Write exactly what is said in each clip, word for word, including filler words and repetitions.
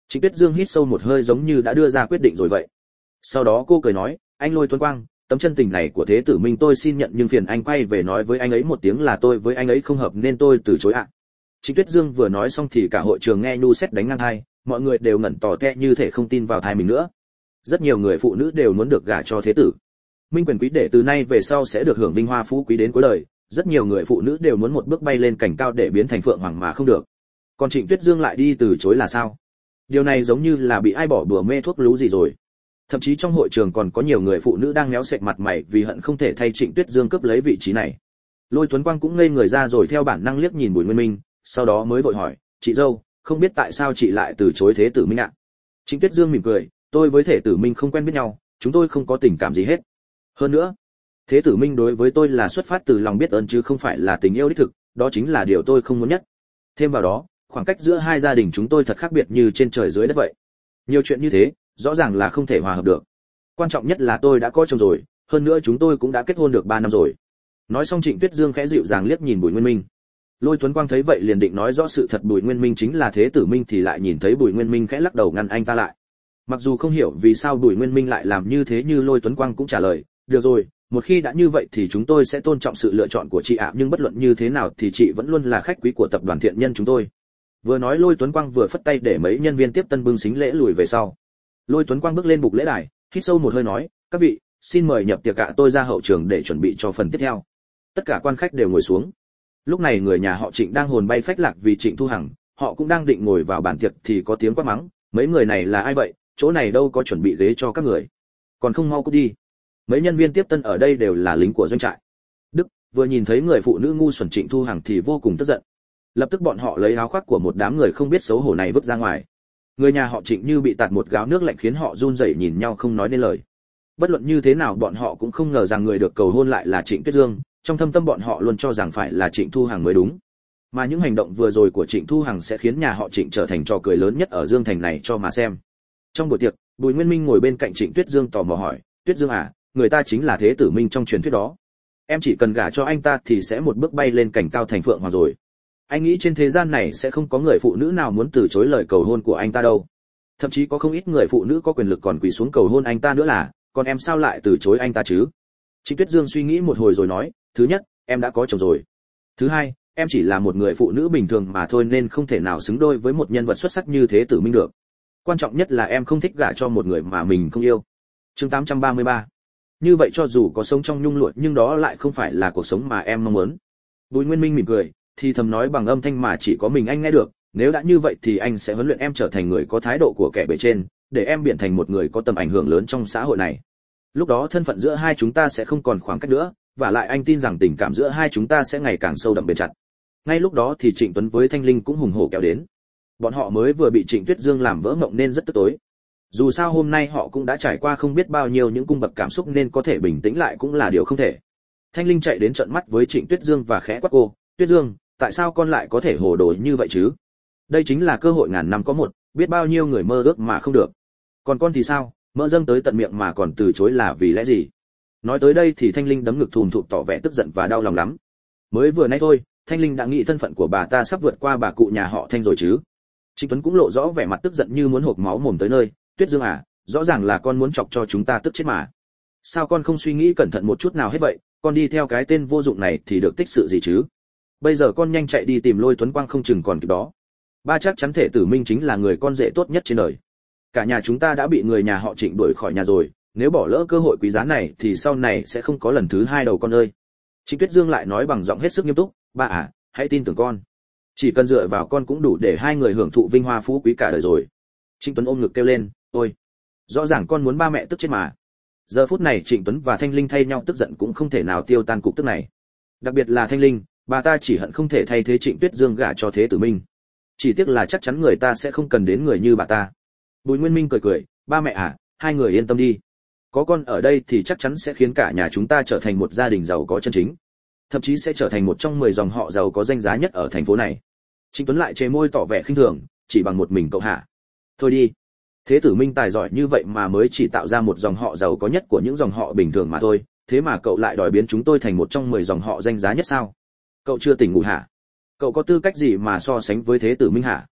Trịnh Tuyết Dương hít sâu một hơi giống như đã đưa ra quyết định rồi vậy. Sau đó cô cười nói, anh Lôi Tuấn Quang, tấm chân tình này của Thế Tử Minh tôi xin nhận, nhưng phiền anh quay về nói với anh ấy một tiếng là tôi với anh ấy không hợp nên tôi từ chối ạ. À. Trịnh Tuyết Dương vừa nói xong thì cả hội trường nghe nu sét đánh ngang tai, mọi người đều ngẩn tò te như thể không tin vào tai mình nữa. Rất nhiều người phụ nữ đều muốn được gả cho thế tử Minh quyền quý để từ nay về sau sẽ được hưởng vinh hoa phú quý đến cuối đời. Rất nhiều người phụ nữ đều muốn một bước bay lên cảnh cao để biến thành phượng hoàng mà không được. Còn Trịnh Tuyết Dương lại đi từ chối là sao? Điều này giống như là bị ai bỏ bùa mê thuốc lú gì rồi. Thậm chí trong hội trường còn có nhiều người phụ nữ đang méo sệch mặt mày vì hận không thể thay Trịnh Tuyết Dương cướp lấy vị trí này. Lôi Tuấn Quang cũng ngây người ra rồi theo bản năng liếc nhìn Bùi Nguyên Minh, sau đó mới vội hỏi, chị dâu, không biết tại sao chị lại từ chối Thế Tử Minh ạ? Trịnh Tuyết Dương mỉm cười, tôi với Thế Tử Minh không quen biết nhau, chúng tôi không có tình cảm gì hết. Hơn nữa, Thế Tử Minh đối với tôi là xuất phát từ lòng biết ơn chứ không phải là tình yêu đích thực, đó chính là điều tôi không muốn nhất. Thêm vào đó, khoảng cách giữa hai gia đình chúng tôi thật khác biệt như trên trời dưới đất vậy. Nhiều chuyện như thế, rõ ràng là không thể hòa hợp được. Quan trọng nhất là tôi đã có chồng rồi, hơn nữa chúng tôi cũng đã kết hôn được ba năm rồi. Nói xong Trịnh Tuyết Dương khẽ dịu dàng liếc nhìn Bùi Nguyên Minh. Lôi Tuấn Quang thấy vậy liền định nói rõ sự thật Bùi Nguyên Minh chính là Thế Tử Minh thì lại nhìn thấy Bùi Nguyên Minh khẽ lắc đầu ngăn anh ta lại. Mặc dù không hiểu vì sao Bùi Nguyên Minh lại làm như thế nhưng Lôi Tuấn Quang cũng trả lời, được rồi, một khi đã như vậy thì chúng tôi sẽ tôn trọng sự lựa chọn của chị ạ, nhưng bất luận như thế nào thì chị vẫn luôn là khách quý của tập đoàn Thiện Nhân chúng tôi. Vừa nói Lôi Tuấn Quang vừa phất tay để mấy nhân viên tiếp tân bưng xính lễ lùi về sau. Lôi Tuấn Quang bước lên bục lễ đài, hít sâu một hơi nói, các vị, xin mời nhập tiệc ạ, tôi ra hậu trường để chuẩn bị cho phần tiếp theo. Tất cả quan khách đều ngồi xuống. Lúc này người nhà họ Trịnh đang hồn bay phách lạc vì Trịnh Thu Hằng, họ cũng đang định ngồi vào bàn tiệc thì có tiếng quát mắng, mấy người này là ai vậy, chỗ này đâu có chuẩn bị ghế cho các người, còn không mau cút đi. Mấy nhân viên tiếp tân ở đây đều là lính của doanh trại. Đức vừa nhìn thấy người phụ nữ ngu xuẩn Trịnh Thu Hằng thì vô cùng tức giận. Lập tức bọn họ lấy áo khoác của một đám người không biết xấu hổ này vứt ra ngoài. Người nhà họ Trịnh như bị tạt một gáo nước lạnh khiến họ run rẩy nhìn nhau không nói nên lời. Bất luận như thế nào bọn họ cũng không ngờ rằng người được cầu hôn lại là Trịnh Tuyết Dương, trong thâm tâm bọn họ luôn cho rằng phải là Trịnh Thu Hằng mới đúng. Mà những hành động vừa rồi của Trịnh Thu Hằng sẽ khiến nhà họ Trịnh trở thành trò cười lớn nhất ở Dương Thành này cho mà xem. Trong buổi tiệc, Bùi Nguyên Minh ngồi bên cạnh Trịnh Tuyết Dương tò mò hỏi, Tuyết Dương à, người ta chính là Thế Tử Minh trong truyền thuyết đó. Em chỉ cần gả cho anh ta thì sẽ một bước bay lên cảnh cao thành phượng hoàng rồi. Anh nghĩ trên thế gian này sẽ không có người phụ nữ nào muốn từ chối lời cầu hôn của anh ta đâu. Thậm chí có không ít người phụ nữ có quyền lực còn quỳ xuống cầu hôn anh ta nữa là, còn em sao lại từ chối anh ta chứ? Trịnh Tuyết Dương suy nghĩ một hồi rồi nói, thứ nhất, em đã có chồng rồi. Thứ hai, em chỉ là một người phụ nữ bình thường mà thôi nên không thể nào xứng đôi với một nhân vật xuất sắc như Thế Tử Minh được. Quan trọng nhất là em không thích gả cho một người mà mình không yêu. Chương tám trăm ba mươi ba. Như vậy cho dù có sống trong nhung lụa nhưng đó lại không phải là cuộc sống mà em mong muốn. Bùi Nguyên Minh mỉm cười, thì thầm nói bằng âm thanh mà chỉ có mình anh nghe được, nếu đã như vậy thì anh sẽ huấn luyện em trở thành người có thái độ của kẻ bề trên, để em biến thành một người có tầm ảnh hưởng lớn trong xã hội này. Lúc đó thân phận giữa hai chúng ta sẽ không còn khoảng cách nữa, và lại anh tin rằng tình cảm giữa hai chúng ta sẽ ngày càng sâu đậm bền chặt. Ngay lúc đó thì Trịnh Tuấn với Thanh Linh cũng hùng hổ kéo đến. Bọn họ mới vừa bị Trịnh Tuyết Dương làm vỡ mộng nên rất tức tối. Dù sao hôm nay họ cũng đã trải qua không biết bao nhiêu những cung bậc cảm xúc nên có thể bình tĩnh lại cũng là điều không thể. Thanh Linh chạy đến trợn mắt với Trịnh Tuyết Dương và khẽ quát cô, Tuyết Dương, tại sao con lại có thể hồ đồ như vậy chứ? Đây chính là cơ hội ngàn năm có một, biết bao nhiêu người mơ ước mà không được. Còn con thì sao, mỡ dâng tới tận miệng mà còn từ chối là vì lẽ gì? Nói tới đây thì Thanh Linh đấm ngực thùm thụp tỏ vẻ tức giận và đau lòng lắm. Mới vừa nãy thôi, Thanh Linh đã nghĩ thân phận của bà ta sắp vượt qua bà cụ nhà họ Thanh rồi chứ. Trịnh Tuấn cũng lộ rõ vẻ mặt tức giận như muốn hộc máu mồm tới nơi, Tuyết Dương à, rõ ràng là con muốn chọc cho chúng ta tức chết mà. Sao con không suy nghĩ cẩn thận một chút nào hết vậy, con đi theo cái tên vô dụng này thì được tích sự gì chứ? Bây giờ con nhanh chạy đi tìm Lôi Tuấn Quang không chừng còn kịp đó. Ba chắc chắn Thể Tử Minh chính là người con rể tốt nhất trên đời. Cả nhà chúng ta đã bị người nhà họ Trịnh đuổi khỏi nhà rồi, nếu bỏ lỡ cơ hội quý giá này thì sau này sẽ không có lần thứ hai đâu con ơi. Trịnh Tuyết Dương lại nói bằng giọng hết sức nghiêm túc, ba à, hãy tin tưởng con. Chỉ cần dựa vào con cũng đủ để hai người hưởng thụ vinh hoa phú quý cả đời rồi. Trịnh Tuấn ôm ngực kêu lên, ôi, rõ ràng con muốn ba mẹ tức chết mà. Giờ phút này Trịnh Tuấn và Thanh Linh thay nhau tức giận cũng không thể nào tiêu tan cục tức này. Đặc biệt là Thanh Linh, bà ta chỉ hận không thể thay thế Trịnh Tuyết Dương gả cho Thế Tử Minh. Chỉ tiếc là chắc chắn người ta sẽ không cần đến người như bà ta. Bùi Nguyên Minh cười cười, ba mẹ à, hai người yên tâm đi. Có con ở đây thì chắc chắn sẽ khiến cả nhà chúng ta trở thành một gia đình giàu có chân chính. Thậm chí sẽ trở thành một trong mười dòng họ giàu có danh giá nhất ở thành phố này. Trịnh Tuấn lại chế môi tỏ vẻ khinh thường, chỉ bằng một mình cậu hả? Thôi đi. Thế Tử Minh tài giỏi như vậy mà mới chỉ tạo ra một dòng họ giàu có nhất của những dòng họ bình thường mà thôi, thế mà cậu lại đòi biến chúng tôi thành một trong mười dòng họ danh giá nhất sao? Cậu chưa tỉnh ngủ hả? Cậu có tư cách gì mà so sánh với Thế Tử Minh hả?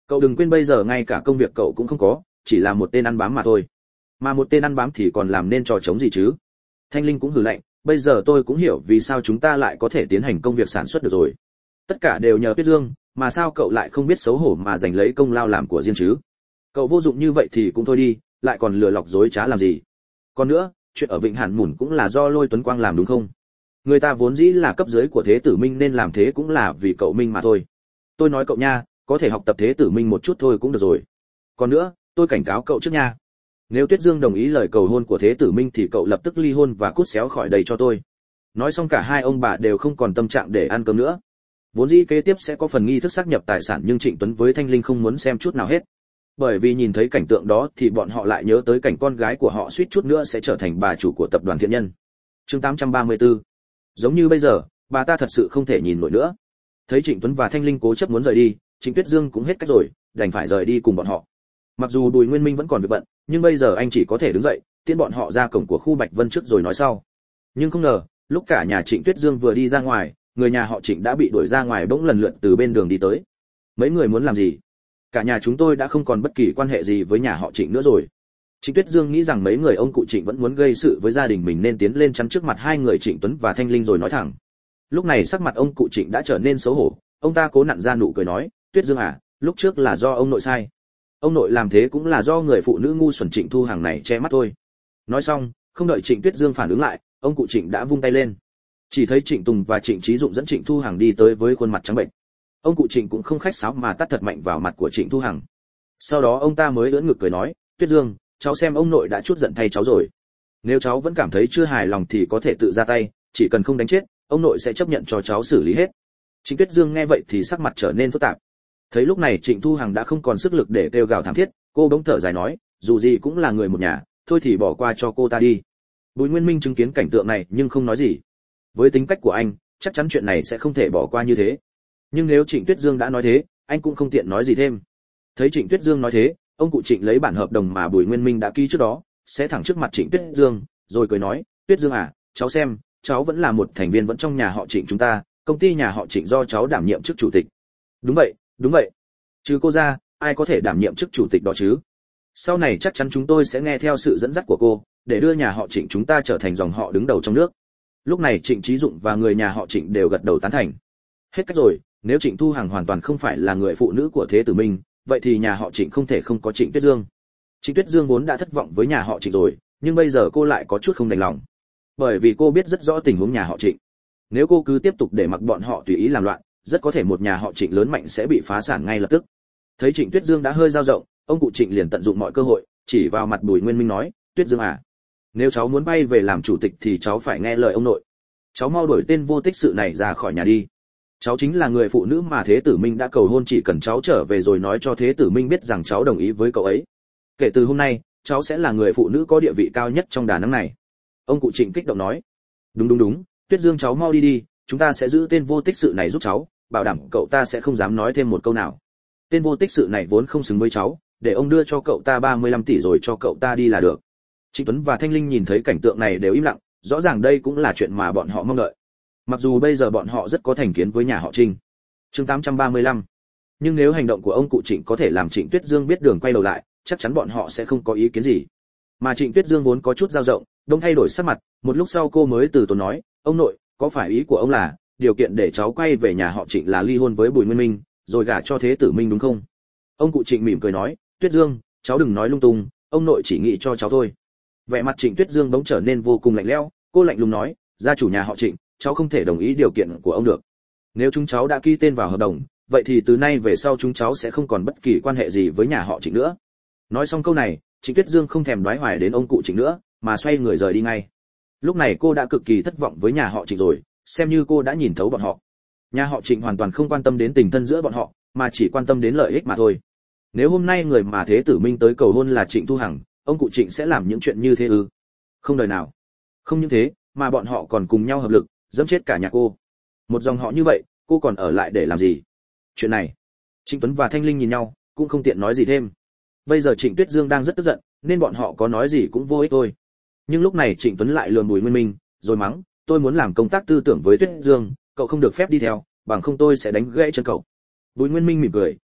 Cậu đừng quên bây giờ ngay cả công việc cậu cũng không có, chỉ là một tên ăn bám mà thôi. Mà một tên ăn bám thì còn làm nên trò trống gì chứ? Thanh Linh cũng hừ lạnh, bây giờ tôi cũng hiểu vì sao chúng ta lại có thể tiến hành công việc sản xuất được rồi. Tất cả đều nhờ Tuyết Dương, mà sao cậu lại không biết xấu hổ mà giành lấy công lao làm của riêng chứ? Cậu vô dụng như vậy thì cũng thôi đi, lại còn lừa lọc dối trá làm gì? Còn nữa, chuyện ở Vịnh Hàn Mùn cũng là do Lôi Tuấn Quang làm đúng không? Người ta vốn dĩ là cấp dưới của Thế Tử Minh nên làm thế cũng là vì cậu Minh mà thôi. Tôi nói cậu nha, có thể học tập Thế Tử Minh một chút thôi cũng được rồi. Còn nữa, tôi cảnh cáo cậu trước nha. Nếu Tuyết Dương đồng ý lời cầu hôn của Thế Tử Minh thì cậu lập tức ly hôn và cút xéo khỏi đây cho tôi. Nói xong cả hai ông bà đều không còn tâm trạng để ăn cơm nữa. Vốn dĩ kế tiếp sẽ có phần nghi thức xác nhập tài sản nhưng Trịnh Tuấn với Thanh Linh không muốn xem chút nào hết. Bởi vì nhìn thấy cảnh tượng đó thì bọn họ lại nhớ tới cảnh con gái của họ suýt chút nữa sẽ trở thành bà chủ của tập đoàn Thiện Nhân. Chương tám trăm ba mươi tư. Giống như bây giờ, bà ta thật sự không thể nhìn nổi nữa. Thấy Trịnh Tuấn và Thanh Linh cố chấp muốn rời đi, Trịnh Tuyết Dương cũng hết cách rồi, đành phải rời đi cùng bọn họ. Mặc dù Bùi Nguyên Minh vẫn còn việc bận, nhưng bây giờ anh chỉ có thể đứng dậy, tiễn bọn họ ra cổng của khu Bạch Vân trước rồi nói sau. Nhưng không ngờ, lúc cả nhà Trịnh Tuyết Dương vừa đi ra ngoài, người nhà họ Trịnh đã bị đuổi ra ngoài bỗng lần lượt từ bên đường đi tới. Mấy người muốn làm gì? Cả nhà chúng tôi đã không còn bất kỳ quan hệ gì với nhà họ Trịnh nữa rồi. Trịnh Tuyết Dương nghĩ rằng mấy người ông cụ Trịnh vẫn muốn gây sự với gia đình mình nên tiến lên chắn trước mặt hai người Trịnh Tuấn và Thanh Linh rồi nói thẳng. Lúc này sắc mặt ông cụ Trịnh đã trở nên xấu hổ, ông ta cố nặn ra nụ cười nói, Tuyết Dương à, lúc trước là do ông nội sai. Ông nội làm thế cũng là do người phụ nữ ngu xuẩn Trịnh Thu Hằng này che mắt thôi. Nói xong, không đợi Trịnh Tuyết Dương phản ứng lại, ông cụ Trịnh đã vung tay lên. Chỉ thấy Trịnh Tùng và Trịnh Chí Dụng dẫn Trịnh Thu Hằng đi tới với khuôn mặt trắng bệnh. Ông cụ Trịnh cũng không khách sáo mà tát thật mạnh vào mặt của Trịnh Thu Hằng. Sau đó ông ta mới ưỡn ngực cười nói, Tuyết Dương, cháu xem ông nội đã chút giận thay cháu rồi. Nếu cháu vẫn cảm thấy chưa hài lòng thì có thể tự ra tay, chỉ cần không đánh chết, ông nội sẽ chấp nhận cho cháu xử lý hết. Trịnh Tuyết Dương nghe vậy thì sắc mặt trở nên phức tạp. Thấy lúc này Trịnh Thu Hằng đã không còn sức lực để kêu gào thảm thiết, cô bỗng thở dài nói, dù gì cũng là người một nhà, thôi thì bỏ qua cho cô ta đi. Bùi Nguyên Minh chứng kiến cảnh tượng này nhưng không nói gì. Với tính cách của anh, chắc chắn chuyện này sẽ không thể bỏ qua như thế. Nhưng nếu Trịnh Tuyết Dương đã nói thế, anh cũng không tiện nói gì thêm. Thấy Trịnh Tuyết Dương nói thế, ông cụ Trịnh lấy bản hợp đồng mà Bùi Nguyên Minh đã ký trước đó, sẽ thẳng trước mặt Trịnh Tuyết Dương, rồi cười nói, Tuyết Dương à, cháu xem, cháu vẫn là một thành viên vẫn trong nhà họ Trịnh chúng ta, công ty nhà họ Trịnh do cháu đảm nhiệm chức chủ tịch. Đúng vậy, đúng vậy. Chứ cô ra, ai có thể đảm nhiệm chức chủ tịch đó chứ? Sau này chắc chắn chúng tôi sẽ nghe theo sự dẫn dắt của cô, để đưa nhà họ Trịnh chúng ta trở thành dòng họ đứng đầu trong nước. Lúc này Trịnh Chí Dụng và người nhà họ Trịnh đều gật đầu tán thành. Hết cách rồi, nếu Trịnh Thu Hằng hoàn toàn không phải là người phụ nữ của Thế Tử Minh, vậy thì nhà họ Trịnh không thể không có Trịnh Tuyết Dương. Trịnh Tuyết Dương vốn đã thất vọng với nhà họ Trịnh rồi, nhưng bây giờ cô lại có chút không đành lòng. Bởi vì cô biết rất rõ tình huống nhà họ Trịnh. Nếu cô cứ tiếp tục để mặc bọn họ tùy ý làm loạn, rất có thể một nhà họ Trịnh lớn mạnh sẽ bị phá sản ngay lập tức. Thấy Trịnh Tuyết Dương đã hơi dao động, ông cụ Trịnh liền tận dụng mọi cơ hội, chỉ vào mặt Bùi Nguyên Minh nói, Tuyết Dương à, nếu cháu muốn bay về làm chủ tịch thì cháu phải nghe lời ông nội. Cháu mau đuổi tên vô tích sự này ra khỏi nhà đi. Cháu chính là người phụ nữ mà Thế Tử Minh đã cầu hôn, chỉ cần cháu trở về rồi nói cho Thế Tử Minh biết rằng cháu đồng ý với cậu ấy. Kể từ hôm nay, cháu sẽ là người phụ nữ có địa vị cao nhất trong Đà Nẵng này. Ông cụ Trịnh kích động nói. Đúng đúng đúng, Tuyết Dương cháu mau đi đi, chúng ta sẽ giữ tên vô tích sự này giúp cháu, bảo đảm cậu ta sẽ không dám nói thêm một câu nào. Tên vô tích sự này vốn không xứng với cháu, để ông đưa cho cậu ta ba mươi lăm tỷ rồi cho cậu ta đi là được. Trịnh Tuấn và Thanh Linh nhìn thấy cảnh tượng này đều im lặng, rõ ràng đây cũng là chuyện mà bọn họ mong đợi. Mặc dù bây giờ bọn họ rất có thành kiến với nhà họ Trịnh. Chương tám trăm ba mươi lăm. Nhưng nếu hành động của ông cụ Trịnh có thể làm Trịnh Tuyết Dương biết đường quay đầu lại, chắc chắn bọn họ sẽ không có ý kiến gì. Mà Trịnh Tuyết Dương vốn có chút dao động, đông thay đổi sắc mặt, một lúc sau cô mới từ tốn nói, ông nội, có phải ý của ông là điều kiện để cháu quay về nhà họ Trịnh là ly hôn với Bùi Nguyên Minh, rồi gả cho Thế Tử Minh đúng không? Ông cụ Trịnh mỉm cười nói, Tuyết Dương, cháu đừng nói lung tung, ông nội chỉ nghĩ cho cháu thôi. Vẻ mặt Trịnh Tuyết Dương bỗng trở nên vô cùng lạnh lẽo, cô lạnh lùng nói, gia chủ nhà họ Trịnh, cháu không thể đồng ý điều kiện của ông được. Nếu chúng cháu đã ký tên vào hợp đồng, vậy thì từ nay về sau chúng cháu sẽ không còn bất kỳ quan hệ gì với nhà họ Trịnh nữa. Nói xong câu này, Trịnh Tuyết Dương không thèm đoái hoài đến ông cụ Trịnh nữa, mà xoay người rời đi ngay. Lúc này cô đã cực kỳ thất vọng với nhà họ Trịnh rồi, xem như cô đã nhìn thấu bọn họ. Nhà họ Trịnh hoàn toàn không quan tâm đến tình thân giữa bọn họ, mà chỉ quan tâm đến lợi ích mà thôi. Nếu hôm nay người mà Thế Tử Minh tới cầu hôn là Trịnh Thu Hằng, ông cụ Trịnh sẽ làm những chuyện như thế ư? Không đời nào. Không những thế, mà bọn họ còn cùng nhau hợp lực, dẫm chết cả nhà cô. Một dòng họ như vậy, cô còn ở lại để làm gì? Chuyện này, Trịnh Tuấn và Thanh Linh nhìn nhau, cũng không tiện nói gì thêm. Bây giờ Trịnh Tuyết Dương đang rất tức giận, nên bọn họ có nói gì cũng vô ích thôi. Nhưng lúc này Trịnh Tuấn lại lườm Bùi Nguyên Minh, rồi mắng, tôi muốn làm công tác tư tưởng với Tuyết Dương, cậu không được phép đi theo, bằng không tôi sẽ đánh gãy chân cậu. Bùi Nguyên Minh mỉm cười,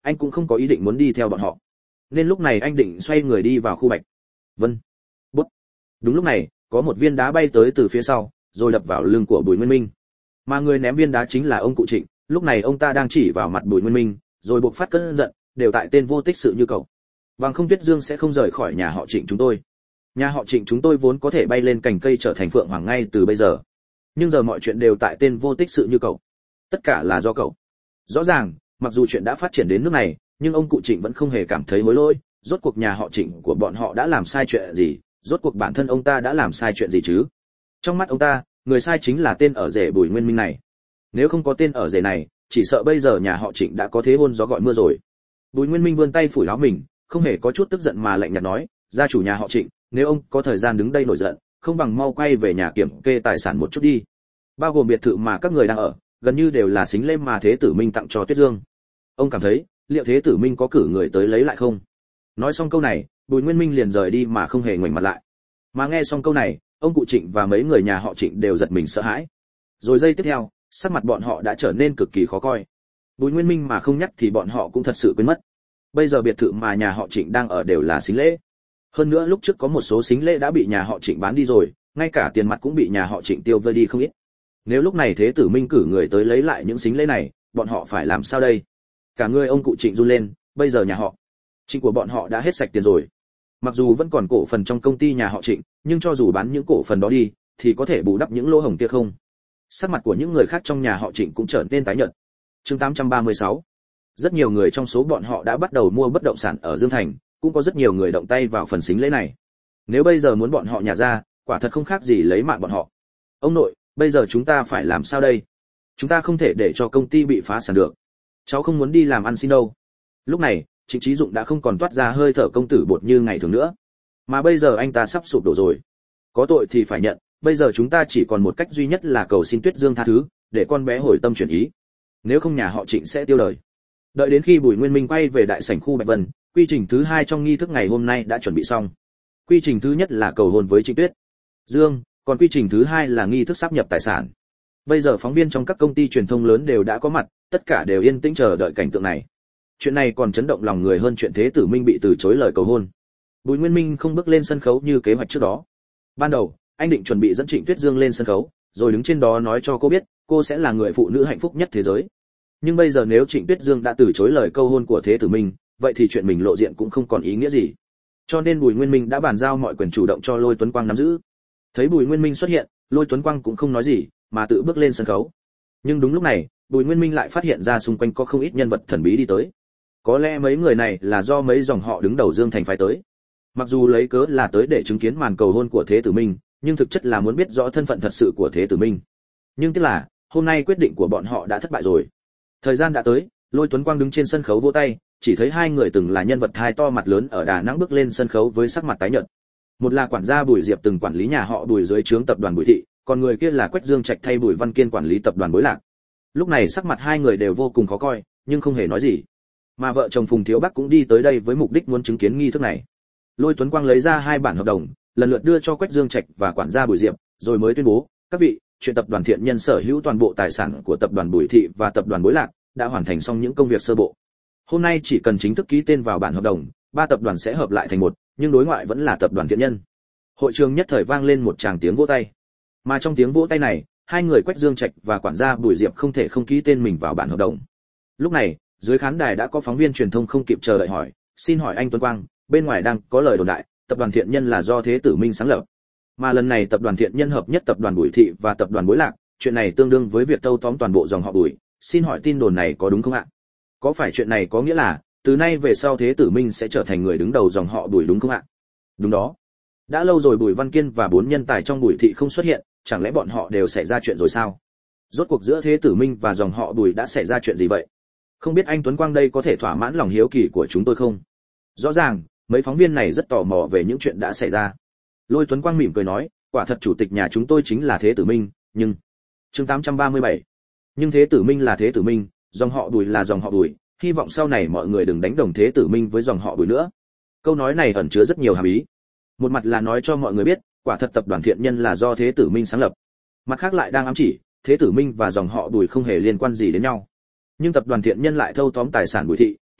anh cũng không có ý định muốn đi theo bọn họ, nên lúc này anh định xoay người đi vào khu Bạch Vân. Bút. Đúng lúc này có một viên đá bay tới từ phía sau rồi đập vào lưng của Bùi Nguyên Minh, mà người ném viên đá chính là ông cụ Trịnh. Lúc này ông ta đang chỉ vào mặt Bùi Nguyên Minh rồi buộc phát cơn giận, đều tại tên vô tích sự như cậu, bằng không Tuyết Dương sẽ không rời khỏi nhà họ Trịnh chúng tôi. Nhà họ Trịnh chúng tôi vốn có thể bay lên cành cây trở thành phượng hoàng ngay từ bây giờ, nhưng giờ mọi chuyện đều tại tên vô tích sự như cậu, tất cả là do cậu. Rõ ràng mặc dù chuyện đã phát triển đến nước này, nhưng ông cụ Trịnh vẫn không hề cảm thấy hối lỗi. Rốt cuộc nhà họ Trịnh của bọn họ đã làm sai chuyện gì? Rốt cuộc bản thân ông ta đã làm sai chuyện gì chứ? Trong mắt ông ta, người sai chính là tên ở rể Bùi Nguyên Minh này. Nếu không có tên ở rể này, chỉ sợ bây giờ nhà họ Trịnh đã có thế hôn gió gọi mưa rồi. Bùi Nguyên Minh vươn tay phủi áo mình, không hề có chút tức giận mà lạnh nhạt nói, gia chủ nhà họ Trịnh, nếu ông có thời gian đứng đây nổi giận, không bằng mau quay về nhà kiểm kê tài sản một chút đi. Bao gồm biệt thự mà các người đang ở, gần như đều là xính lễ mà Thế Tử Minh tặng cho Tuyết Dương. Ông cảm thấy, liệu Thế Tử Minh có cử người tới lấy lại không? Nói xong câu này, Bùi Nguyên Minh liền rời đi mà không hề ngoảnh mặt lại. Mà nghe xong câu này, ông cụ Trịnh và mấy người nhà họ Trịnh đều giật mình sợ hãi. Rồi giây tiếp theo, sắc mặt bọn họ đã trở nên cực kỳ khó coi. Bùi Nguyên Minh mà không nhắc thì bọn họ cũng thật sự quên mất. Bây giờ biệt thự mà nhà họ Trịnh đang ở đều là xính lễ. Hơn nữa lúc trước có một số xính lễ đã bị nhà họ Trịnh bán đi rồi, ngay cả tiền mặt cũng bị nhà họ Trịnh tiêu vơi đi không ít. Nếu lúc này Thế Tử Minh cử người tới lấy lại những xính lễ này, bọn họ phải làm sao đây? Cả người ông cụ Trịnh run lên, bây giờ nhà họ Trịnh của bọn họ đã hết sạch tiền rồi. Mặc dù vẫn còn cổ phần trong công ty nhà họ Trịnh, nhưng cho dù bán những cổ phần đó đi, thì có thể bù đắp những lỗ hổng kia không? Sắc mặt của những người khác trong nhà họ Trịnh cũng trở nên tái nhợt. Chương tám trăm ba mươi sáu. Rất nhiều người trong số bọn họ đã bắt đầu mua bất động sản ở Dương Thành, cũng có rất nhiều người động tay vào phần xính lễ này. Nếu bây giờ muốn bọn họ nhả ra, quả thật không khác gì lấy mạng bọn họ. Ông nội, bây giờ chúng ta phải làm sao đây? Chúng ta không thể để cho công ty bị phá sản được. Cháu không muốn đi làm ăn xin đâu. Lúc này, Trịnh Chí Dụng đã không còn toát ra hơi thở công tử bột như ngày thường nữa, mà bây giờ anh ta sắp sụp đổ rồi. Có tội thì phải nhận, bây giờ chúng ta chỉ còn một cách duy nhất là cầu xin Tuyết Dương tha thứ, để con bé hồi tâm chuyển ý. Nếu không nhà họ Trịnh sẽ tiêu đời. Đợi đến khi Bùi Nguyên Minh quay về đại sảnh khu Bạch Vân, quy trình thứ hai trong nghi thức ngày hôm nay đã chuẩn bị xong. Quy trình thứ nhất là cầu hôn với Trịnh Tuyết Dương, còn quy trình thứ hai là nghi thức sáp nhập tài sản. Bây giờ phóng viên trong các công ty truyền thông lớn đều đã có mặt, tất cả đều yên tĩnh chờ đợi cảnh tượng này. Chuyện này còn chấn động lòng người hơn chuyện Thế Tử Minh bị từ chối lời cầu hôn. Bùi Nguyên Minh không bước lên sân khấu như kế hoạch trước đó. Ban đầu, anh định chuẩn bị dẫn Trịnh Tuyết Dương lên sân khấu, rồi đứng trên đó nói cho cô biết, cô sẽ là người phụ nữ hạnh phúc nhất thế giới. Nhưng bây giờ nếu Trịnh Tuyết Dương đã từ chối lời cầu hôn của Thế Tử Minh, vậy thì chuyện mình lộ diện cũng không còn ý nghĩa gì. Cho nên Bùi Nguyên Minh đã bàn giao mọi quyền chủ động cho Lôi Tuấn Quang nắm giữ. Thấy Bùi Nguyên Minh xuất hiện, Lôi Tuấn Quang cũng không nói gì, mà tự bước lên sân khấu. Nhưng đúng lúc này, Bùi Nguyên Minh lại phát hiện ra xung quanh có không ít nhân vật thần bí đi tới. Có lẽ mấy người này là do mấy dòng họ đứng đầu Dương Thành phái tới. Mặc dù lấy cớ là tới để chứng kiến màn cầu hôn của Thế Tử Minh, nhưng thực chất là muốn biết rõ thân phận thật sự của Thế Tử Minh. Nhưng tiếc là, hôm nay quyết định của bọn họ đã thất bại rồi. Thời gian đã tới, Lôi Tuấn Quang đứng trên sân khấu vỗ tay, chỉ thấy hai người từng là nhân vật hai to mặt lớn ở Đà Nẵng bước lên sân khấu với sắc mặt tái nhợt. Một là quản gia Bùi Diệp từng quản lý nhà họ Bùi dưới trướng tập đoàn Bùi Thị, còn người kia là Quách Dương Trạch thay Bùi Văn Kiên quản lý tập đoàn Bối Lạc. Lúc này sắc mặt hai người đều vô cùng khó coi, nhưng không hề nói gì. Mà vợ chồng Phùng Thiếu Bắc cũng đi tới đây với mục đích muốn chứng kiến nghi thức này. Lôi Tuấn Quang lấy ra hai bản hợp đồng, lần lượt đưa cho Quách Dương Trạch và quản gia Bùi Diệp, rồi mới tuyên bố, các vị, chuyện tập đoàn Thiện Nhân sở hữu toàn bộ tài sản của tập đoàn Bùi Thị và tập đoàn Bối Lạc đã hoàn thành xong những công việc sơ bộ. Hôm nay chỉ cần chính thức ký tên vào bản hợp đồng, ba tập đoàn sẽ hợp lại thành một, nhưng đối ngoại vẫn là tập đoàn Thiện Nhân. Hội trường nhất thời vang lên một tràng tiếng vỗ tay. Mà trong tiếng vỗ tay này, hai người Quách Dương Trạch và quản gia Bùi Diệp không thể không ký tên mình vào bản hợp đồng. Lúc này, dưới khán đài đã có phóng viên truyền thông không kịp chờ đợi hỏi, xin hỏi anh Tuấn Quang, bên ngoài đang có lời đồn đại, tập đoàn Thiện Nhân là do Thế Tử Minh sáng lập. Mà lần này tập đoàn Thiện Nhân hợp nhất tập đoàn Bùi Thị và tập đoàn Bối Lạc, chuyện này tương đương với việc thâu tóm toàn bộ dòng họ Bùi, xin hỏi tin đồn này có đúng không ạ? Có phải chuyện này có nghĩa là, từ nay về sau Thế Tử Minh sẽ trở thành người đứng đầu dòng họ Bùi đúng không ạ? Đúng đó. Đã lâu rồi Bùi Văn Kiên và bốn nhân tài trong Bùi Thị không xuất hiện, chẳng lẽ bọn họ đều xảy ra chuyện rồi sao? Rốt cuộc giữa Thế Tử Minh và dòng họ Bùi đã xảy ra chuyện gì vậy? Không biết anh Tuấn Quang đây có thể thỏa mãn lòng hiếu kỳ của chúng tôi không? Rõ ràng, mấy phóng viên này rất tò mò về những chuyện đã xảy ra. Lôi Tuấn Quang mỉm cười nói, quả thật chủ tịch nhà chúng tôi chính là Thế Tử Minh, nhưng... Chương tám trăm ba mươi bảy. Nhưng Thế Tử Minh là Thế Tử Minh, dòng họ Bùi là dòng họ Bùi, hy vọng sau này mọi người đừng đánh đồng Thế Tử Minh với dòng họ Bùi nữa. Câu nói này ẩn chứa rất nhiều hàm ý. Một mặt là nói cho mọi người biết, quả thật tập đoàn Thiện Nhân là do Thế Tử Minh sáng lập. Mặt khác lại đang ám chỉ, Thế Tử Minh và dòng họ Bùi không hề liên quan gì đến nhau. Nhưng tập đoàn Thiện Nhân lại thâu tóm tài sản Bùi Thị,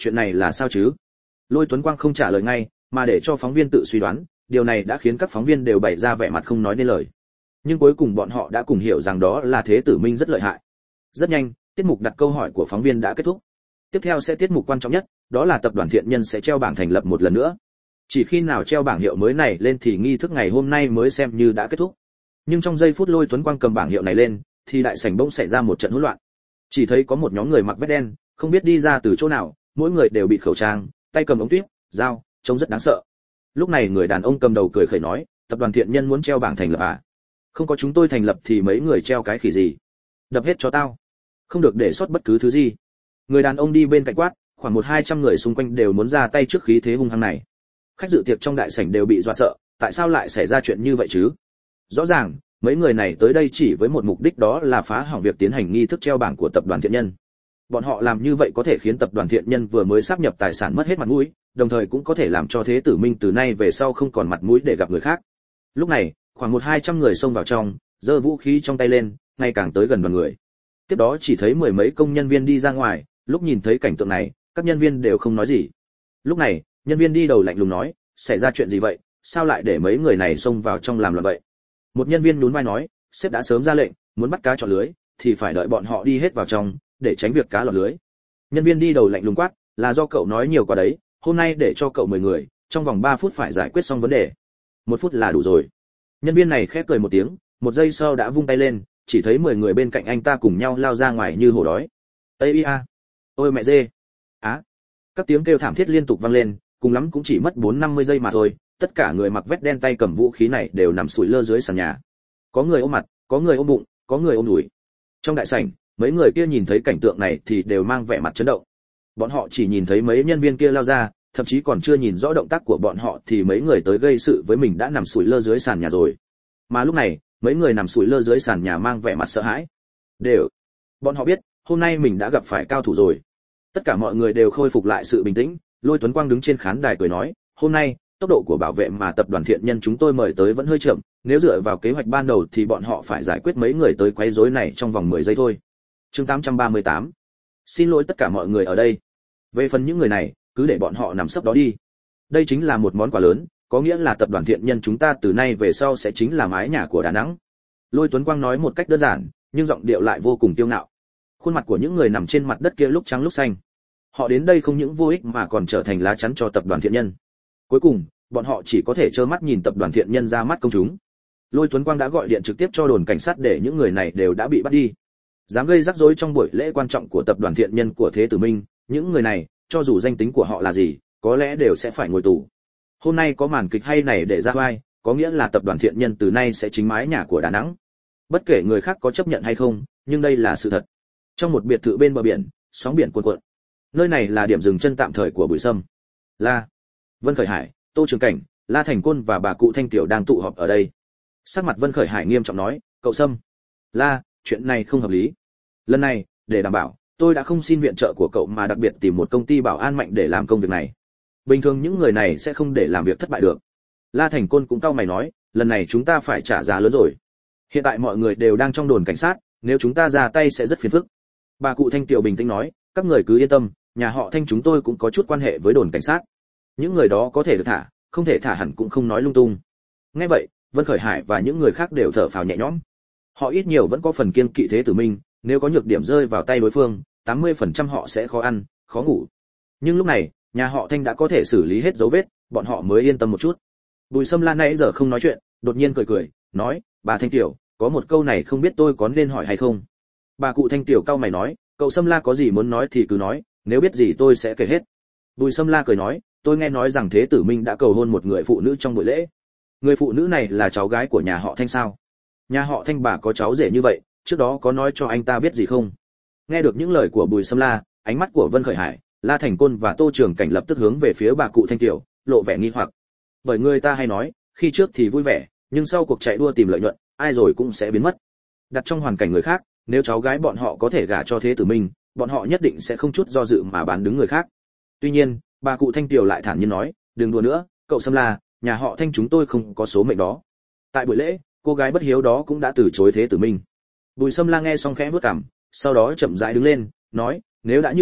chuyện này là sao chứ? Lôi Tuấn Quang không trả lời ngay, mà để cho phóng viên tự suy đoán, điều này đã khiến các phóng viên đều bày ra vẻ mặt không nói nên lời. Nhưng cuối cùng bọn họ đã cùng hiểu rằng đó là Thế Tử Minh rất lợi hại. Rất nhanh, tiết mục đặt câu hỏi của phóng viên đã kết thúc. Tiếp theo sẽ tiết mục quan trọng nhất, đó là tập đoàn Thiện Nhân sẽ treo bảng thành lập một lần nữa. Chỉ khi nào treo bảng hiệu mới này lên thì nghi thức ngày hôm nay mới xem như đã kết thúc. Nhưng trong giây phút Lôi Tuấn Quang cầm bảng hiệu này lên, thì đại sảnh bỗng xảy ra một trận hỗn loạn. Chỉ thấy có một nhóm người mặc vest đen, không biết đi ra từ chỗ nào, mỗi người đều bịt khẩu trang, tay cầm ống tuyếp, dao, trông rất đáng sợ. Lúc này người đàn ông cầm đầu cười khẩy nói, tập đoàn Thiện Nhân muốn treo bảng thành lập à? Không có chúng tôi thành lập thì mấy người treo cái khỉ gì? Đập hết cho tao, không được để sót bất cứ thứ gì. Người đàn ông đi bên cạnh quát, khoảng một hai trăm người xung quanh đều muốn ra tay trước khí thế hung hăng này. Khách dự tiệc trong đại sảnh đều bị dọa sợ, tại sao lại xảy ra chuyện như vậy chứ? Rõ ràng, mấy người này tới đây chỉ với một mục đích, đó là phá hỏng việc tiến hành nghi thức treo bảng của tập đoàn Thiện Nhân. Bọn họ làm như vậy có thể khiến tập đoàn Thiện Nhân vừa mới sáp nhập tài sản mất hết mặt mũi, đồng thời cũng có thể làm cho Thế Tử Minh từ nay về sau không còn mặt mũi để gặp người khác. Lúc này, khoảng một hai trăm người xông vào trong, giơ vũ khí trong tay lên, ngày càng tới gần đoàn người. Tiếp đó chỉ thấy mười mấy công nhân viên đi ra ngoài, lúc nhìn thấy cảnh tượng này, các nhân viên đều không nói gì. Lúc này, nhân viên đi đầu lạnh lùng nói, xảy ra chuyện gì vậy, sao lại để mấy người này xông vào trong làm loạn vậy? Một nhân viên nhún vai nói, sếp đã sớm ra lệnh, muốn bắt cá chọn lưới, thì phải đợi bọn họ đi hết vào trong, để tránh việc cá lọt lưới. Nhân viên đi đầu lạnh lùng quát, là do cậu nói nhiều quá đấy, hôm nay để cho cậu mười người, trong vòng ba phút phải giải quyết xong vấn đề. Một phút là đủ rồi. Nhân viên này khẽ cười một tiếng, một giây sau đã vung tay lên, chỉ thấy mười người bên cạnh anh ta cùng nhau lao ra ngoài như hổ đói. Ây bia, ôi mẹ dê, á, các tiếng kêu thảm thiết liên tục vang lên, cùng lắm cũng chỉ mất bốn năm mươi giây mà thôi. Tất cả người mặc vest đen tay cầm vũ khí này đều nằm sụi lơ dưới sàn nhà. Có người ôm mặt, có người ôm bụng, có người ôm đùi. Trong đại sảnh, mấy người kia nhìn thấy cảnh tượng này thì đều mang vẻ mặt chấn động. Bọn họ chỉ nhìn thấy mấy nhân viên kia lao ra, thậm chí còn chưa nhìn rõ động tác của bọn họ thì mấy người tới gây sự với mình đã nằm sụi lơ dưới sàn nhà rồi. Mà lúc này, mấy người nằm sụi lơ dưới sàn nhà mang vẻ mặt sợ hãi. Đều, bọn họ biết, hôm nay mình đã gặp phải cao thủ rồi. Tất cả mọi người đều khôi phục lại sự bình tĩnh. Lôi Tuấn Quang đứng trên khán đài cười nói, hôm nay tốc độ của bảo vệ mà tập đoàn Thiện Nhân chúng tôi mời tới vẫn hơi chậm, nếu dựa vào kế hoạch ban đầu thì bọn họ phải giải quyết mấy người tới quấy rối này trong vòng mười giây thôi. Chương tám trăm ba mươi tám. Xin lỗi tất cả mọi người ở đây. Về phần những người này, cứ để bọn họ nằm sấp đó đi. Đây chính là một món quà lớn, có nghĩa là tập đoàn Thiện Nhân chúng ta từ nay về sau sẽ chính là mái nhà của Đà Nẵng. Lôi Tuấn Quang nói một cách đơn giản, nhưng giọng điệu lại vô cùng kiêu ngạo. Khuôn mặt của những người nằm trên mặt đất kia lúc trắng lúc xanh. Họ đến đây không những vô ích mà còn trở thành lá chắn cho tập đoàn Thiện Nhân. Cuối cùng, bọn họ chỉ có thể trơ mắt nhìn tập đoàn Thiện Nhân ra mắt công chúng. Lôi Tuấn Quang đã gọi điện trực tiếp cho đồn cảnh sát để những người này đều đã bị bắt đi. Dám gây rắc rối trong buổi lễ quan trọng của tập đoàn Thiện Nhân của Thế Tử Minh, những người này, cho dù danh tính của họ là gì, có lẽ đều sẽ phải ngồi tù. Hôm nay có màn kịch hay này để ra vai, có nghĩa là tập đoàn Thiện Nhân từ nay sẽ chính mái nhà của Đà Nẵng. Bất kể người khác có chấp nhận hay không, nhưng đây là sự thật. Trong một biệt thự bên bờ biển, sóng biển cuồn cuộn. Nơi này là điểm dừng chân tạm thời của Bùi Sâm. La, Vân Khởi Hải, Tô Trường Cảnh, La Thành Côn và bà cụ Thanh Tiểu đang tụ họp ở đây. Sắc mặt Vân Khởi Hải nghiêm trọng nói, cậu Sâm, La, chuyện này không hợp lý. Lần này, để đảm bảo, tôi đã không xin viện trợ của cậu mà đặc biệt tìm một công ty bảo an mạnh để làm công việc này. Bình thường những người này sẽ không để làm việc thất bại được. La Thành Côn cũng cau mày nói, lần này chúng ta phải trả giá lớn rồi. Hiện tại mọi người đều đang trong đồn cảnh sát, nếu chúng ta ra tay sẽ rất phiền phức. Bà cụ Thanh Tiểu bình tĩnh nói, các người cứ yên tâm, nhà họ Thanh chúng tôi cũng có chút quan hệ với đồn cảnh sát. Những người đó có thể được thả, không thể thả hẳn cũng không nói lung tung. Nghe vậy, Vân Khởi Hải và những người khác đều thở phào nhẹ nhõm. Họ ít nhiều vẫn có phần kiêng kỵ Thế Tử Minh, nếu có nhược điểm rơi vào tay đối phương, tám mươi phần trăm họ sẽ khó ăn, khó ngủ. Nhưng lúc này, nhà họ Thanh đã có thể xử lý hết dấu vết, bọn họ mới yên tâm một chút. Bùi Sâm Lan nãy giờ không nói chuyện, đột nhiên cười cười, nói, bà Thanh Tiểu, có một câu này không biết tôi có nên hỏi hay không. Bà cụ Thanh Tiểu cau mày nói, cậu Sâm La có gì muốn nói thì cứ nói, nếu biết gì tôi sẽ kể hết. Bùi Sâm La cười nói, tôi nghe nói rằng Thế Tử Minh đã cầu hôn một người phụ nữ trong buổi lễ. Người phụ nữ này là cháu gái của nhà họ Thanh sao? Nhà họ Thanh bà có cháu rể như vậy, trước đó có nói cho anh ta biết gì không? Nghe được những lời của Bùi Sâm La, ánh mắt của Vân Khởi Hải, La Thành Côn và Tô Trường Cảnh lập tức hướng về phía bà cụ Thanh Tiểu, lộ vẻ nghi hoặc. Bởi người ta hay nói, khi trước thì vui vẻ, nhưng sau cuộc chạy đua tìm lợi nhuận, ai rồi cũng sẽ biến mất. Đặt trong hoàn cảnh người khác, nếu cháu gái bọn họ có thể gả cho Thế Tử Minh, bọn họ nhất định sẽ không chút do dự mà bán đứng người khác. Tuy nhiên, bà cụ Thanh Tiểu lại thản nhiên nói, đừng đùa nữa, cậu Sâm La, nhà họ Thanh chúng tôi không có số mệnh đó. Tại buổi lễ, cô gái bất hiếu đó cũng đã từ chối Thế Tử Minh. Bùi Sâm La nghe xong khẽ bước cằm, sau đó chậm rãi đứng lên, nói, nếu đã như vậy,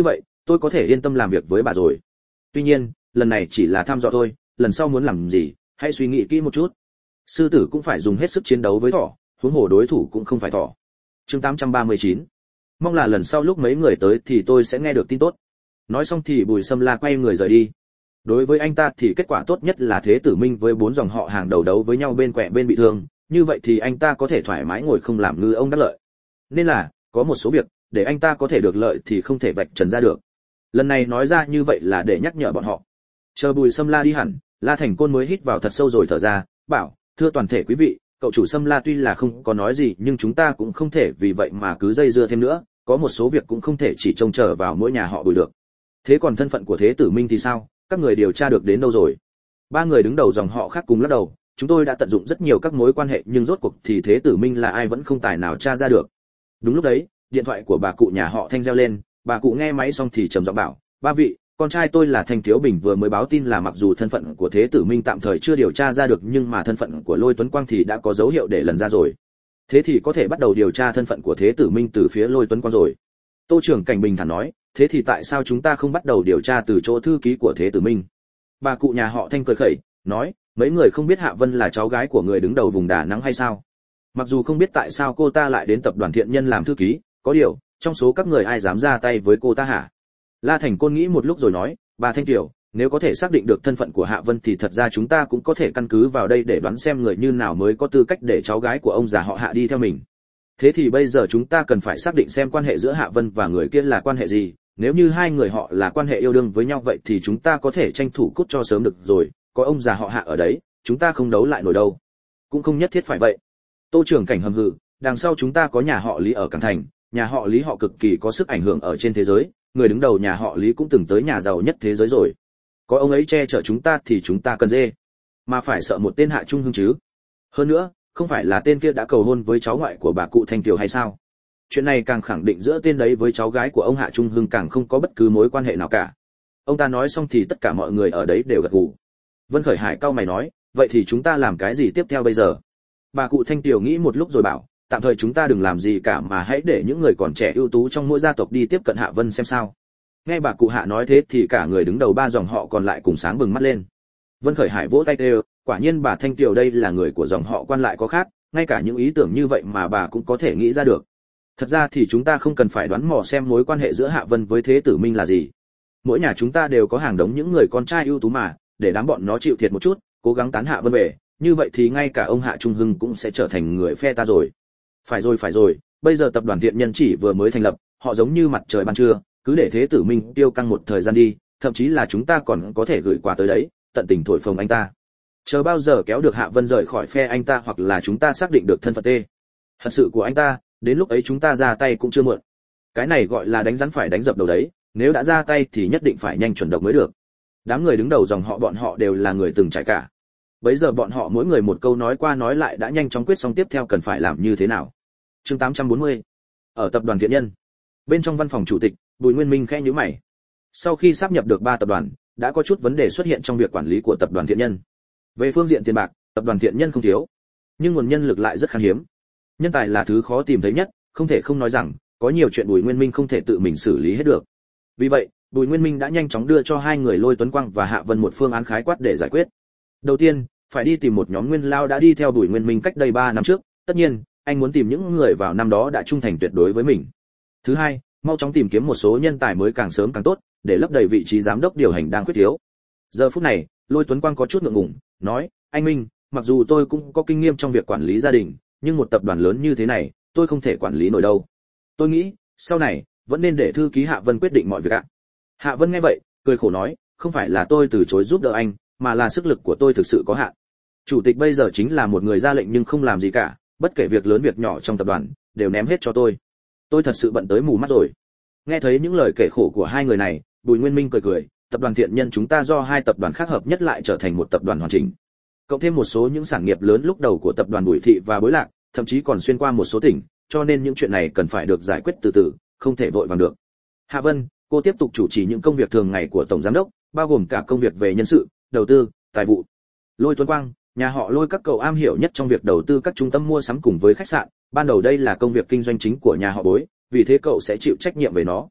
tôi có thể yên tâm làm việc với bà rồi. Tuy nhiên, lần này chỉ là thăm dò thôi, lần sau muốn làm gì, hãy suy nghĩ kỹ một chút. Sư tử cũng phải dùng hết sức chiến đấu với thỏ, huống hồ đối thủ cũng không phải thỏ. Chương tám trăm ba mươi chín. Mong là lần sau lúc mấy người tới thì tôi sẽ nghe được tin tốt. Nói xong thì Bùi Sâm La quay người rời đi. Đối với anh ta thì kết quả tốt nhất là Thế Tử Minh với bốn dòng họ hàng đầu đấu với nhau bên quẹ bên bị thương, như vậy thì anh ta có thể thoải mái ngồi không làm ngư ông đắc lợi. Nên là, có một số việc, để anh ta có thể được lợi thì không thể vạch trần ra được. Lần này nói ra như vậy là để nhắc nhở bọn họ. Chờ Bùi Sâm La đi hẳn, La Thành Côn mới hít vào thật sâu rồi thở ra, bảo, thưa toàn thể quý vị, cậu chủ Sâm La tuy là không có nói gì nhưng chúng ta cũng không thể vì vậy mà cứ dây dưa thêm nữa, có một số việc cũng không thể chỉ trông chờ vào mỗi nhà họ Bùi được. Thế còn thân phận của Thế Tử Minh thì sao, các người điều tra được đến đâu rồi? Ba người đứng đầu dòng họ khác cùng lắc đầu, chúng tôi đã tận dụng rất nhiều các mối quan hệ nhưng rốt cuộc thì Thế Tử Minh là ai vẫn không tài nào tra ra được. Đúng lúc đấy, điện thoại của bà cụ nhà họ Thanh reo lên, bà cụ nghe máy xong thì trầm giọng bảo, ba vị, con trai tôi là Thanh Thiếu Bình vừa mới báo tin là mặc dù thân phận của Thế Tử Minh tạm thời chưa điều tra ra được nhưng mà thân phận của Lôi Tuấn Quang thì đã có dấu hiệu để lần ra rồi. Thế thì có thể bắt đầu điều tra thân phận của Thế Tử Minh từ phía Lôi Tuấn Quang rồi. Tô trưởng Cảnh bình thản nói, thế thì tại sao chúng ta không bắt đầu điều tra từ chỗ thư ký của Thế Tử Minh? Bà cụ nhà họ Thanh cười khẩy, nói, mấy người không biết Hạ Vân là cháu gái của người đứng đầu vùng Đà Nẵng hay sao? Mặc dù không biết tại sao cô ta lại đến tập đoàn Thiện Nhân làm thư ký, có điều, trong số các người ai dám ra tay với cô ta hả? La Thành Côn nghĩ một lúc rồi nói, bà Thanh Kiều, nếu có thể xác định được thân phận của Hạ Vân thì thật ra chúng ta cũng có thể căn cứ vào đây để đoán xem người như nào mới có tư cách để cháu gái của ông già họ Hạ đi theo mình. Thế thì bây giờ chúng ta cần phải xác định xem quan hệ giữa Hạ Vân và người kia là quan hệ gì, nếu như hai người họ là quan hệ yêu đương với nhau vậy thì chúng ta có thể tranh thủ cút cho sớm được rồi, có ông già họ Hạ ở đấy, chúng ta không đấu lại nổi đâu. Cũng không nhất thiết phải vậy. Tô trưởng Cảnh hầm hừ, đằng sau chúng ta có nhà họ Lý ở Cảng Thành, nhà họ Lý họ cực kỳ có sức ảnh hưởng ở trên thế giới, người đứng đầu nhà họ Lý cũng từng tới nhà giàu nhất thế giới rồi. Có ông ấy che chở chúng ta thì chúng ta cần dê, mà phải sợ một tên Hạ Trung Hưng chứ? Hơn nữa, không phải là tên kia đã cầu hôn với cháu ngoại của bà cụ Thanh Kiều hay sao? Chuyện này càng khẳng định giữa tên đấy với cháu gái của ông Hạ Trung Hưng càng không có bất cứ mối quan hệ nào cả. Ông ta nói xong thì tất cả mọi người ở đấy đều gật gù. Vân Khởi Hải cau mày nói, vậy thì chúng ta làm cái gì tiếp theo bây giờ? Bà cụ Thanh Kiều nghĩ một lúc rồi bảo, tạm thời chúng ta đừng làm gì cả mà hãy để những người còn trẻ ưu tú trong mỗi gia tộc đi tiếp cận Hạ Vân xem sao. Nghe bà cụ Hạ nói thế thì cả người đứng đầu ba dòng họ còn lại cùng sáng bừng mắt lên. Vân Khởi Hải vỗ tay kêu, quả nhiên bà Thanh Kiều đây là người của dòng họ Quan lại có khác, ngay cả những ý tưởng như vậy mà bà cũng có thể nghĩ ra được. Thật ra thì chúng ta không cần phải đoán mò xem mối quan hệ giữa Hạ Vân với Thế Tử Minh là gì. Mỗi nhà chúng ta đều có hàng đống những người con trai ưu tú mà, để đám bọn nó chịu thiệt một chút, cố gắng tán Hạ Vân về, như vậy thì ngay cả ông Hạ Trung Hưng cũng sẽ trở thành người phe ta rồi. Phải rồi phải rồi, bây giờ tập đoàn Thiện Nhân chỉ vừa mới thành lập, họ giống như mặt trời ban trưa, cứ để Thế Tử Minh tiêu căng một thời gian đi, thậm chí là chúng ta còn có thể gửi quà tới đấy, tận tình thổi phồng anh ta. Chờ bao giờ kéo được Hạ Vân rời khỏi phe anh ta hoặc là chúng ta xác định được thân phận tê thật sự của anh ta, đến lúc ấy chúng ta ra tay cũng chưa muộn. Cái này gọi là đánh rắn phải đánh dập đầu đấy, nếu đã ra tay thì nhất định phải nhanh chuẩn độc mới được. Đám người đứng đầu dòng họ bọn họ đều là người từng trải cả. Bấy giờ bọn họ mỗi người một câu nói qua nói lại đã nhanh chóng quyết xong tiếp theo cần phải làm như thế nào. Chương tám trăm bốn mươi. Ở tập đoàn Thiện Nhân. Bên trong văn phòng chủ tịch, Bùi Nguyên Minh khẽ nhíu mày. Sau khi sáp nhập được ba tập đoàn, đã có chút vấn đề xuất hiện trong việc quản lý của tập đoàn Thiện Nhân. Về phương diện tiền bạc, tập đoàn Thiện Nhân không thiếu, nhưng nguồn nhân lực lại rất khan hiếm. Nhân tài là thứ khó tìm thấy nhất, không thể không nói rằng có nhiều chuyện Bùi Nguyên Minh không thể tự mình xử lý hết được. Vì vậy, Bùi Nguyên Minh đã nhanh chóng đưa cho hai người Lôi Tuấn Quang và Hạ Vân một phương án khái quát để giải quyết. Đầu tiên, phải đi tìm một nhóm nguyên lao đã đi theo Bùi Nguyên Minh cách đây ba năm trước, tất nhiên, anh muốn tìm những người vào năm đó đã trung thành tuyệt đối với mình. Thứ hai, mau chóng tìm kiếm một số nhân tài mới càng sớm càng tốt, để lấp đầy vị trí giám đốc điều hành đang khuyết thiếu. Giờ phút này, Lôi Tuấn Quang có chút ngượng ngùng, nói, anh Minh, mặc dù tôi cũng có kinh nghiệm trong việc quản lý gia đình, nhưng một tập đoàn lớn như thế này, tôi không thể quản lý nổi đâu. Tôi nghĩ, sau này, vẫn nên để thư ký Hạ Vân quyết định mọi việc ạ. Hạ Vân nghe vậy, cười khổ nói, không phải là tôi từ chối giúp đỡ anh, mà là sức lực của tôi thực sự có hạn. Chủ tịch bây giờ chính là một người ra lệnh nhưng không làm gì cả, bất kể việc lớn việc nhỏ trong tập đoàn, đều ném hết cho tôi. Tôi thật sự bận tới mù mắt rồi. Nghe thấy những lời kể khổ của hai người này, Bùi Nguyên Minh cười cười, tập đoàn Thiện Nhân chúng ta do hai tập đoàn khác hợp nhất lại trở thành một tập đoàn hoàn chỉnh. Cộng thêm một số những sản nghiệp lớn lúc đầu của tập đoàn Bùi Thị và Bối Lạc, thậm chí còn xuyên qua một số tỉnh, cho nên những chuyện này cần phải được giải quyết từ từ, không thể vội vàng được. Hạ Vân, cô tiếp tục chủ trì những công việc thường ngày của tổng giám đốc, bao gồm cả công việc về nhân sự, đầu tư, tài vụ. Lôi Tuấn Quang, nhà họ Lôi các cậu am hiểu nhất trong việc đầu tư các trung tâm mua sắm cùng với khách sạn, ban đầu đây là công việc kinh doanh chính của nhà họ Bối, vì thế cậu sẽ chịu trách nhiệm về nó.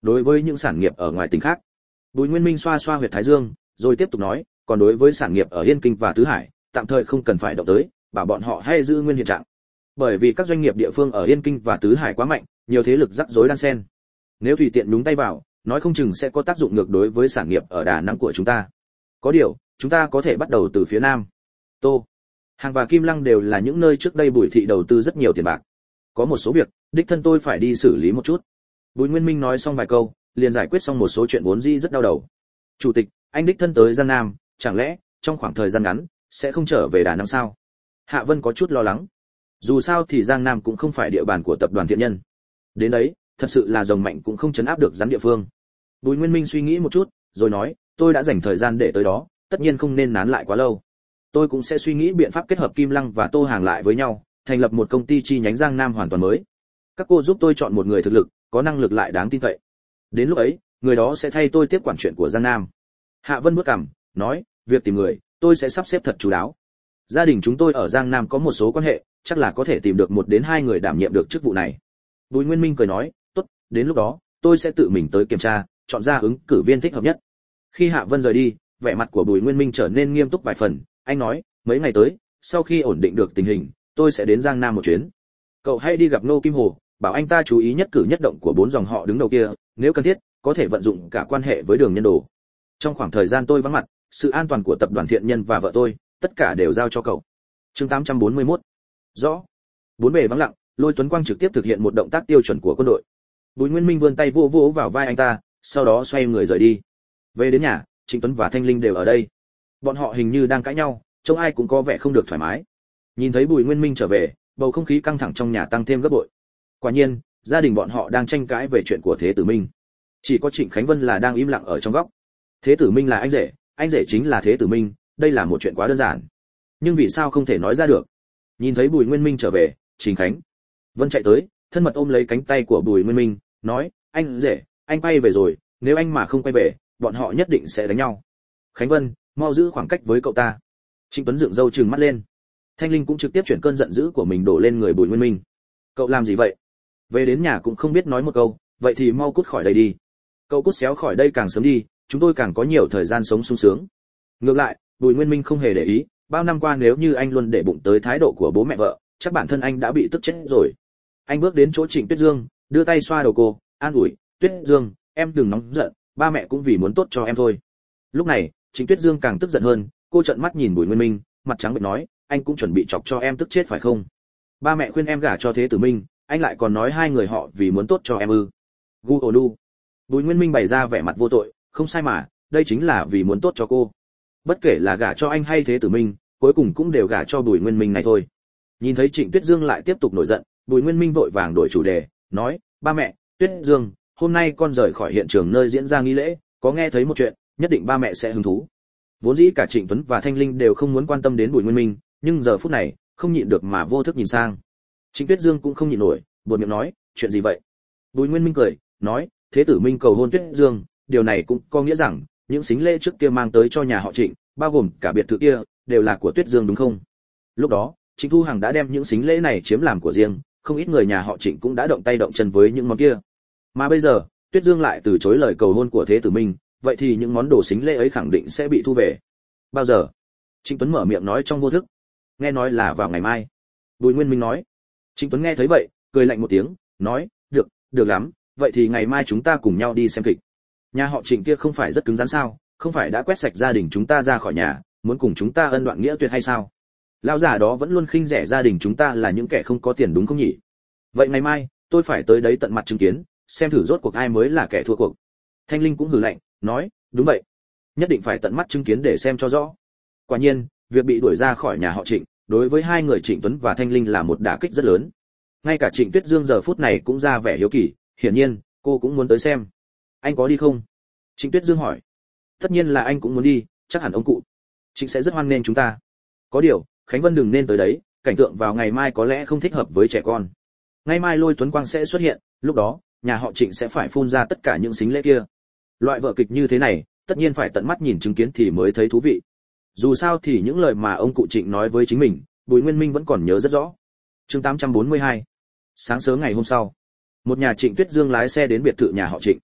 Đối với những sản nghiệp ở ngoài tỉnh khác, Bùi Nguyên Minh xoa xoa huyệt thái dương, rồi tiếp tục nói, còn đối với sản nghiệp ở Yên Kinh và Tứ Hải, tạm thời không cần phải động tới, bảo bọn họ hay giữ nguyên hiện trạng. Bởi vì các doanh nghiệp địa phương ở Yên Kinh và Tứ Hải quá mạnh, nhiều thế lực rắc rối đan xen. Nếu tùy tiện nhúng tay vào, nói không chừng sẽ có tác dụng ngược đối với sản nghiệp ở Đà Nẵng của chúng ta. Có điều, chúng ta có thể bắt đầu từ phía nam. Tô, Hàng và Kim Lăng đều là những nơi trước đây Bùi thị đầu tư rất nhiều tiền bạc. Có một số việc, đích thân tôi phải đi xử lý một chút. Bùi Nguyên Minh nói xong vài câu, liền giải quyết xong một số chuyện vốn dĩ rất đau đầu. Chủ tịch, anh đích thân tới Giang Nam, chẳng lẽ trong khoảng thời gian ngắn sẽ không trở về Đà Nẵng sao? Hạ Vân có chút lo lắng. Dù sao thì Giang Nam cũng không phải địa bàn của tập đoàn Thiện Nhân. Đến đấy, thật sự là rồng mạnh cũng không chấn áp được rắn địa phương. Bùi Nguyên Minh suy nghĩ một chút, rồi nói, tôi đã dành thời gian để tới đó, tất nhiên không nên nán lại quá lâu. Tôi cũng sẽ suy nghĩ biện pháp kết hợp Kim Lăng và Tô Hàng lại với nhau, thành lập một công ty chi nhánh Giang Nam hoàn toàn mới. Các cô giúp tôi chọn một người thực lực, có năng lực lại đáng tin cậy. Đến lúc ấy, người đó sẽ thay tôi tiếp quản chuyện của Giang Nam. Hạ Vân bước cằm, nói, việc tìm người, tôi sẽ sắp xếp thật chú đáo. Gia đình chúng tôi ở Giang Nam có một số quan hệ, chắc là có thể tìm được một đến hai người đảm nhiệm được chức vụ này. Bùi Nguyên Minh cười nói, tốt, đến lúc đó, tôi sẽ tự mình tới kiểm tra, chọn ra ứng cử viên thích hợp nhất. Khi Hạ Vân rời đi, vẻ mặt của Bùi Nguyên Minh trở nên nghiêm túc vài phần, anh nói, mấy ngày tới, sau khi ổn định được tình hình, tôi sẽ đến Giang Nam một chuyến. Cậu hãy đi gặp Nô Kim Hồ, bảo anh ta chú ý nhất cử nhất động của bốn dòng họ đứng đầu kia, nếu cần thiết, có thể vận dụng cả quan hệ với Đường Nhân Đồ. Trong khoảng thời gian tôi vắng mặt, sự an toàn của tập đoàn Thiện Nhân và vợ tôi, tất cả đều giao cho cậu. Chương tám trăm bốn mươi mốt. Rõ. Bốn bề vắng lặng, Lôi Tuấn Quang trực tiếp thực hiện một động tác tiêu chuẩn của quân đội. Bùi Nguyên Minh vươn tay vỗ vỗ vào vai anh ta, sau đó xoay người rời đi. Về đến nhà, Trịnh Tuấn và Thanh Linh đều ở đây. Bọn họ hình như đang cãi nhau, trông ai cũng có vẻ không được thoải mái. Nhìn thấy Bùi Nguyên Minh trở về, bầu không khí căng thẳng trong nhà tăng thêm gấp bội. Quả nhiên, gia đình bọn họ đang tranh cãi về chuyện của Thế Tử Minh. Chỉ có Trịnh Khánh Vân là đang im lặng ở trong góc. Thế Tử Minh là anh rể, anh rể chính là Thế Tử Minh, đây là một chuyện quá đơn giản. Nhưng vì sao không thể nói ra được? Nhìn thấy Bùi Nguyên Minh trở về, Trịnh Khánh Vân chạy tới, thân mật ôm lấy cánh tay của Bùi Nguyên Minh, nói, anh rể, anh quay về rồi, nếu anh mà không quay về, bọn họ nhất định sẽ đánh nhau. Khánh Vân, mau giữ khoảng cách với cậu ta. Trịnh Tuấn dựng râu trừng mắt lên. Thanh Linh cũng trực tiếp chuyển cơn giận dữ của mình đổ lên người Bùi Nguyên Minh. Cậu làm gì vậy? Về đến nhà cũng không biết nói một câu, vậy thì mau cút khỏi đây đi. Cậu cút xéo khỏi đây càng sớm đi, chúng tôi càng có nhiều thời gian sống sung sướng. Ngược lại, Bùi Nguyên Minh không hề để ý, bao năm qua nếu như anh luôn để bụng tới thái độ của bố mẹ vợ, chắc bản thân anh đã bị tức chết rồi. Anh bước đến chỗ Trịnh Tuyết Dương, đưa tay xoa đầu cô, an ủi, Tuyết Dương, em đừng nóng giận, ba mẹ cũng vì muốn tốt cho em thôi. Lúc này, Trịnh Tuyết Dương càng tức giận hơn, cô trợn mắt nhìn Bùi Nguyên Minh, mặt trắng bệch nói, anh cũng chuẩn bị chọc cho em tức chết phải không? Ba mẹ khuyên em gả cho Thế Tử Minh, anh lại còn nói hai người họ vì muốn tốt cho em ư? Gu ồ lu. Bùi Nguyên Minh bày ra vẻ mặt vô tội, không sai mà, đây chính là vì muốn tốt cho cô. Bất kể là gả cho anh hay Thế Tử Minh, cuối cùng cũng đều gả cho Bùi Nguyên Minh này thôi. Nhìn thấy Trịnh Tuyết Dương lại tiếp tục nổi giận, Bùi Nguyên Minh vội vàng đổi chủ đề, nói, ba mẹ, Tuyết Dương, hôm nay con rời khỏi hiện trường nơi diễn ra nghi lễ, có nghe thấy một chuyện, nhất định ba mẹ sẽ hứng thú. Vốn dĩ cả Trịnh Tuấn và Thanh Linh đều không muốn quan tâm đến Bùi Nguyên Minh, nhưng giờ phút này, không nhịn được mà vô thức nhìn sang. Trịnh Tuyết Dương cũng không nhịn nổi, buột miệng nói, chuyện gì vậy? Bùi Nguyên Minh cười, nói, Thế Tử Minh cầu hôn Tuyết Dương, điều này cũng có nghĩa rằng, những sính lễ trước kia mang tới cho nhà họ Trịnh, bao gồm cả biệt thự kia, đều là của Tuyết Dương đúng không? Lúc đó, Trịnh Thu Hằng đã đem những sính lễ này chiếm làm của riêng, không ít người nhà họ Trịnh cũng đã động tay động chân với những món kia. Mà bây giờ, Tuyết Dương lại từ chối lời cầu hôn của Thế Tử Minh, vậy thì những món đồ sính lễ ấy khẳng định sẽ bị thu về. Bao giờ? Trịnh Tuấn mở miệng nói trong vô thức. Nghe nói là vào ngày mai. Bùi Nguyên Minh nói. Trịnh Tuấn nghe thấy vậy, cười lạnh một tiếng, nói, được, được lắm, vậy thì ngày mai chúng ta cùng nhau đi xem kịch. Nhà họ Trịnh kia không phải rất cứng rắn sao, không phải đã quét sạch gia đình chúng ta ra khỏi nhà, muốn cùng chúng ta ân đoạn nghĩa tuyệt hay sao? Lão già đó vẫn luôn khinh rẻ gia đình chúng ta là những kẻ không có tiền đúng không nhỉ? Vậy ngày mai, tôi phải tới đấy tận mặt chứng kiến, xem thử rốt cuộc ai mới là kẻ thua cuộc. Thanh Linh cũng hừ lạnh, nói, đúng vậy, nhất định phải tận mắt chứng kiến để xem cho rõ. Quả nhiên, việc bị đuổi ra khỏi nhà họ Trịnh, đối với hai người Trịnh Tuấn và Thanh Linh là một đả kích rất lớn. Ngay cả Trịnh Tuyết Dương giờ phút này cũng ra vẻ hiếu kỳ, hiển nhiên, cô cũng muốn tới xem. Anh có đi không? Trịnh Tuyết Dương hỏi. Tất nhiên là anh cũng muốn đi, chắc hẳn ông cụ Trịnh sẽ rất hoan nghênh chúng ta. Có điều, Khánh Vân đừng nên tới đấy, cảnh tượng vào ngày mai có lẽ không thích hợp với trẻ con. Ngày mai Lôi Tuấn Quang sẽ xuất hiện, lúc đó, nhà họ Trịnh sẽ phải phun ra tất cả những sính lễ kia. Loại vở kịch như thế này, tất nhiên phải tận mắt nhìn chứng kiến thì mới thấy thú vị. Dù sao thì những lời mà ông cụ Trịnh nói với chính mình, Bùi Nguyên Minh vẫn còn nhớ rất rõ. Chương tám trăm bốn mươi hai. Sáng sớm ngày hôm sau, một nhà Trịnh Tuyết Dương lái xe đến biệt thự nhà họ Trịnh.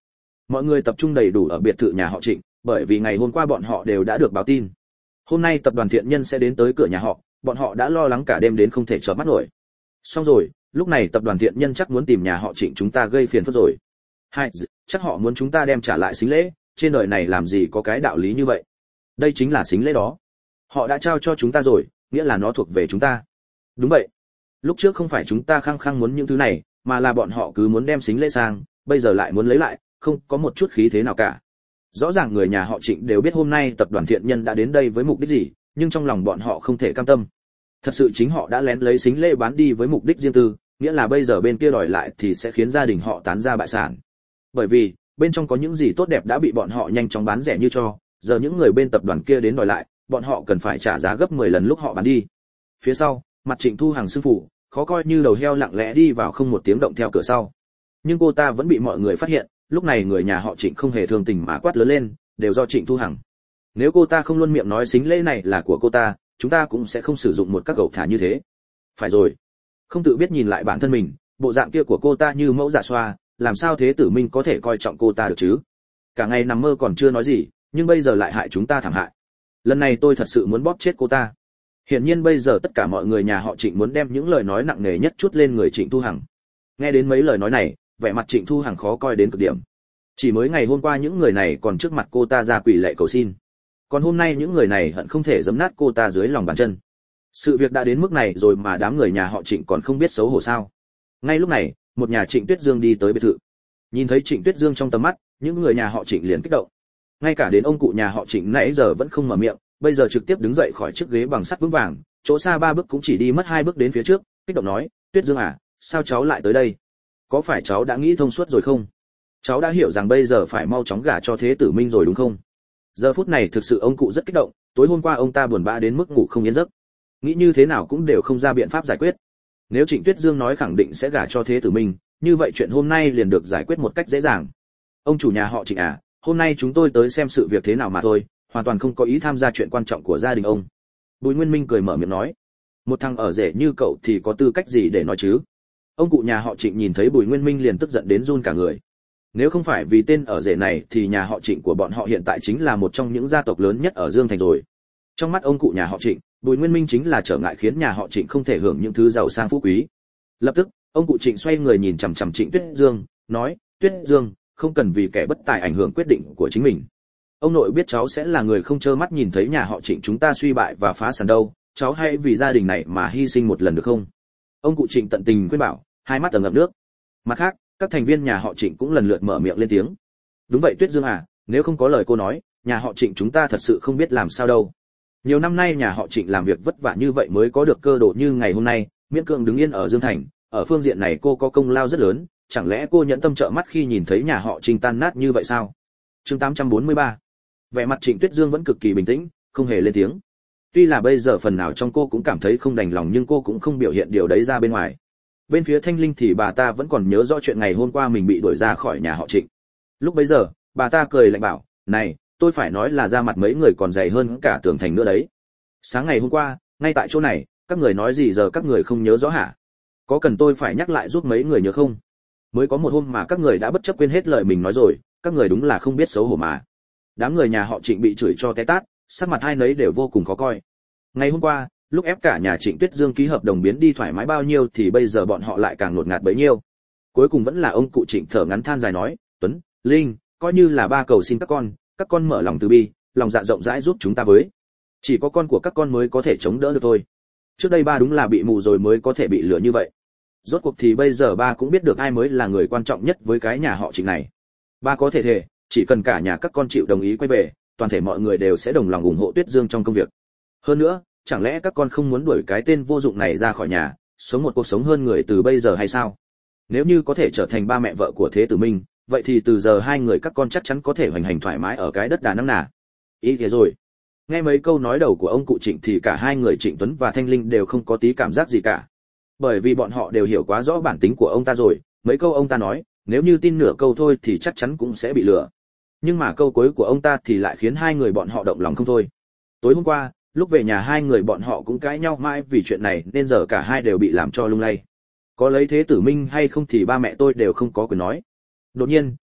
Mọi người tập trung đầy đủ ở biệt thự nhà họ Trịnh, bởi vì ngày hôm qua bọn họ đều đã được báo tin. Hôm nay tập đoàn thiện nhân sẽ đến tới cửa nhà họ, bọn họ đã lo lắng cả đêm đến không thể chợp mắt nổi. Xong rồi, lúc này tập đoàn thiện nhân chắc muốn tìm nhà họ Trịnh chúng ta gây phiền phức rồi. Hai, chắc họ muốn chúng ta đem trả lại sính lễ, trên đời này làm gì có cái đạo lý như vậy. Đây chính là sính lễ đó. Họ đã trao cho chúng ta rồi, nghĩa là nó thuộc về chúng ta. Đúng vậy. Lúc trước không phải chúng ta khăng khăng muốn những thứ này, mà là bọn họ cứ muốn đem sính lễ sang, bây giờ lại muốn lấy lại, không có một chút khí thế nào cả. Rõ ràng người nhà họ Trịnh đều biết hôm nay tập đoàn thiện nhân đã đến đây với mục đích gì, nhưng trong lòng bọn họ không thể cam tâm. Thật sự chính họ đã lén lấy sính lễ bán đi với mục đích riêng tư, nghĩa là bây giờ bên kia đòi lại thì sẽ khiến gia đình họ tán ra bại sản. Bởi vì, bên trong có những gì tốt đẹp đã bị bọn họ nhanh chóng bán rẻ như cho, giờ những người bên tập đoàn kia đến đòi lại, bọn họ cần phải trả giá gấp mười lần lúc họ bán đi. Phía sau, mặt Trịnh Thu Hằng sư phụ, khó coi như đầu heo lặng lẽ đi vào không một tiếng động theo cửa sau. Nhưng cô ta vẫn bị mọi người phát hiện, lúc này người nhà họ Trịnh không hề thương tình mà quát lớn lên, đều do Trịnh Thu Hằng. Nếu cô ta không luôn miệng nói sính lễ này là của cô ta, chúng ta cũng sẽ không sử dụng một các gẩu thả như thế. Phải rồi, không tự biết nhìn lại bản thân mình, bộ dạng kia của cô ta như mẫu dạ xoa, làm sao thế tử Minh có thể coi trọng cô ta được chứ? Cả ngày nằm mơ còn chưa nói gì, nhưng bây giờ lại hại chúng ta thảm hại. Lần này tôi thật sự muốn bóp chết cô ta. Hiển nhiên bây giờ tất cả mọi người nhà họ Trịnh muốn đem những lời nói nặng nề nhất chút lên người Trịnh Thu Hằng. Nghe đến mấy lời nói này, vẻ mặt Trịnh Thu Hằng khó coi đến cực điểm. Chỉ mới ngày hôm qua những người này còn trước mặt cô ta ra quỳ lạy cầu xin, còn hôm nay những người này hận không thể giẫm nát cô ta dưới lòng bàn chân. Sự việc đã đến mức này rồi mà đám người nhà họ Trịnh còn không biết xấu hổ sao? Ngay lúc này, một nhà Trịnh Tuyết Dương đi tới biệt thự. Nhìn thấy Trịnh Tuyết Dương trong tầm mắt, những người nhà họ Trịnh liền kích động. Ngay cả đến ông cụ nhà họ Trịnh nãy giờ vẫn không mở miệng, bây giờ trực tiếp đứng dậy khỏi chiếc ghế bằng sắt vững vàng, chỗ xa ba bước cũng chỉ đi mất hai bước đến phía trước, kích động nói, Tuyết Dương à, sao cháu lại tới đây? Có phải cháu đã nghĩ thông suốt rồi không? Cháu đã hiểu rằng bây giờ phải mau chóng gả cho Thế Tử Minh rồi đúng không? Giờ phút này thực sự ông cụ rất kích động, tối hôm qua ông ta buồn bã đến mức ngủ không yên giấc, nghĩ như thế nào cũng đều không ra biện pháp giải quyết. Nếu Trịnh Tuyết Dương nói khẳng định sẽ gả cho Thế Tử Minh, như vậy chuyện hôm nay liền được giải quyết một cách dễ dàng. Ông chủ nhà họ Trịnh à, hôm nay chúng tôi tới xem sự việc thế nào mà thôi, hoàn toàn không có ý tham gia chuyện quan trọng của gia đình ông. Bùi Nguyên Minh cười mở miệng nói, một thằng ở rể như cậu thì có tư cách gì để nói chứ? Ông cụ nhà họ Trịnh nhìn thấy Bùi Nguyên Minh liền tức giận đến run cả người. Nếu không phải vì tên ở rể này thì nhà họ Trịnh của bọn họ hiện tại chính là một trong những gia tộc lớn nhất ở Dương Thành rồi. Trong mắt ông cụ nhà họ Trịnh, Bùi Nguyên Minh chính là trở ngại khiến nhà họ Trịnh không thể hưởng những thứ giàu sang phú quý. Lập tức, ông cụ Trịnh xoay người nhìn chằm chằm Trịnh Tuyết Dương, nói, Tuyết Dương, không cần vì kẻ bất tài ảnh hưởng quyết định của chính mình. Ông nội biết cháu sẽ là người không trơ mắt nhìn thấy nhà họ Trịnh chúng ta suy bại và phá sản đâu, cháu hãy vì gia đình này mà hy sinh một lần được không? Ông cụ Trịnh tận tình khuyên bảo, hai mắt ẩn ngập nước. Mặt khác, các thành viên nhà họ Trịnh cũng lần lượt mở miệng lên tiếng. Đúng vậy Tuyết Dương à, nếu không có lời cô nói, nhà họ Trịnh chúng ta thật sự không biết làm sao đâu. Nhiều năm nay nhà họ Trịnh làm việc vất vả như vậy mới có được cơ độ như ngày hôm nay, miễn cưỡng đứng yên ở Dương Thành, ở phương diện này cô có công lao rất lớn, chẳng lẽ cô nhẫn tâm trợ mắt khi nhìn thấy nhà họ Trịnh tan nát như vậy sao? Chương tám trăm bốn mươi ba. Vẻ mặt Trịnh Tuyết Dương vẫn cực kỳ bình tĩnh, không hề lên tiếng. Tuy là bây giờ phần nào trong cô cũng cảm thấy không đành lòng nhưng cô cũng không biểu hiện điều đấy ra bên ngoài. Bên phía Thanh Linh thì bà ta vẫn còn nhớ rõ chuyện ngày hôm qua mình bị đuổi ra khỏi nhà họ Trịnh. Lúc bấy giờ, bà ta cười lạnh bảo, này, tôi phải nói là da mặt mấy người còn dày hơn cả tường thành nữa đấy. Sáng ngày hôm qua, ngay tại chỗ này, các người nói gì giờ các người không nhớ rõ hả? Có cần tôi phải nhắc lại giúp mấy người nhớ không? Mới có một hôm mà các người đã bất chấp quên hết lời mình nói rồi, các người đúng là không biết xấu hổ mà. Đám người nhà họ Trịnh bị chửi cho té tát, sắc mặt hai nấy đều vô cùng khó coi. Ngày hôm qua, lúc ép cả nhà Trịnh Tuyết Dương ký hợp đồng biến đi thoải mái bao nhiêu thì bây giờ bọn họ lại càng ngột ngạt bấy nhiêu. Cuối cùng vẫn là ông cụ Trịnh thở ngắn than dài nói, Tuấn, Linh, coi như là ba cầu xin các con, các con mở lòng từ bi, lòng dạ rộng rãi giúp chúng ta với. Chỉ có con của các con mới có thể chống đỡ được thôi. Trước đây ba đúng là bị mù rồi mới có thể bị lừa như vậy. Rốt cuộc thì bây giờ ba cũng biết được ai mới là người quan trọng nhất với cái nhà họ Trịnh này. Ba có thể thề, chỉ cần cả nhà các con chịu đồng ý quay về, toàn thể mọi người đều sẽ đồng lòng ủng hộ Tuyết Dương trong công việc. Hơn nữa, chẳng lẽ các con không muốn đuổi cái tên vô dụng này ra khỏi nhà, sống một cuộc sống hơn người từ bây giờ hay sao? Nếu như có thể trở thành ba mẹ vợ của Thế Tử Minh, vậy thì từ giờ hai người các con chắc chắn có thể hoành hành thoải mái ở cái đất đà năng nà. Ý thế rồi. Nghe mấy câu nói đầu của ông cụ Trịnh thì cả hai người Trịnh Tuấn và Thanh Linh đều không có tí cảm giác gì cả. Bởi vì bọn họ đều hiểu quá rõ bản tính của ông ta rồi, mấy câu ông ta nói, nếu như tin nửa câu thôi thì chắc chắn cũng sẽ bị lừa. Nhưng mà câu cuối của ông ta thì lại khiến hai người bọn họ động lòng không thôi. Tối hôm qua, lúc về nhà hai người bọn họ cũng cãi nhau mãi vì chuyện này nên giờ cả hai đều bị làm cho lung lay. Có lấy Thế Tử Minh hay không thì ba mẹ tôi đều không có quyền nói. Đột nhiên,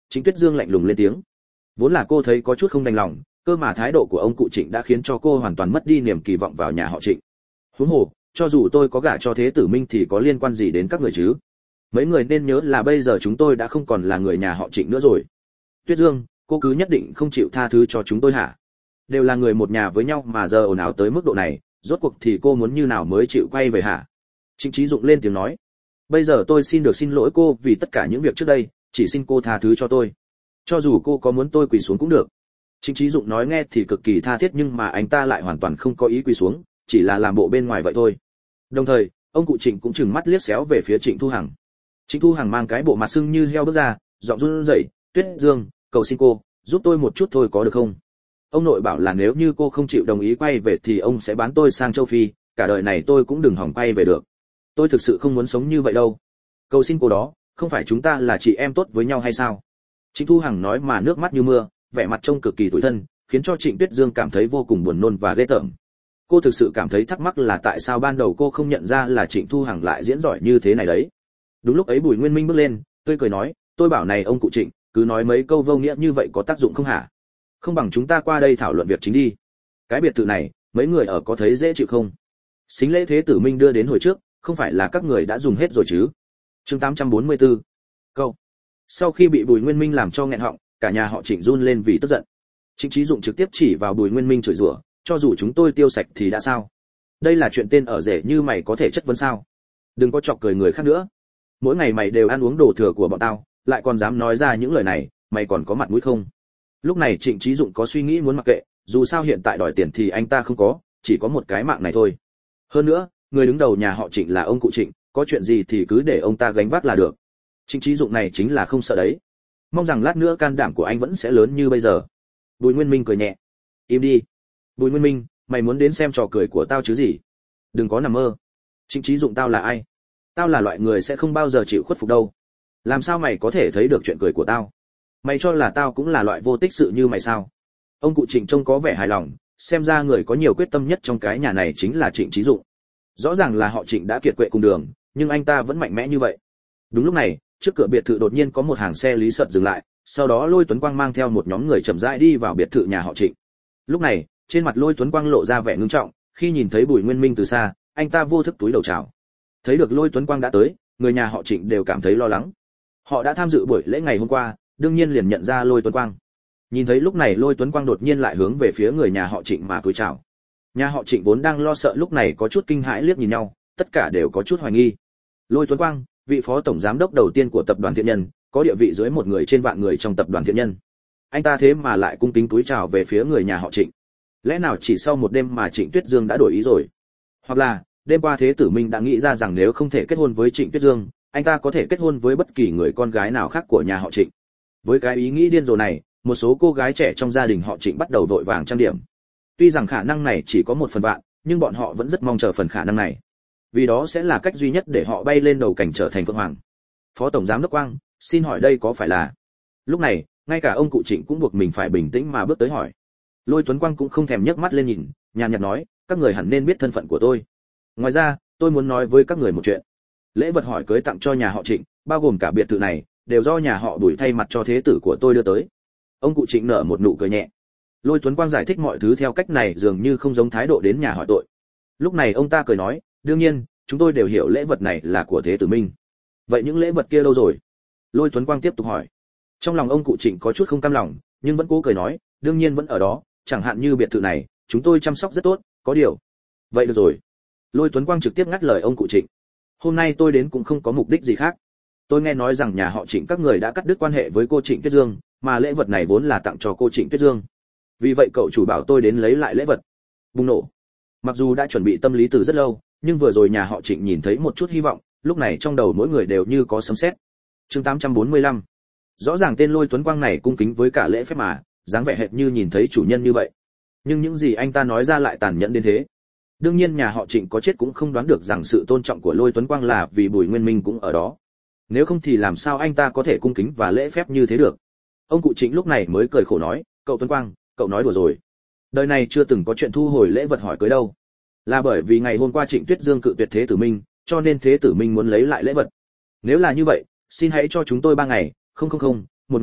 Trịnh Tuyết Dương lạnh lùng lên tiếng. Vốn là cô thấy có chút không đành lòng, cơ mà thái độ của ông cụ Trịnh đã khiến cho cô hoàn toàn mất đi niềm kỳ vọng vào nhà họ Trịnh. Huống hồ, cho dù tôi có gả cho Thế Tử Minh thì có liên quan gì đến các người chứ? Mấy người nên nhớ là bây giờ chúng tôi đã không còn là người nhà họ Trịnh nữa rồi. Tuyết Dương, cô cứ nhất định không chịu tha thứ cho chúng tôi hả? Đều là người một nhà với nhau mà giờ ồn ào tới mức độ này, rốt cuộc thì cô muốn như nào mới chịu quay về hả? Trịnh Chí Dụng lên tiếng nói. Bây giờ tôi xin được xin lỗi cô vì tất cả những việc trước đây, chỉ xin cô tha thứ cho tôi. Cho dù cô có muốn tôi quỳ xuống cũng được. Trịnh Chí Dụng nói nghe thì cực kỳ tha thiết nhưng mà anh ta lại hoàn toàn không có ý quỳ xuống, chỉ là làm bộ bên ngoài vậy thôi. Đồng thời, ông cụ Trịnh cũng trừng mắt liếc xéo về phía Trịnh Thu Hằng. Trịnh Thu Hằng mang cái bộ mặt sưng như heo bước ra, giọng run rẩy, "Tuyết Dương, cầu xin cô, giúp tôi một chút thôi có được không? Ông nội bảo là nếu như cô không chịu đồng ý quay về thì ông sẽ bán tôi sang châu Phi, cả đời này tôi cũng đừng hỏng quay về được. Tôi thực sự không muốn sống như vậy đâu. Cầu xin cô đó, không phải chúng ta là chị em tốt với nhau hay sao?" Trịnh Thu Hằng nói mà nước mắt như mưa, vẻ mặt trông cực kỳ tủi thân, khiến cho Trịnh Tuyết Dương cảm thấy vô cùng buồn nôn và ghê tởm. Cô thực sự cảm thấy thắc mắc là tại sao ban đầu cô không nhận ra là Trịnh Thu Hằng lại diễn giỏi như thế này đấy. Đúng lúc ấy Bùi Nguyên Minh bước lên, tươi cười nói, "Tôi bảo này ông cụ Trịnh, cứ nói mấy câu vô nghĩa như vậy có tác dụng không hả? Không bằng chúng ta qua đây thảo luận việc chính đi. Cái biệt thự này, mấy người ở có thấy dễ chịu không? Sính lễ Thế Tử Minh đưa đến hồi trước, không phải là các người đã dùng hết rồi chứ?" Chương tám trăm bốn mươi tư. Câu. Sau khi bị Bùi Nguyên Minh làm cho nghẹn họng, cả nhà họ Trịnh run lên vì tức giận. Trịnh Chí Dụng trực tiếp chỉ vào Bùi Nguyên Minh chửi rủa, "Cho dù chúng tôi tiêu sạch thì đã sao? Đây là chuyện tên ở rể như mày có thể chất vấn sao? Đừng có chọc cười người khác nữa. Mỗi ngày mày đều ăn uống đồ thừa của bọn tao, lại còn dám nói ra những lời này, mày còn có mặt mũi không?" Lúc này Trịnh Chí Dụng có suy nghĩ muốn mặc kệ, dù sao hiện tại đòi tiền thì anh ta không có, chỉ có một cái mạng này thôi. Hơn nữa, người đứng đầu nhà họ Trịnh là ông cụ Trịnh, có chuyện gì thì cứ để ông ta gánh vác là được. Trịnh Chí Dụng này chính là không sợ đấy. Mong rằng lát nữa can đảm của anh vẫn sẽ lớn như bây giờ. Bùi Nguyên Minh cười nhẹ. Im đi. Bùi Nguyên Minh, mày muốn đến xem trò cười của tao chứ gì? Đừng có nằm mơ. Trịnh Chí Dụng, tao là ai? Tao là loại người sẽ không bao giờ chịu khuất phục đâu. Làm sao mày có thể thấy được chuyện cười của tao? Mày cho là tao cũng là loại vô tích sự như mày sao? Ông cụ Trịnh trông có vẻ hài lòng, xem ra người có nhiều quyết tâm nhất trong cái nhà này chính là Trịnh Chí Dụng. Rõ ràng là họ Trịnh đã kiệt quệ cùng đường, nhưng anh ta vẫn mạnh mẽ như vậy. Đúng lúc này, trước cửa biệt thự đột nhiên có một hàng xe Lý Sợt dừng lại, sau đó Lôi Tuấn Quang mang theo một nhóm người chậm rãi đi vào biệt thự nhà họ Trịnh. Lúc này, trên mặt Lôi Tuấn Quang lộ ra vẻ ngưng trọng, khi nhìn thấy Bùi Nguyên Minh từ xa, anh ta vô thức túi đầu chào. Thấy được Lôi Tuấn Quang đã tới, người nhà họ Trịnh đều cảm thấy lo lắng. Họ đã tham dự buổi lễ ngày hôm qua, đương nhiên liền nhận ra Lôi Tuấn Quang. Nhìn thấy lúc này Lôi Tuấn Quang đột nhiên lại hướng về phía người nhà họ Trịnh mà cúi chào. Nhà họ Trịnh vốn đang lo sợ lúc này có chút kinh hãi liếc nhìn nhau, tất cả đều có chút hoài nghi. Lôi Tuấn Quang, vị phó tổng giám đốc đầu tiên của tập đoàn Thiện Nhân, có địa vị dưới một người trên vạn người trong tập đoàn Thiện Nhân. Anh ta thế mà lại cung kính cúi chào về phía người nhà họ Trịnh. Lẽ nào chỉ sau một đêm mà Trịnh Tuyết Dương đã đổi ý rồi? Hoặc là, đêm qua Thế Tử Minh đã nghĩ ra rằng nếu không thể kết hôn với Trịnh Tuyết Dương, anh ta có thể kết hôn với bất kỳ người con gái nào khác của nhà họ Trịnh. Với cái ý nghĩ điên rồ này, một số cô gái trẻ trong gia đình họ Trịnh bắt đầu vội vàng trang điểm. Tuy rằng khả năng này chỉ có một phần vạn, nhưng bọn họ vẫn rất mong chờ phần khả năng này. Vì đó sẽ là cách duy nhất để họ bay lên đầu cảnh trở thành Phượng Hoàng. Phó tổng giám đốc Quang, xin hỏi đây có phải là... Lúc này, ngay cả ông cụ Trịnh cũng buộc mình phải bình tĩnh mà bước tới hỏi. Lôi Tuấn Quang cũng không thèm nhấc mắt lên nhìn, nhàn nhạt nói, các người hẳn nên biết thân phận của tôi. Ngoài ra, tôi muốn nói với các người một chuyện. Lễ vật hỏi cưới tặng cho nhà họ Trịnh, bao gồm cả biệt thự này, đều do nhà họ Bùi thay mặt cho thế tử của tôi đưa tới. Ông cụ Trịnh nở một nụ cười nhẹ. Lôi Tuấn Quang giải thích mọi thứ theo cách này dường như không giống thái độ đến nhà hỏi tội. Lúc này ông ta cười nói, đương nhiên, chúng tôi đều hiểu lễ vật này là của Thế Tử Minh. Vậy những lễ vật kia đâu rồi? Lôi Tuấn Quang tiếp tục hỏi. Trong lòng ông cụ Trịnh có chút không cam lòng, nhưng vẫn cố cười nói, đương nhiên vẫn ở đó, chẳng hạn như biệt thự này, chúng tôi chăm sóc rất tốt, có điều. Vậy được rồi. Lôi Tuấn Quang trực tiếp ngắt lời ông cụ Trịnh. Hôm nay tôi đến cũng không có mục đích gì khác. Tôi nghe nói rằng nhà họ Trịnh các người đã cắt đứt quan hệ với cô Trịnh Tuyết Dương, mà lễ vật này vốn là tặng cho cô Trịnh Tuyết Dương. Vì vậy cậu chủ bảo tôi đến lấy lại lễ vật. Bùng nổ. Mặc dù đã chuẩn bị tâm lý từ rất lâu, nhưng vừa rồi nhà họ Trịnh nhìn thấy một chút hy vọng, lúc này trong đầu mỗi người đều như có sấm sét. Chương tám trăm bốn mươi lăm. Rõ ràng tên Lôi Tuấn Quang này cung kính với cả lễ phép mà, dáng vẻ hệt như nhìn thấy chủ nhân như vậy. Nhưng những gì anh ta nói ra lại tàn nhẫn đến thế. Đương nhiên nhà họ Trịnh có chết cũng không đoán được rằng sự tôn trọng của Lôi Tuấn Quang là vì Bùi Nguyên Minh cũng ở đó. Nếu không thì làm sao anh ta có thể cung kính và lễ phép như thế được? Ông cụ Trịnh lúc này mới cười khổ nói, cậu Tuấn Quang, cậu nói đùa rồi. Đời này chưa từng có chuyện thu hồi lễ vật hỏi cưới đâu. Là bởi vì ngày hôm qua Trịnh Tuyết Dương cự tuyệt Thế Tử Minh, cho nên Thế Tử Minh muốn lấy lại lễ vật. Nếu là như vậy, xin hãy cho chúng tôi ba ngày, không không không, một ngày,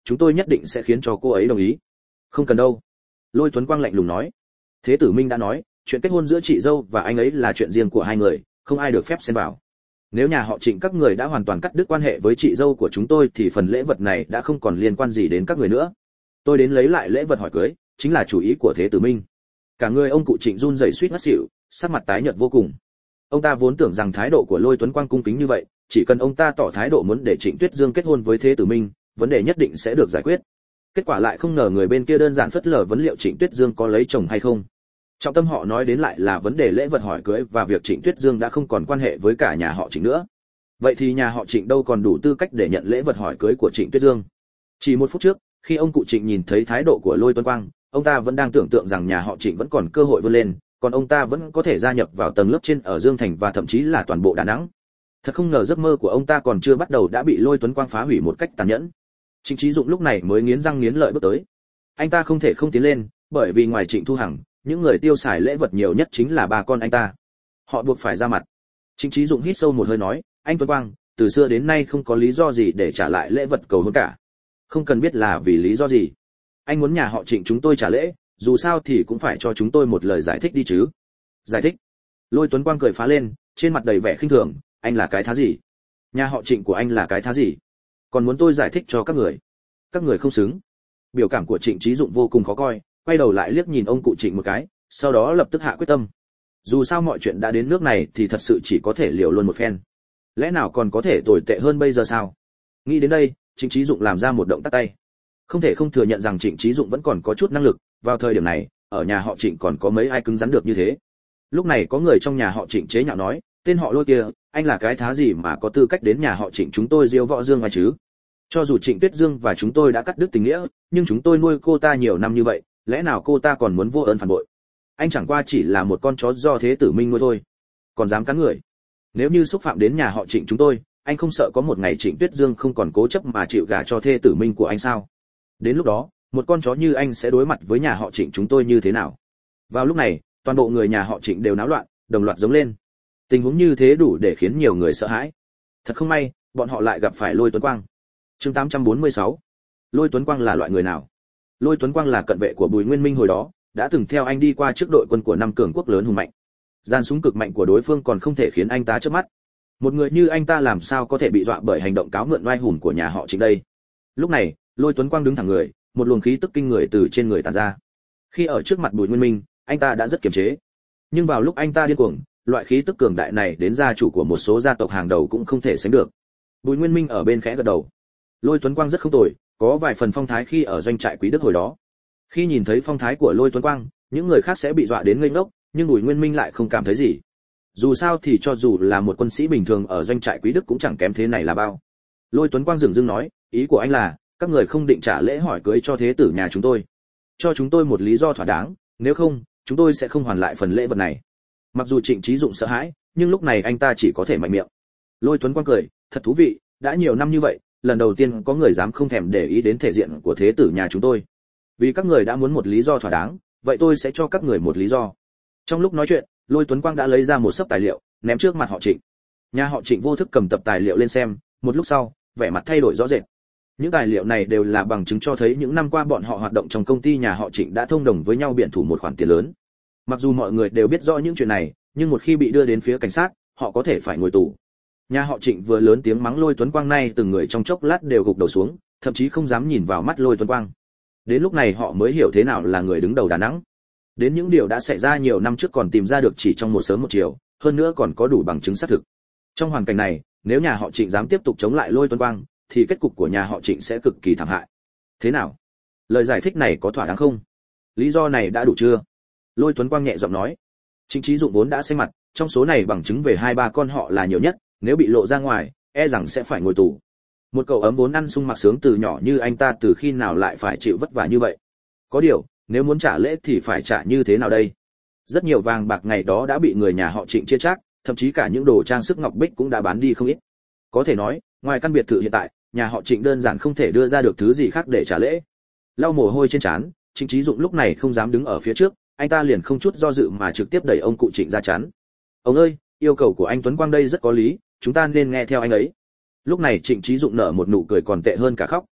chúng tôi nhất định sẽ khiến cho cô ấy đồng ý. Không cần đâu. Lôi Tuấn Quang lạnh lùng nói. Thế tử Minh đã nói, chuyện kết hôn giữa chị dâu và anh ấy là chuyện riêng của hai người, không ai được phép xen vào. Nếu nhà họ Trịnh các người đã hoàn toàn cắt đứt quan hệ với chị dâu của chúng tôi thì phần lễ vật này đã không còn liên quan gì đến các người nữa. Tôi đến lấy lại lễ vật hỏi cưới, chính là chủ ý của Thế tử Minh. Cả người ông cụ Trịnh run rẩy suýt ngất xỉu, sắc mặt tái nhợt vô cùng. Ông ta vốn tưởng rằng thái độ của Lôi Tuấn Quang cung kính như vậy, chỉ cần ông ta tỏ thái độ muốn để Trịnh Tuyết Dương kết hôn với Thế tử Minh, vấn đề nhất định sẽ được giải quyết. Kết quả lại không ngờ người bên kia đơn giản phớt lờ vấn liệu Trịnh Tuyết Dương có lấy chồng hay không. Trọng tâm họ nói đến lại là vấn đề lễ vật hỏi cưới và việc Trịnh Tuyết Dương đã không còn quan hệ với cả nhà họ Trịnh nữa. Vậy thì nhà họ Trịnh đâu còn đủ tư cách để nhận lễ vật hỏi cưới của Trịnh Tuyết Dương. Chỉ một phút trước, khi ông cụ Trịnh nhìn thấy thái độ của Lôi Tuấn Quang, ông ta vẫn đang tưởng tượng rằng nhà họ Trịnh vẫn còn cơ hội vươn lên, còn ông ta vẫn có thể gia nhập vào tầng lớp trên ở Dương Thành và thậm chí là toàn bộ Đà Nẵng. Thật không ngờ giấc mơ của ông ta còn chưa bắt đầu đã bị Lôi Tuấn Quang phá hủy một cách tàn nhẫn. Trịnh Chí Dụng lúc này mới nghiến răng nghiến lợi bước tới. Anh ta không thể không tiến lên, bởi vì ngoài Trịnh Thu Hằng, những người tiêu xài lễ vật nhiều nhất chính là ba con anh ta. Họ buộc phải ra mặt. Trịnh Chí Dụng hít sâu một hơi nói, anh Tuấn Quang, từ xưa đến nay không có lý do gì để trả lại lễ vật cầu hôn cả. Không cần biết là vì lý do gì. Anh muốn nhà họ Trịnh chúng tôi trả lễ, dù sao thì cũng phải cho chúng tôi một lời giải thích đi chứ. Giải thích? Lôi Tuấn Quang cười phá lên, trên mặt đầy vẻ khinh thường, anh là cái thá gì? Nhà họ Trịnh của anh là cái thá gì? Còn muốn tôi giải thích cho các người? Các người không xứng. Biểu cảm của Trịnh Chí Dụng vô cùng khó coi, quay đầu lại liếc nhìn ông cụ Trịnh một cái, sau đó lập tức hạ quyết tâm. Dù sao mọi chuyện đã đến nước này thì thật sự chỉ có thể liều luôn một phen. Lẽ nào còn có thể tồi tệ hơn bây giờ sao? Nghĩ đến đây, Trịnh Chí Dụng làm ra một động tác tay. Không thể không thừa nhận rằng Trịnh Chí Dụng vẫn còn có chút năng lực, vào thời điểm này, ở nhà họ Trịnh còn có mấy ai cứng rắn được như thế. Lúc này có người trong nhà họ Trịnh chế nhạo nói, tên họ Lôi kia, anh là cái thá gì mà có tư cách đến nhà họ Trịnh chúng tôi diêu võ dương ngoài chứ? Cho dù Trịnh Tuyết Dương và chúng tôi đã cắt đứt tình nghĩa, nhưng chúng tôi nuôi cô ta nhiều năm như vậy, lẽ nào cô ta còn muốn vô ơn phản bội? Anh chẳng qua chỉ là một con chó do Thế tử Minh nuôi thôi, còn dám cắn người. Nếu như xúc phạm đến nhà họ Trịnh chúng tôi, anh không sợ có một ngày Trịnh Tuyết Dương không còn cố chấp mà chịu gả cho Thế tử Minh của anh sao? Đến lúc đó, một con chó như anh sẽ đối mặt với nhà họ Trịnh chúng tôi như thế nào? Vào lúc này, toàn bộ người nhà họ Trịnh đều náo loạn, đồng loạt giống lên. Tình huống như thế đủ để khiến nhiều người sợ hãi. Thật không may, bọn họ lại gặp phải Lôi Tuấn Quang. Chương tám trăm bốn mươi sáu. Lôi Tuấn Quang là loại người nào? Lôi Tuấn Quang là cận vệ của Bùi Nguyên Minh hồi đó, đã từng theo anh đi qua trước đội quân của năm cường quốc lớn hùng mạnh. Gian súng cực mạnh của đối phương còn không thể khiến anh ta chớp mắt. Một người như anh ta làm sao có thể bị dọa bởi hành động cáo mượn oai hùng của nhà họ Trịnh đây? Lúc này, Lôi Tuấn Quang đứng thẳng người, một luồng khí tức kinh người từ trên người tản ra. Khi ở trước mặt Bùi Nguyên Minh, anh ta đã rất kiềm chế. Nhưng vào lúc anh ta điên cuồng, loại khí tức cường đại này đến gia chủ của một số gia tộc hàng đầu cũng không thể sánh được. Bùi Nguyên Minh ở bên khẽ gật đầu. Lôi Tuấn Quang rất không tồi, có vài phần phong thái khi ở doanh trại Quý Đức hồi đó. Khi nhìn thấy phong thái của Lôi Tuấn Quang, những người khác sẽ bị dọa đến ngây ngốc, nhưng Bùi Nguyên Minh lại không cảm thấy gì. Dù sao thì cho dù là một quân sĩ bình thường ở doanh trại Quý Đức cũng chẳng kém thế này là bao. Lôi Tuấn Quang dừng dưng nói, ý của anh là các người không định trả lễ hỏi cưới cho thế tử nhà chúng tôi? Cho chúng tôi một lý do thỏa đáng, nếu không, chúng tôi sẽ không hoàn lại phần lễ vật này. Mặc dù Trịnh Chí Dụng sợ hãi, nhưng lúc này anh ta chỉ có thể mạnh miệng. Lôi Tuấn Quang cười, thật thú vị, đã nhiều năm như vậy, lần đầu tiên có người dám không thèm để ý đến thể diện của thế tử nhà chúng tôi. Vì các người đã muốn một lý do thỏa đáng, vậy tôi sẽ cho các người một lý do. Trong lúc nói chuyện, Lôi Tuấn Quang đã lấy ra một xấp tài liệu, ném trước mặt họ Trịnh. Nhà họ Trịnh vô thức cầm tập tài liệu lên xem, một lúc sau, vẻ mặt thay đổi rõ rệt. Những tài liệu này đều là bằng chứng cho thấy những năm qua bọn họ hoạt động trong công ty nhà họ Trịnh đã thông đồng với nhau biện thủ một khoản tiền lớn. Mặc dù mọi người đều biết rõ những chuyện này, nhưng một khi bị đưa đến phía cảnh sát, họ có thể phải ngồi tù. Nhà họ Trịnh vừa lớn tiếng mắng Lôi Tuấn Quang này, từng người trong chốc lát đều gục đầu xuống, thậm chí không dám nhìn vào mắt Lôi Tuấn Quang. Đến lúc này họ mới hiểu thế nào là người đứng đầu Đà Nẵng. Đến những điều đã xảy ra nhiều năm trước còn tìm ra được chỉ trong một sớm một chiều, hơn nữa còn có đủ bằng chứng xác thực. Trong hoàn cảnh này, nếu nhà họ Trịnh dám tiếp tục chống lại Lôi Tuấn Quang, thì kết cục của nhà họ Trịnh sẽ cực kỳ thảm hại. Thế nào? Lời giải thích này có thỏa đáng không? Lý do này đã đủ chưa? Lôi Tuấn Quang nhẹ giọng nói. Trịnh Chí Dụng vốn đã xanh mặt, trong số này bằng chứng về hai ba con họ là nhiều nhất, nếu bị lộ ra ngoài, e rằng sẽ phải ngồi tù. Một cậu ấm vốn ăn sung mặc sướng từ nhỏ như anh ta từ khi nào lại phải chịu vất vả như vậy? Có điều, nếu muốn trả lễ thì phải trả như thế nào đây? Rất nhiều vàng bạc ngày đó đã bị người nhà họ Trịnh chia chác, thậm chí cả những đồ trang sức ngọc bích cũng đã bán đi không ít. Có thể nói, ngoài căn biệt thự hiện tại, nhà họ Trịnh đơn giản không thể đưa ra được thứ gì khác để trả lễ. Lau mồ hôi trên trán, Trịnh Chí Dụng lúc này không dám đứng ở phía trước, anh ta liền không chút do dự mà trực tiếp đẩy ông cụ Trịnh ra chắn. Ông ơi, yêu cầu của anh Tuấn Quang đây rất có lý, chúng ta nên nghe theo anh ấy. Lúc này Trịnh Chí Dụng nở một nụ cười còn tệ hơn cả khóc.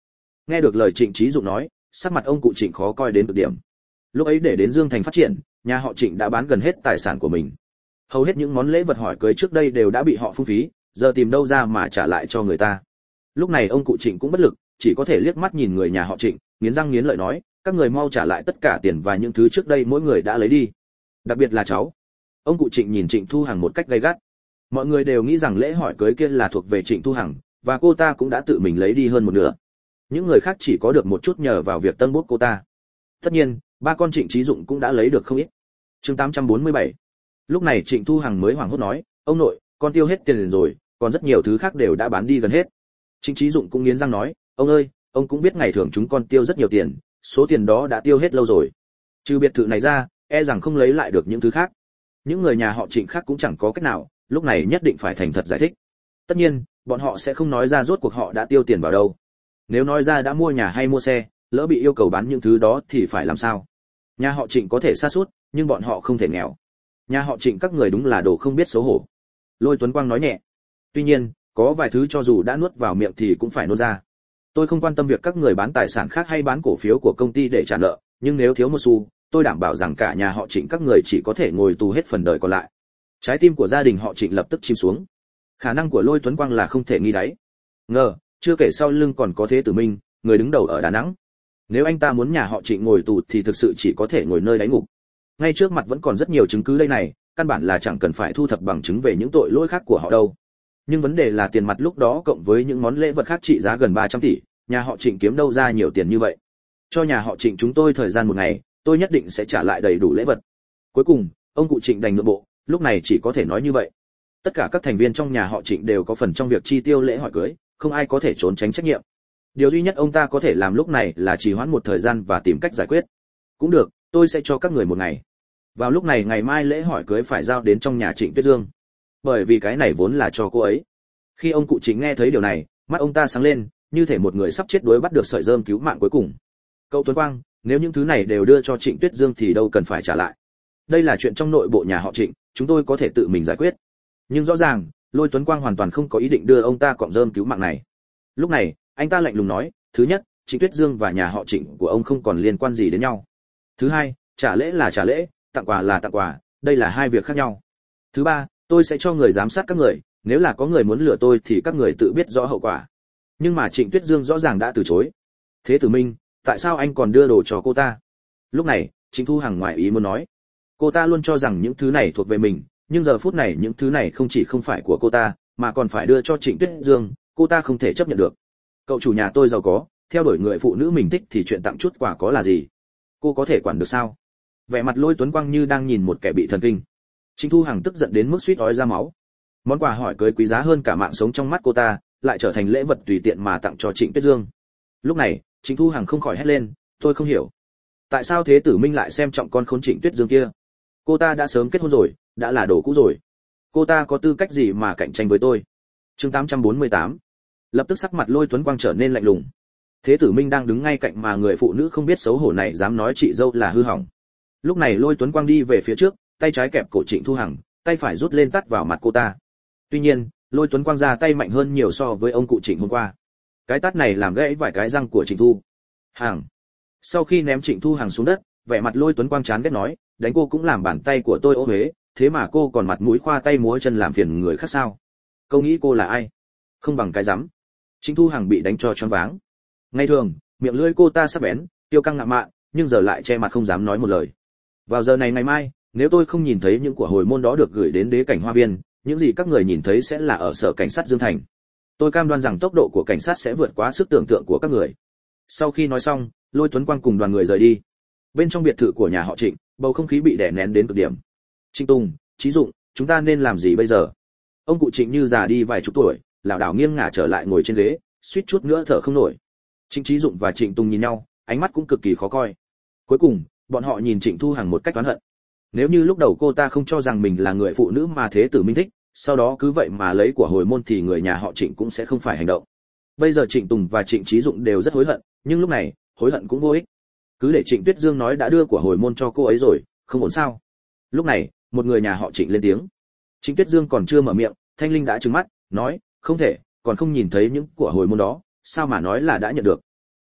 Nghe được lời Trịnh Chí Dụng nói, sắc mặt ông cụ Trịnh khó coi đến cực điểm. Lúc ấy để đến Dương Thành phát triển, nhà họ Trịnh đã bán gần hết tài sản của mình. Hầu hết những món lễ vật hỏi cưới trước đây đều đã bị họ phung phí, giờ tìm đâu ra mà trả lại cho người ta. Lúc này ông cụ Trịnh cũng bất lực, chỉ có thể liếc mắt nhìn người nhà họ Trịnh, nghiến răng nghiến lợi nói, các người mau trả lại tất cả tiền và những thứ trước đây mỗi người đã lấy đi. Đặc biệt là cháu. Ông cụ Trịnh nhìn Trịnh Thu Hằng một cách gay gắt. Mọi người đều nghĩ rằng lễ hỏi cưới kia là thuộc về Trịnh Thu Hằng, và cô ta cũng đã tự mình lấy đi hơn một nửa. Những người khác chỉ có được một chút nhờ vào việc tân bút cô ta. Tất nhiên, ba con Trịnh Chí Dụng cũng đã lấy được không ít. Chương tám trăm bốn mươi bảy. Lúc này Trịnh Thu Hằng mới hoảng hốt nói, ông nội, con tiêu hết tiền rồi, còn rất nhiều thứ khác đều đã bán đi gần hết. Trịnh Chí Dụng cũng nghiến răng nói, ông ơi, ông cũng biết ngày thường chúng con tiêu rất nhiều tiền, số tiền đó đã tiêu hết lâu rồi. Trừ biệt thự này ra, e rằng không lấy lại được những thứ khác. Những người nhà họ Trịnh khác cũng chẳng có cách nào, lúc này nhất định phải thành thật giải thích. Tất nhiên, bọn họ sẽ không nói ra rốt cuộc họ đã tiêu tiền vào đâu. Nếu nói ra đã mua nhà hay mua xe, lỡ bị yêu cầu bán những thứ đó thì phải làm sao? Nhà họ Trịnh có thể sa sút, nhưng bọn họ không thể nghèo. Nhà họ Trịnh các người đúng là đồ không biết xấu hổ. Lôi Tuấn Quang nói nhẹ. Tuy nhiên, có vài thứ cho dù đã nuốt vào miệng thì cũng phải nôn ra. Tôi không quan tâm việc các người bán tài sản khác hay bán cổ phiếu của công ty để trả nợ, nhưng nếu thiếu một xu, tôi đảm bảo rằng cả nhà họ Trịnh các người chỉ có thể ngồi tù hết phần đời còn lại. Trái tim của gia đình họ Trịnh lập tức chìm xuống. Khả năng của Lôi Tuấn Quang là không thể nghi đáy. Ngờ, chưa kể sau lưng còn có Thế Tử Minh, người đứng đầu ở Đà Nẵng. Nếu anh ta muốn nhà họ Trịnh ngồi tù thì thực sự chỉ có thể ngồi nơi đáy ngục. Ngay trước mặt vẫn còn rất nhiều chứng cứ đây này, căn bản là chẳng cần phải thu thập bằng chứng về những tội lỗi khác của họ đâu. Nhưng vấn đề là tiền mặt lúc đó cộng với những món lễ vật khác trị giá gần ba trăm tỷ, nhà họ Trịnh kiếm đâu ra nhiều tiền như vậy. Cho nhà họ Trịnh chúng tôi thời gian một ngày, tôi nhất định sẽ trả lại đầy đủ lễ vật. Cuối cùng, ông cụ Trịnh đành nhượng bộ, lúc này chỉ có thể nói như vậy. Tất cả các thành viên trong nhà họ Trịnh đều có phần trong việc chi tiêu lễ hỏi cưới, không ai có thể trốn tránh trách nhiệm. Điều duy nhất ông ta có thể làm lúc này là trì hoãn một thời gian và tìm cách giải quyết. Cũng được, tôi sẽ cho các người một ngày. Vào lúc này ngày mai lễ hỏi cưới phải giao đến trong nhà Trịnh Tuyết Dương. Bởi vì cái này vốn là cho cô ấy. Khi ông cụ Trịnh nghe thấy điều này, mắt ông ta sáng lên, như thể một người sắp chết đuối bắt được sợi rơm cứu mạng cuối cùng. Cậu Tuấn Quang, nếu những thứ này đều đưa cho Trịnh Tuyết Dương thì đâu cần phải trả lại. Đây là chuyện trong nội bộ nhà họ Trịnh, chúng tôi có thể tự mình giải quyết. Nhưng rõ ràng, Lôi Tuấn Quang hoàn toàn không có ý định đưa ông ta cọng rơm cứu mạng này. Lúc này, anh ta lạnh lùng nói, thứ nhất, Trịnh Tuyết Dương và nhà họ Trịnh của ông không còn liên quan gì đến nhau. Thứ hai, trả lễ là trả lễ, tặng quà là tặng quà, đây là hai việc khác nhau. Thứ ba, tôi sẽ cho người giám sát các người, nếu là có người muốn lừa tôi thì các người tự biết rõ hậu quả. Nhưng mà Trịnh Tuyết Dương rõ ràng đã từ chối. Thế Tử Minh, tại sao anh còn đưa đồ cho cô ta? Lúc này, Trịnh Thu Hằng ngoại ý muốn nói. Cô ta luôn cho rằng những thứ này thuộc về mình, nhưng giờ phút này những thứ này không chỉ không phải của cô ta, mà còn phải đưa cho Trịnh Tuyết Dương, cô ta không thể chấp nhận được. Cậu chủ nhà tôi giàu có, theo đuổi người phụ nữ mình thích thì chuyện tặng chút quà có là gì? Cô có thể quản được sao? Vẻ mặt Lôi Tuấn Quang như đang nhìn một kẻ bị thần kinh. Trịnh Thu Hằng tức giận đến mức suýt ói ra máu. Món quà hỏi cưới quý giá hơn cả mạng sống trong mắt cô ta, lại trở thành lễ vật tùy tiện mà tặng cho Trịnh Tuyết Dương. Lúc này, Trịnh Thu Hằng không khỏi hét lên, tôi không hiểu. Tại sao Thế Tử Minh lại xem trọng con khốn Trịnh Tuyết Dương kia? Cô ta đã sớm kết hôn rồi, đã là đồ cũ rồi. Cô ta có tư cách gì mà cạnh tranh với tôi? Chương tám trăm bốn mươi tám. Lập tức sắc mặt Lôi Tuấn Quang trở nên lạnh lùng. Thế Tử Minh đang đứng ngay cạnh mà người phụ nữ không biết xấu hổ này dám nói chị dâu là hư hỏng. Lúc này Lôi Tuấn Quang đi về phía trước, tay trái kẹp cổ Trịnh Thu Hằng, tay phải rút lên tát vào mặt cô ta. Tuy nhiên, Lôi Tuấn Quang ra tay mạnh hơn nhiều so với ông cụ Trịnh hôm qua. Cái tát này làm gãy vài cái răng của Trịnh Thu Hằng. Sau khi ném Trịnh Thu Hằng xuống đất, vẻ mặt Lôi Tuấn Quang chán ghét nói, đánh cô cũng làm bàn tay của tôi ô uế, thế mà cô còn mặt mũi khoa tay múa chân làm phiền người khác sao? Câu nghĩ cô là ai? Không bằng cái rắm. Trịnh Thu Hằng bị đánh cho choáng váng. Ngày thường, miệng lưỡi cô ta sắc bén, tiêu căng ngạo mạn, nhưng giờ lại che mặt không dám nói một lời. Vào giờ này ngày mai, nếu tôi không nhìn thấy những của hồi môn đó được gửi đến đế cảnh Hoa Viên, những gì các người nhìn thấy sẽ là ở sở cảnh sát Dương Thành. Tôi cam đoan rằng tốc độ của cảnh sát sẽ vượt quá sức tưởng tượng của các người. Sau khi nói xong, Lôi Tuấn Quang cùng đoàn người rời đi. Bên trong biệt thự của nhà họ Trịnh, bầu không khí bị đè nén đến cực điểm. Trịnh Tùng, Chí Dụng, chúng ta nên làm gì bây giờ? Ông cụ Trịnh như già đi vài chục tuổi, lảo đảo nghiêng ngả trở lại ngồi trên ghế, suýt chút nữa thở không nổi. Trịnh Chí Dụng và Trịnh Tùng nhìn nhau, ánh mắt cũng cực kỳ khó coi. Cuối cùng, bọn họ nhìn Trịnh Thu Hằng một cách oán hận. Nếu như lúc đầu cô ta không cho rằng mình là người phụ nữ mà Thế Tử Minh thích, sau đó cứ vậy mà lấy của hồi môn thì người nhà họ Trịnh cũng sẽ không phải hành động. Bây giờ Trịnh Tùng và Trịnh Chí Dụng đều rất hối hận, nhưng lúc này, hối hận cũng vô ích. Cứ để Trịnh Tuyết Dương nói đã đưa của hồi môn cho cô ấy rồi, không ổn sao? Lúc này, một người nhà họ Trịnh lên tiếng. Trịnh Tuyết Dương còn chưa mở miệng, Thanh Linh đã trừng mắt, nói, không thể, còn không nhìn thấy những của hồi môn đó, sao mà nói là đã nhận được?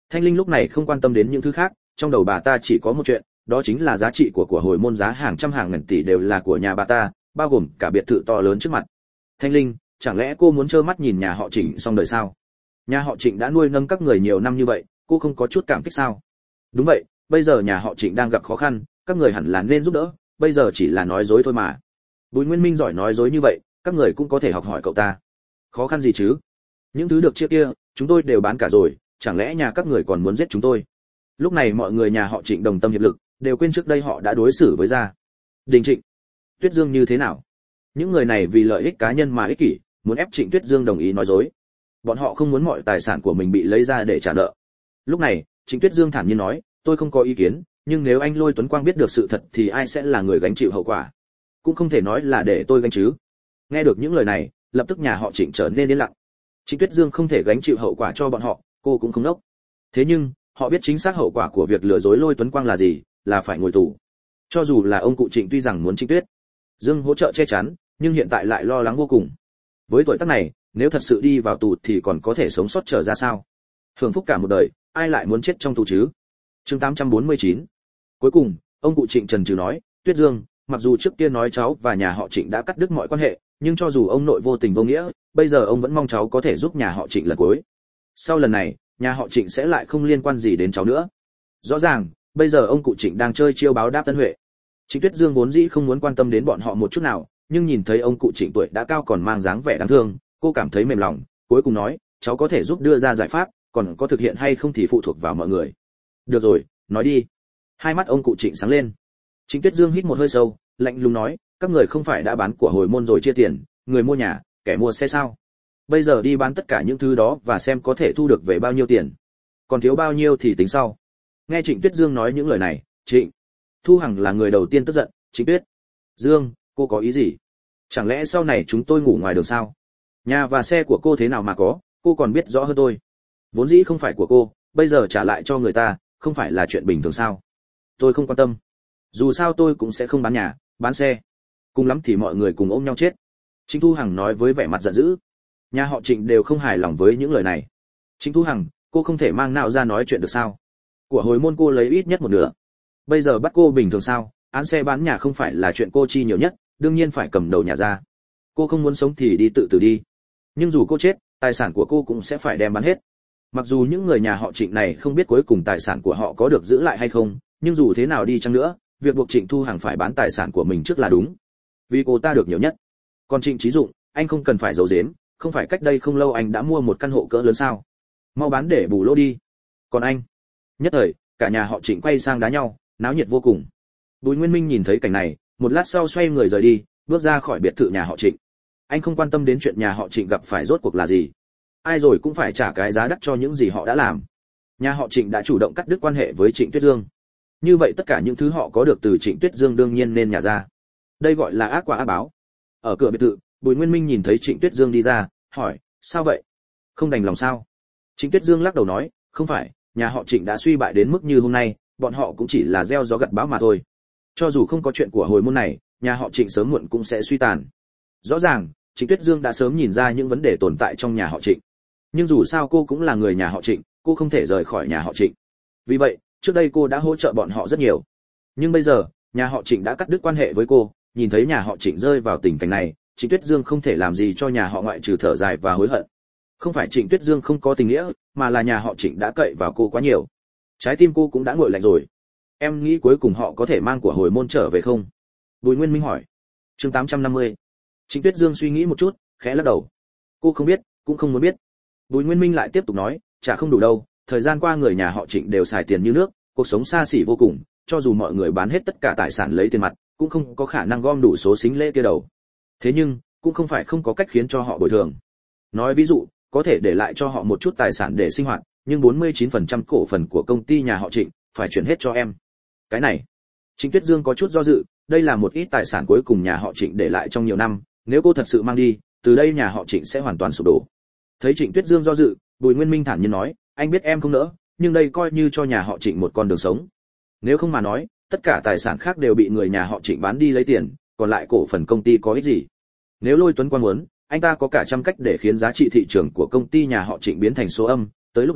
Thanh Linh lúc này không quan tâm đến những thứ khác, trong đầu bà ta chỉ có một chuyện, đó chính là giá trị của của hồi môn giá hàng trăm hàng ngàn tỷ đều là của nhà bà ta, bao gồm cả biệt thự to lớn trước mặt. Thanh Linh, chẳng lẽ cô muốn trơ mắt nhìn nhà họ Trịnh xong đời sao? Nhà họ Trịnh đã nuôi nấng các người nhiều năm như vậy, cô không có chút cảm kích sao? Đúng vậy, bây giờ nhà họ Trịnh đang gặp khó khăn, các người hẳn là nên giúp đỡ, bây giờ chỉ là nói dối thôi mà. Bùi Nguyên Minh giỏi nói dối như vậy, các người cũng có thể học hỏi cậu ta. Khó khăn gì chứ? Những thứ được chia kia, chúng tôi đều bán cả rồi, chẳng lẽ nhà các người còn muốn giết chúng tôi? Lúc này mọi người nhà họ Trịnh đồng tâm hiệp lực, đều quên trước đây họ đã đối xử với Gia Đình Trịnh, Tuyết Dương như thế nào. Những người này vì lợi ích cá nhân mà ích kỷ, muốn ép Trịnh Tuyết Dương đồng ý nói dối. Bọn họ không muốn mọi tài sản của mình bị lấy ra để trả nợ. Lúc này, Trịnh Tuyết Dương thản nhiên nói, tôi không có ý kiến, nhưng nếu anh Lôi Tuấn Quang biết được sự thật thì ai sẽ là người gánh chịu hậu quả? Cũng không thể nói là để tôi gánh chứ. Nghe được những lời này, lập tức nhà họ Trịnh trở nên yên lặng. Trịnh Tuyết Dương không thể gánh chịu hậu quả cho bọn họ, cô cũng không đốc. Thế nhưng, họ biết chính xác hậu quả của việc lừa dối Lôi Tuấn Quang là gì, là phải ngồi tù. Cho dù là ông cụ Trịnh tuy rằng muốn Trịnh Tuyết Dương hỗ trợ che chắn, nhưng hiện tại lại lo lắng vô cùng. Với tuổi tác này, nếu thật sự đi vào tù thì còn có thể sống sót trở ra sao? Hưởng phúc cả một đời, ai lại muốn chết trong tù chứ? Chương tám trăm bốn mươi chín. Cuối cùng, ông cụ Trịnh trần trừ nói, Tuyết Dương, mặc dù trước kia nói cháu và nhà họ Trịnh đã cắt đứt mọi quan hệ, nhưng cho dù ông nội vô tình vô nghĩa, bây giờ ông vẫn mong cháu có thể giúp nhà họ Trịnh lần cuối. Sau lần này, nhà họ Trịnh sẽ lại không liên quan gì đến cháu nữa. Rõ ràng, bây giờ ông cụ Trịnh đang chơi chiêu báo đáp tân huệ. Trịnh Tuyết Dương vốn dĩ không muốn quan tâm đến bọn họ một chút nào, nhưng nhìn thấy ông cụ Trịnh tuổi đã cao còn mang dáng vẻ đáng thương, cô cảm thấy mềm lòng, cuối cùng nói, cháu có thể giúp đưa ra giải pháp, còn có thực hiện hay không thì phụ thuộc vào mọi người. Được rồi, nói đi. Hai mắt ông cụ Trịnh sáng lên. Trịnh Tuyết Dương hít một hơi sâu, lạnh lùng nói, các người không phải đã bán của hồi môn rồi chia tiền, người mua nhà, kẻ mua xe sao? Bây giờ đi bán tất cả những thứ đó và xem có thể thu được về bao nhiêu tiền. Còn thiếu bao nhiêu thì tính sau. Nghe Trịnh Tuyết Dương nói những lời này, Trịnh Thu Hằng là người đầu tiên tức giận, Trịnh Tuyết Dương, cô có ý gì? Chẳng lẽ sau này chúng tôi ngủ ngoài đường sao? Nhà và xe của cô thế nào mà có, cô còn biết rõ hơn tôi. Vốn dĩ không phải của cô, bây giờ trả lại cho người ta, không phải là chuyện bình thường sao? Tôi không quan tâm. Dù sao tôi cũng sẽ không bán nhà, bán xe. Cùng lắm thì mọi người cùng ôm nhau chết. Trịnh Thu Hằng nói với vẻ mặt giận dữ. Nhà họ Trịnh đều không hài lòng với những lời này. Trịnh Thu Hằng, cô không thể mang nào ra nói chuyện được sao? Của hồi môn cô lấy ít nhất một nửa. Bây giờ bắt cô bình thường sao? Án xe bán nhà không phải là chuyện cô chi nhiều nhất, đương nhiên phải cầm đầu nhà ra. Cô không muốn sống thì đi tự tử đi. Nhưng dù cô chết, tài sản của cô cũng sẽ phải đem bán hết. Mặc dù những người nhà họ Trịnh này không biết cuối cùng tài sản của họ có được giữ lại hay không, nhưng dù thế nào đi chăng nữa, việc buộc Trịnh Thu Hằng phải bán tài sản của mình trước là đúng. Vì cô ta được nhiều nhất. Còn Trịnh Chí Dụng, anh không cần phải giấu giếm, không phải cách đây không lâu anh đã mua một căn hộ cỡ lớn sao? Mau bán để bù lỗ đi. Còn anh? Nhất thời, cả nhà họ Trịnh quay sang đá nhau, náo nhiệt vô cùng. Bùi Nguyên Minh nhìn thấy cảnh này, một lát sau xoay người rời đi, bước ra khỏi biệt thự nhà họ Trịnh. Anh không quan tâm đến chuyện nhà họ Trịnh gặp phải rốt cuộc là gì. Ai rồi cũng phải trả cái giá đắt cho những gì họ đã làm. Nhà họ Trịnh đã chủ động cắt đứt quan hệ với Trịnh Tuyết Dương. Như vậy tất cả những thứ họ có được từ Trịnh Tuyết Dương đương nhiên nên nhả ra. Đây gọi là ác quả ác báo. Ở cửa biệt thự, Bùi Nguyên Minh nhìn thấy Trịnh Tuyết Dương đi ra, hỏi, sao vậy? Không đành lòng sao? Trịnh Tuyết Dương lắc đầu nói, không phải, nhà họ Trịnh đã suy bại đến mức như hôm nay, bọn họ cũng chỉ là gieo gió gặt bão mà thôi. Cho dù không có chuyện của hồi môn này, nhà họ Trịnh sớm muộn cũng sẽ suy tàn. Rõ ràng, Trịnh Tuyết Dương đã sớm nhìn ra những vấn đề tồn tại trong nhà họ Trịnh. Nhưng dù sao cô cũng là người nhà họ Trịnh, cô không thể rời khỏi nhà họ Trịnh. Vì vậy, trước đây cô đã hỗ trợ bọn họ rất nhiều. Nhưng bây giờ, nhà họ Trịnh đã cắt đứt quan hệ với cô, nhìn thấy nhà họ Trịnh rơi vào tình cảnh này, Trịnh Tuyết Dương không thể làm gì cho nhà họ ngoại trừ thở dài và hối hận. Không phải Trịnh Tuyết Dương không có tình nghĩa, mà là nhà họ Trịnh đã cậy vào cô quá nhiều. Trái tim cô cũng đã nguội lạnh rồi. Em nghĩ cuối cùng họ có thể mang của hồi môn trở về không? Bùi Nguyên Minh hỏi. Chương tám trăm năm mươi. Trịnh Tuyết Dương suy nghĩ một chút, khẽ lắc đầu. Cô không biết, cũng không muốn biết. Bùi Nguyên Minh lại tiếp tục nói, chả không đủ đâu, thời gian qua người nhà họ Trịnh đều xài tiền như nước, cuộc sống xa xỉ vô cùng, cho dù mọi người bán hết tất cả tài sản lấy tiền mặt, cũng không có khả năng gom đủ số sính lễ kia đầu. Thế nhưng, cũng không phải không có cách khiến cho họ bồi thường. Nói ví dụ, có thể để lại cho họ một chút tài sản để sinh hoạt, nhưng bốn mươi chín phần trăm cổ phần của công ty nhà họ Trịnh phải chuyển hết cho em. Cái này, Trịnh Tuyết Dương có chút do dự, đây là một ít tài sản cuối cùng nhà họ Trịnh để lại trong nhiều năm, nếu cô thật sự mang đi, từ đây nhà họ Trịnh sẽ hoàn toàn sụp đổ. Thấy Trịnh Tuyết Dương do dự, Bùi Nguyên Minh thản nhiên nói, anh biết em không nỡ, nhưng đây coi như cho nhà họ Trịnh một con đường sống. Nếu không mà nói, tất cả tài sản khác đều bị người nhà họ Trịnh bán đi lấy tiền, còn lại cổ phần công ty có ích gì? Nếu Lôi Tuấn Quang muốn, anh ta có cả trăm cách để khiến giá trị thị trường của công ty nhà họ Trịnh biến thành số âm, tới lúc đó,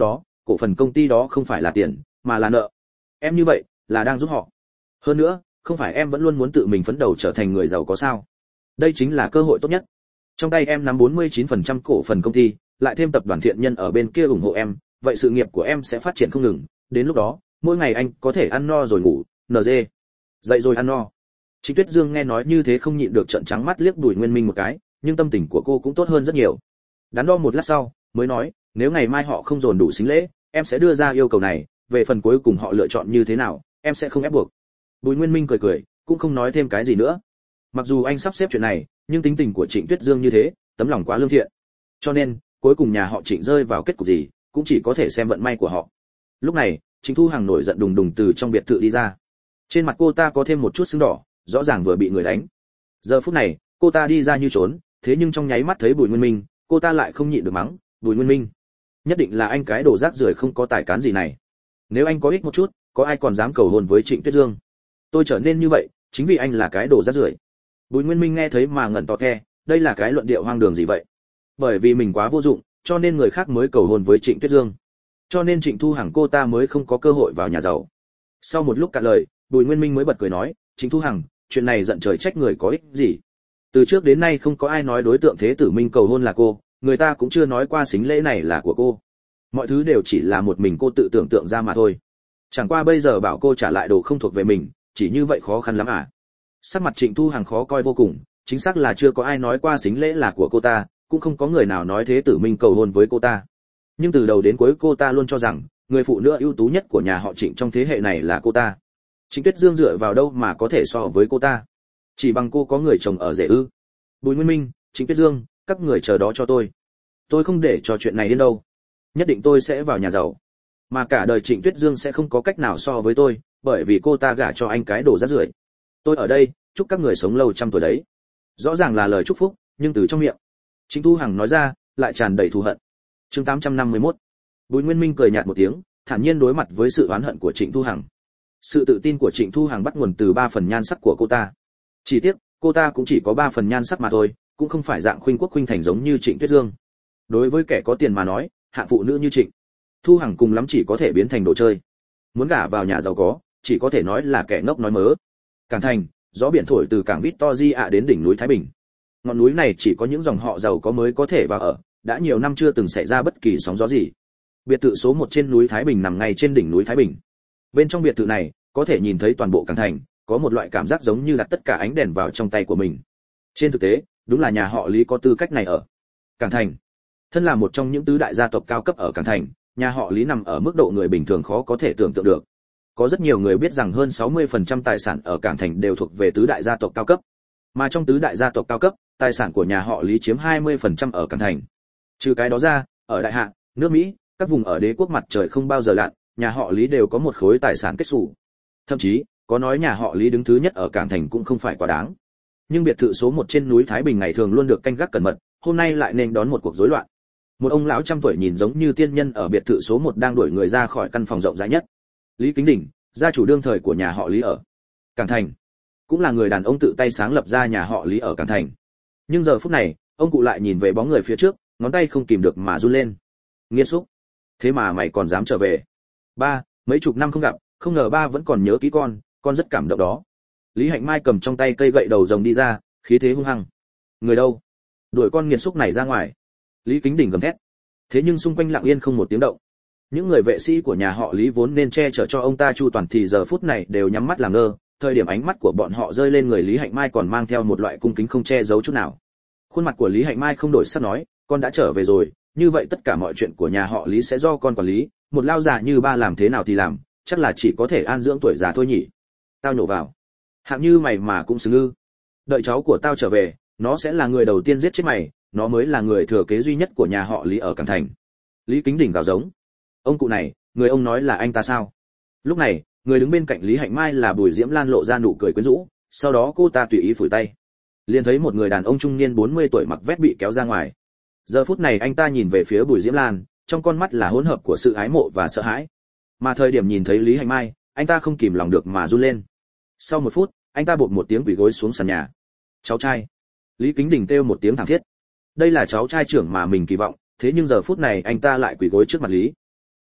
cổ phần công ty đó không phải là tiền mà là nợ. Em như vậy là đang giúp họ. Hơn nữa không phải em vẫn luôn muốn tự mình phấn đấu trở thành người giàu có sao? Đây chính là cơ hội tốt nhất. Trong tay em nắm bốn mươi chín phần trăm cổ phần công ty, lại thêm tập đoàn thiện nhân ở bên kia ủng hộ em, vậy sự nghiệp của em sẽ phát triển không ngừng, đến lúc đó mỗi ngày anh có thể ăn no rồi ngủ, en giê dậy rồi ăn no. Trịnh Tuyết Dương nghe nói như thế không nhịn được trợn trắng mắt liếc Bùi Nguyên Minh một cái, nhưng tâm tình của cô cũng tốt hơn rất nhiều. Đắn đo một lát sau mới nói, nếu ngày mai họ không dồn đủ sính lễ, em sẽ đưa ra yêu cầu này, về phần cuối cùng họ lựa chọn như thế nào em sẽ không ép buộc. Bùi Nguyên Minh cười cười cũng không nói thêm cái gì nữa. Mặc dù anh sắp xếp chuyện này nhưng tính tình của Trịnh Tuyết Dương như thế, tấm lòng quá lương thiện, cho nên cuối cùng nhà họ Trịnh rơi vào kết cục gì cũng chỉ có thể xem vận may của họ. Lúc này Trịnh Thu Hằng nổi giận đùng đùng từ trong biệt thự đi ra, trên mặt cô ta có thêm một chút sưng đỏ, rõ ràng vừa bị người đánh. Giờ phút này cô ta đi ra như trốn, thế nhưng trong nháy mắt thấy Bùi Nguyên Minh, cô ta lại không nhịn được mắng, Bùi Nguyên Minh, nhất định là anh cái đồ rác rưởi không có tài cán gì này. Nếu anh có ích một chút, có ai còn dám cầu hôn với Trịnh Tuyết Dương? Tôi trở nên như vậy chính vì anh là cái đồ rác rưởi. Bùi Nguyên Minh nghe thấy mà ngẩn to khe, đây là cái luận điệu hoang đường gì vậy? Bởi vì mình quá vô dụng, cho nên người khác mới cầu hôn với Trịnh Tuyết Dương, cho nên Trịnh Thu Hằng cô ta mới không có cơ hội vào nhà giàu. Sau một lúc cạn lời, Bùi Nguyên Minh mới bật cười nói, Trịnh Thu Hằng, chuyện này giận trời trách người có ích gì? Từ trước đến nay không có ai nói đối tượng Thế Tử Minh cầu hôn là cô, người ta cũng chưa nói qua sính lễ này là của cô. Mọi thứ đều chỉ là một mình cô tự tưởng tượng ra mà thôi. Chẳng qua bây giờ bảo cô trả lại đồ không thuộc về mình, chỉ như vậy khó khăn lắm à? Sắc mặt Trịnh Thu Hằng khó coi vô cùng, chính xác là chưa có ai nói qua sính lễ là của cô ta, cũng không có người nào nói Thế Tử Minh cầu hôn với cô ta. Nhưng từ đầu đến cuối cô ta luôn cho rằng người phụ nữ ưu tú nhất của nhà họ Trịnh trong thế hệ này là cô ta. Trịnh Tuyết Dương dựa vào đâu mà có thể so với cô ta? Chỉ bằng cô có người chồng ở rể ư? Bùi Nguyên Minh, Trịnh Tuyết Dương, các người chờ đó cho tôi. Tôi không để cho chuyện này đến đâu. Nhất định tôi sẽ vào nhà giàu. Mà cả đời Trịnh Tuyết Dương sẽ không có cách nào so với tôi, bởi vì cô ta gả cho anh cái đồ rác rưởi. Tôi ở đây, chúc các người sống lâu trăm tuổi đấy. Rõ ràng là lời chúc phúc, nhưng từ trong miệng Trịnh Thu Hằng nói ra, lại tràn đầy thù hận. Chương tám trăm năm mươi mốt. Bùi Nguyên Minh cười nhạt một tiếng, thản nhiên đối mặt với sự oán hận của Trịnh Thu Hằng. Sự tự tin của Trịnh Thu Hằng bắt nguồn từ ba phần nhan sắc của cô ta. Chỉ tiếc, cô ta cũng chỉ có ba phần nhan sắc mà thôi, cũng không phải dạng khuynh quốc khuynh thành giống như Trịnh Tuyết Dương. Đối với kẻ có tiền mà nói, hạng phụ nữ như Trịnh Thu Hằng cùng lắm chỉ có thể biến thành đồ chơi. Muốn gả vào nhà giàu có, chỉ có thể nói là kẻ ngốc nói mớ. Cảng Thành, gió biển thổi từ cảng Victoria đến đỉnh núi Thái Bình. Ngọn núi này chỉ có những dòng họ giàu có mới có thể vào ở, đã nhiều năm chưa từng xảy ra bất kỳ sóng gió gì. Biệt thự số một trên núi Thái Bình nằm ngay trên đỉnh núi Thái Bình. Bên trong biệt thự này, có thể nhìn thấy toàn bộ Cảng Thành, có một loại cảm giác giống như đặt tất cả ánh đèn vào trong tay của mình. Trên thực tế, đúng là nhà họ Lý có tư cách này ở Cảng Thành. Thân là một trong những tứ đại gia tộc cao cấp ở Cảng Thành, nhà họ Lý nằm ở mức độ người bình thường khó có thể tưởng tượng được. Có rất nhiều người biết rằng hơn sáu mươi phần trăm tài sản ở Cảng Thành đều thuộc về tứ đại gia tộc cao cấp. Mà trong tứ đại gia tộc cao cấp, tài sản của nhà họ Lý chiếm hai mươi phần trăm ở Cảng Thành. Trừ cái đó ra, ở Đại Hạ, nước Mỹ, các vùng ở đế quốc mặt trời không bao giờ lặn, nhà họ Lý đều có một khối tài sản kết xù. Thậm chí, có nói nhà họ Lý đứng thứ nhất ở Cảng Thành cũng không phải quá đáng. Nhưng biệt thự số một trên núi Thái Bình ngày thường luôn được canh gác cẩn mật, hôm nay lại nên đón một cuộc rối loạn. Một ông lão trăm tuổi nhìn giống như tiên nhân ở biệt thự số một đang đuổi người ra khỏi căn phòng rộng rãi nhất. Lý Kính Đỉnh, gia chủ đương thời của nhà họ Lý ở Cảng Thành, cũng là người đàn ông tự tay sáng lập ra nhà họ Lý ở Cảng Thành. Nhưng giờ phút này, ông cụ lại nhìn về bóng người phía trước, ngón tay không kìm được mà run lên. Nghiệt xúc, thế mà mày còn dám trở về? Ba, mấy chục năm không gặp, không ngờ ba vẫn còn nhớ kỹ con, con rất cảm động đó. Lý Hạnh Mai cầm trong tay cây gậy đầu rồng đi ra, khí thế hung hăng. Người đâu? Đuổi con nghiệt xúc này ra ngoài. Lý Kính Đỉnh gầm thét. Thế nhưng xung quanh lặng yên không một tiếng động. Những người vệ sĩ của nhà họ Lý vốn nên che chở cho ông ta chu toàn thì giờ phút này đều nhắm mắt làm ngơ, thời điểm ánh mắt của bọn họ rơi lên người Lý Hạnh Mai còn mang theo một loại cung kính không che giấu chút nào. Khuôn mặt của Lý Hạnh Mai không đổi sắc nói, con đã trở về rồi, như vậy tất cả mọi chuyện của nhà họ Lý sẽ do con quản lý, một lao già như ba làm thế nào thì làm, chắc là chỉ có thể an dưỡng tuổi già thôi nhỉ. Tao nhổ vào. Hạng như mày mà cũng xứng ư? Đợi cháu của tao trở về, nó sẽ là người đầu tiên giết chết mày, nó mới là người thừa kế duy nhất của nhà họ Lý ở Cảng Thành. Lý Kính Đỉnh gào giống. Ông cụ này, người ông nói là anh ta sao? Lúc này, người đứng bên cạnh Lý Hạnh Mai là Bùi Diễm Lan lộ ra nụ cười quyến rũ, sau đó cô ta tùy ý phủi tay. Liền thấy một người đàn ông trung niên bốn mươi tuổi mặc vest bị kéo ra ngoài. Giờ phút này anh ta nhìn về phía Bùi Diễm Lan, trong con mắt là hỗn hợp của sự ái mộ và sợ hãi. Mà thời điểm nhìn thấy Lý Hạnh Mai, anh ta không kìm lòng được mà run lên. Sau một phút, anh ta bột một tiếng quỳ gối xuống sàn nhà. Cháu trai. Lý Kính Đỉnh kêu một tiếng thảm thiết. Đây là cháu trai trưởng mà mình kỳ vọng, thế nhưng giờ phút này anh ta lại quỳ gối trước mặt Lý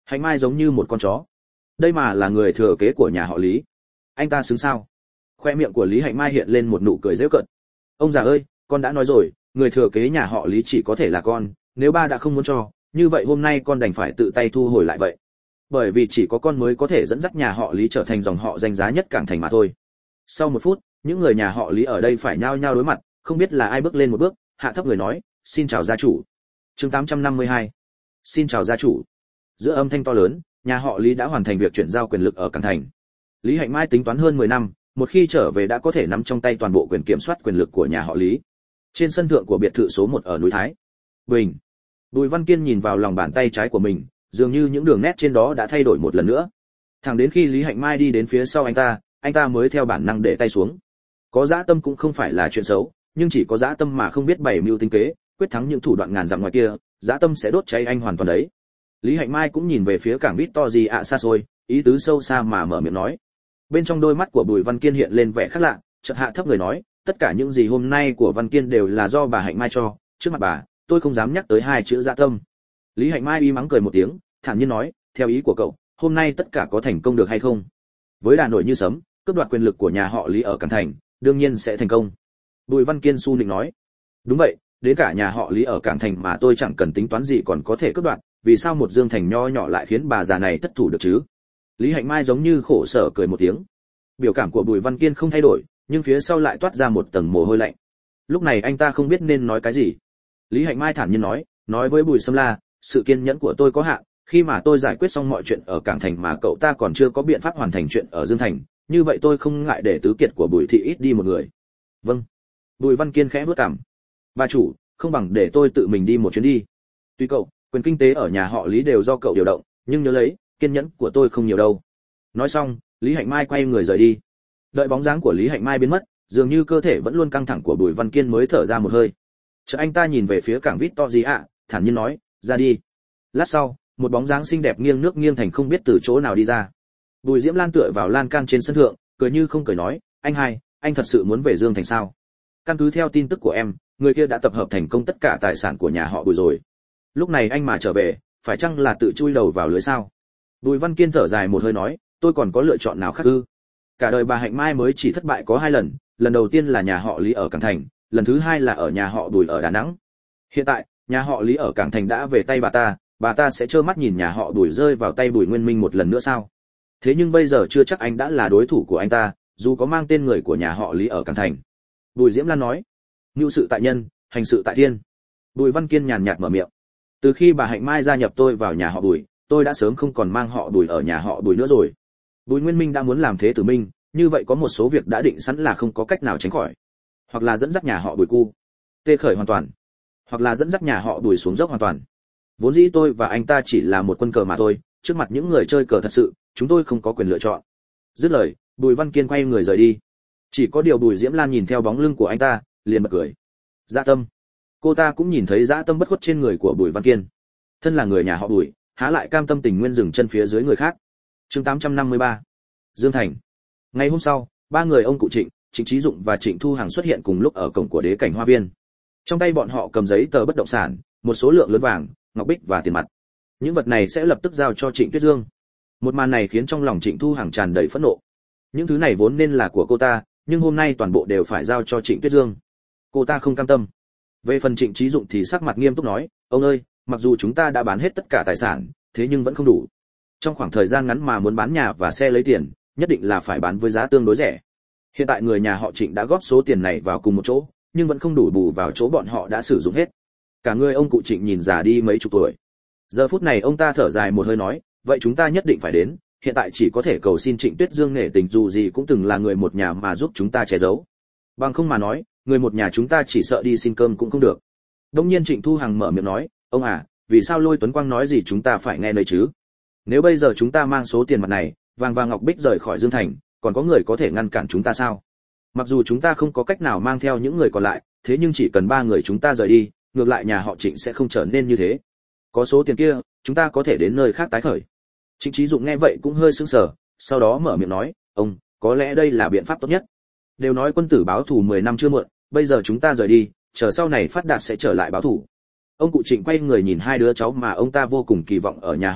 Hạnh Mai giống như một con chó. Đây mà là người thừa kế của nhà họ Lý, anh ta xứng sao? Khoe miệng của Lý Hạnh Mai hiện lên một nụ cười giễu cợt. Ông già ơi, con đã nói rồi, người thừa kế nhà họ Lý chỉ có thể là con, nếu ba đã không muốn cho, như vậy hôm nay con đành phải tự tay thu hồi lại vậy. Bởi vì chỉ có con mới có thể dẫn dắt nhà họ Lý trở thành dòng họ danh giá nhất Cảng Thành mà thôi. Sau một phút, những người nhà họ Lý ở đây phải nhao nhao đối mặt, không biết là ai bước lên một bước, hạ thấp người nói, xin chào gia chủ. Chương tám trăm năm mươi hai. Xin chào gia chủ. Giữa âm thanh to lớn, nhà họ Lý đã hoàn thành việc chuyển giao quyền lực ở Cảng Thành. Lý Hạnh Mai tính toán hơn mười năm, một khi trở về đã có thể nắm trong tay toàn bộ quyền kiểm soát quyền lực của nhà họ Lý. Trên sân thượng của biệt thự số một ở núi Thái Bình, Bùi Văn Kiên nhìn vào lòng bàn tay trái của mình, dường như những đường nét trên đó đã thay đổi một lần nữa. Thẳng đến khi Lý Hạnh Mai đi đến phía sau anh ta, anh ta mới theo bản năng để tay xuống. Có dã tâm cũng không phải là chuyện xấu, nhưng chỉ có dã tâm mà không biết bày mưu tính kế, quyết thắng những thủ đoạn ngàn dặm ngoài kia, dã tâm sẽ đốt cháy anh hoàn toàn đấy. Lý Hạnh Mai cũng nhìn về phía cảng Victory ạ xa xôi, ý tứ sâu xa mà mở miệng nói. Bên trong đôi mắt của Bùi Văn Kiên hiện lên vẻ khác lạ, chợt hạ thấp người nói, tất cả những gì hôm nay của Văn Kiên đều là do bà Hạnh Mai cho, trước mặt bà, tôi không dám nhắc tới hai chữ dã tâm. Lý Hạnh Mai im mắng cười một tiếng, thản nhiên nói, theo ý của cậu, hôm nay tất cả có thành công được hay không? Với đà nổi như sấm, cướp đoạt quyền lực của nhà họ Lý ở Cảng Thành, đương nhiên sẽ thành công. Bùi Văn Kiên su nịnh nói, đúng vậy, đến cả nhà họ Lý ở Cảng Thành mà tôi chẳng cần tính toán gì còn có thể cướp đoạt, vì sao một Dương Thành nho nhỏ lại khiến bà già này thất thủ được chứ? Lý Hạnh Mai giống như khổ sở cười một tiếng. Biểu cảm của Bùi Văn Kiên không thay đổi, nhưng phía sau lại toát ra một tầng mồ hôi lạnh. Lúc này anh ta không biết nên nói cái gì. Lý Hạnh Mai thản nhiên nói, nói với Bùi Sâm La, sự kiên nhẫn của tôi có hạn, khi mà tôi giải quyết xong mọi chuyện ở Cảng Thành mà cậu ta còn chưa có biện pháp hoàn thành chuyện ở Dương Thành, như vậy tôi không ngại để tứ kiệt của Bùi thị ít đi một người. Vâng. Bùi Văn Kiên khẽ vuốt cằm. Bà chủ, không bằng để tôi tự mình đi một chuyến đi. Tuy cậu, quyền kinh tế ở nhà họ Lý đều do cậu điều động, nhưng nhớ lấy, kiên nhẫn của tôi không nhiều đâu. Nói xong, Lý Hạnh Mai quay người rời đi. Đợi bóng dáng của Lý Hạnh Mai biến mất, dường như cơ thể vẫn luôn căng thẳng của Bùi Văn Kiên mới thở ra một hơi. Chợt anh ta nhìn về phía cảng Victory ạ, thản nhiên nói, ra đi. Lát sau, một bóng dáng xinh đẹp nghiêng nước nghiêng thành không biết từ chỗ nào đi ra. Bùi Diễm Lan tựa vào lan can trên sân thượng, cười như không cười nói, anh hai, anh thật sự muốn về Dương Thành sao? Căn cứ theo tin tức của em, người kia đã tập hợp thành công tất cả tài sản của nhà họ Bùi rồi. Lúc này anh mà trở về, phải chăng là tự chui đầu vào lưới sao? Bùi Văn Kiên thở dài một hơi nói, tôi còn có lựa chọn nào khác ư? Cả đời bà Hạnh Mai mới chỉ thất bại có hai lần, lần đầu tiên là nhà họ Lý ở Cảng Thành, lần thứ hai là ở nhà họ Bùi ở Đà Nẵng. Hiện tại, nhà họ Lý ở Cảng Thành đã về tay bà ta, bà ta sẽ trơ mắt nhìn nhà họ Bùi rơi vào tay Bùi Nguyên Minh một lần nữa sao? Thế nhưng bây giờ chưa chắc anh đã là đối thủ của anh ta, dù có mang tên người của nhà họ Lý ở Cảng Thành. Bùi Diễm Lan nói, ngưu sự tại nhân, hành sự tại thiên. Bùi Văn Kiên nhàn nhạt mở miệng. Từ khi bà Hạnh Mai gia nhập tôi vào nhà họ Bùi, tôi đã sớm không còn mang họ Bùi ở nhà họ Bùi nữa rồi. Bùi Nguyên Minh đã muốn làm thế tử minh, như vậy có một số việc đã định sẵn là không có cách nào tránh khỏi. Hoặc là dẫn dắt nhà họ Bùi cu tê khởi hoàn toàn, hoặc là dẫn dắt nhà họ Bùi xuống dốc hoàn toàn. Vốn dĩ tôi và anh ta chỉ là một quân cờ mà thôi, trước mặt những người chơi cờ thật sự, chúng tôi không có quyền lựa chọn. Dứt lời, Bùi Văn Kiên quay người rời đi. Chỉ có điều Bùi Diễm Lan nhìn theo bóng lưng của anh ta, liền bật cười. Dã tâm. Cô ta cũng nhìn thấy dã tâm bất khuất trên người của Bùi Văn Kiên. Thân là người nhà họ Bùi, há lại cam tâm tình nguyên dừng chân phía dưới người khác. Chương tám trăm năm mươi ba. Dương Thành. Ngày hôm sau, ba người ông cụ Trịnh, Trịnh Chí Dụng và Trịnh Thu Hằng xuất hiện cùng lúc ở cổng của Đế Cảnh Hoa Viên. Trong tay bọn họ cầm giấy tờ bất động sản, một số lượng lớn vàng, ngọc bích và tiền mặt. Những vật này sẽ lập tức giao cho Trịnh Tuyết Dương. Một màn này khiến trong lòng Trịnh Thu Hằng tràn đầy phẫn nộ. Những thứ này vốn nên là của cô ta, nhưng hôm nay toàn bộ đều phải giao cho Trịnh Tuyết Dương. Cô ta không cam tâm. Về phần Trịnh Chí Dụng thì sắc mặt nghiêm túc nói, ông ơi, mặc dù chúng ta đã bán hết tất cả tài sản, thế nhưng vẫn không đủ. Trong khoảng thời gian ngắn mà muốn bán nhà và xe lấy tiền, nhất định là phải bán với giá tương đối rẻ. Hiện tại người nhà họ Trịnh đã góp số tiền này vào cùng một chỗ, nhưng vẫn không đủ bù vào chỗ bọn họ đã sử dụng hết. Cả người ông cụ Trịnh nhìn già đi mấy chục tuổi. Giờ phút này ông ta thở dài một hơi nói, vậy chúng ta nhất định phải đến, hiện tại chỉ có thể cầu xin Trịnh Tuyết Dương nể tình, dù gì cũng từng là người một nhà mà giúp chúng ta che giấu. Bằng không mà nói, người một nhà chúng ta chỉ sợ đi xin cơm cũng không được. Đông nhiên Trịnh Thu Hằng mở miệng nói, ông à, vì sao Lôi Tuấn Quang nói gì chúng ta phải nghe lời chứ? Nếu bây giờ chúng ta mang số tiền mặt này, vàng và ngọc bích rời khỏi Dương Thành, còn có người có thể ngăn cản chúng ta sao? Mặc dù chúng ta không có cách nào mang theo những người còn lại, thế nhưng chỉ cần ba người chúng ta rời đi, ngược lại nhà họ Trịnh sẽ không trở nên như thế. Có số tiền kia, chúng ta có thể đến nơi khác tái khởi. Trịnh Chí Dụng nghe vậy cũng hơi sững sờ, sau đó mở miệng nói, ông, có lẽ đây là biện pháp tốt nhất. Đều nói quân tử báo thù mười năm chưa muộn, bây giờ chúng ta rời đi, chờ sau này phát đạt sẽ trở lại báo thù. Ông cụ Trịnh quay người nhìn hai đứa cháu mà ông ta vô cùng kỳ vọng ở nhà họ Trịnh,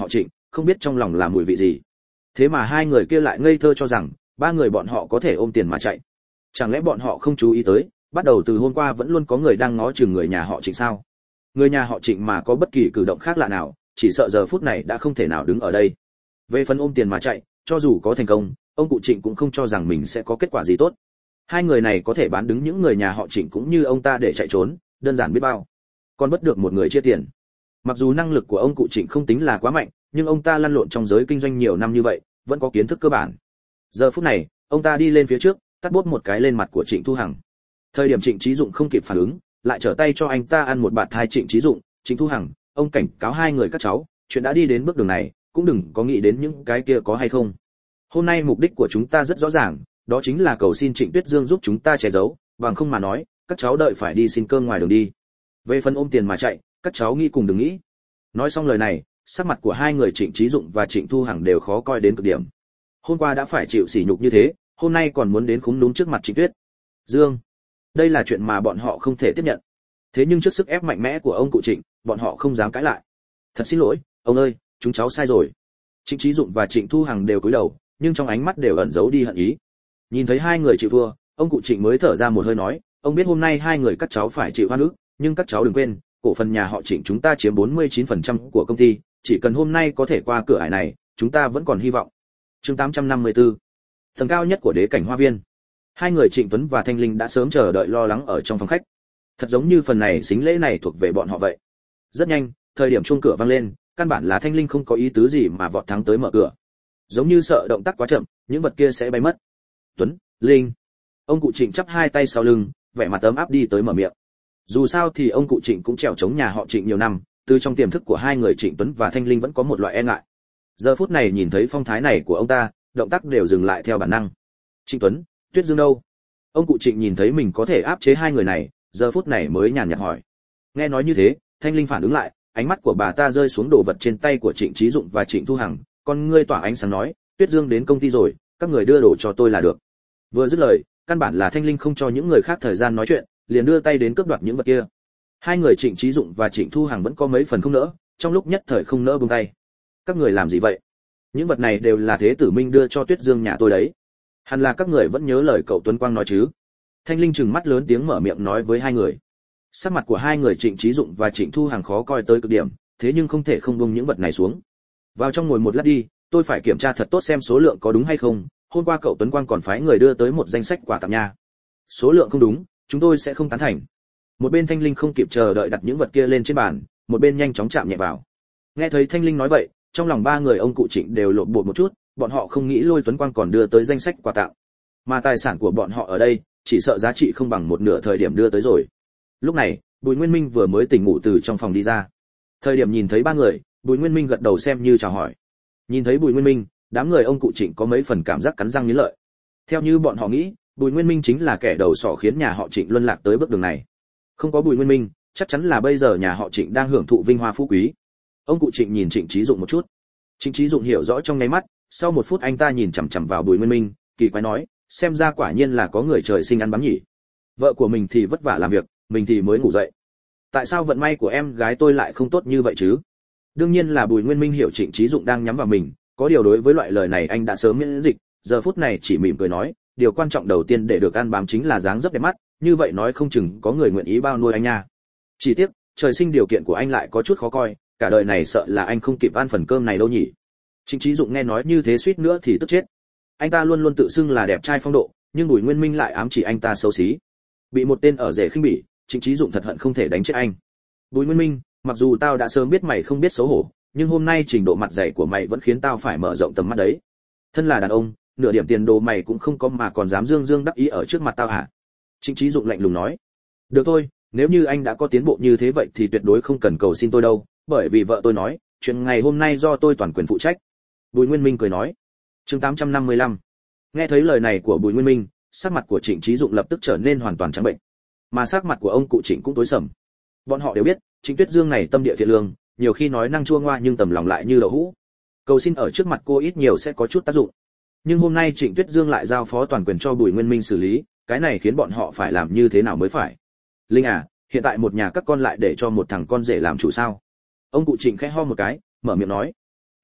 không biết trong lòng là mùi vị gì. Thế mà hai người kia lại ngây thơ cho rằng ba người bọn họ có thể ôm tiền mà chạy. Chẳng lẽ bọn họ không chú ý tới, bắt đầu từ hôm qua vẫn luôn có người đang ngó chừng người nhà họ Trịnh sao? Người nhà họ Trịnh mà có bất kỳ cử động khác lạ nào, chỉ sợ giờ phút này đã không thể nào đứng ở đây. Về phần ôm tiền mà chạy, cho dù có thành công, ông cụ Trịnh cũng không cho rằng mình sẽ có kết quả gì tốt. Hai người này có thể bán đứng những người nhà họ Trịnh cũng như ông ta để chạy trốn, đơn giản biết bao. Còn bất được một người chia tiền. Mặc dù năng lực của ông cụ Trịnh không tính là quá mạnh, nhưng ông ta lăn lộn trong giới kinh doanh nhiều năm như vậy, vẫn có kiến thức cơ bản. Giờ phút này, ông ta đi lên phía trước, tát bốp một cái lên mặt của Trịnh Thu Hằng. Thời điểm Trịnh Chí Dụng không kịp phản ứng, lại trở tay cho anh ta ăn một bạt thai. Trịnh Chí Dụng, Trịnh Thu Hằng, ông cảnh cáo hai người các cháu, chuyện đã đi đến bước đường này, cũng đừng có nghĩ đến những cái kia có hay không. Hôm nay mục đích của chúng ta rất rõ ràng, đó chính là cầu xin Trịnh Tuyết Dương giúp chúng ta che giấu, bằng không mà nói, các cháu đợi phải đi xin cơm ngoài đường đi. Về phần ôm tiền mà chạy, các cháu nghĩ cùng đừng nghĩ. Nói xong lời này, sắc mặt của hai người Trịnh Chí Dụng và Trịnh Thu Hằng đều khó coi đến cực điểm. Hôm qua đã phải chịu sỉ nhục như thế, hôm nay còn muốn đến khúm núm trước mặt Trịnh Tuyết Dương. Đây là chuyện mà bọn họ không thể tiếp nhận. Thế nhưng trước sức ép mạnh mẽ của ông cụ Trịnh, bọn họ không dám cãi lại. Thật xin lỗi, ông ơi, chúng cháu sai rồi. Trịnh Chí Dụng và Trịnh Thu Hằng đều cúi đầu, nhưng trong ánh mắt đều ẩn giấu đi hận ý. Nhìn thấy hai người chịu thua, ông cụ Trịnh mới thở ra một hơi nói, ông biết hôm nay hai người các cháu phải chịu oan ức, nhưng các cháu đừng quên, cổ phần nhà họ Trịnh chúng ta chiếm bốn mươi chín phần trăm của công ty, chỉ cần hôm nay có thể qua cửa ải này, chúng ta vẫn còn hy vọng. Chương tám trăm năm mươi tư. Tầng cao nhất của đế cảnh hoa viên. Hai người Trịnh Tuấn và Thanh Linh đã sớm chờ đợi lo lắng ở trong phòng khách. Thật giống như phần này xính lễ này thuộc về bọn họ vậy. Rất nhanh, thời điểm chuông cửa vang lên, căn bản là Thanh Linh không có ý tứ gì mà vọt thắng tới mở cửa. Giống như sợ động tác quá chậm, những vật kia sẽ bay mất. Tuấn, Linh. Ông cụ Trịnh chắp hai tay sau lưng, vẻ mặt ấm áp đi tới mở miệng. Dù sao thì ông cụ Trịnh cũng trèo chống nhà họ Trịnh nhiều năm, từ trong tiềm thức của hai người Trịnh Tuấn và Thanh Linh vẫn có một loại e ngại. Giờ phút này nhìn thấy phong thái này của ông ta, động tác đều dừng lại theo bản năng. Trịnh Tuấn, Tuyết Dương đâu? Ông cụ Trịnh nhìn thấy mình có thể áp chế hai người này, giờ phút này mới nhàn nhạt hỏi. Nghe nói như thế, Thanh Linh phản ứng lại, ánh mắt của bà ta rơi xuống đồ vật trên tay của Trịnh Chí Dụng và Trịnh Thu Hằng, con ngươi tỏa ánh sáng nói, Tuyết Dương đến công ty rồi, các người đưa đồ cho tôi là được. Vừa dứt lời, căn bản là Thanh Linh không cho những người khác thời gian nói chuyện, liền đưa tay đến cướp đoạt những vật kia. Hai người Trịnh Chí Dụng và Trịnh Thu Hằng vẫn có mấy phần không nỡ, trong lúc nhất thời không nỡ buông tay. Các người làm gì vậy? Những vật này đều là Thế Tử Minh đưa cho Tuyết Dương nhà tôi đấy. Hẳn là các người vẫn nhớ lời cậu Tuấn Quang nói chứ? Thanh Linh trừng mắt lớn tiếng mở miệng nói với hai người. Sắc mặt của hai người Trịnh Chí Dụng và Trịnh Thu Hằng khó coi tới cực điểm, thế nhưng không thể không buông những vật này xuống. Vào trong ngồi một lát đi, tôi phải kiểm tra thật tốt xem số lượng có đúng hay không. Hôm qua cậu Tuấn Quang còn phái người đưa tới một danh sách quà tặng nha. Số lượng không đúng, chúng tôi sẽ không tán thành. Một bên Thanh Linh không kịp chờ đợi đặt những vật kia lên trên bàn, một bên nhanh chóng chạm nhẹ vào. Nghe thấy Thanh Linh nói vậy, trong lòng ba người ông cụ Trịnh đều lộn bột một chút, bọn họ không nghĩ Lôi Tuấn Quang còn đưa tới danh sách quà tặng, mà tài sản của bọn họ ở đây chỉ sợ giá trị không bằng một nửa thời điểm đưa tới rồi. Lúc này, Bùi Nguyên Minh vừa mới tỉnh ngủ từ trong phòng đi ra. Thời điểm nhìn thấy ba người, Bùi Nguyên Minh gật đầu xem như chào hỏi. Nhìn thấy Bùi Nguyên Minh, đám người ông cụ Trịnh có mấy phần cảm giác cắn răng nghiến lợi. Theo như bọn họ nghĩ, Bùi Nguyên Minh chính là kẻ đầu sỏ khiến nhà họ Trịnh luân lạc tới bước đường này. Không có Bùi Nguyên Minh, chắc chắn là bây giờ nhà họ Trịnh đang hưởng thụ vinh hoa phú quý. Ông cụ Trịnh nhìn Trịnh Chí Dụng một chút. Trịnh Chí Dụng hiểu rõ trong nháy mắt, sau một phút anh ta nhìn chằm chằm vào Bùi Nguyên Minh, kỳ quái nói, xem ra quả nhiên là có người trời sinh ăn bám nhỉ. Vợ của mình thì vất vả làm việc, mình thì mới ngủ dậy. Tại sao vận may của em gái tôi lại không tốt như vậy chứ? Đương nhiên là Bùi Nguyên Minh hiểu Trịnh Chí Dụng đang nhắm vào mình, có điều đối với loại lời này anh đã sớm miễn dịch, giờ phút này chỉ mỉm cười nói, điều quan trọng đầu tiên để được ăn bám chính là dáng dấp đẹp mắt, như vậy nói không chừng có người nguyện ý bao nuôi anh nha. Chỉ tiếc, trời sinh điều kiện của anh lại có chút khó coi, cả đời này sợ là anh không kịp ăn phần cơm này đâu nhỉ. Trịnh Chí Dụng nghe nói như thế suýt nữa thì tức chết. Anh ta luôn luôn tự xưng là đẹp trai phong độ, nhưng Bùi Nguyên Minh lại ám chỉ anh ta xấu xí. Bị một tên ở rể khinh bỉ, Trịnh Chí Dụng thật hận không thể đánh chết anh. Bùi Nguyên Minh, mặc dù tao đã sớm biết mày không biết xấu hổ, nhưng hôm nay trình độ mặt dày của mày vẫn khiến tao phải mở rộng tầm mắt đấy. Thân là đàn ông, nửa điểm tiền đồ mày cũng không có mà còn dám dương dương đắc ý ở trước mặt tao hả? Trịnh Chí Dụng lạnh lùng nói. Được thôi, nếu như anh đã có tiến bộ như thế vậy thì tuyệt đối không cần cầu xin tôi đâu, bởi vì vợ tôi nói, chuyện ngày hôm nay do tôi toàn quyền phụ trách. Bùi Nguyên Minh cười nói. Chương tám trăm năm mươi lăm. Nghe thấy lời này của Bùi Nguyên Minh, sắc mặt của Trịnh Chí Dụng lập tức trở nên hoàn toàn trắng bệnh, mà sắc mặt của ông cụ Trịnh cũng tối sầm. Bọn họ đều biết, Trịnh Tuyết Dương này tâm địa thiện lương, nhiều khi nói năng chua ngoa nhưng tầm lòng lại như đậu hũ. Cầu xin ở trước mặt cô ít nhiều sẽ có chút tác dụng. Nhưng hôm nay Trịnh Tuyết Dương lại giao phó toàn quyền cho Bùi Nguyên Minh xử lý, cái này khiến bọn họ phải làm như thế nào mới phải. Linh à, hiện tại một nhà các con lại để cho một thằng con rể làm chủ sao? Ông cụ Trịnh khẽ ho một cái, mở miệng nói.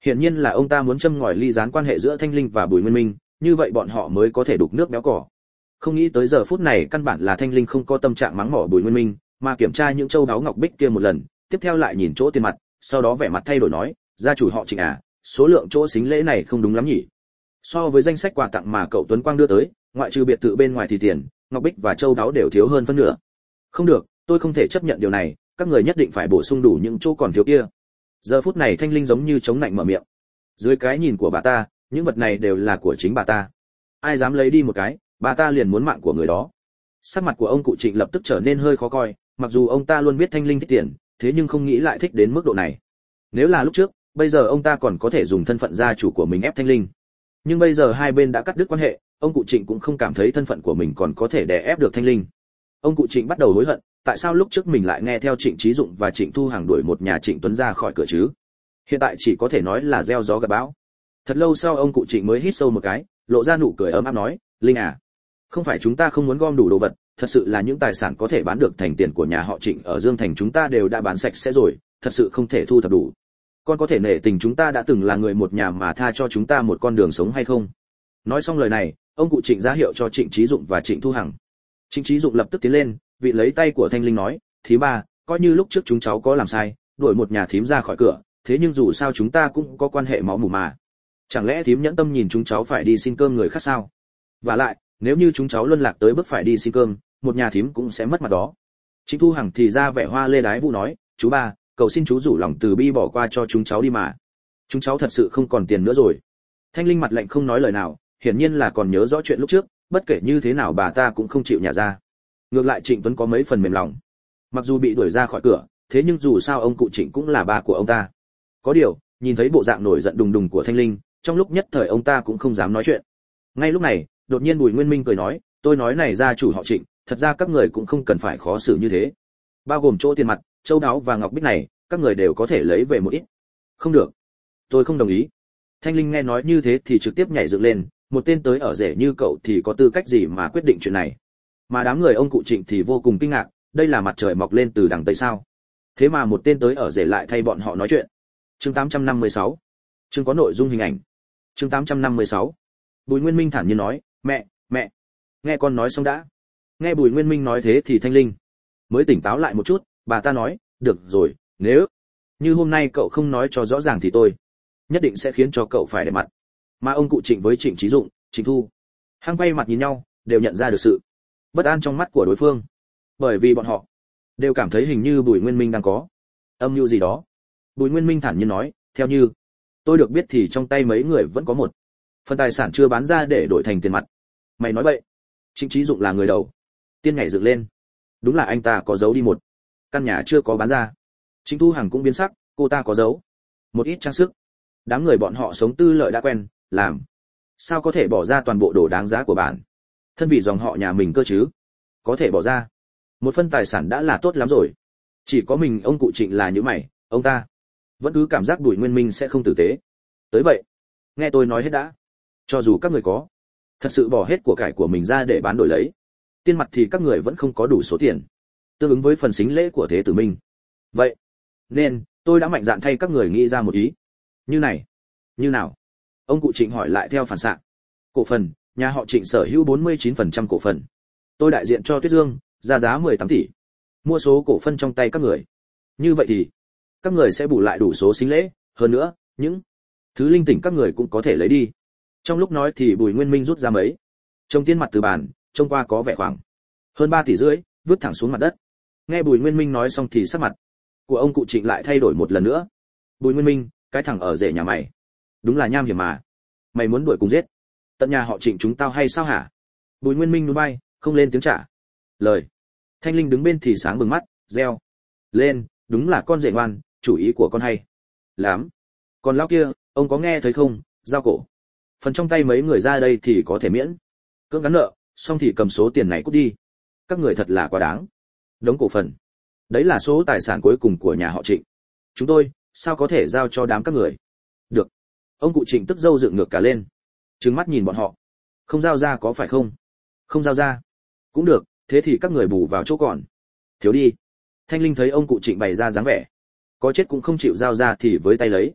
Hiển nhiên là ông ta muốn châm ngòi ly gián quan hệ giữa Thanh Linh và Bùi Nguyên Minh, như vậy bọn họ mới có thể đục nước béo cỏ. Không nghĩ tới giờ phút này căn bản là Thanh Linh không có tâm trạng mắng mỏ Bùi Nguyên Minh, mà kiểm tra những châu báu ngọc bích kia một lần, tiếp theo lại nhìn chỗ tiền mặt, sau đó vẻ mặt thay đổi nói, gia chủ họ Trịnh à, số lượng chỗ xính lễ này không đúng lắm nhỉ. So với danh sách quà tặng mà cậu Tuấn Quang đưa tới, ngoại trừ biệt thự bên ngoài thì tiền, ngọc bích và châu báu đều thiếu hơn phân nửa. Không được, tôi không thể chấp nhận điều này, các người nhất định phải bổ sung đủ những chỗ còn thiếu kia. Giờ phút này Thanh Linh giống như chống nạnh mở miệng. Dưới cái nhìn của bà ta, những vật này đều là của chính bà ta. Ai dám lấy đi một cái, bà ta liền muốn mạng của người đó. Sắc mặt của ông cụ Trịnh lập tức trở nên hơi khó coi, mặc dù ông ta luôn biết Thanh Linh thích tiền, thế nhưng không nghĩ lại thích đến mức độ này. Nếu là lúc trước, bây giờ ông ta còn có thể dùng thân phận gia chủ của mình ép Thanh Linh. Nhưng bây giờ hai bên đã cắt đứt quan hệ, ông cụ Trịnh cũng không cảm thấy thân phận của mình còn có thể đè ép được Thanh Linh. Ông cụ Trịnh bắt đầu hối hận, tại sao lúc trước mình lại nghe theo Trịnh Chí Dụng và Trịnh Thu Hàng đuổi một nhà Trịnh Tuấn ra khỏi cửa chứ? Hiện tại chỉ có thể nói là gieo gió gặt bão. Thật lâu sau ông cụ Trịnh mới hít sâu một cái, lộ ra nụ cười ấm áp nói, Linh à, không phải chúng ta không muốn gom đủ đồ vật, thật sự là những tài sản có thể bán được thành tiền của nhà họ Trịnh ở Dương Thành chúng ta đều đã bán sạch sẽ rồi, thật sự không thể thu thập đủ. Con có thể nể tình chúng ta đã từng là người một nhà mà tha cho chúng ta một con đường sống hay không? Nói xong lời này, ông cụ Trịnh ra hiệu cho Trịnh Chí Dụng và Trịnh Thu Hằng. Trịnh Chí Dụng lập tức tiến lên, vị lấy tay của Thanh Linh nói, thím ba, coi như lúc trước chúng cháu có làm sai, đuổi một nhà thím ra khỏi cửa, thế nhưng dù sao chúng ta cũng có quan hệ máu mủ mà. Chẳng lẽ thím nhẫn tâm nhìn chúng cháu phải đi xin cơm người khác sao? Và lại, nếu như chúng cháu luân lạc tới bước phải đi xin cơm, một nhà thím cũng sẽ mất mặt đó. Trịnh Thu Hằng thì ra vẻ hoa lê đái vũ nói, chú ba, cầu xin chú rủ lòng từ bi bỏ qua cho chúng cháu đi mà. Chúng cháu thật sự không còn tiền nữa rồi. Thanh Linh mặt lạnh không nói lời nào, hiển nhiên là còn nhớ rõ chuyện lúc trước, bất kể như thế nào bà ta cũng không chịu nhả ra. Ngược lại Trịnh Tuấn có mấy phần mềm lòng. Mặc dù bị đuổi ra khỏi cửa, thế nhưng dù sao ông cụ Trịnh cũng là ba của ông ta. Có điều, nhìn thấy bộ dạng nổi giận đùng đùng của Thanh Linh, trong lúc nhất thời ông ta cũng không dám nói chuyện. Ngay lúc này, đột nhiên Bùi Nguyên Minh cười nói, tôi nói này gia chủ họ Trịnh, thật ra các người cũng không cần phải khó xử như thế. Bao gồm chỗ tiền mặt, châu đáo và ngọc bích này, các người đều có thể lấy về một ít. Không được, tôi không đồng ý. Thanh Linh nghe nói như thế thì trực tiếp nhảy dựng lên, một tên tới ở rể như cậu thì có tư cách gì mà quyết định chuyện này? Mà đám người ông cụ Trịnh thì vô cùng kinh ngạc, đây là mặt trời mọc lên từ đằng tây sao? Thế mà một tên tới ở rể lại thay bọn họ nói chuyện. Chương tám trăm năm mươi sáu. Chương có nội dung hình ảnh. Chương tám trăm năm mươi sáu. Bùi Nguyên Minh thản nhiên nói, mẹ, mẹ, nghe con nói xong đã. Nghe Bùi Nguyên Minh nói thế thì Thanh Linh mới tỉnh táo lại một chút, bà ta nói, được rồi, nếu như hôm nay cậu không nói cho rõ ràng thì tôi nhất định sẽ khiến cho cậu phải để mặt. Mà ông cụ Trịnh với Trịnh Chí Dụng, Trịnh Thu Hằng quay mặt nhìn nhau, đều nhận ra được sự bất an trong mắt của đối phương, bởi vì bọn họ đều cảm thấy hình như Bùi Nguyên Minh đang có âm mưu gì đó. Bùi Nguyên Minh thản nhiên nói, theo như tôi được biết thì trong tay mấy người vẫn có một phần tài sản chưa bán ra để đổi thành tiền mặt. Mày nói bậy. Trịnh Chí Dụng là người đầu tiên nhảy dựng lên, đúng là anh ta có giấu đi một căn nhà chưa có bán ra. Trịnh Thu Hằng cũng biến sắc, cô ta có giấu một ít trang sức. Đám người bọn họ sống tư lợi đã quen, làm sao có thể bỏ ra toàn bộ đồ đáng giá của bản thân vì dòng họ nhà mình cơ chứ? Có thể bỏ ra một phân tài sản đã là tốt lắm rồi. Chỉ có mình ông cụ Trịnh là như mày, ông ta vẫn cứ cảm giác Bùi Nguyên Minh sẽ không tử tế. Tới vậy, nghe tôi nói hết đã. Cho dù các người có thật sự bỏ hết của cải của mình ra để bán đổi lấy tiền mặt thì các người vẫn không có đủ số tiền tương ứng với phần sính lễ của Thế Tử Minh. Vậy nên tôi đã mạnh dạn thay các người nghĩ ra một ý. Như này, như nào? Ông cụ Trịnh hỏi lại theo phản xạ. Cổ phần, nhà họ Trịnh sở hữu bốn mươi chín phần trăm cổ phần. Tôi đại diện cho Tuyết Dương, ra giá mười tám tỷ. Mua số cổ phần trong tay các người. Như vậy thì các người sẽ bù lại đủ số sính lễ, hơn nữa, những thứ linh tinh các người cũng có thể lấy đi. Trong lúc nói thì Bùi Nguyên Minh rút ra mấy trông tiền mặt từ bàn, trông qua có vẻ khoảng hơn ba tỷ rưỡi, vứt thẳng xuống mặt đất. Nghe Bùi Nguyên Minh nói xong thì sắc mặt của ông cụ Trịnh lại thay đổi một lần nữa. Bùi Nguyên Minh, cái thằng ở rể nhà mày, đúng là nham hiểm mà. Mày muốn đuổi cùng giết tận nhà họ Trịnh chúng tao hay sao hả? Bùi Nguyên Minh núi bay, không lên tiếng trả lời. Thanh Linh đứng bên thì sáng bừng mắt, reo lên, đúng là con rể ngoan, chủ ý của con hay lắm. Còn lão kia, ông có nghe thấy không, giao cổ phần trong tay mấy người ra đây thì có thể miễn cưỡng gắn nợ, xong thì cầm số tiền này cút đi. Các người thật là quá đáng. Đống cổ phần, đấy là số tài sản cuối cùng của nhà họ Trịnh. Chúng tôi sao có thể giao cho đám các người được? Ông cụ Trịnh tức dâu dựng ngược cả lên, trừng mắt nhìn bọn họ. Không giao ra có phải không? Không giao ra cũng được, thế thì các người bù vào chỗ còn thiếu đi. Thanh Linh thấy ông cụ Trịnh bày ra dáng vẻ có chết cũng không chịu giao ra thì với tay lấy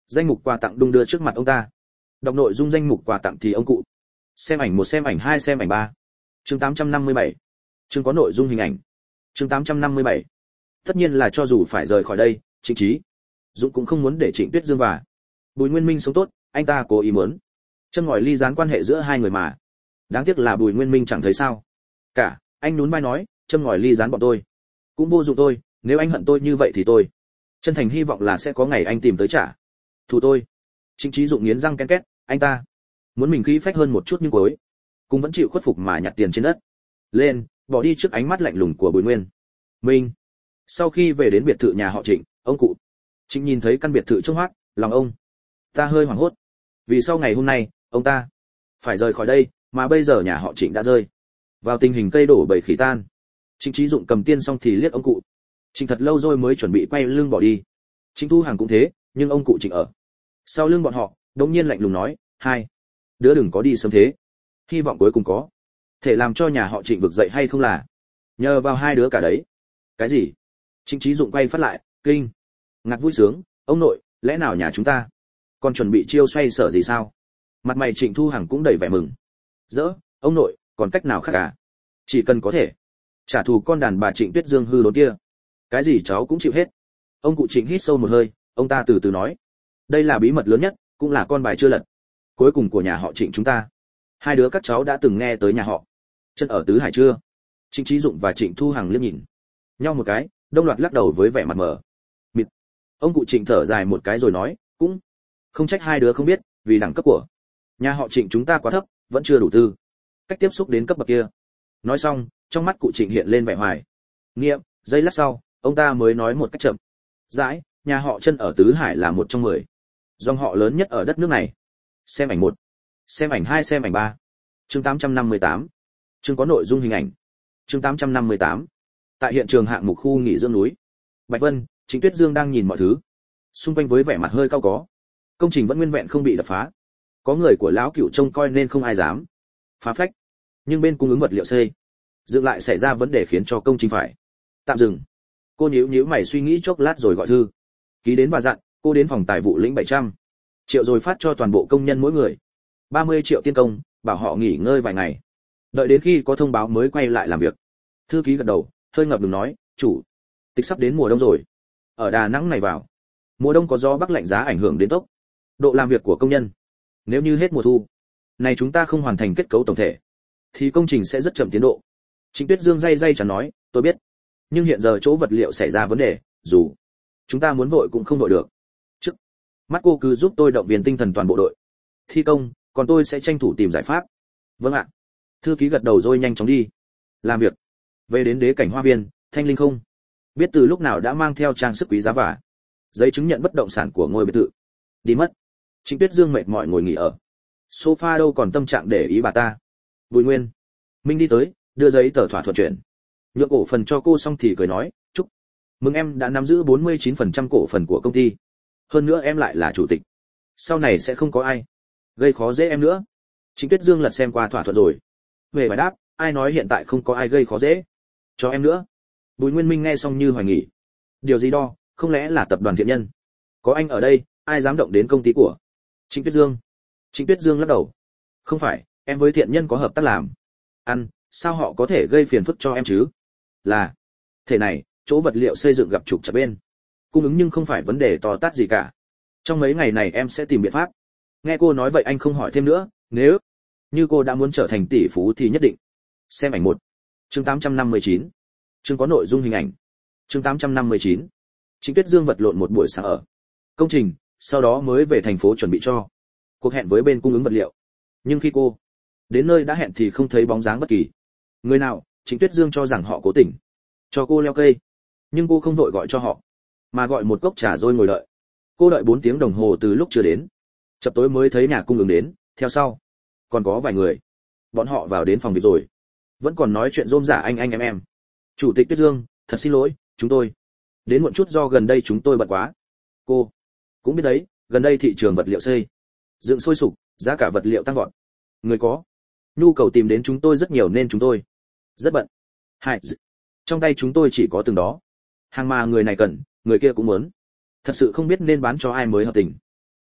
Danh mục quà tặng đung đưa trước mặt ông ta. Đọc nội dung danh mục quà tặng thì ông cụ. Xem ảnh một, xem ảnh hai, xem ảnh ba. Chương tám trăm năm mươi bảy. Chương có nội dung hình ảnh. Chương tám trăm năm mươi bảy. Tất nhiên là cho dù phải rời khỏi đây, Trịnh Chí Dũng cũng không muốn để Trịnh Tuyết Dương và Bùi Nguyên Minh sống tốt, anh ta cố ý muốn châm ngòi ly gián quan hệ giữa hai người mà. Đáng tiếc là Bùi Nguyên Minh chẳng thấy sao cả, anh nhún vai nói, châm ngòi ly gián bọn tôi cũng vô dụng tôi, nếu anh hận tôi như vậy thì tôi chân thành hy vọng là sẽ có ngày anh tìm tới trả thù tôi. Trịnh Chí Dũng nghiến răng ken két, anh ta muốn mình khí phách hơn một chút nhưng cuối cũng vẫn chịu khuất phục mà nhặt tiền trên đất lên, bỏ đi trước ánh mắt lạnh lùng của Bùi Nguyên Minh. Sau khi về đến biệt thự nhà họ Trịnh, ông cụ Trịnh nhìn thấy căn biệt thự trông hoác, lòng ông ta hơi hoảng hốt, vì sau ngày hôm nay ông ta phải rời khỏi đây, mà bây giờ nhà họ Trịnh đã rơi vào tình hình cây đổ bầy khỉ tan. Trịnh Chí Dũng cầm tiền xong thì liếc ông cụ Trịnh thật lâu rồi mới chuẩn bị quay lưng bỏ đi. Trịnh Thu Hằng cũng thế, nhưng ông cụ Trịnh ở sau lưng bọn họ đột nhiên lạnh lùng nói, hai đứa đừng có đi sớm thế, hy vọng cuối cùng có thể làm cho nhà họ Trịnh vực dậy hay không là nhờ vào hai đứa cả đấy. Cái gì? Trịnh Chí Dũng quay phát lại, kinh ngạc vui sướng, ông nội, lẽ nào nhà chúng ta còn chuẩn bị chiêu xoay sở gì sao? Mặt mày Trịnh Thu Hằng cũng đầy vẻ mừng rỡ, ông nội, còn cách nào khác à? Chỉ cần có thể trả thù con đàn bà Trịnh Tuyết Dương hư đốn kia, cái gì cháu cũng chịu hết. Ông cụ Trịnh hít sâu một hơi, ông ta từ từ nói, đây là bí mật lớn nhất, cũng là con bài chưa lật cuối cùng của nhà họ Trịnh chúng ta. Hai đứa các cháu đã từng nghe tới nhà họ chân ở Tứ Hải chưa? Trịnh Chí Dũng và Trịnh Thu Hằng liếc nhìn nhau một cái, đồng loạt lắc đầu với vẻ mặt mờ mịt. Ông cụ Trịnh thở dài một cái rồi nói, cũng không trách hai đứa không biết, vì đẳng cấp của nhà họ Trịnh chúng ta quá thấp, vẫn chưa đủ tư cách tiếp xúc đến cấp bậc kia. Nói xong, trong mắt cụ Trịnh hiện lên vẻ hoài nghiệm, giây lát sau, ông ta mới nói một cách chậm rãi, nhà họ chân ở Tứ Hải là một trong mười dòng họ lớn nhất ở đất nước này. Xem ảnh một, xem ảnh hai, xem ảnh ba. Chương tám trăm năm mươi tám. Chương có nội dung hình ảnh. Chương tám trăm năm mươi tám. Tại hiện trường hạng mục khu nghỉ dưỡng núi Bạch Vân, Trịnh Tuyết Dương đang nhìn mọi thứ xung quanh với vẻ mặt hơi cau có. Công trình vẫn nguyên vẹn không bị đập phá. Có người của lão cửu trông coi nên không ai dám phá phách. Nhưng bên cung ứng vật liệu xây dựng lại xảy ra vấn đề khiến cho công trình phải tạm dừng. Cô nhíu nhíu mày suy nghĩ chốc lát rồi gọi thư ký đến và dặn cô đến phòng tài vụ lĩnh bảy trăm triệu rồi phát cho toàn bộ công nhân mỗi người ba mươi triệu tiền công, bảo họ nghỉ ngơi vài ngày, đợi đến khi có thông báo mới quay lại làm việc. Thư ký gật đầu, hơi ngập ngừng nói, chủ tịch sắp đến mùa đông rồi, ở Đà Nẵng này vào mùa đông có gió bắc lạnh giá ảnh hưởng đến tốc độ làm việc của công nhân. Nếu như hết mùa thu này chúng ta không hoàn thành kết cấu tổng thể thì công trình sẽ rất chậm tiến độ. Trịnh Tuyết Dương day day chẳng nói, tôi biết, nhưng hiện giờ chỗ vật liệu xảy ra vấn đề, dù chúng ta muốn vội cũng không vội được. Trước mắt cô cứ giúp tôi động viên tinh thần toàn bộ đội thi công, còn tôi sẽ tranh thủ tìm giải pháp. Vâng ạ. Thư ký gật đầu rồi nhanh chóng đi làm việc. Về đến đế cảnh hoa viên, Thanh Linh không biết từ lúc nào đã mang theo trang sức quý giá và giấy chứng nhận bất động sản của ngôi biệt thự đi mất. Trịnh Tuyết Dương mệt mỏi ngồi nghỉ ở sofa, đâu còn tâm trạng để ý bà ta. Bùi Nguyên Minh đi tới, đưa giấy tờ thỏa thuận chuyển nhượng cổ phần cho cô xong thì cười nói, chúc mừng em đã nắm giữ bốn mươi chín phần trăm cổ phần của công ty, hơn nữa em lại là chủ tịch, sau này sẽ không có ai gây khó dễ em nữa. Trịnh Tuyết Dương lật xem qua thỏa thuận rồi về bài đáp, ai nói hiện tại không có ai gây khó dễ cho em nữa. Bùi Nguyên Minh nghe xong như hoài nghỉ, điều gì đo, không lẽ là tập đoàn thiện nhân, có anh ở đây ai dám động đến công ty của Trịnh Tuyết Dương? Trịnh Tuyết Dương lắc đầu, không phải, em với thiện nhân có hợp tác làm ăn, sao họ có thể gây phiền phức cho em chứ? Là thế này, chỗ vật liệu xây dựng gặp trục trặc bên cung ứng nhưng không phải vấn đề to tát gì cả, trong mấy ngày này em sẽ tìm biện pháp. Nghe cô nói vậy anh không hỏi thêm nữa, nếu như cô đã muốn trở thành tỷ phú thì nhất định. Xem ảnh một. Chương tám trăm năm mươi chín. Chương có nội dung hình ảnh. Chương tám trăm năm mươi chín. Trịnh Tuyết Dương vật lộn một buổi sáng ở công trình, sau đó mới về thành phố chuẩn bị cho cuộc hẹn với bên cung ứng vật liệu. Nhưng khi cô đến nơi đã hẹn thì không thấy bóng dáng bất kỳ người nào. Trịnh Tuyết Dương cho rằng họ cố tình cho cô leo cây, nhưng cô không vội gọi cho họ, mà gọi một cốc trà rồi ngồi đợi. Cô đợi bốn tiếng đồng hồ từ lúc chưa đến, chập tối mới thấy nhà cung ứng đến, theo sau còn có vài người. Bọn họ vào đến phòng việc rồi, vẫn còn nói chuyện rôm rả anh anh em em. Chủ tịch Tuyết Dương, thật xin lỗi, chúng tôi đến muộn chút do gần đây chúng tôi bận quá. Cô cũng biết đấy, gần đây thị trường vật liệu xây dựng sôi sục, giá cả vật liệu tăng vọt, người có nhu cầu tìm đến chúng tôi rất nhiều nên chúng tôi rất bận. Hai, trong tay chúng tôi chỉ có từng đó hàng mà người này cần, người kia cũng muốn, thật sự không biết nên bán cho ai mới hợp tình.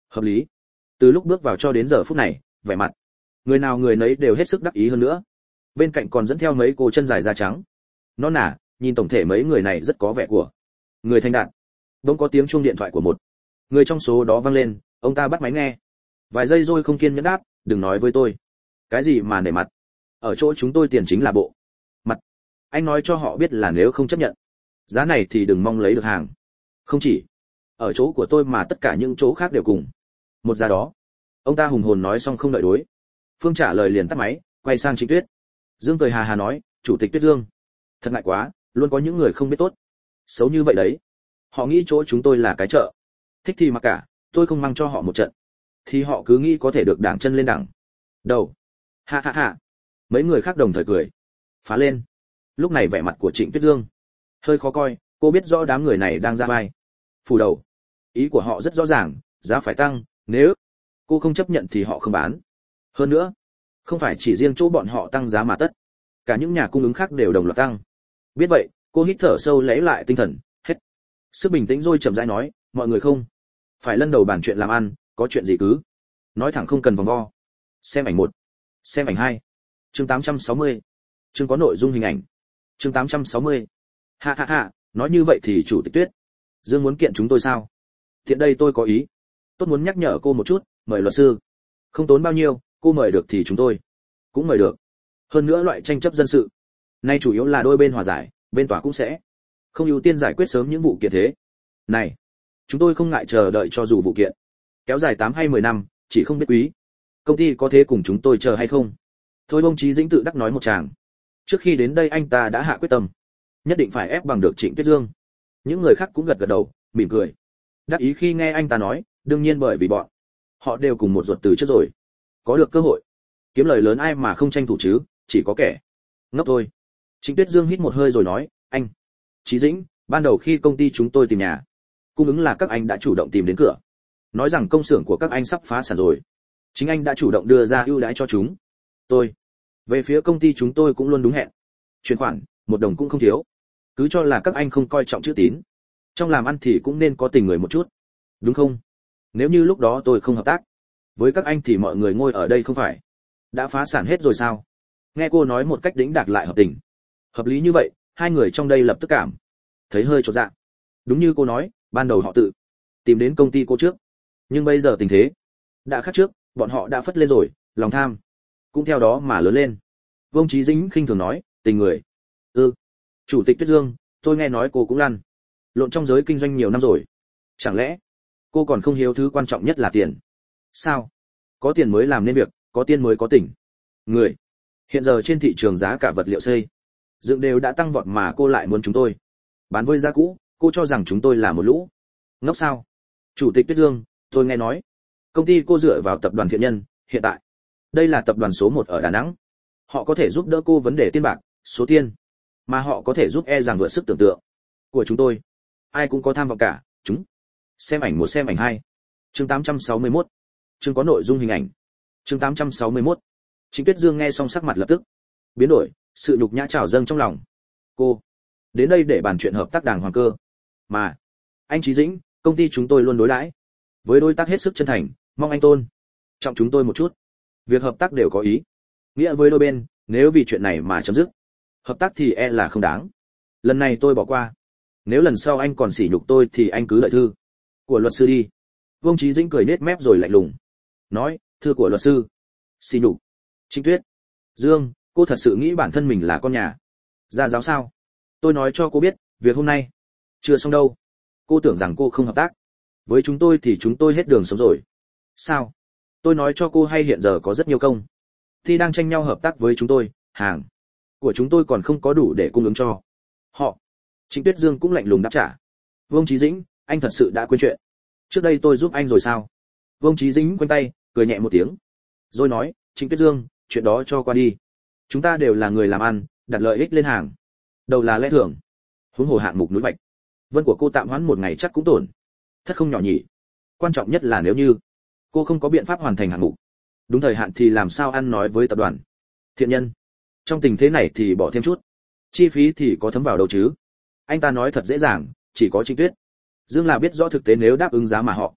Hợp lý. Từ lúc bước vào cho đến giờ phút này, vẻ mặt người nào người nấy đều hết sức đắc ý hơn nữa. Bên cạnh còn dẫn theo mấy cô chân dài da trắng. Nó nà, nhìn tổng thể mấy người này rất có vẻ của người thành đạt. Bỗng có tiếng chuông điện thoại của một người trong số đó vang lên, ông ta bắt máy nghe. Vài giây rồi không kiên nhẫn đáp, đừng nói với tôi. Cái gì mà nể mặt? Ở chỗ chúng tôi tiền chính là bộ mặt. Anh nói cho họ biết là nếu không chấp nhận giá này thì đừng mong lấy được hàng. Không chỉ ở chỗ của tôi mà tất cả những chỗ khác đều cùng một giá đó. Ông ta hùng hồn nói xong không đợi đối phương trả lời liền tắt máy, quay sang Trịnh Tuyết. Dương cười hà hà nói, chủ tịch Tuyết Dương, thật ngại quá, luôn có những người không biết tốt xấu như vậy đấy. Họ nghĩ chỗ chúng tôi là cái chợ, thích thì mặc cả, tôi không mang cho họ một trận thì họ cứ nghĩ có thể được đảng chân lên đẳng đầu. Ha ha ha. Mấy người khác đồng thời cười phá lên. Lúc này vẻ mặt của Trịnh Tuyết Dương hơi khó coi, cô biết rõ đám người này đang ra vai phủ đầu. Ý của họ rất rõ ràng, giá phải tăng, nếu cô không chấp nhận thì họ không bán. Hơn nữa, không phải chỉ riêng chỗ bọn họ tăng giá mà tất cả những nhà cung ứng khác đều đồng loạt tăng. Biết vậy, cô hít thở sâu lấy lại tinh thần, hết sức bình tĩnh rồi chậm rãi nói, mọi người không phải lân đầu bàn chuyện làm ăn, có chuyện gì cứ nói thẳng không cần vòng vo. Xem ảnh một, xem ảnh hai. Chương tám trăm sáu mươi. Chương có nội dung hình ảnh. Chương tám trăm sáu mươi. Ha ha ha, nói như vậy thì chủ tịch Tuyết Dương muốn kiện chúng tôi sao? Tiện đây tôi có ý tốt muốn nhắc nhở cô một chút, mời luật sư. Không tốn bao nhiêu, cô mời được thì chúng tôi cũng mời được. Hơn nữa loại tranh chấp dân sự nay chủ yếu là đôi bên hòa giải, bên tòa cũng sẽ không ưu tiên giải quyết sớm những vụ kiện thế này. Chúng tôi không ngại chờ đợi cho dù vụ kiện kéo dài tám hay mười năm, chỉ không biết quý công ty có thế cùng chúng tôi chờ hay không. Thôi ông Chí Dĩnh tự đắc nói một tràng. Trước khi đến đây anh ta đã hạ quyết tâm nhất định phải ép bằng được Trịnh Tuyết Dương. Những người khác cũng gật gật đầu, mỉm cười đắc ý khi nghe anh ta nói, đương nhiên bởi vì bọn họ đều cùng một ruột từ trước rồi, có được cơ hội kiếm lời lớn ai mà không tranh thủ chứ, chỉ có kẻ ngốc thôi. Trịnh Tuyết Dương hít một hơi rồi nói, anh Chí Dĩnh, ban đầu khi công ty chúng tôi tìm nhà cung ứng là các anh đã chủ động tìm đến cửa, nói rằng công xưởng của các anh sắp phá sản rồi. Chính anh đã chủ động đưa ra ưu đãi cho chúng tôi. Về phía công ty chúng tôi cũng luôn đúng hẹn chuyển khoản, một đồng cũng không thiếu. Cứ cho là các anh không coi trọng chữ tín, trong làm ăn thì cũng nên có tình người một chút, đúng không? Nếu như lúc đó tôi không hợp tác với các anh thì mọi người ngồi ở đây không phải đã phá sản hết rồi sao? Nghe cô nói một cách đĩnh đạc lại hợp tình hợp lý như vậy, hai người trong đây lập tức cảm thấy hơi chột dạ. Đúng như cô nói, ban đầu họ tự tìm đến công ty cô trước, nhưng bây giờ tình thế đã khác trước, bọn họ đã phất lên rồi, lòng tham cũng theo đó mà lớn lên. Vương Chí Dĩnh khinh thường nói, tình người ư? Ừ. Chủ tịch Tuyết Dương, tôi nghe nói cô cũng lăn lộn trong giới kinh doanh nhiều năm rồi, chẳng lẽ cô còn không hiểu thứ quan trọng nhất là tiền sao? Có tiền mới làm nên việc, có tiền mới có tình người. Hiện giờ trên thị trường giá cả vật liệu xây dựng đều đã tăng vọt mà cô lại muốn chúng tôi bán với giá cũ, cô cho rằng chúng tôi là một lũ ngốc sao? Chủ tịch Tuyết Dương, tôi nghe nói công ty cô dựa vào tập đoàn Thiện Nhân, hiện tại đây là tập đoàn số một ở Đà Nẵng. Họ có thể giúp đỡ cô vấn đề tiền bạc, số tiền mà họ có thể giúp e rằng vượt sức tưởng tượng của chúng tôi. Ai cũng có tham vọng cả, chúng. Xem ảnh một, xem ảnh hai. Chương tám trăm sáu mươi mốt. Chương có nội dung hình ảnh. Chương tám trăm sáu mươi mốt. Trịnh Tuyết Dương nghe xong sắc mặt lập tức biến đổi, sự nhục nhã trào dâng trong lòng. Cô đến đây để bàn chuyện hợp tác đàng hoàng cơ mà. Anh Chí Dĩnh, công ty chúng tôi luôn đối đãi với đối tác hết sức chân thành, mong anh tôn trọng chúng tôi một chút. Việc hợp tác đều có ý nghĩa với đôi bên, nếu vì chuyện này mà chấm dứt hợp tác thì e là không đáng. Lần này tôi bỏ qua, nếu lần sau anh còn sỉ nhục tôi thì anh cứ đợi thư của luật sư đi. Vương Chí Dĩnh cười nết mép rồi lạnh lùng nói, thư của luật sư? Sỉ nhục? Trịnh Tuyết Dương, cô thật sự nghĩ bản thân mình là con nhà gia giáo sao? Tôi nói cho cô biết, việc hôm nay chưa xong đâu. Cô tưởng rằng cô không hợp tác với chúng tôi thì chúng tôi hết đường sống rồi sao? Tôi nói cho cô hay hiện giờ có rất nhiều công ty đang tranh nhau hợp tác với chúng tôi, hàng của chúng tôi còn không có đủ để cung ứng cho họ. Trịnh Tuyết Dương cũng lạnh lùng đáp trả. Vương Chí Dĩnh, anh thật sự đã quên chuyện trước đây tôi giúp anh rồi sao? Vương Chí Dĩnh quanh tay cười nhẹ một tiếng rồi nói, Trịnh Tuyết Dương, chuyện đó cho qua đi. Chúng ta đều là người làm ăn, đặt lợi ích lên hàng đầu là lẽ thường. Huống hồ hạng mục núi Bạch Vân của cô tạm hoãn một ngày chắc cũng tổn thất không nhỏ nhỉ. Quan trọng nhất là nếu như cô không có biện pháp hoàn thành hạng mục đúng thời hạn thì làm sao ăn nói với tập đoàn Thiện Nhân? Trong tình thế này thì bỏ thêm chút chi phí thì có thấm vào đâu chứ? Anh ta nói thật dễ dàng, chỉ có Trịnh Tuyết Dương là biết rõ thực tế nếu đáp ứng giá mà họ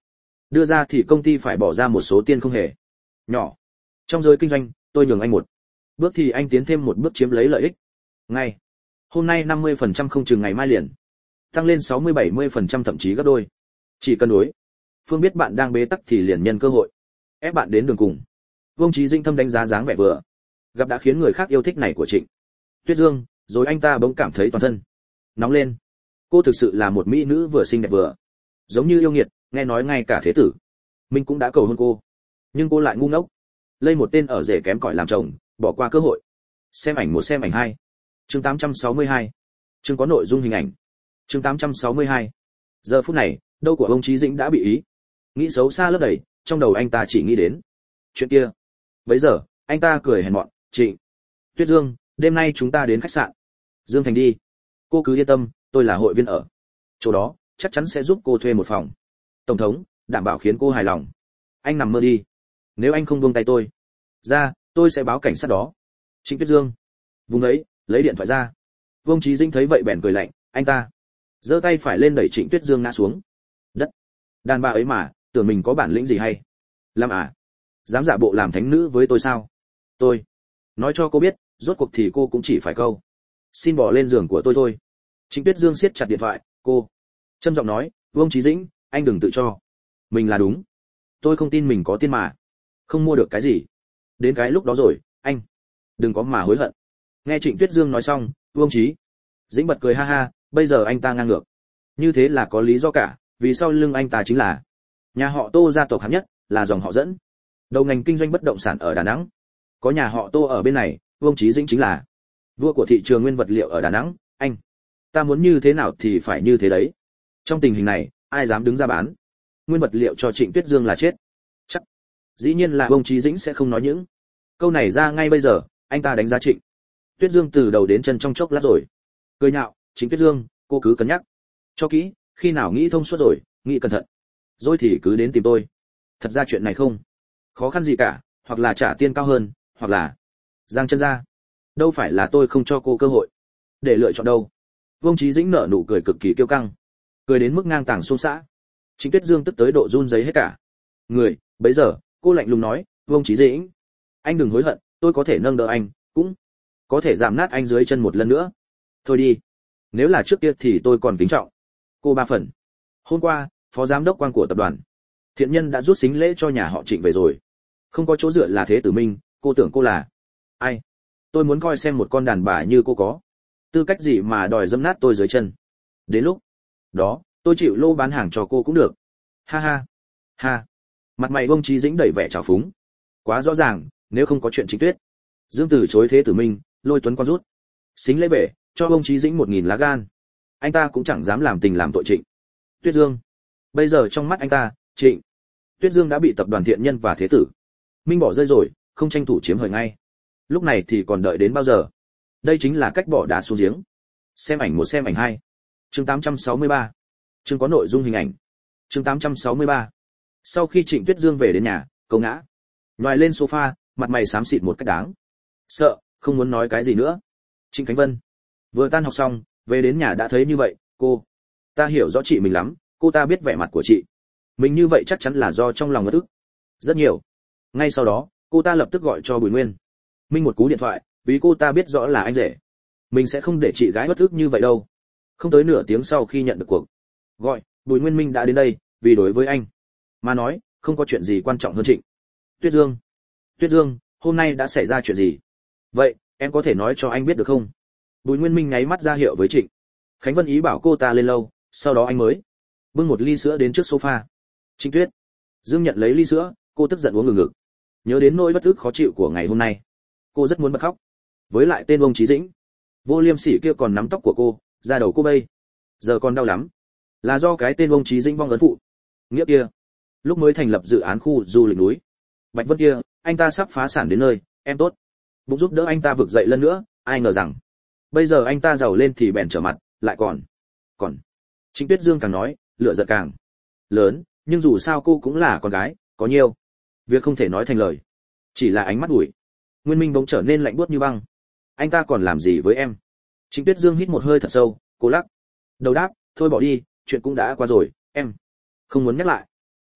Đưa ra thì công ty phải bỏ ra một số tiền không hề nhỏ. Trong giới kinh doanh, tôi nhường anh một bước thì anh tiến thêm một bước chiếm lấy lợi ích. Ngay hôm nay năm mươi phần trăm không chừng ngày mai liền tăng lên sáu mươi bảy mươi phần trăm thậm chí gấp đôi. Chỉ cần đối phương biết bạn đang bế tắc thì liền nhân cơ hội ép bạn đến đường cùng. Vương Chí Dĩnh thâm đánh giá dáng vẻ vừa gặp đã khiến người khác yêu thích này của Trịnh Tuyết Dương, rồi anh ta bỗng cảm thấy toàn thân nóng lên. Cô thực sự là một mỹ nữ vừa xinh đẹp vừa giống như yêu nghiệt, nghe nói ngay cả thế tử Minh cũng đã cầu hôn cô, nhưng cô lại ngu ngốc, lây một tên ở rể kém cỏi làm chồng, bỏ qua cơ hội. Xem ảnh một xem ảnh hai. Chương tám trăm sáu mươi hai. Chương có nội dung hình ảnh. Chương tám trăm sáu mươi hai. Giờ phút này, đâu của ông Chí Dĩnh đã bị ý nghĩ xấu xa lấp đầy, trong đầu anh ta chỉ nghĩ đến chuyện kia. Bấy giờ, anh ta cười hèn mọn, "Trịnh Tuyết Dương, đêm nay chúng ta đến khách sạn Dương Thành đi. Cô cứ yên tâm, tôi là hội viên ở chỗ đó, chắc chắn sẽ giúp cô thuê một phòng. Tổng thống, đảm bảo khiến cô hài lòng. Anh nằm mơ đi. Nếu anh không buông tay tôi ra, tôi sẽ báo cảnh sát đó." Trịnh Tuyết Dương vùng ấy, lấy điện thoại ra. Vương Chí Dĩnh thấy vậy bèn cười lạnh, anh ta giơ tay phải lên đẩy Trịnh Tuyết Dương ngã xuống đất. Đàn bà ấy mà, tưởng mình có bản lĩnh gì hay làm à? Dám giả bộ làm thánh nữ với tôi sao? Tôi nói cho cô biết, rốt cuộc thì cô cũng chỉ phải câu xin bỏ lên giường của tôi thôi. Trịnh Tuyết Dương siết chặt điện thoại, cô trầm giọng nói, Vương Chí Dĩnh, anh đừng tự cho mình là đúng. Tôi không tin mình có tiền mà không mua được cái gì. Đến cái lúc đó rồi, anh đừng có mà hối hận. Nghe Trịnh Tuyết Dương nói xong, Vương Chí Dĩnh bật cười ha ha, bây giờ anh ta ngang ngược như thế là có lý do cả, vì sau lưng anh ta chính là nhà họ Tô, gia tộc hạng nhất, là dòng họ dẫn đầu ngành kinh doanh bất động sản ở Đà Nẵng. Có nhà họ Tô ở bên này, Vương Chí Dĩnh chính là vua của thị trường nguyên vật liệu ở Đà Nẵng. Anh ta muốn như thế nào thì phải như thế đấy. Trong tình hình này, ai dám đứng ra bán nguyên vật liệu cho Trịnh Tuyết Dương là chết chắc. Dĩ nhiên là Vương Chí Dĩnh sẽ không nói những câu này ra ngay bây giờ. Anh ta đánh giá Trịnh Tuyết Dương từ đầu đến chân trong chốc lát rồi cười nhạo, Trịnh Tuyết Dương, cô cứ cân nhắc cho kỹ, khi nào nghĩ thông suốt rồi, nghĩ cẩn thận rồi thì cứ đến tìm tôi. Thật ra chuyện này không khó khăn gì cả, hoặc là trả tiền cao hơn, hoặc là giang chân ra. Đâu phải là tôi không cho cô cơ hội để lựa chọn đâu. Vương Chí Dĩnh nở nụ cười cực kỳ kiêu căng, cười đến mức ngang tàng xôn xã. Trịnh Tuyết Dương tức tới độ run rẩy hết cả người. Bấy giờ cô lạnh lùng nói, Vương Chí Dĩnh, anh đừng hối hận, tôi có thể nâng đỡ anh, cũng có thể giảm nát anh dưới chân một lần nữa. Thôi đi, nếu là trước kia thì tôi còn kính trọng cô ba phần. Hôm qua, phó giám đốc quan của tập đoàn Thiện Nhân đã rút sính lễ cho nhà họ Trịnh về rồi. Không có chỗ dựa là thế tử Minh, cô tưởng cô là ai? Tôi muốn coi xem một con đàn bà như cô có tư cách gì mà đòi dẫm nát tôi dưới chân. Đến lúc đó, tôi chịu lô bán hàng cho cô cũng được. Ha ha ha. Mặt mày Vương Chí Dĩnh đầy vẻ trào phúng. Quá rõ ràng, nếu không có chuyện Trịnh Tuyết Dương từ chối thế tử Minh, lôi Tuấn Quan rút sính lễ về cho Vương Chí Dĩnh một nghìn lá gan, anh ta cũng chẳng dám làm tình làm tội Trịnh Tuyết Dương. Bây giờ trong mắt anh ta, Trịnh Tuyết Dương đã bị tập đoàn Thiện Nhân và thế tử Minh bỏ rơi rồi, không tranh thủ chiếm hời ngay lúc này thì còn đợi đến bao giờ? Đây chính là cách bỏ đá xuống giếng. Xem ảnh một xem ảnh hai. Chương tám trăm sáu mươi ba. Chương có nội dung hình ảnh. Chương tám trăm sáu mươi ba. Sau khi Trịnh Tuyết Dương về đến nhà, cô ngã nhòi lên sofa, mặt mày xám xịt một cách đáng sợ, không muốn nói cái gì nữa. Trịnh Khánh Vân vừa tan học xong, về đến nhà đã thấy như vậy. Cô ta hiểu rõ chị mình lắm, cô ta biết vẻ mặt của chị mình như vậy chắc chắn là do trong lòng ngất ức rất nhiều. Ngay sau đó, cô ta lập tức gọi cho Bùi Nguyên Minh một cú điện thoại, vì cô ta biết rõ là anh rể mình sẽ không để chị gái bất ức như vậy đâu. Không tới nửa tiếng sau khi nhận được cuộc gọi, Bùi Nguyên Minh đã đến đây, vì đối với anh mà nói, không có chuyện gì quan trọng hơn Trịnh Tuyết Dương. Tuyết Dương, hôm nay đã xảy ra chuyện gì? Vậy, em có thể nói cho anh biết được không? Bùi Nguyên Minh nháy mắt ra hiệu với Trịnh Khánh Vân, ý bảo cô ta lên lâu, sau đó anh mới bưng một ly sữa đến trước sofa. Trịnh Tuyết Dương nhận lấy ly sữa, cô tức giận uống ngừng ngực. Nhớ đến nỗi bất ức khó chịu của ngày hôm nay, cô rất muốn bật khóc. Với lại tên Vương Chí Dĩnh vô liêm sỉ kia còn nắm tóc của cô, da đầu cô bây giờ còn đau lắm, là do cái tên Vương Chí Dĩnh vong ấn phụ nghĩa kia lúc mới thành lập dự án khu du lịch núi Bạch Vân kia, anh ta sắp phá sản đến nơi, em tốt bụng giúp đỡ anh ta vực dậy lần nữa, ai ngờ rằng bây giờ anh ta giàu lên thì bèn trở mặt, lại còn còn Trịnh Tuyết Dương càng nói, lửa giận càng lớn, nhưng dù sao cô cũng là con gái, có nhiều việc không thể nói thành lời. Chỉ là ánh mắt Bùi Nguyên Minh bỗng trở nên lạnh buốt như băng. Anh ta còn làm gì với em? Trịnh Tuyết Dương hít một hơi thật sâu, cô lắc đầu đáp, thôi bỏ đi, chuyện cũng đã qua rồi, em không muốn nhắc lại.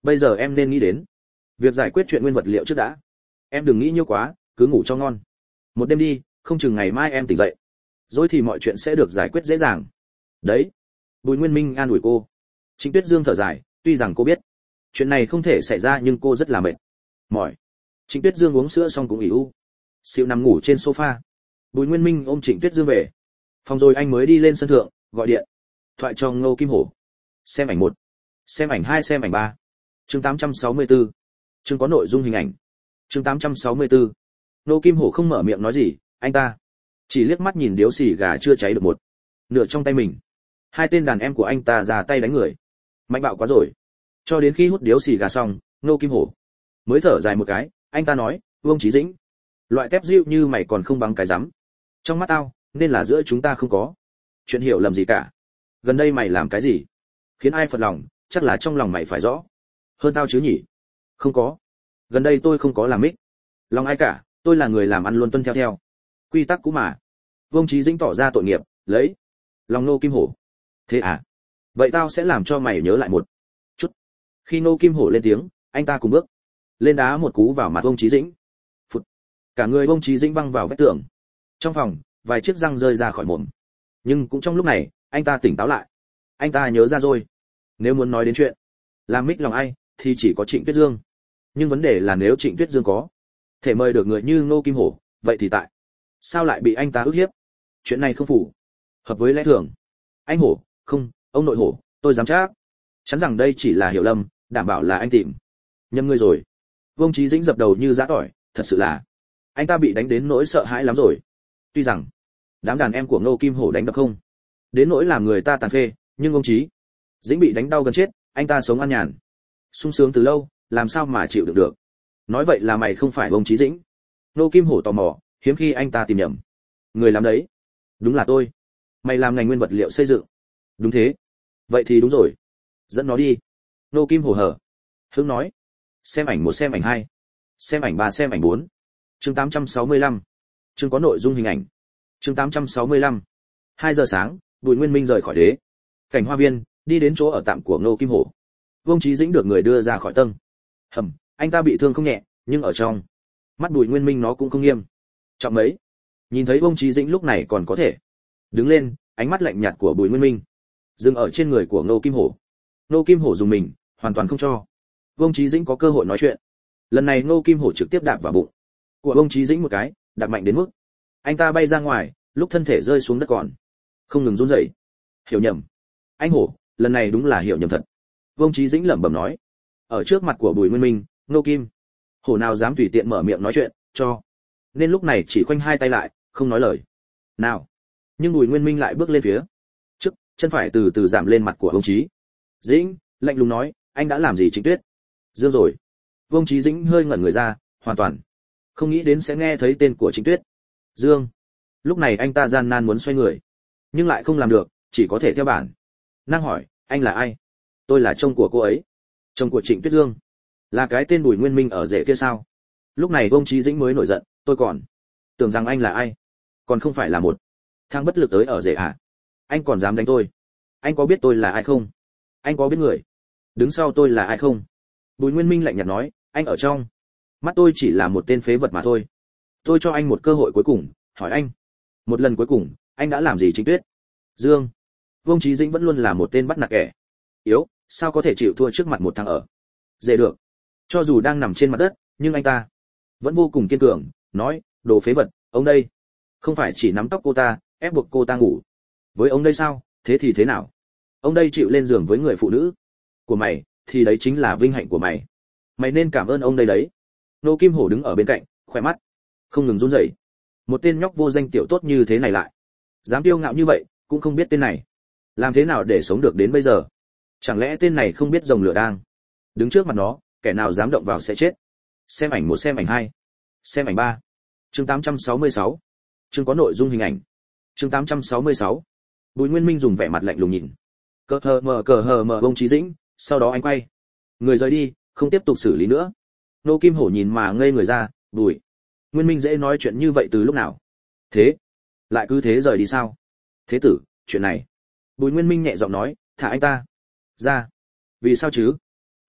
Bây giờ em nên nghĩ đến việc giải quyết chuyện nguyên vật liệu trước đã. Em đừng nghĩ nhiều quá, cứ ngủ cho ngon. Một đêm đi, không chừng ngày mai em tỉnh dậy rồi thì mọi chuyện sẽ được giải quyết dễ dàng. Đấy. Bùi Nguyên Minh an ủi cô. Trịnh Tuyết Dương thở dài, tuy rằng cô biết chuyện này không thể xảy ra nhưng cô rất là mệt mỏi. Trịnh Tuyết Dương uống sữa xong cũng ỉ u xịu nằm ngủ trên sofa. Bùi Nguyên Minh ôm Trịnh Tuyết Dương về phòng rồi anh mới đi lên sân thượng gọi điện thoại cho Ngô Kim Hổ. Xem ảnh một, xem ảnh hai, xem ảnh ba. Chương tám trăm sáu mươi tư. Chương có nội dung hình ảnh. Chương tám trăm sáu mươi tư. Ngô Kim Hổ không mở miệng nói gì, anh ta chỉ liếc mắt nhìn điếu xì gà chưa cháy được một nửa trong tay mình. Hai tên đàn em của anh ta ra tay đánh người mạnh bạo quá rồi. Cho đến khi hút điếu xì gà xong, Ngô Kim Hổ mới thở dài một cái. Anh ta nói, Vương Chí Dĩnh, loại tép dịu như mày còn không bằng cái rắm. Trong mắt tao, nên là giữa chúng ta không có chuyện hiểu lầm gì cả. Gần đây mày làm cái gì khiến ai phật lòng, chắc là trong lòng mày phải rõ hơn tao chứ nhỉ. Không có, gần đây tôi không có làm mít lòng ai cả, tôi là người làm ăn luôn tuân theo theo quy tắc cũ mà. Vương Chí Dĩnh tỏ ra tội nghiệp, lấy lòng Ngô Kim Hổ. Thế à, vậy tao sẽ làm cho mày nhớ lại một chút. Khi Ngô Kim Hổ lên tiếng, anh ta cùng bước lên đá một cú vào mặt Vương Chí Dĩnh. Phụt, cả người Vương Chí Dĩnh văng vào vách tường. Trong phòng, vài chiếc răng rơi ra khỏi mồm. Nhưng cũng trong lúc này, anh ta tỉnh táo lại. Anh ta nhớ ra rồi, nếu muốn nói đến chuyện làm mít lòng ai thì chỉ có Trịnh Tuyết Dương. Nhưng vấn đề là nếu Trịnh Tuyết Dương có thể mời được người như Ngô Kim Hổ, vậy thì tại sao lại bị anh ta ức hiếp? Chuyện này không phù hợp với lẽ thường. Anh Hổ, không, ông nội Hổ, tôi dám chắc chắn rằng đây chỉ là hiểu lầm, đảm bảo là anh tìm nhầm người rồi. Vương Chí Dĩnh dập đầu như giã tỏi, thật sự là anh ta bị đánh đến nỗi sợ hãi lắm rồi. Tuy rằng đám đàn em của Ngô Kim Hổ đánh đập không đến nỗi làm người ta tàn phê, nhưng ông Chí Dĩnh bị đánh đau gần chết, anh ta sống an nhàn sung sướng từ lâu, làm sao mà chịu được được. Nói vậy là mày không phải ông Chí Dĩnh? Ngô Kim Hổ tò mò, hiếm khi anh ta tìm nhầm người làm đấy. Đúng là tôi. Mày làm ngành nguyên vật liệu xây dựng? Đúng thế. Vậy thì đúng rồi, dẫn nó đi. Ngô Kim Hổ hở hững nói. Xem ảnh một, xem ảnh hai, xem ảnh ba, xem ảnh bốn. Chương tám trăm sáu mươi lăm. Chương có nội dung hình ảnh. Chương tám trăm sáu mươi lăm. Hai giờ sáng, Bùi Nguyên Minh rời khỏi đế cảnh hoa viên, đi đến chỗ ở tạm của Ngô Kim Hổ. Vương Chí Dĩnh được người đưa ra khỏi tầng hầm. Anh ta bị thương không nhẹ, nhưng ở trong mắt Bùi Nguyên Minh nó cũng không nghiêm trọng mấy. Nhìn thấy Vương Chí Dĩnh lúc này còn có thể đứng lên, ánh mắt lạnh nhạt của Bùi Nguyên Minh dừng ở trên người của Ngô Kim Hổ. Ngô Kim Hổ dùng mình, hoàn toàn không cho Vương Chí Dĩnh có cơ hội nói chuyện. Lần này Ngô Kim Hổ trực tiếp đạp vào bụng của Vương Chí Dĩnh một cái, đạp mạnh đến mức anh ta bay ra ngoài, lúc thân thể rơi xuống đất còn không ngừng run rẩy. Hiểu nhầm. Anh Hổ, lần này đúng là hiểu nhầm thật. Vương Chí Dĩnh lẩm bẩm nói. Ở trước mặt của Bùi Nguyên Minh, Ngô Kim Hổ nào dám tùy tiện mở miệng nói chuyện, cho nên lúc này chỉ khoanh hai tay lại, không nói lời nào. Nhưng Bùi Nguyên Minh lại bước lên phía trước, chân phải từ từ giảm lên mặt của Vương Chí Dĩnh, lạnh lùng nói, anh đã làm gì Trịnh Tuyết Dương rồi? Vương Chí Dĩnh hơi ngẩn người ra, hoàn toàn không nghĩ đến sẽ nghe thấy tên của Trịnh Tuyết Dương. Lúc này anh ta gian nan muốn xoay người, nhưng lại không làm được, chỉ có thể theo bản năng hỏi, anh là ai? Tôi là chồng của cô ấy. Chồng của Trịnh Tuyết Dương? Là cái tên Bùi Nguyên Minh ở rể kia sao? Lúc này Vương Chí Dĩnh mới nổi giận, tôi còn tưởng rằng anh là ai, còn không phải là một thằng bất lực tới ở rể à? Anh còn dám đánh tôi? Anh có biết tôi là ai không? Anh có biết người đứng sau tôi là ai không? Bùi Nguyên Minh lạnh nhạt nói, anh ở trong mắt tôi chỉ là một tên phế vật mà thôi. Tôi cho anh một cơ hội cuối cùng, hỏi anh một lần cuối cùng, anh đã làm gì Trịnh Tuyết Dương? Vương Chí Dĩnh vẫn luôn là một tên bắt nạt kẻ yếu, sao có thể chịu thua trước mặt một thằng ở dễ được. Cho dù đang nằm trên mặt đất, nhưng anh ta vẫn vô cùng kiên cường, nói, đồ phế vật, ông đây không phải chỉ nắm tóc cô ta, ép buộc cô ta ngủ với ông đây sao? Thế thì thế nào? Ông đây chịu lên giường với người phụ nữ của mày, thì đấy chính là vinh hạnh của mày. Mày nên cảm ơn ông đây đấy. Ngô Kim Hổ đứng ở bên cạnh, khỏe mắt không ngừng run rẩy. Một tên nhóc vô danh tiểu tốt như thế này lại dám kiêu ngạo như vậy, cũng không biết tên này làm thế nào để sống được đến bây giờ. Chẳng lẽ tên này không biết rồng lửa đang đứng trước mặt nó, kẻ nào dám động vào sẽ chết. Xem ảnh một, xem ảnh hai, xem ảnh ba. Chương tám trăm sáu mươi sáu. Chương có nội dung hình ảnh. Chương tám trăm sáu mươi sáu. Bùi Nguyên Minh dùng vẻ mặt lạnh lùng nhìn cờ hờ mờ cờ hờ mờ Vương Chí Dĩnh, sau đó anh quay người rời đi, không tiếp tục xử lý nữa. Ngô Kim Hổ nhìn mà ngây người ra, Bùi Nguyên Minh dễ nói chuyện như vậy từ lúc nào? Thế lại cứ thế rời đi sao? Thế tử, chuyện này. Bùi Nguyên Minh nhẹ giọng nói, thả anh ta ra. Vì sao chứ?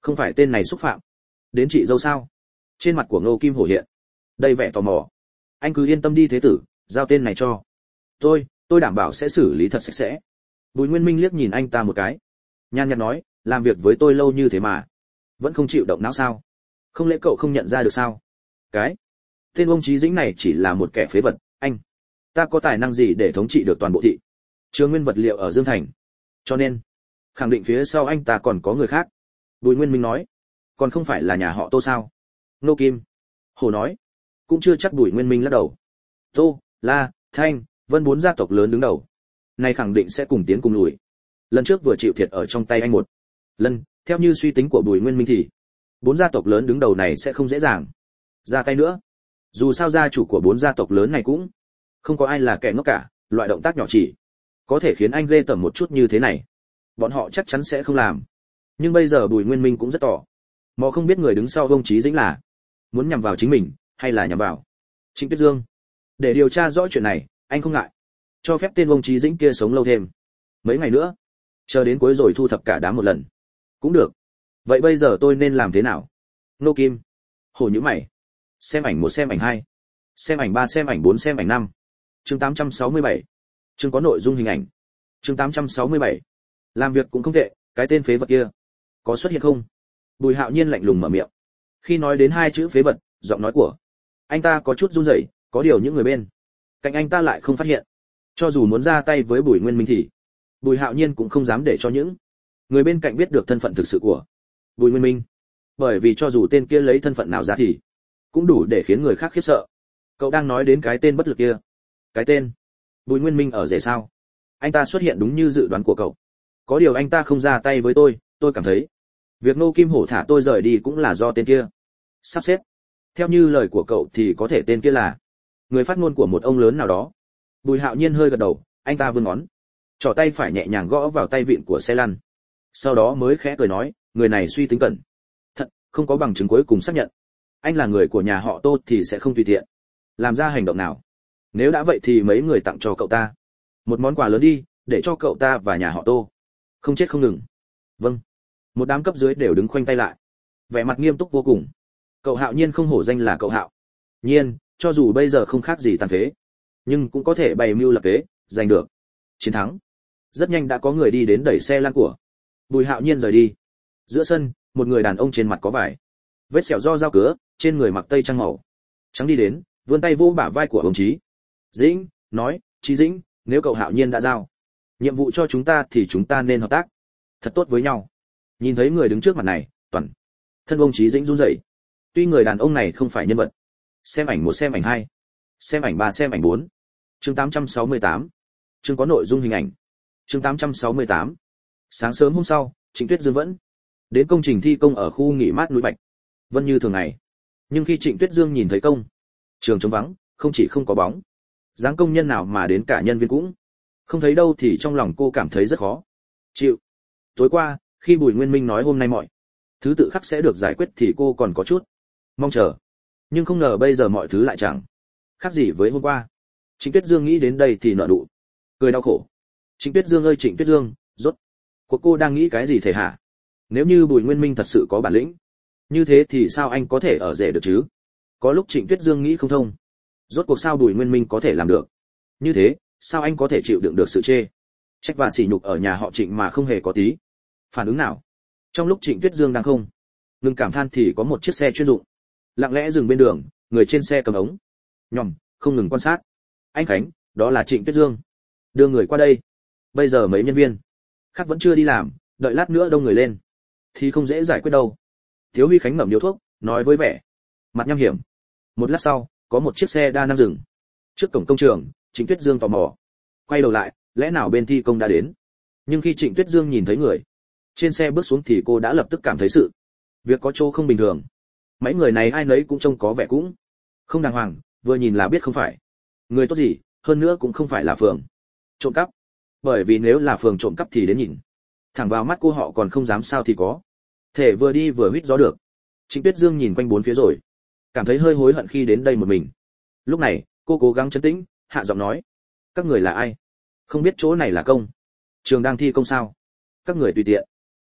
Không phải tên này xúc phạm đến chị dâu sao? Trên mặt của Ngô Kim Hổ hiện đầy vẻ tò mò. Anh cứ yên tâm đi thế tử, giao tên này cho tôi, tôi đảm bảo sẽ xử lý thật sạch sẽ. Bùi Nguyên Minh liếc nhìn anh ta một cái, nhàn nhạt nói, làm việc với tôi lâu như thế mà vẫn không chịu động não sao? Không lẽ cậu không nhận ra được sao? Cái tên ông Chí Dĩnh này chỉ là một kẻ phế vật, anh ta có tài năng gì để thống trị được toàn bộ thị trường nguyên vật liệu ở Dương Thành? Cho nên khẳng định phía sau anh ta còn có người khác. Bùi Nguyên Minh nói, còn không phải là nhà họ Tô sao? Ngô Kim Hổ nói, cũng chưa chắc. Bùi Nguyên Minh lắc đầu. Tô, La, Thanh, Vân bốn gia tộc lớn đứng đầu, này khẳng định sẽ cùng tiến cùng lùi. Lần trước vừa chịu thiệt ở trong tay anh một lần, theo như suy tính của Bùi Nguyên Minh thì bốn gia tộc lớn đứng đầu này sẽ không dễ dàng ra tay nữa. Dù sao gia chủ của bốn gia tộc lớn này cũng không có ai là kẻ ngốc cả, loại động tác nhỏ chỉ có thể khiến anh ghê tởm một chút như thế này, bọn họ chắc chắn sẽ không làm. Nhưng bây giờ Bùi Nguyên Minh cũng rất tỏ mò, không biết người đứng sau ông Chí Dĩnh là muốn nhằm vào chính mình hay là nhằm vào Trịnh Tuyết Dương. Để điều tra rõ chuyện này, anh không ngại cho phép tên ông Chí Dĩnh kia sống lâu thêm mấy ngày nữa, chờ đến cuối rồi thu thập cả đám một lần cũng được. Vậy bây giờ tôi nên làm thế nào? Ngô Kim Hổ nhíu mày. Xem ảnh một, xem ảnh hai, xem ảnh ba, xem ảnh bốn, xem ảnh năm. Chương tám trăm sáu mươi bảy. Chương có nội dung hình ảnh. Chương tám trăm sáu mươi bảy. Làm việc cũng không tệ, cái tên phế vật kia có xuất hiện không? Bùi Hạo Nhiên lạnh lùng mở miệng. Khi nói đến hai chữ phế vật, giọng nói của anh ta có chút run rẩy, có điều những người bên cạnh anh ta lại không phát hiện. Cho dù muốn ra tay với Bùi Nguyên Minh thì Bùi Hạo Nhiên cũng không dám để cho những người bên cạnh biết được thân phận thực sự của Bùi Nguyên Minh, bởi vì cho dù tên kia lấy thân phận nào ra thì cũng đủ để khiến người khác khiếp sợ. Cậu đang nói đến cái tên bất lực kia? Cái tên Bùi Nguyên Minh ở rể sao? Anh ta xuất hiện đúng như dự đoán của cậu, có điều anh ta không ra tay với tôi, tôi cảm thấy việc Ngô Kim Hổ thả tôi rời đi cũng là do tên kia sắp xếp. Theo như lời của cậu thì có thể tên kia là người phát ngôn của một ông lớn nào đó. Bùi Hạo Nhiên hơi gật đầu, anh ta vươn ngón trỏ tay phải nhẹ nhàng gõ vào tay vịn của xe lăn, sau đó mới khẽ cười nói, người này suy tính cẩn thận, không có bằng chứng cuối cùng xác nhận anh là người của nhà họ Tô thì sẽ không tùy tiện làm ra hành động nào. Nếu đã vậy thì mấy người tặng cho cậu ta một món quà lớn đi, để cho cậu ta và nhà họ Tô không chết không ngừng. Vâng. Một đám cấp dưới đều đứng khoanh tay lại, vẻ mặt nghiêm túc vô cùng. Cậu Hạo Nhiên không hổ danh là cậu Hạo Nhiên, cho dù bây giờ không khác gì tàn phế, nhưng cũng có thể bày mưu lập kế, giành được chiến thắng. Rất nhanh đã có người đi đến đẩy xe lăn của Bùi Hạo Nhiên rời đi. Giữa sân, một người đàn ông trên mặt có vài vết sẹo do dao cứa, trên người mặc tây trang màu trắng đi đến, vươn tay vỗ bả vai của ông Chí Dĩnh, nói, Chí Dĩnh, nếu cậu Hạo Nhiên đã giao nhiệm vụ cho chúng ta thì chúng ta nên hợp tác thật tốt với nhau. Nhìn thấy người đứng trước mặt này, toàn thân ông Chí Dĩnh run rẩy. Tuy người đàn ông này không phải nhân vật. Xem ảnh một, xem ảnh hai, xem ảnh ba, xem ảnh bốn. Chương tám trăm sáu mươi tám. Chương có nội dung hình ảnh. Chương tám trăm sáu mươi tám. Sáng sớm hôm sau, Trịnh Tuyết Dương vẫn đến công trình thi công ở khu nghỉ mát núi Bạch Vân như thường ngày. Nhưng khi Trịnh Tuyết Dương nhìn thấy công trường trống vắng, không chỉ không có bóng dáng công nhân nào mà đến cả nhân viên cũng không thấy đâu, thì trong lòng cô cảm thấy rất khó chịu. Tối qua, khi Bùi Nguyên Minh nói hôm nay mọi thứ tự khắc sẽ được giải quyết thì cô còn có chút mong chờ, nhưng không ngờ bây giờ mọi thứ lại chẳng khác gì với hôm qua. Trịnh Tuyết Dương nghĩ đến đây thì nở nụ cười đau khổ. Trịnh Tuyết Dương ơi Trịnh Tuyết Dương, rốt cuộc cô đang nghĩ cái gì thế hả? Nếu như Bùi Nguyên Minh thật sự có bản lĩnh như thế thì sao anh có thể ở rể được chứ? Có lúc Trịnh Tuyết Dương nghĩ không thông, rốt cuộc sao Bùi Nguyên Minh có thể làm được như thế, sao anh có thể chịu đựng được sự chê trách và sỉ nhục ở nhà họ Trịnh mà không hề có tí phản ứng nào. Trong lúc Trịnh Tuyết Dương đang không ngừng cảm than thì có một chiếc xe chuyên dụng lặng lẽ dừng bên đường, người trên xe cầm ống nhòm không ngừng quan sát. Anh Khánh, đó là Trịnh Tuyết Dương, đưa người qua đây. Bây giờ mấy nhân viên khác vẫn chưa đi làm, đợi lát nữa đông người lên thì không dễ giải quyết đâu. Thiếu Huy Khánh ngậm điếu thuốc, nói với vẻ mặt nham hiểm. Một lát sau, có một chiếc xe đa năng dừng trước cổng công trường. Trịnh Tuyết Dương tò mò quay đầu lại, lẽ nào bên thi công đã đến? Nhưng khi Trịnh Tuyết Dương nhìn thấy người trên xe bước xuống thì cô đã lập tức cảm thấy sự việc có chỗ không bình thường. Mấy người này ai nấy cũng trông có vẻ cũng không đàng hoàng, vừa nhìn là biết không phải người tốt gì, hơn nữa cũng không phải là phường trộm cắp, bởi vì nếu là phường trộm cắp thì đến nhìn thẳng vào mắt cô họ còn không dám sao thì có thể vừa đi vừa huýt gió được. Trịnh Tuyết Dương nhìn quanh bốn phía rồi cảm thấy hơi hối hận khi đến đây một mình. Lúc này cô cố gắng trấn tĩnh, hạ giọng nói, các người là ai? Không biết chỗ này là công trường đang thi công sao? Các người tùy tiện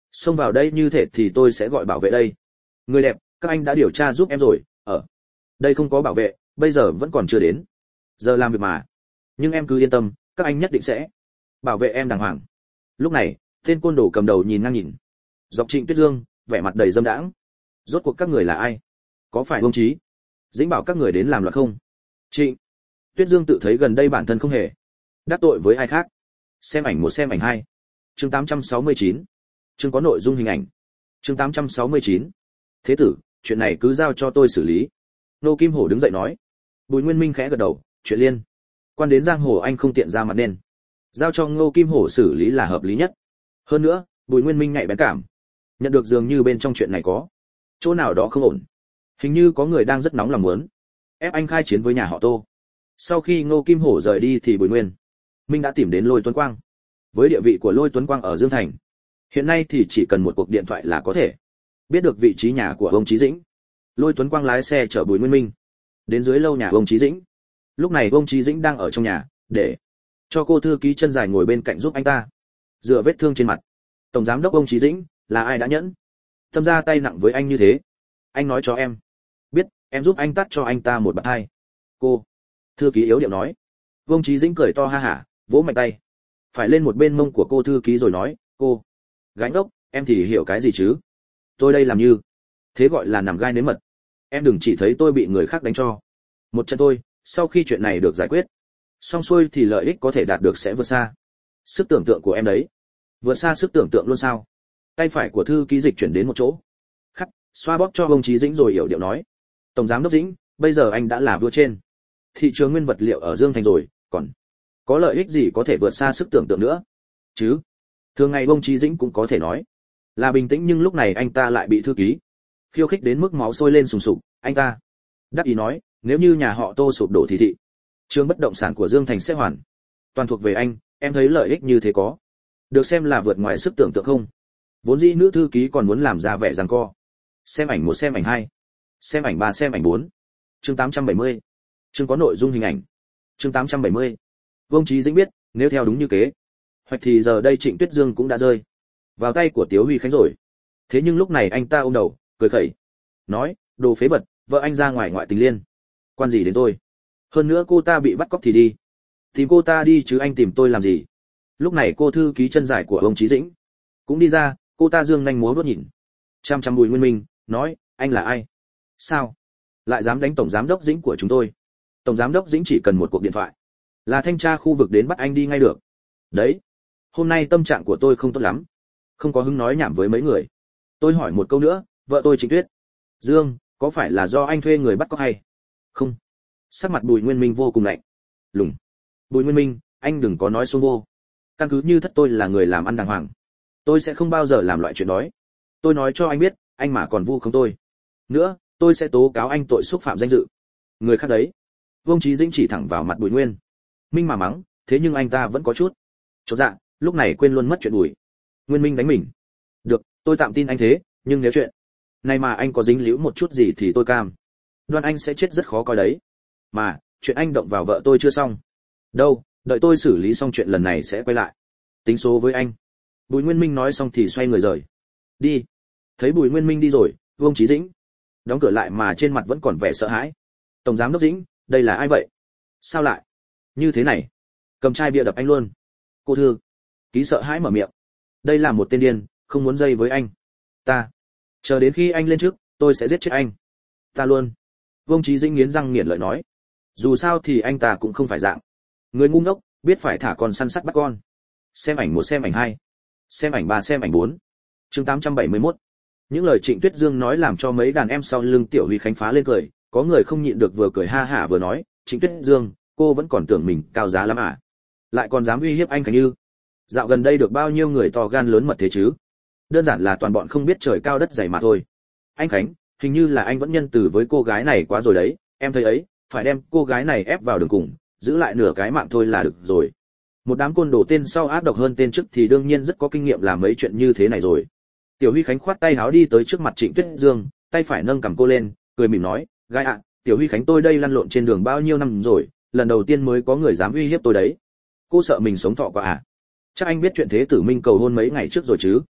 Xông vào đây như thế thì tôi sẽ gọi bảo vệ đây. Người đẹp, các anh đã điều tra giúp em rồi. Ở đây không có bảo vệ, bây giờ vẫn còn chưa đến giờ làm việc mà. Nhưng em cứ yên tâm, các anh nhất định sẽ bảo vệ em đàng hoàng. Lúc này, tên côn đồ cầm đầu nhìn ngang nhìn dọc Trịnh Tuyết Dương, vẻ mặt đầy dâm đãng. Rốt cuộc các người là ai? Có phải ông Chí Dĩnh bảo các người đến làm loạn không? Trịnh Tuyết Dương tự thấy gần đây bản thân không hề đắc tội với ai khác. Xem ảnh một xem ảnh hai. Chương tám trăm sáu mươi chín. Chương có nội dung hình ảnh. Chương tám trăm sáu mươi chín. Thế tử, chuyện này cứ giao cho tôi xử lý. Nô Kim Hổ đứng dậy nói. Bùi Nguyên Minh khẽ gật đầu, chuyện liên quan đến giang hồ anh không tiện ra mặt nên giao cho Ngô Kim Hổ xử lý là hợp lý nhất. Hơn nữa, Bùi Nguyên Minh nhạy bén cảm nhận được dường như bên trong chuyện này có chỗ nào đó không ổn. Hình như có người đang rất nóng lòng muốn ép anh khai chiến với nhà họ Tô. Sau khi Ngô Kim Hổ rời đi thì Bùi Nguyên Minh đã tìm đến Lôi Tuấn Quang. Với địa vị của Lôi Tuấn Quang ở Dương Thành, hiện nay thì chỉ cần một cuộc điện thoại là có thể biết được vị trí nhà của ông Chí Dĩnh. Lôi Tuấn Quang lái xe chở Bùi Nguyên Minh đến dưới lâu nhà ông Chí Dĩnh. Lúc này ông Chí Dĩnh đang ở trong nhà, để cho cô thư ký chân dài ngồi bên cạnh giúp anh ta dựa vết thương trên mặt. Tổng giám đốc ông Chí Dĩnh, là ai đã nhẫn tâm ra tay nặng với anh như thế? Anh nói cho em biết, em giúp anh tắt cho anh ta một bạt hai. Cô thư ký yếu điệu nói. Ông Chí Dĩnh cười to ha hả, vỗ mạnh tay phải lên một bên mông của cô thư ký rồi nói, cô gánh đốc, em thì hiểu cái gì chứ? Tôi đây làm như thế gọi là nằm gai nếm mật. Em đừng chỉ thấy tôi bị người khác đánh cho một trận thôi, sau khi chuyện này được giải quyết xong xuôi thì lợi ích có thể đạt được sẽ vượt xa sức tưởng tượng của em đấy. Vượt xa sức tưởng tượng luôn sao? Tay phải của thư ký dịch chuyển đến một chỗ khắc, xoa bóp cho ông Chí Dĩnh rồi hiểu điệu nói, tổng giám đốc Dĩnh, bây giờ anh đã là vua trên thị trường nguyên vật liệu ở Dương Thành rồi, còn có lợi ích gì có thể vượt xa sức tưởng tượng nữa chứ? Thường ngày ông Chí Dĩnh cũng có thể nói là bình tĩnh, nhưng lúc này anh ta lại bị thư ký khiêu khích đến mức máu sôi lên sùng sục. Anh ta đắc ý nói, nếu như nhà họ Tô sụp đổ thì thị trường bất động sản của Dương Thành sẽ hoàn toàn thuộc về anh. Em thấy lợi ích như thế có được xem là vượt ngoài sức tưởng tượng không? Vốn dĩ nữ thư ký còn muốn làm ra vẻ giằng co. Xem ảnh một xem ảnh hai. Xem ảnh ba xem ảnh bốn. Chương tám trăm bảy mươi. Chương có nội dung hình ảnh. Chương tám trăm bảy mươi. Vương Chí Dĩnh biết, nếu theo đúng như kế hoạch thì giờ đây Trịnh Tuyết Dương cũng đã rơi vào tay của Tiếu Huy Khánh rồi. Thế nhưng lúc này anh ta ôm đầu cười khẩy nói, đồ phế vật, vợ anh ra ngoài ngoại tình liên quan gì đến tôi? Hơn nữa cô ta bị bắt cóc thì đi tìm cô ta đi chứ anh tìm tôi làm gì? Lúc này cô thư ký chân dài của ông Chí Dĩnh cũng đi ra, cô ta dương nhanh múa vuốt nhìn chăm chăm Bùi Nguyên Minh, nói, anh là ai? Sao lại dám đánh tổng giám đốc Dĩnh của chúng tôi? Tổng giám đốc Dĩnh chỉ cần một cuộc điện thoại là thanh tra khu vực đến bắt anh đi ngay được đấy. Hôm nay tâm trạng của tôi không tốt lắm, không có hứng nói nhảm với mấy người. Tôi hỏi một câu nữa, vợ tôi Trịnh Tuyết Dương có phải là do anh thuê người bắt cóc hay không? Sắc mặt Bùi Nguyên Minh vô cùng lạnh lùng. Bùi Nguyên Minh, anh đừng có nói xung vô. Căn cứ như thất tôi là người làm ăn đàng hoàng, tôi sẽ không bao giờ làm loại chuyện đói. Tôi nói cho anh biết, anh mà còn vu khống tôi nữa, tôi sẽ tố cáo anh tội xúc phạm danh dự người khác đấy. Vương Chí Dĩnh chỉ thẳng vào mặt Bùi Nguyên Minh mà mắng, thế nhưng anh ta vẫn có chút chột dạ, lúc này quên luôn mất chuyện Bùi Nguyên Minh đánh mình. Được, tôi tạm tin anh thế, nhưng nếu chuyện này mà anh có dính líu một chút gì thì tôi cam đoan anh sẽ chết rất khó coi đấy. Mà chuyện anh động vào vợ tôi chưa xong đâu, đợi tôi xử lý xong chuyện lần này sẽ quay lại tính số với anh. Bùi Nguyên Minh nói xong thì xoay người rời đi. Thấy Bùi Nguyên Minh đi rồi, Vương Chí Dĩnh đóng cửa lại mà trên mặt vẫn còn vẻ sợ hãi. Tổng giám đốc Dĩnh, đây là ai vậy? Sao lại như thế này? Cầm chai bia đập anh luôn. Cô thư ký sợ hãi mở miệng, đây là một tên điên, không muốn dây với anh ta. Chờ đến khi anh lên trước, tôi sẽ giết chết anh ta luôn. Vương Chí Dĩnh nghiến răng nghiến lợi nói, dù sao thì anh ta cũng không phải dạng người ngu ngốc, biết phải thả con săn sắt bắt con. Xem ảnh một xem ảnh hai. Xem ảnh ba xem ảnh bốn. Chương tám trăm bảy mươi mốt. Những lời Trịnh Tuyết Dương nói làm cho mấy đàn em sau lưng Tiểu Huy Khánh phá lên cười, có người không nhịn được vừa cười ha hả vừa nói, Trịnh Tuyết Dương, cô vẫn còn tưởng mình cao giá lắm à? Lại còn dám uy hiếp anh Khánh Như. Dạo gần đây được bao nhiêu người to gan lớn mật thế chứ? Đơn giản là toàn bọn không biết trời cao đất dày mà thôi. Anh Khánh, hình như là anh vẫn nhân từ với cô gái này quá rồi đấy, em thấy ấy, phải đem cô gái này ép vào đường cùng, giữ lại nửa cái mạng thôi là được rồi. Một đám côn đồ tên sau ác độc hơn tên trước thì đương nhiên rất có kinh nghiệm làm mấy chuyện như thế này rồi. Tiểu Huy Khánh khoát tay háo đi tới trước mặt Trịnh Tuyết Dương, tay phải nâng cầm cô lên, cười mỉm nói, gái ạ, Tiểu Huy Khánh tôi đây lăn lộn trên đường bao nhiêu năm rồi, lần đầu tiên mới có người dám uy hiếp tôi đấy. Cô sợ mình sống thọ quá à? Chắc anh biết chuyện thế tử Minh cầu hôn mấy ngày trước rồi chứ?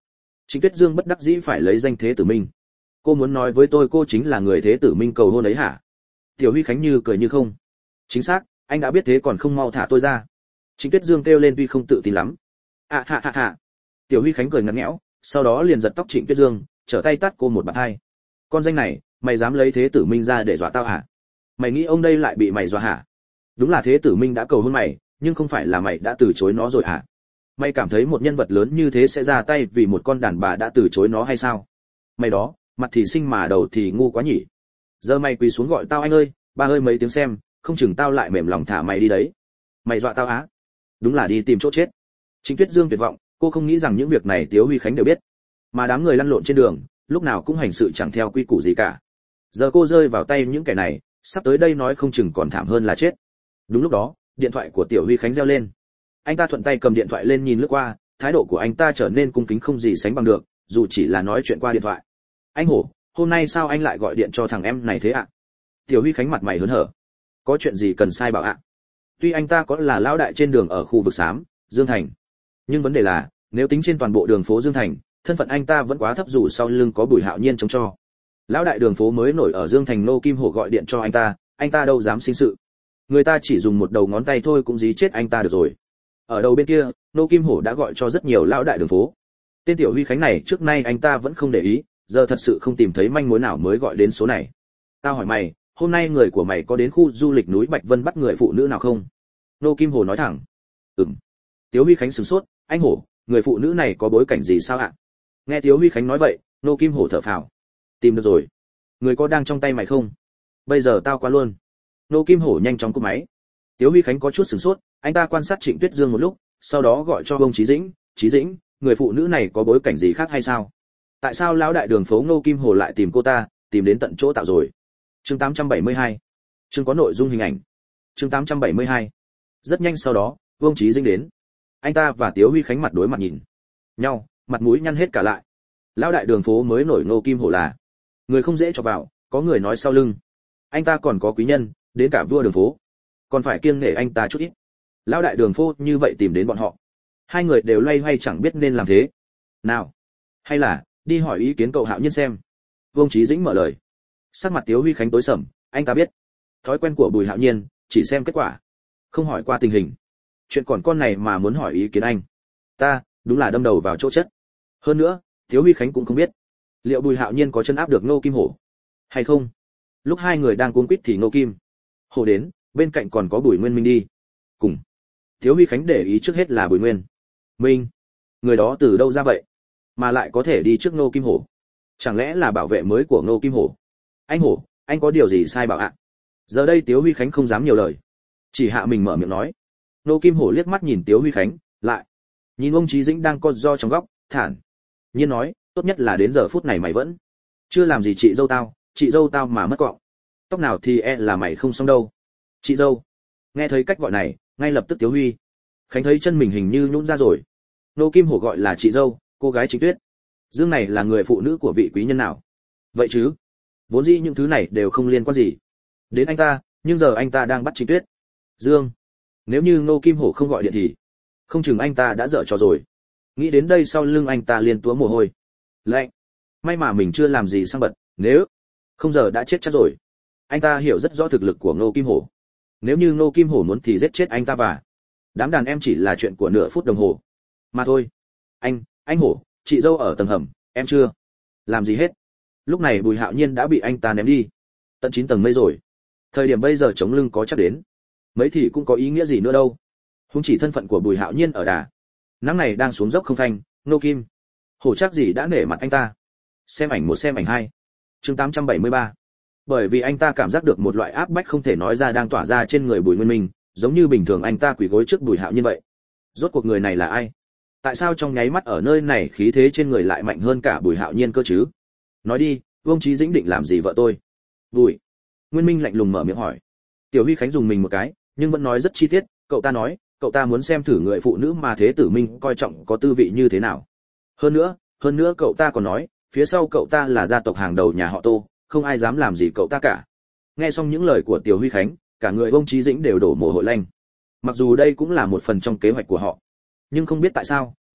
Trịnh Tuyết Dương bất đắc dĩ phải lấy danh Thế Tử Minh. Cô muốn nói với tôi cô chính là người Thế Tử Minh cầu hôn ấy hả? Tiểu Huy Khánh như cười như không. Chính xác, anh đã biết thế còn không mau thả tôi ra. Trịnh Tuyết Dương kêu lên tuy không tự tin lắm. À hạ hạ hạ. Tiểu Huy Khánh cười ngặt nghẽo, sau đó liền giật tóc Trịnh Tuyết Dương, trở tay tát cô một bạt hai. Con danh này, mày dám lấy Thế Tử Minh ra để dọa tao hả? Mày nghĩ ông đây lại bị mày dọa hả? Đúng là Thế Tử Minh đã cầu hôn mày, nhưng không phải là mày đã từ chối nó rồi hả? Mày cảm thấy một nhân vật lớn như thế sẽ ra tay vì một con đàn bà đã từ chối nó hay sao? Mày đó, mặt thì xinh mà đầu thì ngu quá nhỉ. Giờ mày quỳ xuống gọi tao anh ơi, ba ơi mấy tiếng xem, không chừng tao lại mềm lòng thả mày đi đấy. Mày dọa tao á? Đúng là đi tìm chỗ chết. Trịnh Tuyết Dương tuyệt vọng, cô không nghĩ rằng những việc này Tiếu Huy Khánh đều biết, mà đám người lăn lộn trên đường, lúc nào cũng hành sự chẳng theo quy củ gì cả. Giờ cô rơi vào tay những kẻ này, sắp tới đây nói không chừng còn thảm hơn là chết. Đúng lúc đó, điện thoại của Tiểu Huy Khánh reo lên. Anh ta thuận tay cầm điện thoại lên nhìn lướt qua, thái độ của anh ta trở nên cung kính không gì sánh bằng được, dù chỉ là nói chuyện qua điện thoại. Anh Hổ, hôm nay sao anh lại gọi điện cho thằng em này thế ạ? Tiểu Huy Khánh mặt mày hớn hở. Có chuyện gì cần sai bảo ạ? Tuy anh ta có là lão đại trên đường ở khu vực xám, Dương Thành, nhưng vấn đề là, nếu tính trên toàn bộ đường phố Dương Thành, thân phận anh ta vẫn quá thấp dù sau lưng có Bùi Hạo Nhiên chống cho. Lão đại đường phố mới nổi ở Dương Thành Nô Kim Hổ gọi điện cho anh ta, anh ta đâu dám sinh sự. Người ta chỉ dùng một đầu ngón tay thôi cũng dí chết anh ta được rồi. Ở đầu bên kia, Nô Kim Hổ đã gọi cho rất nhiều lão đại đường phố. Tên Tiểu Huy Khánh này trước nay anh ta vẫn không để ý, giờ thật sự không tìm thấy manh mối nào mới gọi đến số này. Tao hỏi mày, hôm nay người của mày có đến khu du lịch núi Bạch Vân bắt người phụ nữ nào không? Nô Kim Hổ nói thẳng. Ừm. Tiếu Huy Khánh sửng sốt, anh Hổ, người phụ nữ này có bối cảnh gì sao ạ? Nghe Tiếu Huy Khánh nói vậy, Nô Kim Hổ thở phào. Tìm được rồi. Người có đang trong tay mày không? Bây giờ tao qua luôn. Nô Kim Hổ nhanh chóng cúp máy. Tiếu Huy Khánh có chút sửng sốt, anh ta quan sát Trịnh Tuyết Dương một lúc, sau đó gọi cho ông Chí Dĩnh, Chí Dĩnh, người phụ nữ này có bối cảnh gì khác hay sao? Tại sao lão đại đường phố Nô Kim Hổ lại tìm cô ta, tìm đến tận chỗ tạo rồi? Chương tám trăm bảy mươi hai. Chương có nội dung hình ảnh. Chương tám trăm bảy mươi hai. Rất nhanh sau đó, Vương Chí Dĩnh đến. Anh ta và Tiếu Huy Khánh mặt đối mặt nhìn nhau, mặt mũi nhăn hết cả lại. Lão đại đường phố mới nổi Nô Kim Hổ là người không dễ cho vào, có người nói sau lưng. Anh ta còn có quý nhân, đến cả vua đường phố, còn phải kiêng nể anh ta chút ít. Lão đại đường phố như vậy tìm đến bọn họ, hai người đều loay hoay chẳng biết nên làm thế nào, hay là đi hỏi ý kiến cậu Hạo Nhiên xem. Vương Chí Dĩnh mở lời. Sắc mặt Tiếu Huy Khánh tối sầm, anh ta biết thói quen của Bùi Hạo Nhiên, chỉ xem kết quả, không hỏi qua tình hình. Chuyện còn con này mà muốn hỏi ý kiến anh ta, đúng là đâm đầu vào chỗ chết. Hơn nữa, Tiếu Huy Khánh cũng không biết liệu Bùi Hạo Nhiên có chân áp được Ngô Kim Hổ hay không. Lúc hai người đang cuống quýt thì Ngô Kim Hổ đến, bên cạnh còn có Bùi Nguyên Minh đi cùng. Tiếu Huy Khánh để ý trước hết là Bùi Nguyên Minh, người đó từ đâu ra vậy mà lại có thể đi trước Ngô Kim Hổ? Chẳng lẽ là bảo vệ mới của Ngô Kim Hổ? Anh Hổ, anh có điều gì sai bảo ạ? Giờ đây Tiếu Huy Khánh không dám nhiều lời, chỉ hạ mình mở miệng nói. Ngô Kim Hổ liếc mắt nhìn Tiếu Huy Khánh, lại nhìn ông Chí Dĩnh đang co ro trong góc, thản nhiên nói, tốt nhất là đến giờ phút này mày vẫn chưa làm gì chị dâu tao, chị dâu tao mà mất cọng tóc nào thì e là mày không xong đâu. Chị dâu. Nghe thấy cách gọi này, ngay lập tức Tiếu Huy Khánh thấy chân mình hình như nhũn ra rồi. Ngô Kim Hổ gọi là chị dâu, cô gái Trịnh Tuyết Dương này là người phụ nữ của vị quý nhân nào vậy chứ? Vốn dĩ những thứ này đều không liên quan gì đến anh ta, nhưng giờ anh ta đang bắt Trịnh Tuyết Dương. Nếu như Ngô Kim Hổ không gọi điện thì không chừng anh ta đã dở trò rồi. Nghĩ đến đây sau lưng anh ta liền túa mồ hôi lạnh. May mà mình chưa làm gì sang bật, nếu không giờ đã chết chắc rồi. Anh ta hiểu rất rõ thực lực của Ngô Kim Hổ. Nếu như Ngô Kim Hổ muốn thì giết chết anh ta và đám đàn em chỉ là chuyện của nửa phút đồng hồ mà thôi. Anh, anh Hổ, chị dâu ở tầng hầm, em chưa làm gì hết. Lúc này Bùi Hạo Nhiên đã bị anh ta ném đi tận chín tầng mây rồi. Thời điểm bây giờ chống lưng có chắc đến mấy thì cũng có ý nghĩa gì nữa đâu. Huống chỉ thân phận của Bùi Hạo Nhiên ở đà nắng này đang xuống dốc không phanh, Ngô Kim Hổ chắc gì đã nể mặt anh ta. Xem ảnh một xem ảnh hai. Chương tám trăm bảy mươi ba. Bởi vì anh ta cảm giác được một loại áp bách không thể nói ra đang tỏa ra trên người Bùi Nguyên Minh, giống như bình thường anh ta quỳ gối trước Bùi Hạo Nhiên vậy. Rốt cuộc người này là ai? Tại sao trong nháy mắt ở nơi này khí thế trên người lại mạnh hơn cả Bùi Hạo Nhiên cơ chứ? Nói đi, Vương Chí Dĩnh định làm gì vợ tôi? Bùi Nguyên Minh lạnh lùng mở miệng hỏi. Tiểu Huy Khánh dùng mình một cái, nhưng vẫn nói rất chi tiết, cậu ta nói, cậu ta muốn xem thử người phụ nữ mà Thế Tử Minh coi trọng có tư vị như thế nào. Hơn nữa, hơn nữa cậu ta còn nói, phía sau cậu ta là gia tộc hàng đầu nhà họ Tô, không ai dám làm gì cậu ta cả. Nghe xong những lời của Tiểu Huy Khánh, cả người Vương Chí Dĩnh đều đổ mồ hôi lạnh. Mặc dù đây cũng là một phần trong kế hoạch của họ, nhưng không biết tại sao,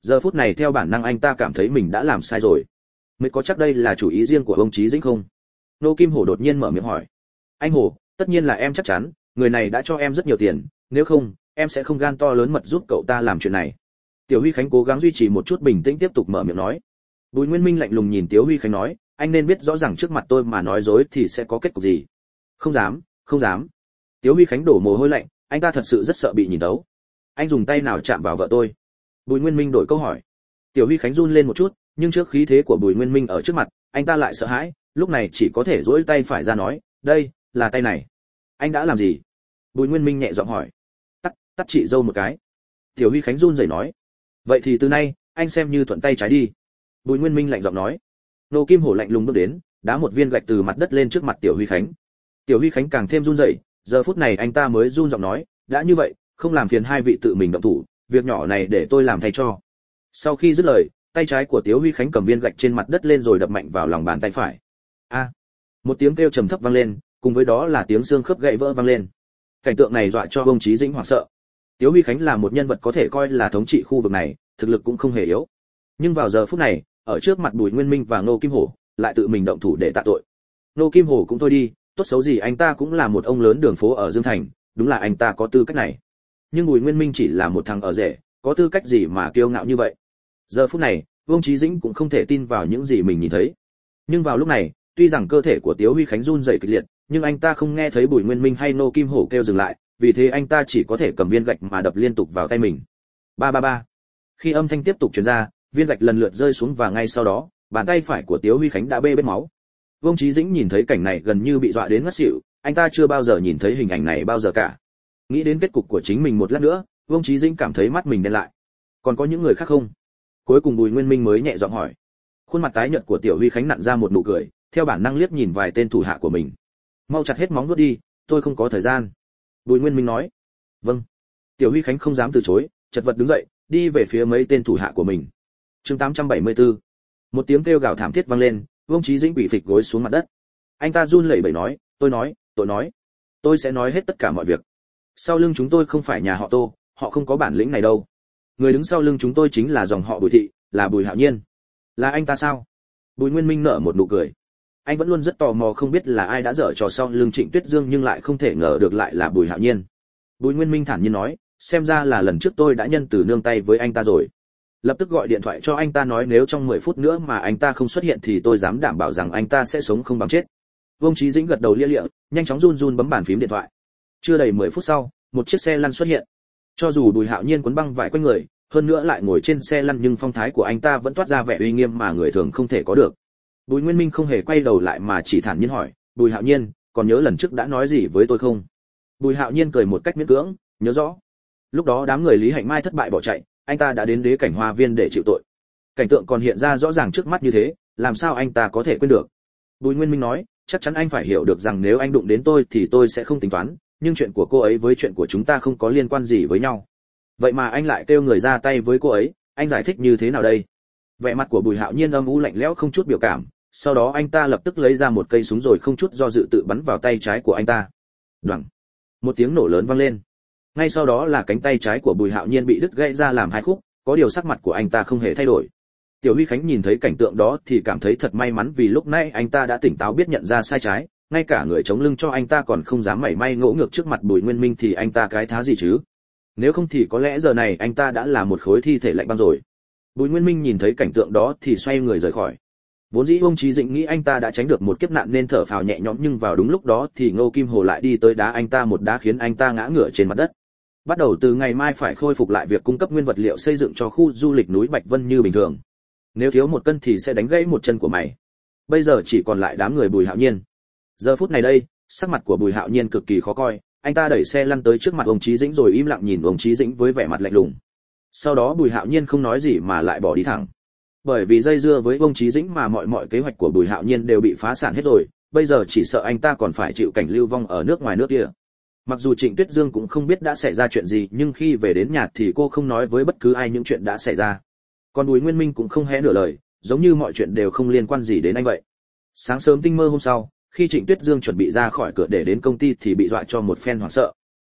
Giờ phút này theo bản năng anh ta cảm thấy mình đã làm sai rồi. Mới có chắc đây là chủ ý riêng của ông Chí Dĩnh không? Nô Kim Hổ đột nhiên mở miệng hỏi. Anh Hổ, tất nhiên là em chắc chắn, người này đã cho em rất nhiều tiền, nếu không, em sẽ không gan to lớn mật giúp cậu ta làm chuyện này. Tiểu Huy Khánh cố gắng duy trì một chút bình tĩnh tiếp tục mở miệng nói. Bùi Nguyên Minh lạnh lùng nhìn Tiểu Huy Khánh nói, anh nên biết rõ ràng trước mặt tôi mà nói dối thì sẽ có kết cục gì. Không dám, không dám. Tiểu Huy Khánh đổ mồ hôi lạnh, anh ta thật sự rất sợ bị nhìn thấu. Anh dùng tay nào chạm vào vợ tôi? Bùi Nguyên Minh đổi câu hỏi. Tiểu Huy Khánh run lên một chút, nhưng trước khí thế của Bùi Nguyên Minh ở trước mặt, anh ta lại sợ hãi, lúc này chỉ có thể duỗi tay phải ra nói, đây, là tay này. Anh đã làm gì? Bùi Nguyên Minh nhẹ giọng hỏi. Tắt, tắt chị dâu một cái. Tiểu Huy Khánh run rẩy nói. Vậy thì từ nay, anh xem như thuận tay trái đi. Bùi Nguyên Minh lạnh giọng nói. Nô Kim Hổ lạnh lùng bước đến, đá một viên gạch từ mặt đất lên trước mặt Tiểu Huy Khánh. Tiểu Huy Khánh càng thêm run rẩy, giờ phút này anh ta mới run giọng nói, đã như vậy, không làm phiền hai vị tự mình động thủ, việc nhỏ này để tôi làm thay cho. Sau khi dứt lời, tay trái của Tiểu Huy Khánh cầm viên gạch trên mặt đất lên rồi đập mạnh vào lòng bàn tay phải. A! Một tiếng kêu trầm thấp vang lên, cùng với đó là tiếng xương khớp gãy vỡ vang lên. Cảnh tượng này dọa cho ông Chí Dĩnh hoảng sợ. Tiểu Huy Khánh là một nhân vật có thể coi là thống trị khu vực này, thực lực cũng không hề yếu. Nhưng vào giờ phút này, ở trước mặt Bùi Nguyên Minh và Ngô Kim Hổ, lại tự mình động thủ để tạ tội. Ngô Kim Hổ cũng thôi đi, tốt xấu gì anh ta cũng là một ông lớn đường phố ở Dương Thành, đúng là anh ta có tư cách này. Nhưng Bùi Nguyên Minh chỉ là một thằng ở rể, có tư cách gì mà kiêu ngạo như vậy? Giờ phút này, Vương Chí Dĩnh cũng không thể tin vào những gì mình nhìn thấy. Nhưng vào lúc này, tuy rằng cơ thể của Tiếu Huy Khánh run rẩy kịch liệt, nhưng anh ta không nghe thấy Bùi Nguyên Minh hay Ngô Kim Hổ kêu dừng lại, vì thế anh ta chỉ có thể cầm viên gạch mà đập liên tục vào tay mình. Ba ba ba. Khi âm thanh tiếp tục truyền ra, viên gạch lần lượt rơi xuống và ngay sau đó, bàn tay phải của Tiếu Huy Khánh đã bê bết máu. Vương Chí Dĩnh nhìn thấy cảnh này gần như bị dọa đến ngất xỉu, anh ta chưa bao giờ nhìn thấy hình ảnh này bao giờ cả. Nghĩ đến kết cục của chính mình một lát nữa, Vương Chí Dĩnh cảm thấy mắt mình đen lại. Còn có những người khác không? Cuối cùng Bùi Nguyên Minh mới nhẹ giọng hỏi. Khuôn mặt tái nhợt của Tiểu Huy Khánh nặn ra một nụ cười, theo bản năng liếc nhìn vài tên thủ hạ của mình. Mau chặt hết móng vuốt đi, tôi không có thời gian. Bùi Nguyên Minh nói. Vâng. Tiểu Huy Khánh không dám từ chối, chật vật đứng dậy, đi về phía mấy tên thủ hạ của mình. Chương tám trăm bảy mươi tư. Một tiếng kêu gào thảm thiết vang lên, Vương Chí Dĩnh bị phịch gối xuống mặt đất. Anh ta run lẩy bẩy nói, tôi nói, tôi nói, tôi sẽ nói hết tất cả mọi việc. Sau lưng chúng tôi không phải nhà họ Tô, họ không có bản lĩnh này đâu. Người đứng sau lưng chúng tôi chính là dòng họ Bùi thị, là Bùi Hạo Nhiên. Là anh ta sao? Bùi Nguyên Minh nở một nụ cười. Anh vẫn luôn rất tò mò không biết là ai đã dở trò sau lưng Trịnh Tuyết Dương nhưng lại không thể ngờ được lại là Bùi Hạo Nhiên. Bùi Nguyên Minh thản nhiên nói, xem ra là lần trước tôi đã nhân từ nương tay với anh ta rồi. Lập tức gọi điện thoại cho anh ta nói nếu trong mười phút nữa mà anh ta không xuất hiện thì tôi dám đảm bảo rằng anh ta sẽ sống không bằng chết. Vương Chí Dĩnh gật đầu lia lịa, nhanh chóng run run bấm bàn phím điện thoại. Chưa đầy mười phút sau, một chiếc xe lăn xuất hiện. Cho dù Bùi Hạo Nhiên quấn băng vải quanh người, hơn nữa lại ngồi trên xe lăn nhưng phong thái của anh ta vẫn toát ra vẻ uy nghiêm mà người thường không thể có được. Bùi Nguyên Minh không hề quay đầu lại mà chỉ thản nhiên hỏi, Bùi Hạo Nhiên, còn nhớ lần trước đã nói gì với tôi không? Bùi Hạo Nhiên cười một cách miễn cưỡng, nhớ rõ. Lúc đó đám người Lý Hạnh Mai thất bại bỏ chạy, anh ta đã đến đế cảnh hoa viên để chịu tội. Cảnh tượng còn hiện ra rõ ràng trước mắt như thế, làm sao anh ta có thể quên được? Bùi Nguyên Minh nói, chắc chắn anh phải hiểu được rằng nếu anh đụng đến tôi thì tôi sẽ không tính toán, nhưng chuyện của cô ấy với chuyện của chúng ta không có liên quan gì với nhau. Vậy mà anh lại kêu người ra tay với cô ấy, anh giải thích như thế nào đây? Vẻ mặt của Bùi Hạo Nhiên âm u lạnh lẽo không chút biểu cảm, sau đó anh ta lập tức lấy ra một cây súng rồi không chút do dự tự bắn vào tay trái của anh ta. Đoằng. Một tiếng nổ lớn vang lên. Ngay sau đó là cánh tay trái của Bùi Hạo Nhiên bị đứt gãy ra làm hai khúc, có điều sắc mặt của anh ta không hề thay đổi. Tiểu Huy Khánh nhìn thấy cảnh tượng đó thì cảm thấy thật may mắn vì lúc nãy anh ta đã tỉnh táo biết nhận ra sai trái, ngay cả người chống lưng cho anh ta còn không dám mảy may ngỗ ngược trước mặt Bùi Nguyên Minh thì anh ta cái thá gì chứ? Nếu không thì có lẽ giờ này anh ta đã là một khối thi thể lạnh băng rồi. Bùi Nguyên Minh nhìn thấy cảnh tượng đó thì xoay người rời khỏi. Vốn dĩ ông Chí Dĩnh nghĩ anh ta đã tránh được một kiếp nạn nên thở phào nhẹ nhõm nhưng vào đúng lúc đó thì Ngô Kim Hồ lại đi tới đá anh ta một đá khiến anh ta ngã ngửa trên mặt đất. Bắt đầu từ ngày mai phải khôi phục lại việc cung cấp nguyên vật liệu xây dựng cho khu du lịch núi Bạch Vân như bình thường. Nếu thiếu một cân thì sẽ đánh gãy một chân của mày. Bây giờ chỉ còn lại đám người Bùi Hạo Nhiên. Giờ phút này đây, sắc mặt của Bùi Hạo Nhiên cực kỳ khó coi, anh ta đẩy xe lăn tới trước mặt ông Chí Dĩnh rồi im lặng nhìn ông Chí Dĩnh với vẻ mặt lạnh lùng. Sau đó Bùi Hạo Nhiên không nói gì mà lại bỏ đi thẳng. Bởi vì dây dưa với ông Chí Dĩnh mà mọi mọi kế hoạch của Bùi Hạo Nhiên đều bị phá sản hết rồi, bây giờ chỉ sợ anh ta còn phải chịu cảnh lưu vong ở nước ngoài nước kia. Mặc dù Trịnh Tuyết Dương cũng không biết đã xảy ra chuyện gì, nhưng khi về đến nhà thì cô không nói với bất cứ ai những chuyện đã xảy ra. Còn Bùi Nguyên Minh cũng không hé nửa lời, giống như mọi chuyện đều không liên quan gì đến anh vậy. Sáng sớm tinh mơ hôm sau, khi Trịnh Tuyết Dương chuẩn bị ra khỏi cửa để đến công ty thì bị dọa cho một phen hoảng sợ.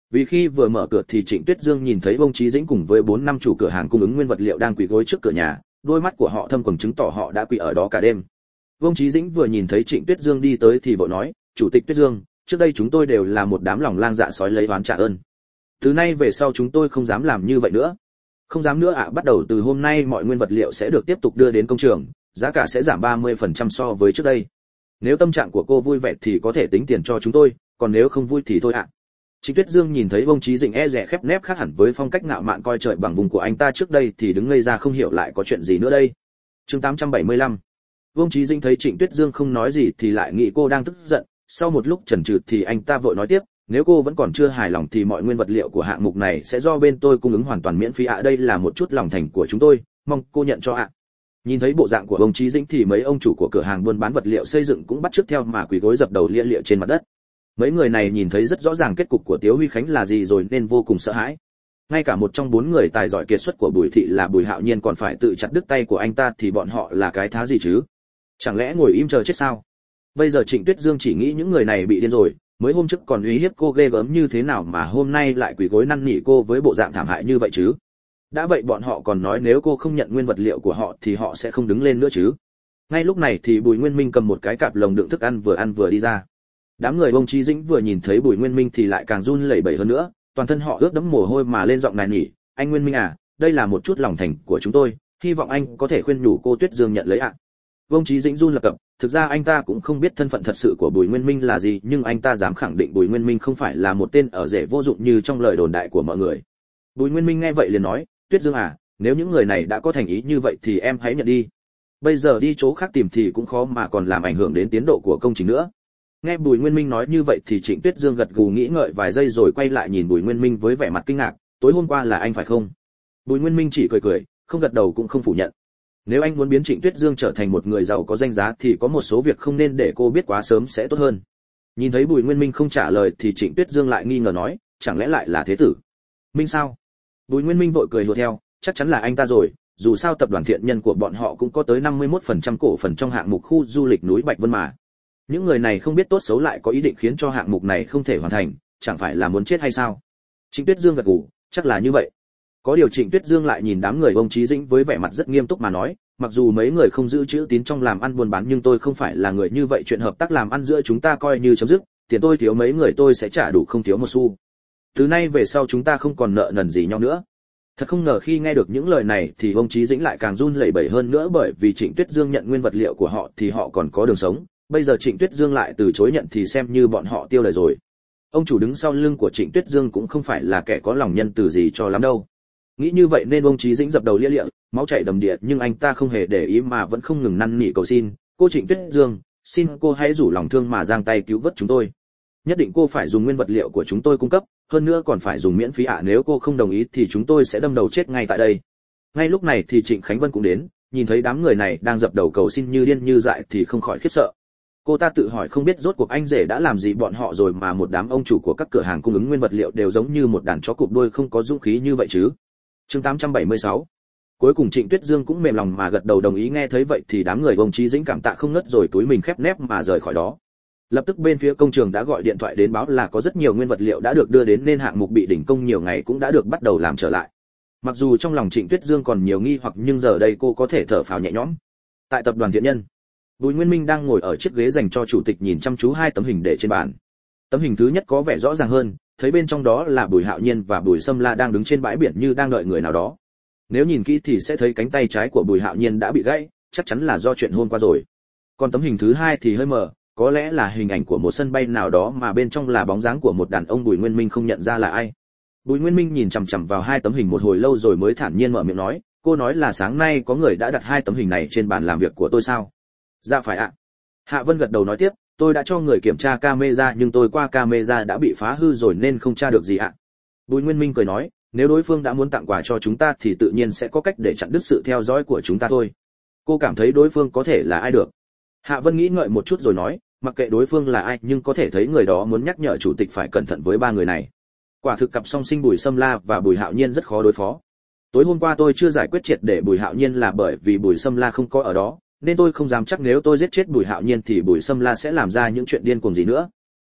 Vì khi vừa mở cửa thì Trịnh Tuyết Dương nhìn thấy Bông Chí Dĩnh cùng với bốn năm chủ cửa hàng cung ứng nguyên vật liệu đang quỳ gối trước cửa nhà, đôi mắt của họ thâm quầng chứng tỏ họ đã quỳ ở đó cả đêm. Bông Chí Dĩnh vừa nhìn thấy Trịnh Tuyết Dương đi tới thì vội nói, "Chủ tịch Tuyết Dương, trước đây chúng tôi đều là một đám lòng lang dạ sói lấy oán trả ơn. Từ nay về sau chúng tôi không dám làm như vậy nữa." "Không dám nữa ạ, bắt đầu từ hôm nay mọi nguyên vật liệu sẽ được tiếp tục đưa đến công trường, giá cả sẽ giảm ba mươi phần trăm so với trước đây. Nếu tâm trạng của cô vui vẻ thì có thể tính tiền cho chúng tôi, còn nếu không vui thì thôi ạ." Trịnh Tuyết Dương nhìn thấy Bông Chí Dĩnh e dè khép nép khác hẳn với phong cách ngạo mạn coi trời bằng vùng của anh ta trước đây thì đứng ngây ra không hiểu lại có chuyện gì nữa đây. Chương tám trăm bảy mươi lăm. Bông Chí Dĩnh thấy Trịnh Tuyết Dương không nói gì thì lại nghĩ cô đang tức giận, sau một lúc chần chừ thì anh ta vội nói tiếp, "Nếu cô vẫn còn chưa hài lòng thì mọi nguyên vật liệu của hạng mục này sẽ do bên tôi cung ứng hoàn toàn miễn phí ạ, đây là một chút lòng thành của chúng tôi, mong cô nhận cho ạ." Nhìn thấy bộ dạng của Bông Chí Dĩnh thì mấy ông chủ của cửa hàng buôn bán vật liệu xây dựng cũng bắt chước theo mà quỳ gối dập đầu lia lịa trên mặt đất. Mấy người này nhìn thấy rất rõ ràng kết cục của Tiếu Huy Khánh là gì rồi nên vô cùng sợ hãi. Ngay cả một trong bốn người tài giỏi kiệt xuất của Bùi Thị là Bùi Hạo Nhiên còn phải tự chặt đứt tay của anh ta thì bọn họ là cái thá gì chứ? Chẳng lẽ ngồi im chờ chết sao? Bây giờ Trịnh Tuyết Dương chỉ nghĩ những người này bị điên rồi, mới hôm trước còn uy hiếp cô ghê gớm như thế nào mà hôm nay lại quỳ gối năn nỉ cô với bộ dạng thảm hại như vậy chứ? Đã vậy bọn họ còn nói nếu cô không nhận nguyên vật liệu của họ thì họ sẽ không đứng lên nữa chứ? Ngay lúc này thì Bùi Nguyên Minh cầm một cái cặp lồng đựng thức ăn vừa ăn vừa đi ra. Đám người Bông Chí Dĩnh vừa nhìn thấy Bùi Nguyên Minh thì lại càng run lẩy bẩy hơn nữa, toàn thân họ ướt đẫm mồ hôi mà lên giọng nài nỉ, "Anh Nguyên Minh à, đây là một chút lòng thành của chúng tôi, hy vọng anh có thể khuyên nhủ cô Tuyết Dương nhận lấy ạ." Bông Chí Dĩnh run lập cập, thực ra anh ta cũng không biết thân phận thật sự của Bùi Nguyên Minh là gì, nhưng anh ta dám khẳng định Bùi Nguyên Minh không phải là một tên ở rể vô dụng như trong lời đồn đại của mọi người. Bùi Nguyên Minh nghe vậy liền nói, "Tuyết Dương à, nếu những người này đã có thành ý như vậy thì em hãy nhận đi. Bây giờ đi chỗ khác tìm thì cũng khó mà còn làm ảnh hưởng đến tiến độ của công trình nữa." Nghe Bùi Nguyên Minh nói như vậy thì Trịnh Tuyết Dương gật gù nghĩ ngợi vài giây rồi quay lại nhìn Bùi Nguyên Minh với vẻ mặt kinh ngạc, "Tối hôm qua là anh phải không?" Bùi Nguyên Minh chỉ cười cười, không gật đầu cũng không phủ nhận. Nếu anh muốn biến Trịnh Tuyết Dương trở thành một người giàu có danh giá thì có một số việc không nên để cô biết quá sớm sẽ tốt hơn. Nhìn thấy Bùi Nguyên Minh không trả lời thì Trịnh Tuyết Dương lại nghi ngờ nói, "Chẳng lẽ lại là Thế Tử Minh sao?" Bùi Nguyên Minh vội cười đùa theo, "Chắc chắn là anh ta rồi, dù sao tập đoàn thiện nhân của bọn họ cũng có tới năm mươi mốt phần trăm cổ phần trong hạng mục khu du lịch núi Bạch Vân mà. Những người này không biết tốt xấu lại có ý định khiến cho hạng mục này không thể hoàn thành, chẳng phải là muốn chết hay sao?" Trịnh Tuyết Dương gật gù, "Chắc là như vậy." Có điều Trịnh Tuyết Dương lại nhìn đám người Bông Chí Dĩnh với vẻ mặt rất nghiêm túc mà nói, "Mặc dù mấy người không giữ chữ tín trong làm ăn buôn bán nhưng tôi không phải là người như vậy, chuyện hợp tác làm ăn giữa chúng ta coi như chấm dứt, tiền tôi thiếu mấy người tôi sẽ trả đủ không thiếu một xu. Từ nay về sau chúng ta không còn nợ nần gì nhau nữa." Thật không ngờ khi nghe được những lời này thì Bông Chí Dĩnh lại càng run lẩy bẩy hơn nữa, bởi vì Trịnh Tuyết Dương nhận nguyên vật liệu của họ thì họ còn có đường sống, bây giờ Trịnh Tuyết Dương lại từ chối nhận thì xem như bọn họ tiêu lời rồi. Ông chủ đứng sau lưng của Trịnh Tuyết Dương cũng không phải là kẻ có lòng nhân từ gì cho lắm đâu. Nghĩ như vậy nên Bông Chí Dĩnh dập đầu lia lịa, máu chảy đầm đìa, nhưng anh ta không hề để ý mà vẫn không ngừng năn nỉ cầu xin, "Cô Trịnh Tuyết Dương, xin cô hãy rủ lòng thương mà giang tay cứu vớt chúng tôi. Nhất định cô phải dùng nguyên vật liệu của chúng tôi cung cấp, hơn nữa còn phải dùng miễn phí ạ, nếu cô không đồng ý thì chúng tôi sẽ đâm đầu chết ngay tại đây." Ngay lúc này thì Trịnh Khánh Vân cũng đến, nhìn thấy đám người này đang dập đầu cầu xin như điên như dại thì không khỏi khiếp sợ. Cô ta tự hỏi không biết rốt cuộc anh rể đã làm gì bọn họ rồi mà một đám ông chủ của các cửa hàng cung ứng nguyên vật liệu đều giống như một đàn chó cụp đuôi không có dũng khí như vậy chứ. Chương tám trăm bảy mươi sáu. Cuối cùng Trịnh Tuyết Dương cũng mềm lòng mà gật đầu đồng ý. Nghe thấy vậy thì đám người Bông Chí Dĩnh cảm tạ không ngớt rồi túi mình khép nép mà rời khỏi đó. Lập tức bên phía công trường đã gọi điện thoại đến báo là có rất nhiều nguyên vật liệu đã được đưa đến nên hạng mục bị đình công nhiều ngày cũng đã được bắt đầu làm trở lại. Mặc dù trong lòng Trịnh Tuyết Dương còn nhiều nghi hoặc nhưng giờ đây cô có thể thở phào nhẹ nhõm. Tại tập đoàn Thiện Nhân, Bùi Nguyên Minh đang ngồi ở chiếc ghế dành cho chủ tịch nhìn chăm chú hai tấm hình để trên bàn. Tấm hình thứ nhất có vẻ rõ ràng hơn, thấy bên trong đó là Bùi Hạo Nhiên và Bùi Sâm La đang đứng trên bãi biển như đang đợi người nào đó. Nếu nhìn kỹ thì sẽ thấy cánh tay trái của Bùi Hạo Nhiên đã bị gãy, chắc chắn là do chuyện hôm qua rồi. Còn tấm hình thứ hai thì hơi mờ, có lẽ là hình ảnh của một sân bay nào đó mà bên trong là bóng dáng của một đàn ông Bùi Nguyên Minh không nhận ra là ai. Bùi Nguyên Minh nhìn chằm chằm vào hai tấm hình một hồi lâu rồi mới thản nhiên mở miệng nói, "Cô nói là sáng nay có người đã đặt hai tấm hình này trên bàn làm việc của tôi sao?" "Dạ phải ạ." Hạ Vân gật đầu nói tiếp, "Tôi đã cho người kiểm tra camera nhưng tôi qua camera đã bị phá hư rồi nên không tra được gì ạ." Bùi Nguyên Minh cười nói, "Nếu đối phương đã muốn tặng quà cho chúng ta thì tự nhiên sẽ có cách để chặn đứt sự theo dõi của chúng ta thôi. Cô cảm thấy đối phương có thể là ai được?" Hạ Vân nghĩ ngợi một chút rồi nói, "Mặc kệ đối phương là ai nhưng có thể thấy người đó muốn nhắc nhở chủ tịch phải cẩn thận với ba người này. Quả thực cặp song sinh Bùi Sâm La và Bùi Hạo Nhiên rất khó đối phó. Tối hôm qua tôi chưa giải quyết triệt để Bùi Hạo Nhiên là bởi vì Bùi Sâm La không có ở đó, nên tôi không dám chắc nếu tôi giết chết Bùi Hạo Nhiên thì Bùi Sâm La sẽ làm ra những chuyện điên cuồng gì nữa.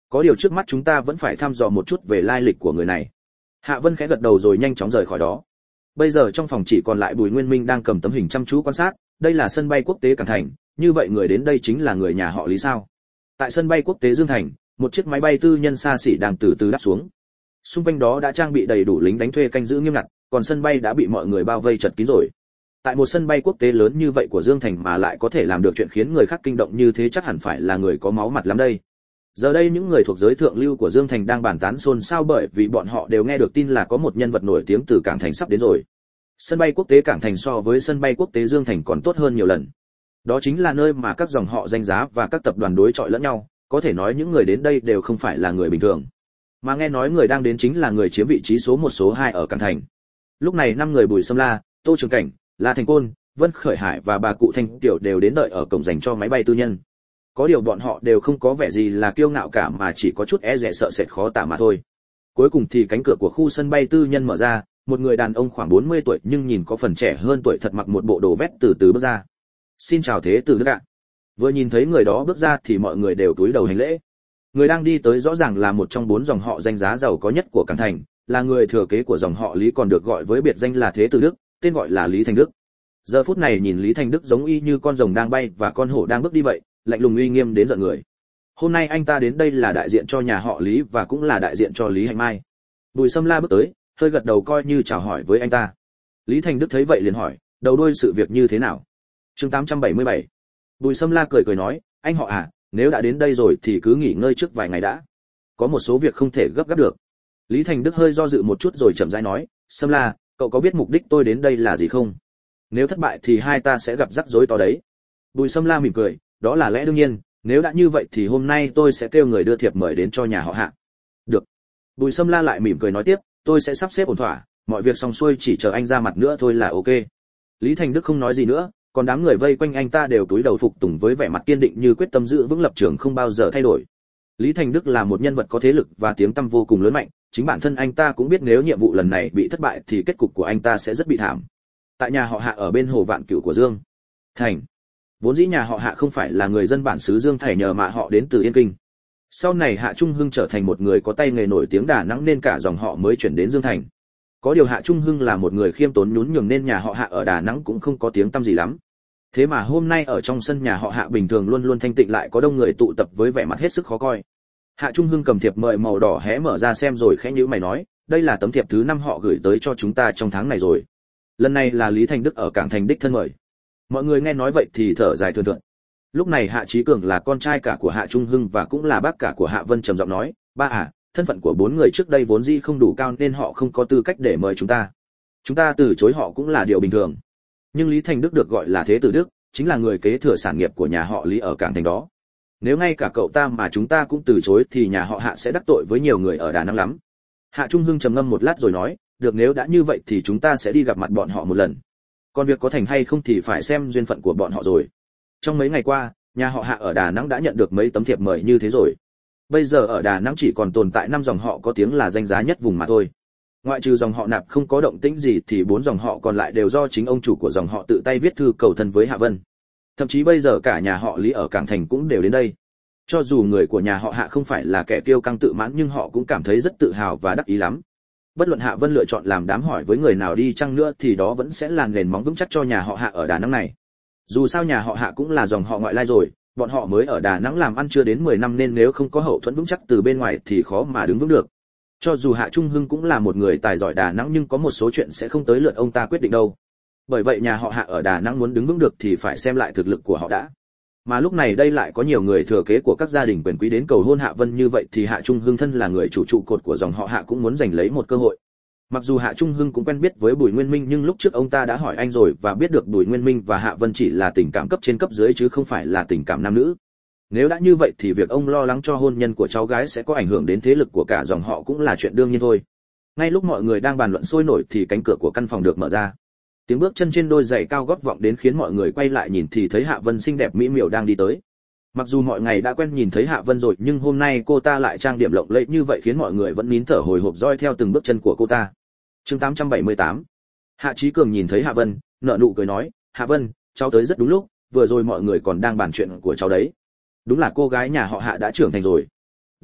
có điều trước mắt chúng ta vẫn phải thăm dò một chút về lai lịch của người này. Hạ Vân khẽ gật đầu rồi nhanh chóng rời khỏi đó. Bây giờ trong phòng chỉ còn lại Bùi Nguyên Minh đang cầm tấm hình chăm chú quan sát. Đây là sân bay quốc tế Cảng Thành, như vậy người đến đây chính là người nhà họ Lý sao? Tại sân bay quốc tế Dương Thành, một chiếc máy bay tư nhân xa xỉ đang từ từ đáp xuống. Xung quanh đó đã trang bị đầy đủ lính đánh thuê canh giữ nghiêm ngặt, còn sân bay đã bị mọi người bao vây chật kín rồi. Tại một sân bay quốc tế lớn như vậy của Dương Thành mà lại có thể làm được chuyện khiến người khác kinh động như thế chắc hẳn phải là người có máu mặt lắm đây. Giờ đây những người thuộc giới thượng lưu của Dương Thành đang bàn tán xôn xao bởi vì bọn họ đều nghe được tin là có một nhân vật nổi tiếng từ Cảng Thành sắp đến rồi. Sân bay quốc tế Cảng Thành so với sân bay quốc tế Dương Thành còn tốt hơn nhiều lần. Đó chính là nơi mà các dòng họ danh giá và các tập đoàn đối chọi lẫn nhau, có thể nói những người đến đây đều không phải là người bình thường. Mà nghe nói người đang đến chính là người chiếm vị trí số một số hai ở Cảng Thành. Lúc này năm người Bùi Sâm La, Tô Trường Cảnh, La Thành Côn, Vân Khởi Hải và bà cụ Thanh Tiểu đều đến đợi ở cổng dành cho máy bay tư nhân. Có điều bọn họ đều không có vẻ gì là kiêu ngạo cả mà chỉ có chút e dè sợ sệt khó tả mà thôi. Cuối cùng thì cánh cửa của khu sân bay tư nhân mở ra, một người đàn ông khoảng bốn mươi tuổi nhưng nhìn có phần trẻ hơn tuổi thật mặc một bộ đồ vest từ từ bước ra. Xin chào thế tử Đức ạ. Vừa nhìn thấy người đó bước ra thì mọi người đều cúi đầu hành lễ. Người đang đi tới rõ ràng là một trong bốn dòng họ danh giá giàu có nhất của Cảng Thành, là người thừa kế của dòng họ Lý còn được gọi với biệt danh là Thế tử Đức, tên gọi là Lý Thành Đức. Giờ phút này nhìn Lý Thành Đức giống y như con rồng đang bay và con hổ đang bước đi vậy, lạnh lùng uy nghiêm đến giận người. Hôm nay anh ta đến đây là đại diện cho nhà họ Lý và cũng là đại diện cho Lý Hạnh Mai. Bùi Sâm La bước tới, hơi gật đầu coi như chào hỏi với anh ta. Lý Thành Đức thấy vậy liền hỏi, đầu đuôi sự việc như thế nào? Chương tám trăm bảy mươi bảy. Bùi Sâm La cười cười nói, anh họ à, nếu đã đến đây rồi thì cứ nghỉ ngơi trước vài ngày đã. Có một số việc không thể gấp gáp được. Lý Thành Đức hơi do dự một chút rồi chậm rãi nói, Sâm La, cậu có biết mục đích tôi đến đây là gì không? Nếu thất bại thì hai ta sẽ gặp rắc rối to đấy. Bùi Sâm La mỉm cười, đó là lẽ đương nhiên, nếu đã như vậy thì hôm nay tôi sẽ kêu người đưa thiệp mời đến cho nhà họ Hạ. Được. Bùi Sâm La lại mỉm cười nói tiếp, tôi sẽ sắp xếp ổn thỏa, mọi việc xong xuôi chỉ chờ anh ra mặt nữa thôi là ok. Lý Thành Đức không nói gì nữa, còn đám người vây quanh anh ta đều cúi đầu phục tùng với vẻ mặt kiên định như quyết tâm giữ vững lập trường không bao giờ thay đổi. Lý Thành Đức là một nhân vật có thế lực và tiếng tăm vô cùng lớn mạnh, chính bản thân anh ta cũng biết nếu nhiệm vụ lần này bị thất bại thì kết cục của anh ta sẽ rất bị thảm. Tại nhà họ Hạ ở bên hồ Vạn Cửu của Dương Thành, vốn dĩ nhà họ Hạ không phải là người dân bản xứ Dương Thành nhờ mà họ đến từ Yên Kinh. Sau này Hạ Trung Hưng trở thành một người có tay nghề nổi tiếng Đà Nẵng nên cả dòng họ mới chuyển đến Dương Thành. Có điều Hạ Trung Hưng là một người khiêm tốn nhún nhường nên nhà họ Hạ ở Đà Nẵng cũng không có tiếng tăm gì lắm. Thế mà hôm nay ở trong sân nhà họ Hạ bình thường luôn luôn thanh tịnh lại có đông người tụ tập với vẻ mặt hết sức khó coi. Hạ Trung Hưng cầm thiệp mời màu đỏ hé mở ra xem rồi khẽ nhíu mày nói, đây là tấm thiệp thứ năm họ gửi tới cho chúng ta trong tháng này rồi. Lần này là Lý Thành Đức ở Cảng Thành đích thân mời. Mọi người nghe nói vậy thì thở dài thườn thượt. Lúc này Hạ Chí Cường là con trai cả của Hạ Trung Hưng và cũng là bác cả của Hạ Vân trầm giọng nói, ba à, thân phận của bốn người trước đây vốn dĩ không đủ cao nên họ không có tư cách để mời chúng ta. Chúng ta từ chối họ cũng là điều bình thường. Nhưng Lý Thành Đức được gọi là Thế tử Đức, chính là người kế thừa sản nghiệp của nhà họ Lý ở Cảng Thành đó. Nếu ngay cả cậu ta mà chúng ta cũng từ chối thì nhà họ Hạ sẽ đắc tội với nhiều người ở Đà Nẵng lắm. Hạ Trung Hưng trầm ngâm một lát rồi nói, được, nếu đã như vậy thì chúng ta sẽ đi gặp mặt bọn họ một lần. Còn việc có thành hay không thì phải xem duyên phận của bọn họ rồi. Trong mấy ngày qua, nhà họ Hạ ở Đà Nẵng đã nhận được mấy tấm thiệp mời như thế rồi. Bây giờ ở Đà Nẵng chỉ còn tồn tại năm dòng họ có tiếng là danh giá nhất vùng mà thôi. Ngoại trừ dòng họ Nạp không có động tĩnh gì thì bốn dòng họ còn lại đều do chính ông chủ của dòng họ tự tay viết thư cầu thân với Hạ Vân. Thậm chí bây giờ cả nhà họ Lý ở Cảng Thành cũng đều đến đây. Cho dù người của nhà họ Hạ không phải là kẻ kiêu căng tự mãn nhưng họ cũng cảm thấy rất tự hào và đắc ý lắm. Bất luận Hạ Vân lựa chọn làm đám hỏi với người nào đi chăng nữa thì đó vẫn sẽ là nền móng vững chắc cho nhà họ Hạ ở Đà Nẵng này. Dù sao nhà họ Hạ cũng là dòng họ ngoại lai rồi, bọn họ mới ở Đà Nẵng làm ăn chưa đến mười năm nên nếu không có hậu thuẫn vững chắc từ bên ngoài thì khó mà đứng vững được. Cho dù Hạ Trung Hưng cũng là một người tài giỏi Đà Nẵng nhưng có một số chuyện sẽ không tới lượt ông ta quyết định đâu. Bởi vậy nhà họ Hạ ở Đà Nẵng muốn đứng vững được thì phải xem lại thực lực của họ đã. Mà lúc này đây lại có nhiều người thừa kế của các gia đình quyền quý đến cầu hôn Hạ Vân như vậy thì Hạ Trung Hưng thân là người chủ trụ cột của dòng họ Hạ cũng muốn giành lấy một cơ hội. Mặc dù Hạ Trung Hưng cũng quen biết với Bùi Nguyên Minh nhưng lúc trước ông ta đã hỏi anh rồi và biết được Bùi Nguyên Minh và Hạ Vân chỉ là tình cảm cấp trên cấp dưới chứ không phải là tình cảm nam nữ. Nếu đã như vậy thì việc ông lo lắng cho hôn nhân của cháu gái sẽ có ảnh hưởng đến thế lực của cả dòng họ cũng là chuyện đương nhiên thôi. Ngay lúc mọi người đang bàn luận sôi nổi thì cánh cửa của căn phòng được mở ra. Tiếng bước chân trên đôi giày cao gót vọng đến khiến mọi người quay lại nhìn thì thấy Hạ Vân xinh đẹp mỹ miều đang đi tới. Mặc dù mọi ngày đã quen nhìn thấy Hạ Vân rồi nhưng hôm nay cô ta lại trang điểm lộng lẫy như vậy khiến mọi người vẫn nín thở hồi hộp dõi theo từng bước chân của cô ta. Chương tám trăm bảy mươi tám. Hạ Chí Cường nhìn thấy Hạ Vân, nở nụ cười nói, Hạ Vân, cháu tới rất đúng lúc, vừa rồi mọi người còn đang bàn chuyện của cháu đấy. Đúng là cô gái nhà họ Hạ đã trưởng thành rồi.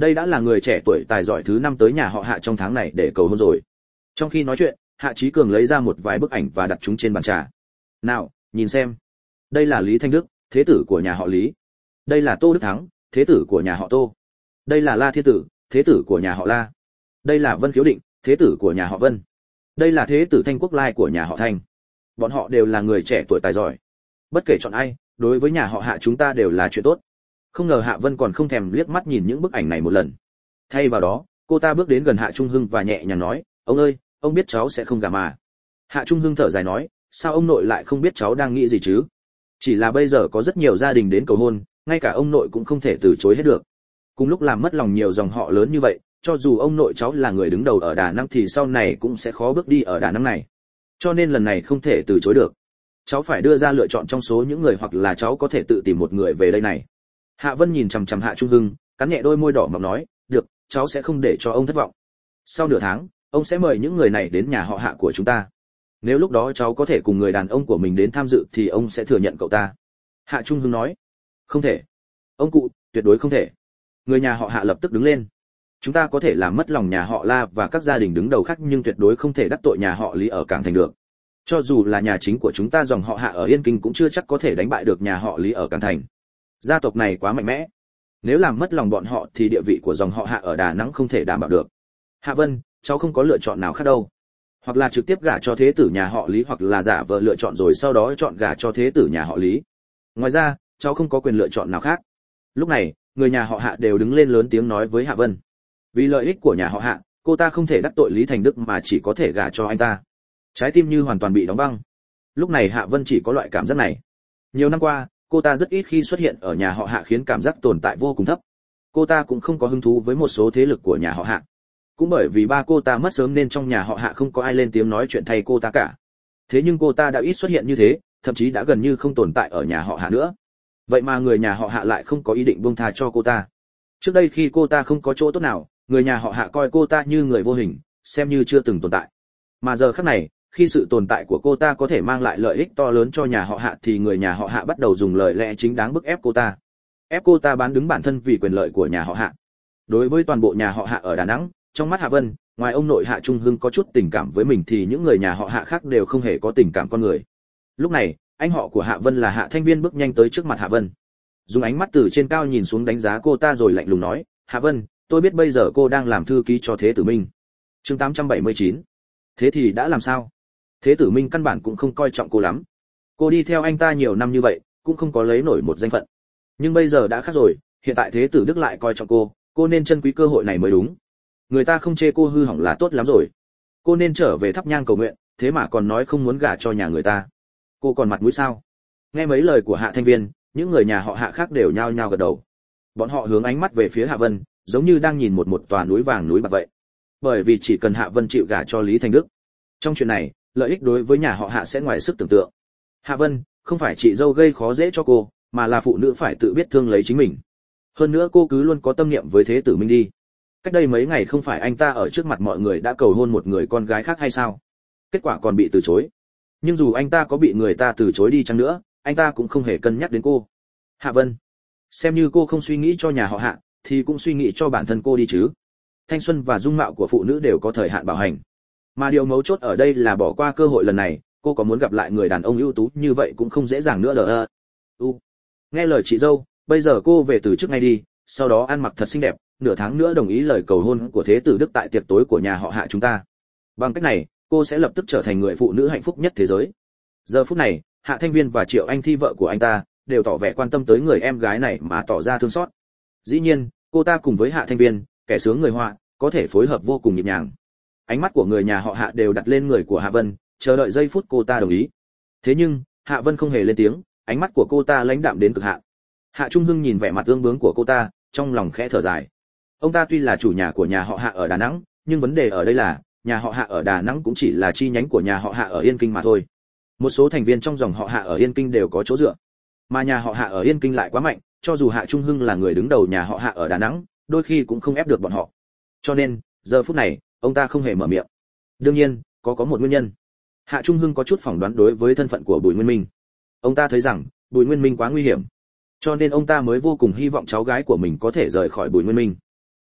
đây đã là người trẻ tuổi tài giỏi thứ năm tới nhà họ Hạ trong tháng này để cầu hôn rồi. Trong khi nói chuyện, Hạ Chí Cường lấy ra một vài bức ảnh và đặt chúng trên bàn trà. Nào, nhìn xem. Đây là Lý Thanh Đức, thế tử của nhà họ Lý. Đây là Tô Đức Thắng, thế tử của nhà họ Tô. Đây là La Thiên Tử, thế tử của nhà họ La. Đây là Vân Khiếu Định, thế tử của nhà họ Vân. Đây là thế tử Thanh Quốc Lai của nhà họ Thanh. Bọn họ đều là người trẻ tuổi tài giỏi. Bất kể chọn ai, đối với nhà họ Hạ chúng ta đều là chuyện tốt. Không ngờ Hạ Vân còn không thèm liếc mắt nhìn những bức ảnh này một lần. Thay vào đó, cô ta bước đến gần Hạ Trung Hưng và nhẹ nhàng nói, ông ơi, ông biết cháu sẽ không gả mà. Hạ Trung Hưng thở dài nói, sao ông nội lại không biết cháu đang nghĩ gì chứ? Chỉ là bây giờ có rất nhiều gia đình đến cầu hôn, ngay cả ông nội cũng không thể từ chối hết được. Cùng lúc làm mất lòng nhiều dòng họ lớn như vậy, cho dù ông nội cháu là người đứng đầu ở Đà Nẵng thì sau này cũng sẽ khó bước đi ở Đà Nẵng này. Cho nên lần này không thể từ chối được. Cháu phải đưa ra lựa chọn trong số những người, hoặc là cháu có thể tự tìm một người về đây này. Hạ Vân nhìn chằm chằm Hạ Trung Hưng, cắn nhẹ đôi môi đỏ mọng nói, được, cháu sẽ không để cho ông thất vọng. Sau nửa tháng, ông sẽ mời những người này đến nhà họ Hạ của chúng ta. Nếu lúc đó cháu có thể cùng người đàn ông của mình đến tham dự thì ông sẽ thừa nhận cậu ta. Hạ Trung Hưng nói, không thể. Ông cụ, tuyệt đối không thể. Người nhà họ Hạ lập tức đứng lên. Chúng ta có thể làm mất lòng nhà họ La và các gia đình đứng đầu khác, nhưng tuyệt đối không thể đắc tội nhà họ Lý ở Cảng Thành được. Cho dù là nhà chính của chúng ta dòng họ Hạ ở Yên Kinh cũng chưa chắc có thể đánh bại được nhà họ Lý ở Cảng Thành. Gia tộc này quá mạnh mẽ. Nếu làm mất lòng bọn họ thì địa vị của dòng họ Hạ ở Đà Nẵng không thể đảm bảo được. Hạ Vân, cháu không có lựa chọn nào khác đâu. Hoặc là trực tiếp gả cho thế tử nhà họ Lý, hoặc là giả vờ lựa chọn rồi sau đó chọn gả cho thế tử nhà họ Lý. Ngoài ra, cháu không có quyền lựa chọn nào khác. Lúc này, người nhà họ Hạ đều đứng lên lớn tiếng nói với Hạ Vân. Vì lợi ích của nhà họ Hạ, cô ta không thể đắc tội Lý Thành Đức mà chỉ có thể gả cho anh ta. Trái tim như hoàn toàn bị đóng băng. Lúc này Hạ Vân chỉ có loại cảm giác này. Nhiều năm qua, cô ta rất ít khi xuất hiện ở nhà họ Hạ, khiến cảm giác tồn tại vô cùng thấp. Cô ta cũng không có hứng thú với một số thế lực của nhà họ Hạ. Cũng bởi vì ba cô ta mất sớm nên trong nhà họ Hạ không có ai lên tiếng nói chuyện thay cô ta cả. Thế nhưng cô ta đã ít xuất hiện như thế, thậm chí đã gần như không tồn tại ở nhà họ Hạ nữa. Vậy mà người nhà họ Hạ lại không có ý định buông tha cho cô ta. Trước đây khi cô ta không có chỗ tốt nào, người nhà họ Hạ coi cô ta như người vô hình, xem như chưa từng tồn tại. Mà giờ khắc này, khi sự tồn tại của cô ta có thể mang lại lợi ích to lớn cho nhà họ Hạ thì người nhà họ Hạ bắt đầu dùng lời lẽ chính đáng bức ép cô ta. Ép cô ta bán đứng bản thân vì quyền lợi của nhà họ Hạ. Đối với toàn bộ nhà họ Hạ ở Đà Nẵng, trong mắt Hạ Vân, ngoài ông nội Hạ Trung Hưng có chút tình cảm với mình thì những người nhà họ Hạ khác đều không hề có tình cảm con người. Lúc này, anh họ của Hạ Vân là Hạ Thanh Viên bước nhanh tới trước mặt Hạ Vân. Dùng ánh mắt từ trên cao nhìn xuống đánh giá cô ta rồi lạnh lùng nói, Hạ Vân, tôi biết bây giờ cô đang làm thư ký cho Thế Tử Minh. Chương tám trăm bảy mươi chín. Thế thì đã làm sao? Thế Tử Minh căn bản cũng không coi trọng cô lắm. Cô đi theo anh ta nhiều năm như vậy, cũng không có lấy nổi một danh phận. Nhưng bây giờ đã khác rồi, hiện tại Thế Tử Đức lại coi trọng cô, cô nên trân quý cơ hội này mới đúng. Người ta không chê cô hư hỏng là tốt lắm rồi. Cô nên trở về thắp nhang cầu nguyện, thế mà còn nói không muốn gả cho nhà người ta. Cô còn mặt mũi sao? Nghe mấy lời của Hạ Thanh Viên, những người nhà họ Hạ khác đều nhao nhao gật đầu. Bọn họ hướng ánh mắt về phía Hạ Vân, giống như đang nhìn một một tòa núi vàng núi bạc vậy. Bởi vì chỉ cần Hạ Vân chịu gả cho Lý Thành Đức, trong chuyện này, lợi ích đối với nhà họ Hạ sẽ ngoài sức tưởng tượng. Hạ Vân, không phải chị dâu gây khó dễ cho cô, mà là phụ nữ phải tự biết thương lấy chính mình. Hơn nữa cô cứ luôn có tâm niệm với Thế Tử Minh đi. Cách đây mấy ngày không phải anh ta ở trước mặt mọi người đã cầu hôn một người con gái khác hay sao? Kết quả còn bị từ chối. Nhưng dù anh ta có bị người ta từ chối đi chăng nữa, anh ta cũng không hề cân nhắc đến cô. Hạ Vân, xem như cô không suy nghĩ cho nhà họ Hạ, thì cũng suy nghĩ cho bản thân cô đi chứ. Thanh xuân và dung mạo của phụ nữ đều có thời hạn bảo hành. Mà điều mấu chốt ở đây là bỏ qua cơ hội lần này, cô có muốn gặp lại người đàn ông ưu tú như vậy cũng không dễ dàng nữa đờ. U. Nghe lời chị dâu, bây giờ cô về từ trước ngay đi, sau đó ăn mặc thật xinh đẹp, nửa tháng nữa đồng ý lời cầu hôn của Thế Tử Đức tại tiệc tối của nhà họ Hạ chúng ta. Bằng cách này, cô sẽ lập tức trở thành người phụ nữ hạnh phúc nhất thế giới. Giờ phút này, Hạ Thanh Viên và Triệu Anh Thi vợ của anh ta đều tỏ vẻ quan tâm tới người em gái này mà tỏ ra thương xót. Dĩ nhiên, cô ta cùng với Hạ Thanh Viên, kẻ sướng người họa, có thể phối hợp vô cùng nhịp nhàng. Ánh mắt của người nhà họ Hạ đều đặt lên người của Hạ Vân, chờ đợi giây phút cô ta đồng ý. Thế nhưng, Hạ Vân không hề lên tiếng, ánh mắt của cô ta lãnh đạm đến cực hạn. Hạ Trung Hưng nhìn vẻ mặt ương bướng của cô ta, trong lòng khẽ thở dài. Ông ta tuy là chủ nhà của nhà họ Hạ ở Đà Nẵng, nhưng vấn đề ở đây là, nhà họ Hạ ở Đà Nẵng cũng chỉ là chi nhánh của nhà họ Hạ ở Yên Kinh mà thôi. Một số thành viên trong dòng họ Hạ ở Yên Kinh đều có chỗ dựa, mà nhà họ Hạ ở Yên Kinh lại quá mạnh, cho dù Hạ Trung Hưng là người đứng đầu nhà họ Hạ ở Đà Nẵng, đôi khi cũng không ép được bọn họ. Cho nên, giờ phút này, ông ta không hề mở miệng. Đương nhiên, có có một nguyên nhân. Hạ Trung Hưng có chút phỏng đoán đối với thân phận của Bùi Nguyên Minh. Ông ta thấy rằng, Bùi Nguyên Minh quá nguy hiểm, cho nên ông ta mới vô cùng hy vọng cháu gái của mình có thể rời khỏi Bùi Nguyên Minh.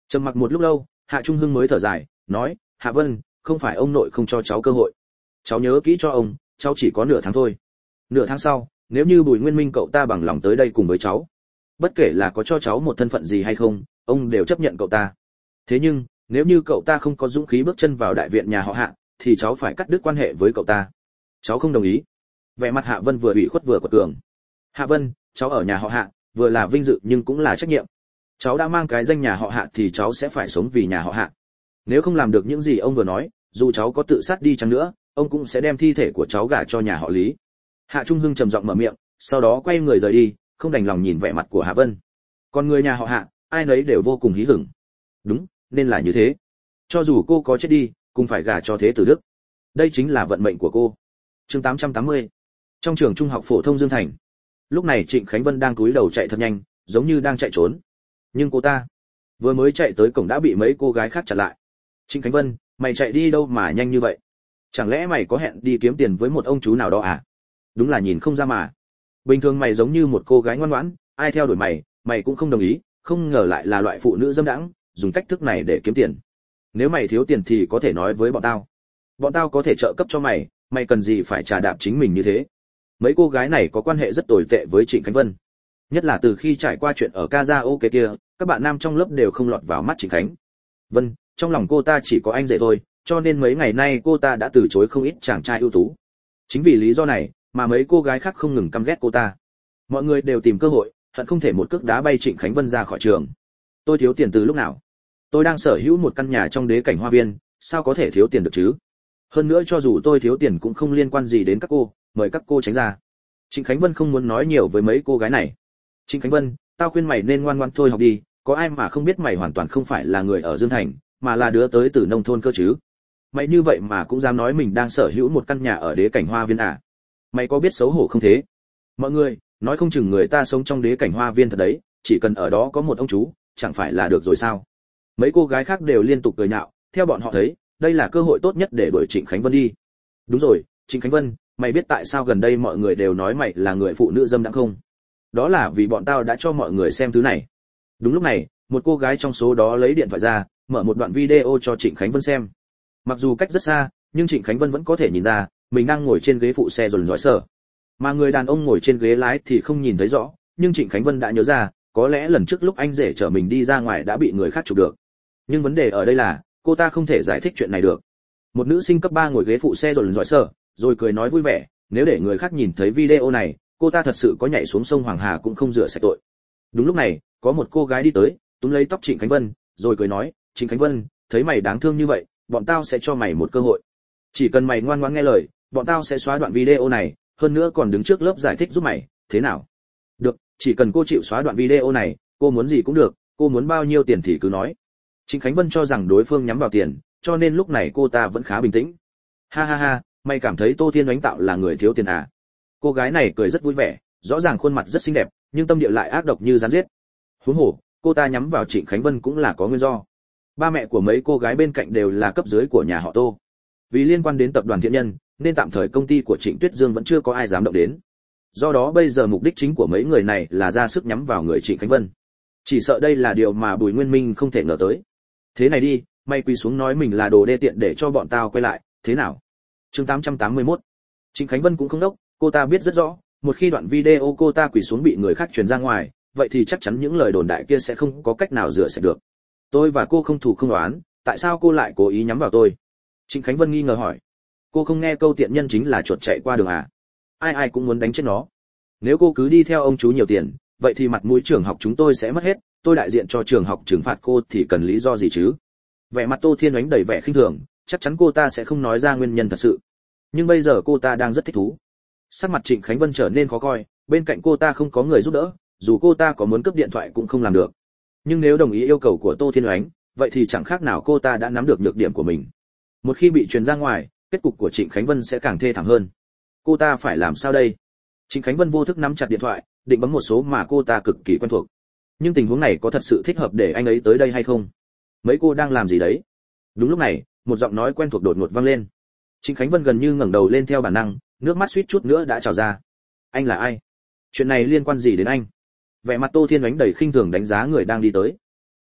Trầm mặc một lúc lâu, Hạ Trung Hưng mới thở dài, nói, Hạ Vân, không phải ông nội không cho cháu cơ hội. Cháu nhớ kỹ cho ông, cháu chỉ có nửa tháng thôi. Nửa tháng sau, nếu như Bùi Nguyên Minh cậu ta bằng lòng tới đây cùng với cháu, bất kể là có cho cháu một thân phận gì hay không, ông đều chấp nhận cậu ta. Thế nhưng, nếu như cậu ta không có dũng khí bước chân vào đại viện nhà họ Hạ, thì cháu phải cắt đứt quan hệ với cậu ta. Cháu không đồng ý. Vẻ mặt Hạ Vân vừa ủy khuất vừa quật cường. Hạ Vân, cháu ở nhà họ Hạ, vừa là vinh dự nhưng cũng là trách nhiệm. Cháu đã mang cái danh nhà họ Hạ thì cháu sẽ phải sống vì nhà họ Hạ. Nếu không làm được những gì ông vừa nói, dù cháu có tự sát đi chăng nữa, ông cũng sẽ đem thi thể của cháu gả cho nhà họ Lý. Hạ Trung Hưng trầm giọng mở miệng, sau đó quay người rời đi, không đành lòng nhìn vẻ mặt của Hạ Vân. Còn người nhà họ Hạ, ai nấy đều vô cùng hí hửng. Đúng, nên là như thế. Cho dù cô có chết đi, cũng phải gả cho Thế Tử Đức. Đây chính là vận mệnh của cô. Chương tám trăm tám mươi. Trong trường trung học phổ thông Dương Thành. Lúc này Trịnh Khánh Vân đang cúi đầu chạy thật nhanh, giống như đang chạy trốn. Nhưng cô ta vừa mới chạy tới cổng đã bị mấy cô gái khác chặn lại. Trịnh Khánh Vân, mày chạy đi đâu mà nhanh như vậy? Chẳng lẽ mày có hẹn đi kiếm tiền với một ông chú nào đó à? Đúng là nhìn không ra mà. Bình thường mày giống như một cô gái ngoan ngoãn, ai theo đuổi mày, mày cũng không đồng ý, không ngờ lại là loại phụ nữ dâm đãng, dùng cách thức này để kiếm tiền. Nếu mày thiếu tiền thì có thể nói với bọn tao. Bọn tao có thể trợ cấp cho mày, mày cần gì phải trà đạp chính mình như thế? Mấy cô gái này có quan hệ rất tồi tệ với Trịnh Khánh Vân. Nhất là từ khi trải qua chuyện ở karaoke kia, các bạn nam trong lớp đều không lọt vào mắt Trịnh Khánh Vân, trong lòng cô ta chỉ có anh rể thôi, cho nên mấy ngày nay cô ta đã từ chối không ít chàng trai ưu tú. Chính vì lý do này mà mấy cô gái khác không ngừng căm ghét cô ta. Mọi người đều tìm cơ hội, hận không thể một cước đá bay Trịnh Khánh Vân ra khỏi trường. Tôi thiếu tiền từ lúc nào? Tôi đang sở hữu một căn nhà trong đế cảnh hoa viên, sao có thể thiếu tiền được chứ? Hơn nữa cho dù tôi thiếu tiền cũng không liên quan gì đến các cô, mời các cô tránh ra. Trịnh Khánh Vân không muốn nói nhiều với mấy cô gái này. Trịnh Khánh Vân, tao khuyên mày nên ngoan ngoãn thôi học đi, có ai mà không biết mày hoàn toàn không phải là người ở Dương Thành, mà là đứa tới từ nông thôn cơ chứ. Mày như vậy mà cũng dám nói mình đang sở hữu một căn nhà ở đế cảnh hoa viên à? Mày có biết xấu hổ không thế? Mọi người, nói không chừng người ta sống trong đế cảnh hoa viên thật đấy, chỉ cần ở đó có một ông chú, chẳng phải là được rồi sao? Mấy cô gái khác đều liên tục cười nhạo, theo bọn họ thấy, đây là cơ hội tốt nhất để đuổi Trịnh Khánh Vân đi. Đúng rồi, Trịnh Khánh Vân, mày biết tại sao gần đây mọi người đều nói mày là người phụ nữ dâm đãng không? Đó là vì bọn tao đã cho mọi người xem thứ này. Đúng lúc này, một cô gái trong số đó lấy điện thoại ra, mở một đoạn video cho Trịnh Khánh Vân xem. Mặc dù cách rất xa, nhưng Trịnh Khánh Vân vẫn có thể nhìn ra, mình đang ngồi trên ghế phụ xe dồn dõi sở. Mà người đàn ông ngồi trên ghế lái thì không nhìn thấy rõ, nhưng Trịnh Khánh Vân đã nhớ ra, có lẽ lần trước lúc anh rể chở mình đi ra ngoài đã bị người khác chụp được. Nhưng vấn đề ở đây là, cô ta không thể giải thích chuyện này được. Một nữ sinh cấp ba ngồi ghế phụ xe dồn dõi sở, rồi cười nói vui vẻ, nếu để người khác nhìn thấy video này, cô ta thật sự có nhảy xuống sông Hoàng Hà cũng không rửa sạch tội. Đúng lúc này, có một cô gái đi tới, túm lấy tóc Trịnh Khánh Vân, rồi cười nói, Trịnh Khánh Vân, thấy mày đáng thương như vậy, bọn tao sẽ cho mày một cơ hội. Chỉ cần mày ngoan ngoãn nghe lời, bọn tao sẽ xóa đoạn video này, hơn nữa còn đứng trước lớp giải thích giúp mày, thế nào? Được, chỉ cần cô chịu xóa đoạn video này, cô muốn gì cũng được, cô muốn bao nhiêu tiền thì cứ nói. Trịnh Khánh Vân cho rằng đối phương nhắm vào tiền, cho nên lúc này cô ta vẫn khá bình tĩnh. Ha ha ha, mày cảm thấy Tô Thiên Oánh Tạo là người thiếu tiền à? Cô gái này cười rất vui vẻ, rõ ràng khuôn mặt rất xinh đẹp, nhưng tâm địa lại ác độc như rắn giết. Huống hồ, cô ta nhắm vào Trịnh Khánh Vân cũng là có nguyên do. Ba mẹ của mấy cô gái bên cạnh đều là cấp dưới của nhà họ Tô. Vì liên quan đến tập đoàn Thiện Nhân, nên tạm thời công ty của Trịnh Tuyết Dương vẫn chưa có ai dám động đến. Do đó bây giờ mục đích chính của mấy người này là ra sức nhắm vào người Trịnh Khánh Vân. Chỉ sợ đây là điều mà Bùi Nguyên Minh không thể ngờ tới. Thế này đi, mày quỳ xuống nói mình là đồ đê tiện để cho bọn tao quay lại, thế nào? Chương tám trăm tám mươi mốt. Trịnh Khánh Vân cũng không đốc, cô ta biết rất rõ, một khi đoạn video cô ta quỳ xuống bị người khác truyền ra ngoài, vậy thì chắc chắn những lời đồn đại kia sẽ không có cách nào rửa sạch được. Tôi và cô không thù không oán, tại sao cô lại cố ý nhắm vào tôi? Trịnh Khánh Vân nghi ngờ hỏi. Cô không nghe câu tiện nhân chính là chuột chạy qua đường à? Ai ai cũng muốn đánh chết nó. Nếu cô cứ đi theo ông chú nhiều tiền, vậy thì mặt mũi trường học chúng tôi sẽ mất hết, tôi đại diện cho trường học trừng phạt cô thì cần lý do gì chứ? Vẻ mặt Tô Thiên Oánh đầy vẻ khinh thường, chắc chắn cô ta sẽ không nói ra nguyên nhân thật sự. Nhưng bây giờ cô ta đang rất thích thú. Sắc mặt Trịnh Khánh Vân trở nên khó coi, bên cạnh cô ta không có người giúp đỡ, dù cô ta có muốn cướp điện thoại cũng không làm được. Nhưng nếu đồng ý yêu cầu của Tô Thiên Oánh, vậy thì chẳng khác nào cô ta đã nắm được nhược điểm của mình. Một khi bị truyền ra ngoài, kết cục của Trịnh Khánh Vân sẽ càng thê thảm hơn. Cô ta phải làm sao đây? Trịnh Khánh Vân vô thức nắm chặt điện thoại, định bấm một số mà cô ta cực kỳ quen thuộc. Nhưng tình huống này có thật sự thích hợp để anh ấy tới đây hay không? Mấy cô đang làm gì đấy? Đúng lúc này, một giọng nói quen thuộc đột ngột vang lên. Trịnh Khánh Vân gần như ngẩng đầu lên theo bản năng, nước mắt suýt chút nữa đã trào ra. Anh là ai? Chuyện này liên quan gì đến anh? Vẻ mặt Tô Thiên Oánh đầy khinh thường đánh giá người đang đi tới.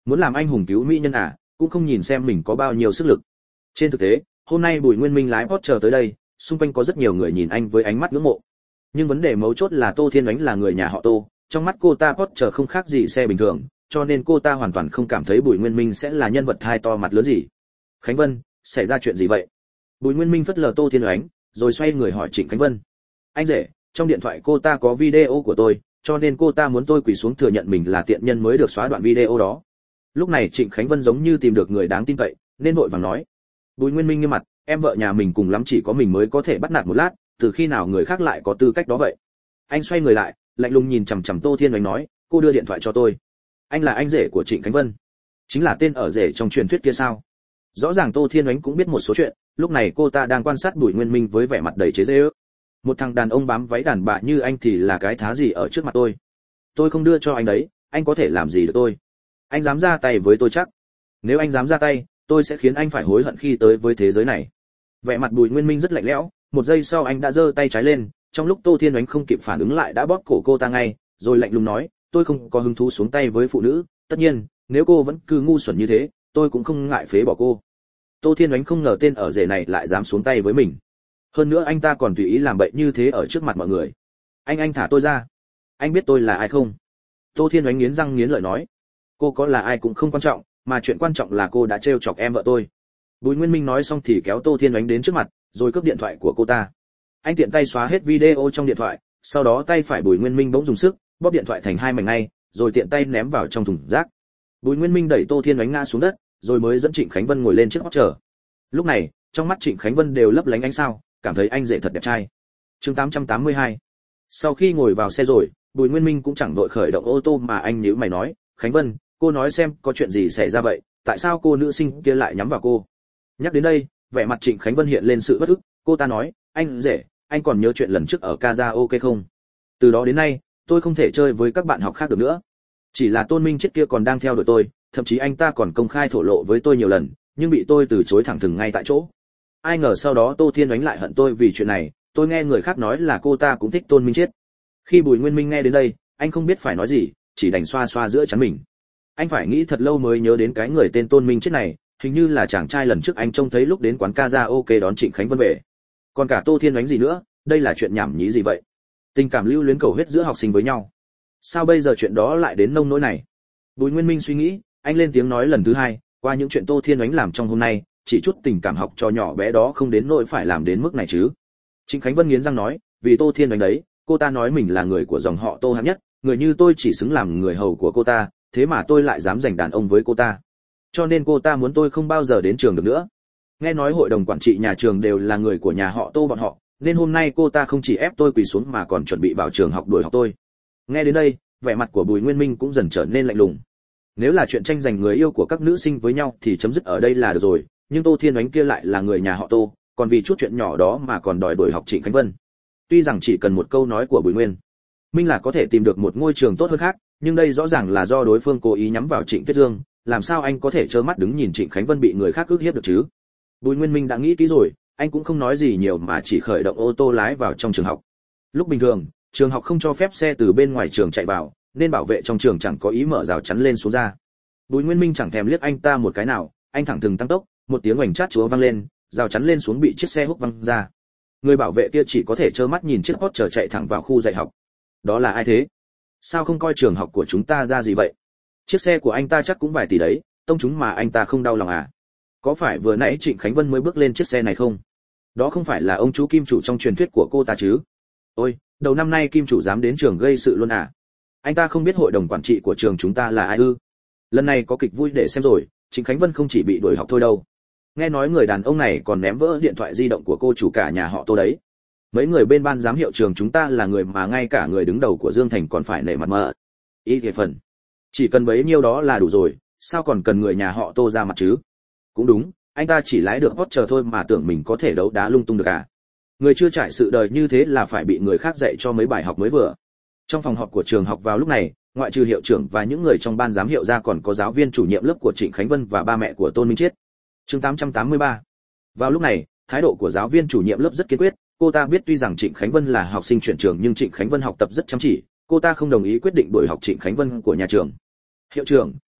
muốn làm anh hùng cứu mỹ nhân à, cũng không nhìn xem mình có bao nhiêu sức lực. Trên thực tế, hôm nay Bùi Nguyên Minh lái Porsche tới đây, xung quanh có rất nhiều người nhìn anh với ánh mắt ngưỡng mộ. Nhưng vấn đề mấu chốt là Tô Thiên Oánh là người nhà họ Tô, trong mắt cô ta Porsche không khác gì xe bình thường, cho nên cô ta hoàn toàn không cảm thấy Bùi Nguyên Minh sẽ là nhân vật hai to mặt lớn gì. Khánh Vân, xảy ra chuyện gì vậy? Bùi Nguyên Minh phất lờ Tô Thiên Oánh, rồi xoay người hỏi Trịnh Khánh Vân. Anh rể, trong điện thoại cô ta có video của tôi, cho nên cô ta muốn tôi quỳ xuống thừa nhận mình là tiện nhân mới được xóa đoạn video đó. Lúc này Trịnh Khánh Vân giống như tìm được người đáng tin cậy, nên vội vàng nói. Bùi Nguyên Minh nghiêm mặt, em vợ nhà mình cùng lắm chỉ có mình mới có thể bắt nạt một lát, từ khi nào người khác lại có tư cách đó vậy? Anh xoay người lại, lạnh lùng nhìn chằm chằm Tô Thiên Oánh nói, cô đưa điện thoại cho tôi. Anh là anh rể của Trịnh Khánh Vân, chính là tên ở rể trong truyền thuyết kia sao? Rõ ràng Tô Thiên Oánh cũng biết một số chuyện, lúc này cô ta đang quan sát Bùi Nguyên Minh với vẻ mặt đầy chế giễu. Một thằng đàn ông bám váy đàn bà như anh thì là cái thá gì ở trước mặt tôi? Tôi không đưa cho anh đấy, anh có thể làm gì được tôi? Anh dám ra tay với tôi chắc? Nếu anh dám ra tay, tôi sẽ khiến anh phải hối hận khi tới với thế giới này. Vẻ mặt Bùi Nguyên Minh rất lạnh lẽo, một giây sau anh đã giơ tay trái lên, trong lúc Tô Thiên Oánh không kịp phản ứng lại đã bóp cổ cô ta ngay, rồi lạnh lùng nói, tôi không có hứng thú xuống tay với phụ nữ, tất nhiên, nếu cô vẫn cứ ngu xuẩn như thế, tôi cũng không ngại phế bỏ cô. Tô Thiên Oánh không ngờ tên ở rể này lại dám xuống tay với mình. Hơn nữa anh ta còn tùy ý làm bậy như thế ở trước mặt mọi người. Anh anh thả tôi ra. Anh biết tôi là ai không? Tô Thiên Oánh nghiến răng nghiến lợi nói. Cô có là ai cũng không quan trọng, mà chuyện quan trọng là cô đã trêu chọc em vợ tôi. Bùi Nguyên Minh nói xong thì kéo Tô Thiên Oánh đến trước mặt, rồi cướp điện thoại của cô ta. Anh tiện tay xóa hết video trong điện thoại, sau đó tay phải Bùi Nguyên Minh bỗng dùng sức, bóp điện thoại thành hai mảnh ngay, rồi tiện tay ném vào trong thùng rác. Bùi Nguyên Minh đẩy Tô Thiên Oánh ngã xuống đất, rồi mới dẫn Trịnh Khánh Vân ngồi lên chiếc Porsche. Lúc này, trong mắt Trịnh Khánh Vân đều lấp lánh ánh sao, cảm thấy anh rể thật đẹp trai. Chương tám trăm tám mươi hai. Sau khi ngồi vào xe rồi, Bùi Nguyên Minh cũng chẳng vội khởi động ô tô mà anh nhíu mày nói, Khánh Vân, cô nói xem có chuyện gì xảy ra vậy, tại sao cô nữ sinh kia lại nhắm vào cô? Nhắc đến đây, vẻ mặt Trịnh Khánh Vân hiện lên sự bất ức, cô ta nói, anh rể, anh còn nhớ chuyện lần trước ở karaoke không? Từ đó đến nay, tôi không thể chơi với các bạn học khác được nữa. Chỉ là Tôn Minh chết kia còn đang theo đuổi tôi, thậm chí anh ta còn công khai thổ lộ với tôi nhiều lần, nhưng bị tôi từ chối thẳng thừng ngay tại chỗ. Ai ngờ sau đó Tô Thiên Oánh lại hận tôi vì chuyện này, tôi nghe người khác nói là cô ta cũng thích Tôn Minh chết. Khi Bùi Nguyên Minh nghe đến đây, anh không biết phải nói gì, chỉ đành xoa xoa giữa trán mình. Anh phải nghĩ thật lâu mới nhớ đến cái người tên Tôn Minh chết này, hình như là chàng trai lần trước anh trông thấy lúc đến quán karaoke đón Trịnh Khánh Vân về. Còn cả Tô Thiên Oánh gì nữa, đây là chuyện nhảm nhí gì vậy? Tình cảm lưu luyến cầu huyết giữa học sinh với nhau, sao bây giờ chuyện đó lại đến nông nỗi này? Bùi Nguyên Minh suy nghĩ, anh lên tiếng nói lần thứ hai, qua những chuyện Tô Thiên Oánh làm trong hôm nay, chỉ chút tình cảm học trò nhỏ bé đó không đến nỗi phải làm đến mức này chứ. Trịnh Khánh Vân nghiến răng nói, vì Tô Thiên Oánh đấy, cô ta nói mình là người của dòng họ Tô hạng nhất, người như tôi chỉ xứng làm người hầu của cô ta, thế mà tôi lại dám giành đàn ông với cô ta. Cho nên cô ta muốn tôi không bao giờ đến trường được nữa. Nghe nói hội đồng quản trị nhà trường đều là người của nhà họ Tô bọn họ, nên hôm nay cô ta không chỉ ép tôi quỳ xuống mà còn chuẩn bị bảo trường học đuổi học tôi. Nghe đến đây, vẻ mặt của Bùi Nguyên Minh cũng dần trở nên lạnh lùng. Nếu là chuyện tranh giành người yêu của các nữ sinh với nhau thì chấm dứt ở đây là được rồi, nhưng Tô Thiên Oánh kia lại là người nhà họ Tô, còn vì chút chuyện nhỏ đó mà còn đòi đuổi học Trịnh Khánh Vân. Tuy rằng chỉ cần một câu nói của Bùi Nguyên Minh là có thể tìm được một ngôi trường tốt hơn khác, nhưng đây rõ ràng là do đối phương cố ý nhắm vào Trịnh Tuyết Dương, làm sao anh có thể trơ mắt đứng nhìn Trịnh Khánh Vân bị người khác ức hiếp được chứ? Bùi Nguyên Minh đã nghĩ kỹ rồi, anh cũng không nói gì nhiều mà chỉ khởi động ô tô lái vào trong trường học. Lúc bình thường, trường học không cho phép xe từ bên ngoài trường chạy vào, nên bảo vệ trong trường chẳng có ý mở rào chắn lên xuống ra. Bùi Nguyên Minh chẳng thèm liếc anh ta một cái nào, anh thẳng thừng tăng tốc, một tiếng oành chát chúa vang lên, rào chắn lên xuống bị chiếc xe húc văng ra. Người bảo vệ kia chỉ có thể trơ mắt nhìn chiếc Porsche chạy thẳng vào khu dạy học. Đó là ai thế? Sao không coi trường học của chúng ta ra gì vậy? Chiếc xe của anh ta chắc cũng vài tỷ đấy, tông chúng mà anh ta không đau lòng à? Có phải vừa nãy Trịnh Khánh Vân mới bước lên chiếc xe này không? Đó không phải là ông chú Kim chủ trong truyền thuyết của cô ta chứ? Ôi, đầu năm nay Kim chủ dám đến trường gây sự luôn à? Anh ta không biết hội đồng quản trị của trường chúng ta là ai ư? Lần này có kịch vui để xem rồi, Trịnh Khánh Vân không chỉ bị đuổi học thôi đâu. Nghe nói người đàn ông này còn ném vỡ điện thoại di động của cô chủ cả nhà họ Tô đấy. Mấy người bên ban giám hiệu trường chúng ta là người mà ngay cả người đứng đầu của Dương Thành còn phải nể mặt mờ. Ý cái phần. Chỉ cần bấy nhiêu đó là đủ rồi, sao còn cần người nhà họ Tô ra mặt chứ? Cũng đúng, anh ta chỉ lái được Porsche thôi mà tưởng mình có thể đấu đá lung tung được à? Người chưa trải sự đời như thế là phải bị người khác dạy cho mấy bài học mới vừa. Trong phòng họp của trường học vào lúc này, ngoại trừ hiệu trưởng và những người trong ban giám hiệu ra còn có giáo viên chủ nhiệm lớp của Trịnh Khánh Vân và ba mẹ của Tôn Minh Chiết. Chương tám trăm tám mươi ba. Vào lúc này, thái độ của giáo viên chủ nhiệm lớp rất kiên quyết, cô ta biết tuy rằng Trịnh Khánh Vân là học sinh chuyển trường nhưng Trịnh Khánh Vân học tập rất chăm chỉ, cô ta không đồng ý quyết định đuổi học Trịnh Khánh Vân của nhà trường. Hiệu trưởng,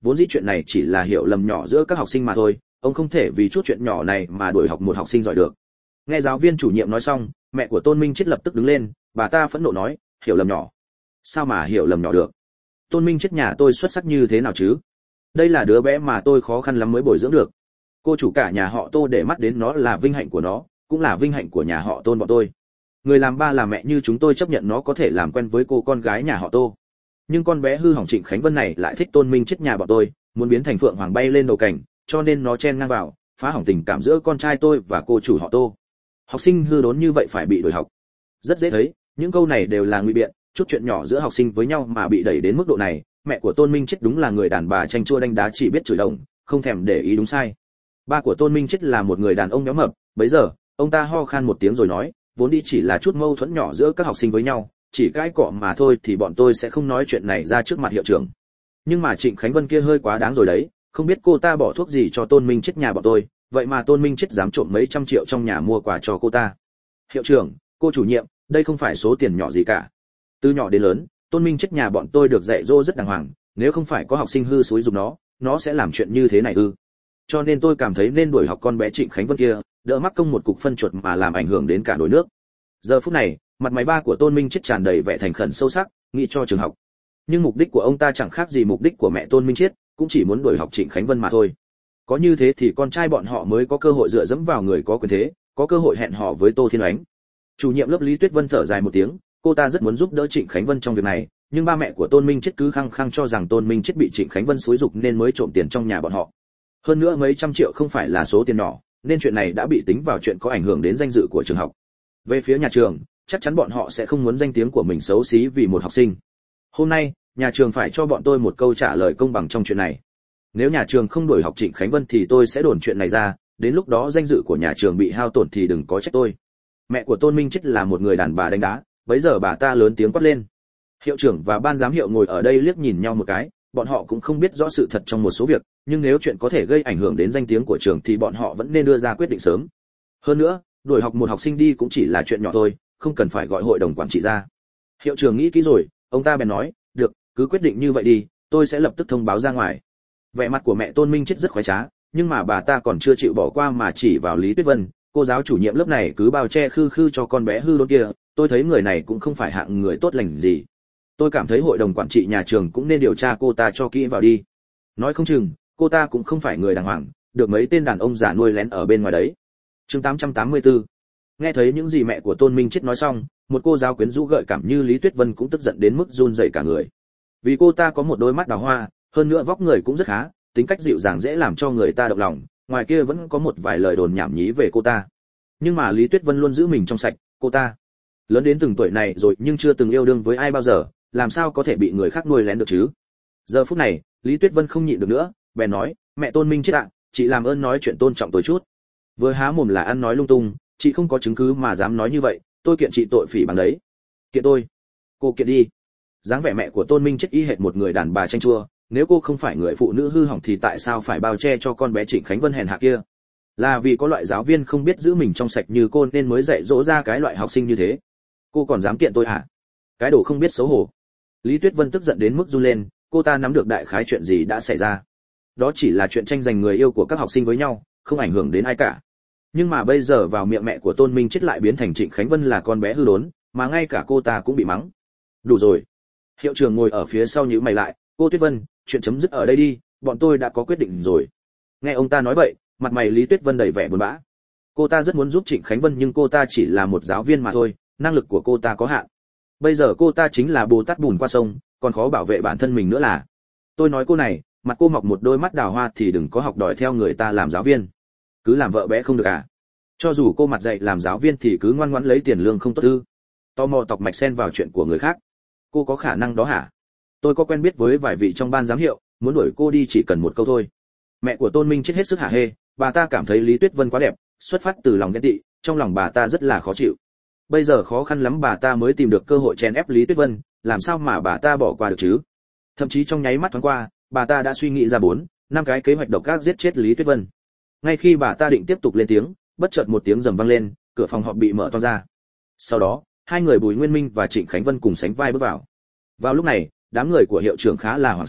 vốn dĩ chuyện này chỉ là hiểu lầm nhỏ giữa các học sinh mà thôi, ông không thể vì chút chuyện nhỏ này mà đuổi học một học sinh giỏi được. Nghe giáo viên chủ nhiệm nói xong, mẹ của Tôn Minh Chết lập tức đứng lên, bà ta phẫn nộ nói, hiểu lầm nhỏ? Sao mà hiểu lầm nhỏ được? Tôn Minh Chết nhà tôi xuất sắc như thế nào chứ? Đây là đứa bé mà tôi khó khăn lắm mới bồi dưỡng được. Cô chủ cả nhà họ Tô để mắt đến nó là vinh hạnh của nó, cũng là vinh hạnh của nhà họ Tôn bọn tôi. Người làm ba làm mẹ như chúng tôi chấp nhận nó có thể làm quen với cô con gái nhà họ Tô. Nhưng con bé hư hỏng Trịnh Khánh Vân này lại thích Tôn Minh Chết nhà bọn tôi, muốn biến thành phượng hoàng bay lên đầu cảnh, cho nên nó chen ngang vào, phá hỏng tình cảm giữa con trai tôi và cô chủ họ Tô. Học sinh hư đốn như vậy phải bị đuổi học. Rất dễ thấy, những câu này đều là ngụy biện, chút chuyện nhỏ giữa học sinh với nhau mà bị đẩy đến mức độ này, mẹ của Tôn Minh Chết đúng là người đàn bà chanh chua đanh đá chỉ biết chửi đồng, không thèm để ý đúng sai. Ba của Tôn Minh Chết là một người đàn ông béo mập, bấy giờ, ông ta ho khan một tiếng rồi nói, vốn đi chỉ là chút mâu thuẫn nhỏ giữa các học sinh với nhau, chỉ cãi cọ mà thôi thì bọn tôi sẽ không nói chuyện này ra trước mặt hiệu trưởng. Nhưng mà Trịnh Khánh Vân kia hơi quá đáng rồi đấy, không biết cô ta bỏ thuốc gì cho Tôn Minh Chết nhà bọn tôi, vậy mà Tôn Minh Chết dám trộm mấy trăm triệu trong nhà mua quà cho cô ta. Hiệu trưởng, cô chủ nhiệm, đây không phải số tiền nhỏ gì cả. Từ nhỏ đến lớn, Tôn Minh Chết nhà bọn tôi được dạy dỗ rất đàng hoàng, nếu không phải có học sinh hư xúi giục nó, nó sẽ làm chuyện như thế này ư? Cho nên tôi cảm thấy nên đuổi học con bé Trịnh Khánh Vân kia, đỡ mắc công một cục phân chuột mà làm ảnh hưởng đến cả đồi nước. Giờ phút này, mặt máy ba của Tôn Minh Chết tràn đầy vẻ thành khẩn sâu sắc, nghĩ cho trường học. Nhưng mục đích của ông ta chẳng khác gì mục đích của mẹ Tôn Minh Chết, cũng chỉ muốn đuổi học Trịnh Khánh Vân mà thôi. Có như thế thì con trai bọn họ mới có cơ hội dựa dẫm vào người có quyền thế, có cơ hội hẹn hò với Tô Thiên Oánh. Chủ nhiệm lớp Lý Tuyết Vân thở dài một tiếng, cô ta rất muốn giúp đỡ Trịnh Khánh Vân trong việc này, nhưng ba mẹ của Tôn Minh Chết cứ khăng khăng cho rằng Tôn Minh Chết bị Trịnh Khánh Vân xúi giục nên mới trộm tiền trong nhà bọn họ. Hơn nữa mấy trăm triệu không phải là số tiền nhỏ, nên chuyện này đã bị tính vào chuyện có ảnh hưởng đến danh dự của trường học. Về phía nhà trường, chắc chắn bọn họ sẽ không muốn danh tiếng của mình xấu xí vì một học sinh. Hôm nay, nhà trường phải cho bọn tôi một câu trả lời công bằng trong chuyện này. Nếu nhà trường không đuổi học Trịnh Khánh Vân thì tôi sẽ đồn chuyện này ra, đến lúc đó danh dự của nhà trường bị hao tổn thì đừng có trách tôi. Mẹ của Tôn Minh Chết là một người đàn bà đánh đá, bấy giờ bà ta lớn tiếng quát lên. Hiệu trưởng và ban giám hiệu ngồi ở đây liếc nhìn nhau một cái, bọn họ cũng không biết rõ sự thật trong một số việc, nhưng nếu chuyện có thể gây ảnh hưởng đến danh tiếng của trường thì bọn họ vẫn nên đưa ra quyết định sớm. Hơn nữa, đuổi học một học sinh đi cũng chỉ là chuyện nhỏ thôi, không cần phải gọi hội đồng quản trị ra. Hiệu trưởng nghĩ kỹ rồi, ông ta bèn nói, được, cứ quyết định như vậy đi, tôi sẽ lập tức thông báo ra ngoài. Vẻ mặt của mẹ Tôn Minh Chết rất khoái trá, nhưng mà bà ta còn chưa chịu bỏ qua mà chỉ vào Lý Tuyết Vân, cô giáo chủ nhiệm lớp này cứ bao che khư khư cho con bé hư đốn kia, tôi thấy người này cũng không phải hạng người tốt lành gì. Tôi cảm thấy hội đồng quản trị nhà trường cũng nên điều tra cô ta cho kỹ vào đi. Nói không chừng, cô ta cũng không phải người đàng hoàng, được mấy tên đàn ông già nuôi lén ở bên ngoài đấy. Chương tám trăm tám mươi tư. Nghe thấy những gì mẹ của Tôn Minh Chết nói xong, một cô giáo quyến rũ gợi cảm như Lý Tuyết Vân cũng tức giận đến mức run rẩy cả người. Vì cô ta có một đôi mắt đào hoa, hơn nữa vóc người cũng rất khá, tính cách dịu dàng dễ làm cho người ta động lòng, ngoài kia vẫn có một vài lời đồn nhảm nhí về cô ta. Nhưng mà Lý Tuyết Vân luôn giữ mình trong sạch, cô ta lớn đến từng tuổi này rồi nhưng chưa từng yêu đương với ai bao giờ, làm sao có thể bị người khác nuôi lén được chứ? Giờ phút này, Lý Tuyết Vân không nhịn được nữa, bèn nói, mẹ Tôn Minh Chết ạ, chị làm ơn nói chuyện tôn trọng tôi chút. Vừa há mồm là ăn nói lung tung, chị không có chứng cứ mà dám nói như vậy, tôi kiện chị tội phỉ báng đấy. Kiện tôi? Cô kiện đi. Dáng vẻ mẹ của Tôn Minh Chết y hệt một người đàn bà chanh chua, nếu cô không phải người phụ nữ hư hỏng thì tại sao phải bao che cho con bé Trịnh Khánh Vân hèn hạ kia? Là vì có loại giáo viên không biết giữ mình trong sạch như cô nên mới dạy dỗ ra cái loại học sinh như thế. Cô còn dám kiện tôi hả? Cái đồ không biết xấu hổ. Lý Tuyết Vân tức giận đến mức run lên, cô ta nắm được đại khái chuyện gì đã xảy ra. Đó chỉ là chuyện tranh giành người yêu của các học sinh với nhau, không ảnh hưởng đến ai cả. Nhưng mà bây giờ vào miệng mẹ của Tôn Minh Chết lại biến thành Trịnh Khánh Vân là con bé hư đốn, mà ngay cả cô ta cũng bị mắng. Đủ rồi. Hiệu trưởng ngồi ở phía sau nhíu mày lại, cô Tuyết Vân, chuyện chấm dứt ở đây đi, bọn tôi đã có quyết định rồi. Nghe ông ta nói vậy, mặt mày Lý Tuyết Vân đầy vẻ buồn bã. Cô ta rất muốn giúp Trịnh Khánh Vân nhưng cô ta chỉ là một giáo viên mà thôi, năng lực của cô ta có hạn. Bây giờ cô ta chính là Bồ Tát bùn qua sông, còn khó bảo vệ bản thân mình nữa là. Tôi nói cô này, mặt cô mọc một đôi mắt đào hoa thì đừng có học đòi theo người ta làm giáo viên. Cứ làm vợ bé không được à? Cho dù cô mặt dạy làm giáo viên thì cứ ngoan ngoãn lấy tiền lương không tốt ư? Tò mò tọc mạch xen vào chuyện của người khác. Cô có khả năng đó hả? Tôi có quen biết với vài vị trong ban giám hiệu, muốn đuổi cô đi chỉ cần một câu thôi. Mẹ của Tôn Minh Chết hết sức hả hê, bà ta cảm thấy Lý Tuyết Vân quá đẹp, xuất phát từ lòng ghen tị, trong lòng bà ta rất là khó chịu. Bây giờ khó khăn lắm bà ta mới tìm được cơ hội chèn ép Lý Tuyết Vân, làm sao mà bà ta bỏ qua được chứ? Thậm chí trong nháy mắt thoáng qua, bà ta đã suy nghĩ ra bốn, năm cái kế hoạch độc ác giết chết Lý Tuyết Vân. Ngay khi bà ta định tiếp tục lên tiếng, bất chợt một tiếng rầm vang lên, cửa phòng họp bị mở toang ra. Sau đó, hai người Bùi Nguyên Minh và Trịnh Khánh Vân cùng sánh vai bước vào. Vào lúc này, đám người của hiệu trưởng khá là hoảng sợ,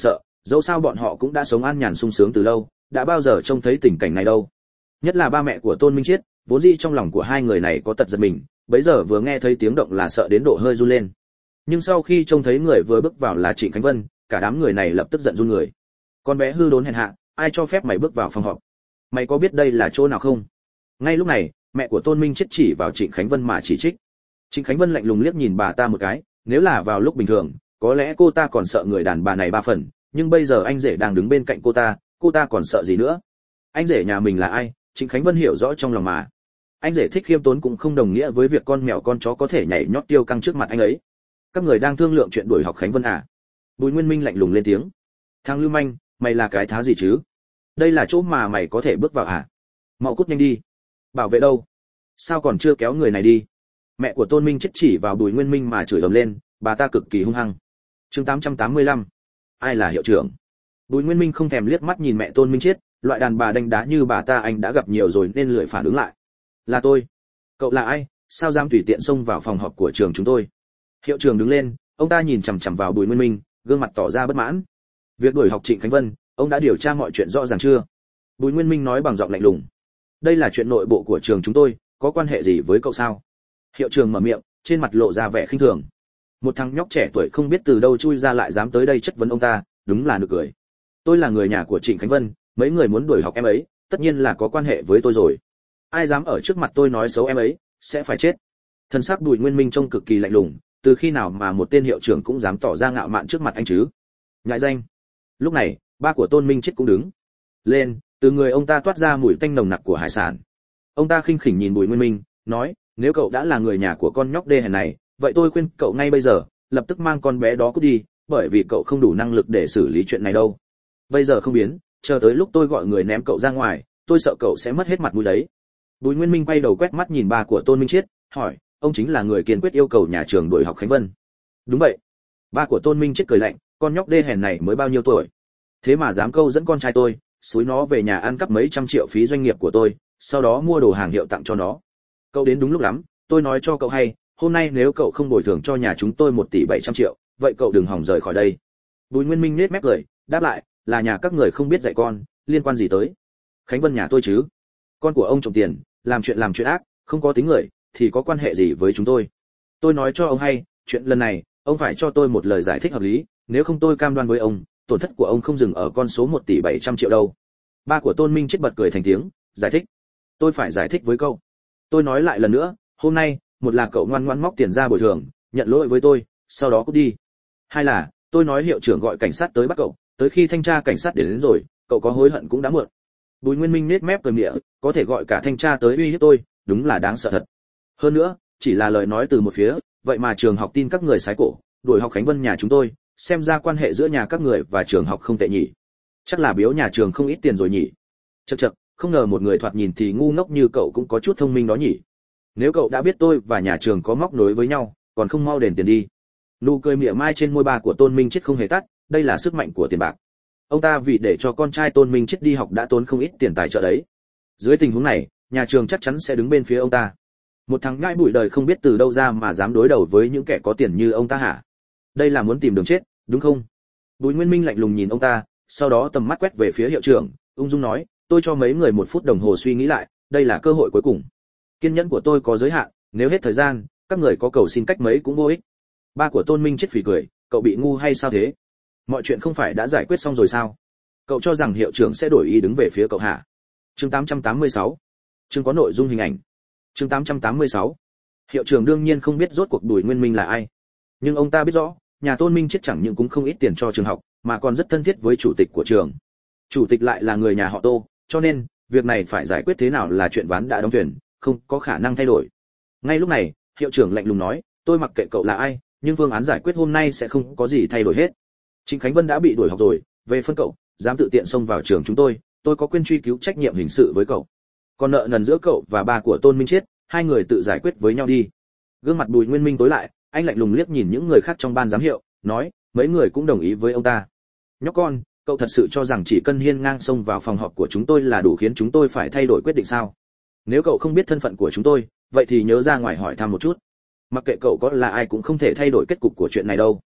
dẫu sao bọn họ cũng đã sống an nhàn sung sướng từ lâu, đã bao giờ trông thấy tình cảnh này đâu. Nhất là ba mẹ của Tôn Minh Chiết, vốn dĩ trong lòng của hai người này có tật giật mình, bấy giờ vừa nghe thấy tiếng động là sợ đến độ hơi run lên. Nhưng sau khi trông thấy người vừa bước vào là Trịnh Khánh Vân, cả đám người này lập tức giận run người. Con bé hư đốn hèn hạ, ai cho phép mày bước vào phòng họp? Mày có biết đây là chỗ nào không? Ngay lúc này, mẹ của Tôn Minh Chiết chỉ vào Trịnh Khánh Vân mà chỉ trích. Trịnh Khánh Vân lạnh lùng liếc nhìn bà ta một cái, nếu là vào lúc bình thường, có lẽ cô ta còn sợ người đàn bà này ba phần, nhưng bây giờ anh rể đang đứng bên cạnh cô ta, cô ta còn sợ gì nữa? Anh rể nhà mình là ai? Trịnh Khánh Vân hiểu rõ trong lòng mà. Anh rể thích khiêm tốn cũng không đồng nghĩa với việc con mèo con chó có thể nhảy nhót tiêu căng trước mặt anh ấy. Các người đang thương lượng chuyện đuổi học Khánh Vân à? Bùi Nguyên Minh lạnh lùng lên tiếng. Thằng lưu manh, mày là cái thá gì chứ? Đây là chỗ mà mày có thể bước vào à? Mau cút nhanh đi. Bảo vệ đâu? Sao còn chưa kéo người này đi? Mẹ của Tôn Minh Chiết chỉ vào Bùi Nguyên Minh mà chửi ầm lên, bà ta cực kỳ hung hăng. Chương tám trăm tám mươi lăm. Ai là hiệu trưởng? Bùi Nguyên Minh không thèm liếc mắt nhìn mẹ Tôn Minh Chiết, loại đàn bà đánh đá như bà ta anh đã gặp nhiều rồi nên lười phản ứng lại. Là tôi. Cậu là ai? Sao dám tùy tiện xông vào phòng họp của trường chúng tôi? Hiệu trưởng đứng lên, ông ta nhìn chằm chằm vào Bùi Nguyên Minh, gương mặt tỏ ra bất mãn. Việc đuổi học Trịnh Khánh Vân, ông đã điều tra mọi chuyện rõ ràng chưa? Bùi Nguyên Minh nói bằng giọng lạnh lùng. Đây là chuyện nội bộ của trường chúng tôi, có quan hệ gì với cậu sao? Hiệu trưởng mở miệng, trên mặt lộ ra vẻ khinh thường. Một thằng nhóc trẻ tuổi không biết từ đâu chui ra lại dám tới đây chất vấn ông ta, đúng là nực cười. Tôi là người nhà của Trịnh Khánh Vân, mấy người muốn đuổi học em ấy, tất nhiên là có quan hệ với tôi rồi. Ai dám ở trước mặt tôi nói xấu em ấy, sẽ phải chết. Thân xác Bùi Nguyên Minh trông cực kỳ lạnh lùng, từ khi nào mà một tên hiệu trưởng cũng dám tỏ ra ngạo mạn trước mặt anh chứ? Nhãi danh. Lúc này, ba của Tôn Minh Chiết cũng đứng lên, từ người ông ta toát ra mùi tanh nồng nặc của hải sản. Ông ta khinh khỉnh nhìn Bùi Nguyên Minh, nói, nếu cậu đã là người nhà của con nhóc đê hèn này, vậy tôi khuyên cậu ngay bây giờ, lập tức mang con bé đó cút đi, bởi vì cậu không đủ năng lực để xử lý chuyện này đâu. Bây giờ không biến, chờ tới lúc tôi gọi người ném cậu ra ngoài, tôi sợ cậu sẽ mất hết mặt mũi đấy. Bùi Nguyên Minh quay đầu quét mắt nhìn ba của Tôn Minh Chiết, hỏi, ông chính là người kiên quyết yêu cầu nhà trường đuổi học Khánh Vân? Đúng vậy. Ba của Tôn Minh Chiết cười lạnh, con nhóc đê hèn này mới bao nhiêu tuổi? Thế mà dám câu dẫn con trai tôi, xúi nó về nhà ăn cắp mấy trăm triệu phí doanh nghiệp của tôi, sau đó mua đồ hàng hiệu tặng cho nó. Cậu đến đúng lúc lắm, tôi nói cho cậu hay, hôm nay nếu cậu không bồi thường cho nhà chúng tôi một tỷ bảy trăm triệu, vậy cậu đừng hòng rời khỏi đây. Bùi Nguyên Minh nết mép cười, đáp lại, là nhà các người không biết dạy con, liên quan gì tới Khánh Vân nhà tôi chứ? Con của ông trộm tiền, làm chuyện làm chuyện ác, không có tính người, thì có quan hệ gì với chúng tôi? Tôi nói cho ông hay, chuyện lần này, ông phải cho tôi một lời giải thích hợp lý, nếu không tôi cam đoan với ông, tổn thất của ông không dừng ở con số một tỷ bảy trăm triệu đâu. Ba của Tôn Minh Chiết bật cười thành tiếng, giải thích. Tôi phải giải thích với cậu. Tôi nói lại lần nữa, hôm nay, một là cậu ngoan ngoãn móc tiền ra bồi thường, nhận lỗi với tôi, sau đó cút đi. Hai là, tôi nói hiệu trưởng gọi cảnh sát tới bắt cậu, tới khi thanh tra cảnh sát đến, đến rồi, cậu có hối hận cũng đã muộn. Bùi Nguyên Minh nết mép cười mỉa, có thể gọi cả thanh tra tới uy hiếp tôi, đúng là đáng sợ thật. Hơn nữa, chỉ là lời nói từ một phía, vậy mà trường học tin các người sái cổ, đuổi học Khánh Vân nhà chúng tôi, xem ra quan hệ giữa nhà các người và trường học không tệ nhỉ. Chắc là biếu nhà trường không ít tiền rồi nhỉ. Chậc chậc, không ngờ một người thoạt nhìn thì ngu ngốc như cậu cũng có chút thông minh đó nhỉ. Nếu cậu đã biết tôi và nhà trường có móc nối với nhau, còn không mau đền tiền đi. Nụ cười mỉa mai trên môi ba của Tôn Minh Chiết không hề tắt, đây là sức mạnh của tiền bạc. Ông ta vì để cho con trai Tôn Minh Chiết đi học đã tốn không ít tiền tài trợ đấy. Dưới tình huống này, nhà trường chắc chắn sẽ đứng bên phía ông ta. Một thằng ngãi bụi đời không biết từ đâu ra mà dám đối đầu với những kẻ có tiền như ông ta hả? Đây là muốn tìm đường chết, đúng không? Bùi Nguyên Minh lạnh lùng nhìn ông ta, sau đó tầm mắt quét về phía hiệu trưởng, ung dung nói, tôi cho mấy người một phút đồng hồ suy nghĩ lại, đây là cơ hội cuối cùng. Kiên nhẫn của tôi có giới hạn, nếu hết thời gian, các người có cầu xin cách mấy cũng vô ích. Ba của Tôn Minh Chiết phì cười, cậu bị ngu hay sao thế? Mọi chuyện không phải đã giải quyết xong rồi sao? Cậu cho rằng hiệu trưởng sẽ đổi ý đứng về phía cậu hả? Chương tám trăm tám mươi sáu. Chương có nội dung hình ảnh. Chương tám trăm tám mươi sáu. Hiệu trưởng đương nhiên không biết rốt cuộc Bùi Nguyên Minh là ai, nhưng ông ta biết rõ, nhà Tôn Minh Chiết chẳng những cũng không ít tiền cho trường học, mà còn rất thân thiết với chủ tịch của trường. Chủ tịch lại là người nhà họ Tô, cho nên việc này phải giải quyết thế nào là chuyện ván đã đóng thuyền, không có khả năng thay đổi. Ngay lúc này, hiệu trưởng lạnh lùng nói, tôi mặc kệ cậu là ai, nhưng phương án giải quyết hôm nay sẽ không có gì thay đổi hết. Trịnh Khánh Vân đã bị đuổi học rồi, về phân cậu, dám tự tiện xông vào trường chúng tôi, tôi có quyền truy cứu trách nhiệm hình sự với cậu. Còn nợ nần giữa cậu và ba của Tôn Minh Chiết, hai người tự giải quyết với nhau đi. Gương mặt Bùi Nguyên Minh tối lại, anh lạnh lùng liếc nhìn những người khác trong ban giám hiệu, nói, mấy người cũng đồng ý với ông ta. Nhóc con, cậu thật sự cho rằng chỉ cần hiên ngang xông vào phòng họp của chúng tôi là đủ khiến chúng tôi phải thay đổi quyết định sao? Nếu cậu không biết thân phận của chúng tôi, vậy thì nhớ ra ngoài hỏi thăm một chút. Mặc kệ cậu có là ai cũng không thể thay đổi kết cục của chuyện này đâu.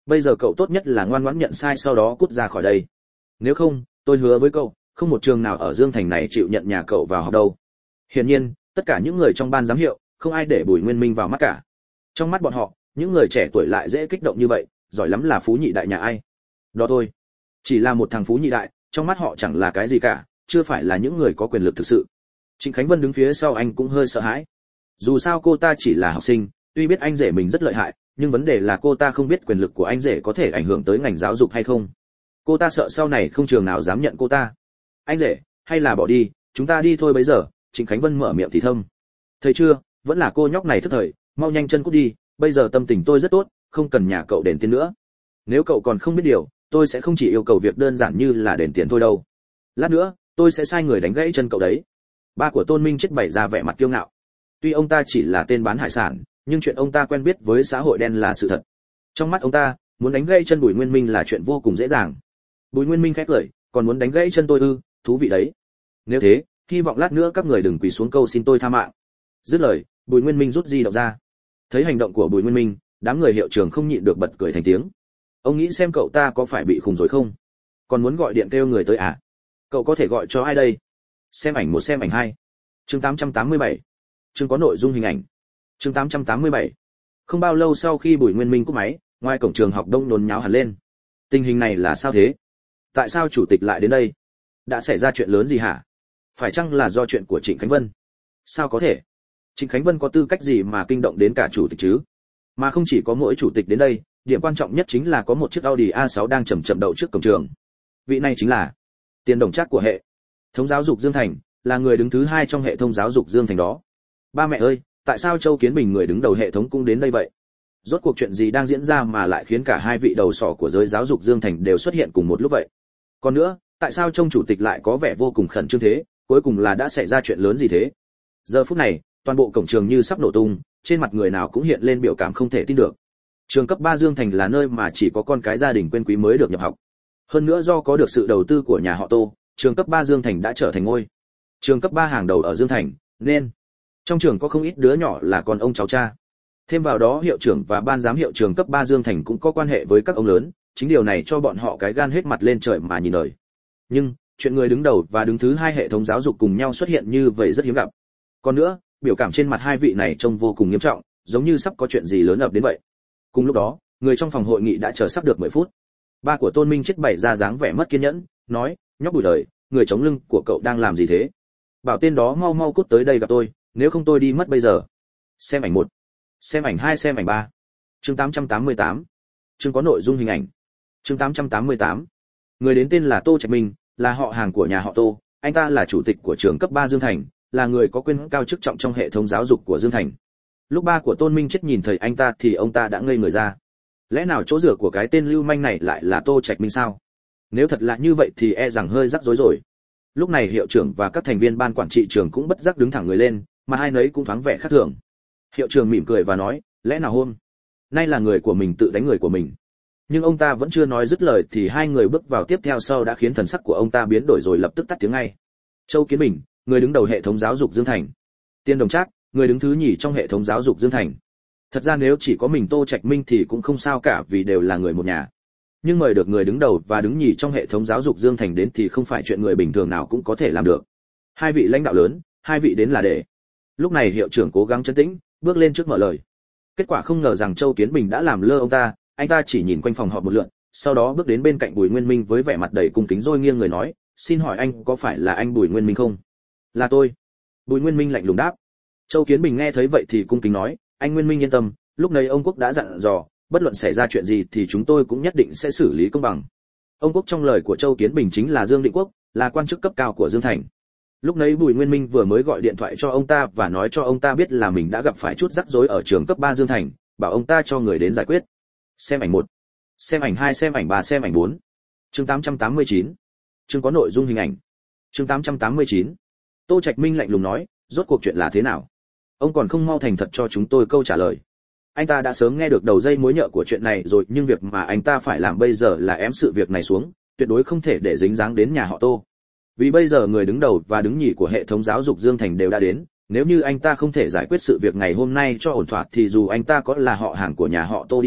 Bây giờ cậu tốt nhất là ngoan ngoãn nhận sai sau đó cút ra khỏi đây. Nếu không, tôi hứa với cậu, không một trường nào ở Dương Thành này chịu nhận nhà cậu vào học đâu. Hiển nhiên, tất cả những người trong ban giám hiệu, không ai để Bùi Nguyên Minh vào mắt cả. Trong mắt bọn họ, những người trẻ tuổi lại dễ kích động như vậy, giỏi lắm là phú nhị đại nhà ai. Đó thôi. Chỉ là một thằng phú nhị đại, trong mắt họ chẳng là cái gì cả, chưa phải là những người có quyền lực thực sự. Trịnh Khánh Vân đứng phía sau anh cũng hơi sợ hãi. Dù sao cô ta chỉ là học sinh, tuy biết anh rể mình rất lợi hại, nhưng vấn đề là cô ta không biết quyền lực của anh rể có thể ảnh hưởng tới ngành giáo dục hay không. Cô ta sợ sau này không trường nào dám nhận cô ta. Anh rể, hay là bỏ đi, chúng ta đi thôi bây giờ. Trịnh Khánh Vân mở miệng thì thầm. Thấy chưa, vẫn là cô nhóc này thất thời, mau nhanh chân cút đi, bây giờ tâm tình tôi rất tốt, không cần nhà cậu đền tiền nữa. Nếu cậu còn không biết điều, tôi sẽ không chỉ yêu cầu việc đơn giản như là đền tiền thôi đâu. Lát nữa, tôi sẽ sai người đánh gãy chân cậu đấy. Ba của Tôn Minh chết bày ra vẻ mặt kiêu ngạo. Tuy ông ta chỉ là tên bán hải sản, nhưng chuyện ông ta quen biết với xã hội đen là sự thật. Trong mắt ông ta, muốn đánh gãy chân Bùi Nguyên Minh là chuyện vô cùng dễ dàng. Bùi Nguyên Minh khẽ cười, còn muốn đánh gãy chân tôi ư? Thú vị đấy. Nếu thế, hy vọng lát nữa các người đừng quỳ xuống câu xin tôi tha mạng. Dứt lời, Bùi Nguyên Minh rút di động ra. Thấy hành động của Bùi Nguyên Minh, đám người hiệu trưởng không nhịn được bật cười thành tiếng. Ông nghĩ xem cậu ta có phải bị khùng rồi không? Còn muốn gọi điện kêu người tới à? Cậu có thể gọi cho ai đây? Xem ảnh một xem ảnh hai. Chương tám trăm tám mươi bảy. Chương có nội dung hình ảnh. Chương tám trăm tám mươi bảy. Không bao lâu sau khi Bùi Nguyên Minh cúp máy, ngoài cổng trường học đông nhốn nháo hẳn lên. Tình hình này là sao thế? Tại sao chủ tịch lại đến đây? Đã xảy ra chuyện lớn gì hả? Phải chăng là do chuyện của Trịnh Khánh Vân? Sao có thể? Trịnh Khánh Vân có tư cách gì mà kinh động đến cả chủ tịch chứ? Mà không chỉ có mỗi chủ tịch đến đây, điểm quan trọng nhất chính là có một chiếc Audi a sáu đang chậm chậm đậu trước cổng trường. Vị này chính là Tiền Đồng Trác của hệ thống giáo dục Dương Thành, là người đứng thứ hai trong hệ thống giáo dục Dương Thành đó. Ba mẹ ơi, tại sao Châu Kiến Bình người đứng đầu hệ thống cũng đến đây vậy? Rốt cuộc chuyện gì đang diễn ra mà lại khiến cả hai vị đầu sỏ của giới giáo dục Dương Thành đều xuất hiện cùng một lúc vậy? Còn nữa, tại sao trông chủ tịch lại có vẻ vô cùng khẩn trương thế, cuối cùng là đã xảy ra chuyện lớn gì thế? Giờ phút này, toàn bộ cổng trường như sắp nổ tung, trên mặt người nào cũng hiện lên biểu cảm không thể tin được. Trường cấp ba Dương Thành là nơi mà chỉ có con cái gia đình quên quý mới được nhập học. Hơn nữa do có được sự đầu tư của nhà họ Tô, trường cấp ba Dương Thành đã trở thành ngôi trường cấp ba hàng đầu ở Dương Thành, nên trong trường có không ít đứa nhỏ là con ông cháu cha. Thêm vào đó hiệu trưởng và ban giám hiệu trường cấp ba Dương Thành cũng có quan hệ với các ông lớn, chính điều này cho bọn họ cái gan hết mặt lên trời mà nhìn đời. Nhưng, chuyện người đứng đầu và đứng thứ hai hệ thống giáo dục cùng nhau xuất hiện như vậy rất hiếm gặp. Còn nữa, biểu cảm trên mặt hai vị này trông vô cùng nghiêm trọng, giống như sắp có chuyện gì lớn ập đến vậy. Cùng lúc đó, người trong phòng hội nghị đã chờ sắp được mười phút. Ba của Tôn Minh chết bày ra dáng vẻ mất kiên nhẫn, nói, nhóc Bùi đời, người chống lưng của cậu đang làm gì thế? Bảo tên đó mau mau cút tới đây gặp tôi, nếu không tôi đi mất bây giờ. Xem ảnh một, xem ảnh hai, xem ảnh ba. Chương tám trăm tám mươi tám. Chương có nội dung hình ảnh. Chương tám trăm tám mươi tám. Người đến tên là Tô Trạch Minh, là họ hàng của nhà họ Tô, anh ta là chủ tịch của trường cấp ba Dương Thành, là người có quyền cao chức trọng trong hệ thống giáo dục của Dương Thành. Lúc ba của Tôn Minh chết nhìn thấy anh ta thì ông ta đã ngây người ra. Lẽ nào chỗ rửa của cái tên lưu manh này lại là Tô Trạch Minh sao? Nếu thật là như vậy thì e rằng hơi rắc rối rồi. Lúc này hiệu trưởng và các thành viên ban quản trị trường cũng bất giác đứng thẳng người lên, mà hai nấy cũng thoáng vẻ khác thường. Hiệu trưởng mỉm cười và nói, lẽ nào hôm nay là người của mình tự đánh người của mình? Nhưng ông ta vẫn chưa nói dứt lời thì hai người bước vào tiếp theo sau đã khiến thần sắc của ông ta biến đổi rồi lập tức tắt tiếng ngay. Châu Kiến Bình, người đứng đầu hệ thống giáo dục Dương Thành. Tiền Đồng Trác, người đứng thứ nhì trong hệ thống giáo dục Dương Thành. Thật ra nếu chỉ có mình Tô Trạch Minh thì cũng không sao cả vì đều là người một nhà. Nhưng mời được người đứng đầu và đứng nhì trong hệ thống giáo dục Dương Thành đến thì không phải chuyện người bình thường nào cũng có thể làm được. Hai vị lãnh đạo lớn, hai vị đến là để. Lúc này hiệu trưởng cố gắng trấn tĩnh, bước lên trước mở lời. Kết quả không ngờ rằng Châu Kiến Bình đã làm lơ ông ta, anh ta chỉ nhìn quanh phòng họp một lượt, sau đó bước đến bên cạnh Bùi Nguyên Minh với vẻ mặt đầy cung kính rồi nghiêng người nói, xin hỏi anh có phải là anh Bùi Nguyên Minh không? Là tôi. Bùi Nguyên Minh lạnh lùng đáp. Châu Kiến Bình nghe thấy vậy thì cung kính nói, anh Nguyên Minh yên tâm, lúc này ông Quốc đã dặn dò, bất luận xảy ra chuyện gì thì chúng tôi cũng nhất định sẽ xử lý công bằng. Ông Quốc trong lời của Châu Kiến Bình chính là Dương Định Quốc, là quan chức cấp cao của Dương Thành. Lúc nãy Bùi Nguyên Minh vừa mới gọi điện thoại cho ông ta và nói cho ông ta biết là mình đã gặp phải chút rắc rối ở trường cấp ba Dương Thành, bảo ông ta cho người đến giải quyết. Xem ảnh một, xem ảnh hai, xem ảnh ba, xem ảnh bốn. Chương tám trăm tám mươi chín. Chương có nội dung hình ảnh. Chương tám trăm tám mươi chín. Tô Trạch Minh lạnh lùng nói, rốt cuộc chuyện là thế nào? Ông còn không mau thành thật cho chúng tôi câu trả lời. Anh ta đã sớm nghe được đầu dây mối nhợ của chuyện này rồi, nhưng việc mà anh ta phải làm bây giờ là ém sự việc này xuống, tuyệt đối không thể để dính dáng đến nhà họ Tô. Vì bây giờ người đứng đầu và đứng nhì của hệ thống giáo dục Dương Thành đều đã đến, nếu như anh ta không thể giải quyết sự việc ngày hôm nay cho ổn thỏa thì dù anh ta có là họ hàng của nhà họ Tô đi nữa,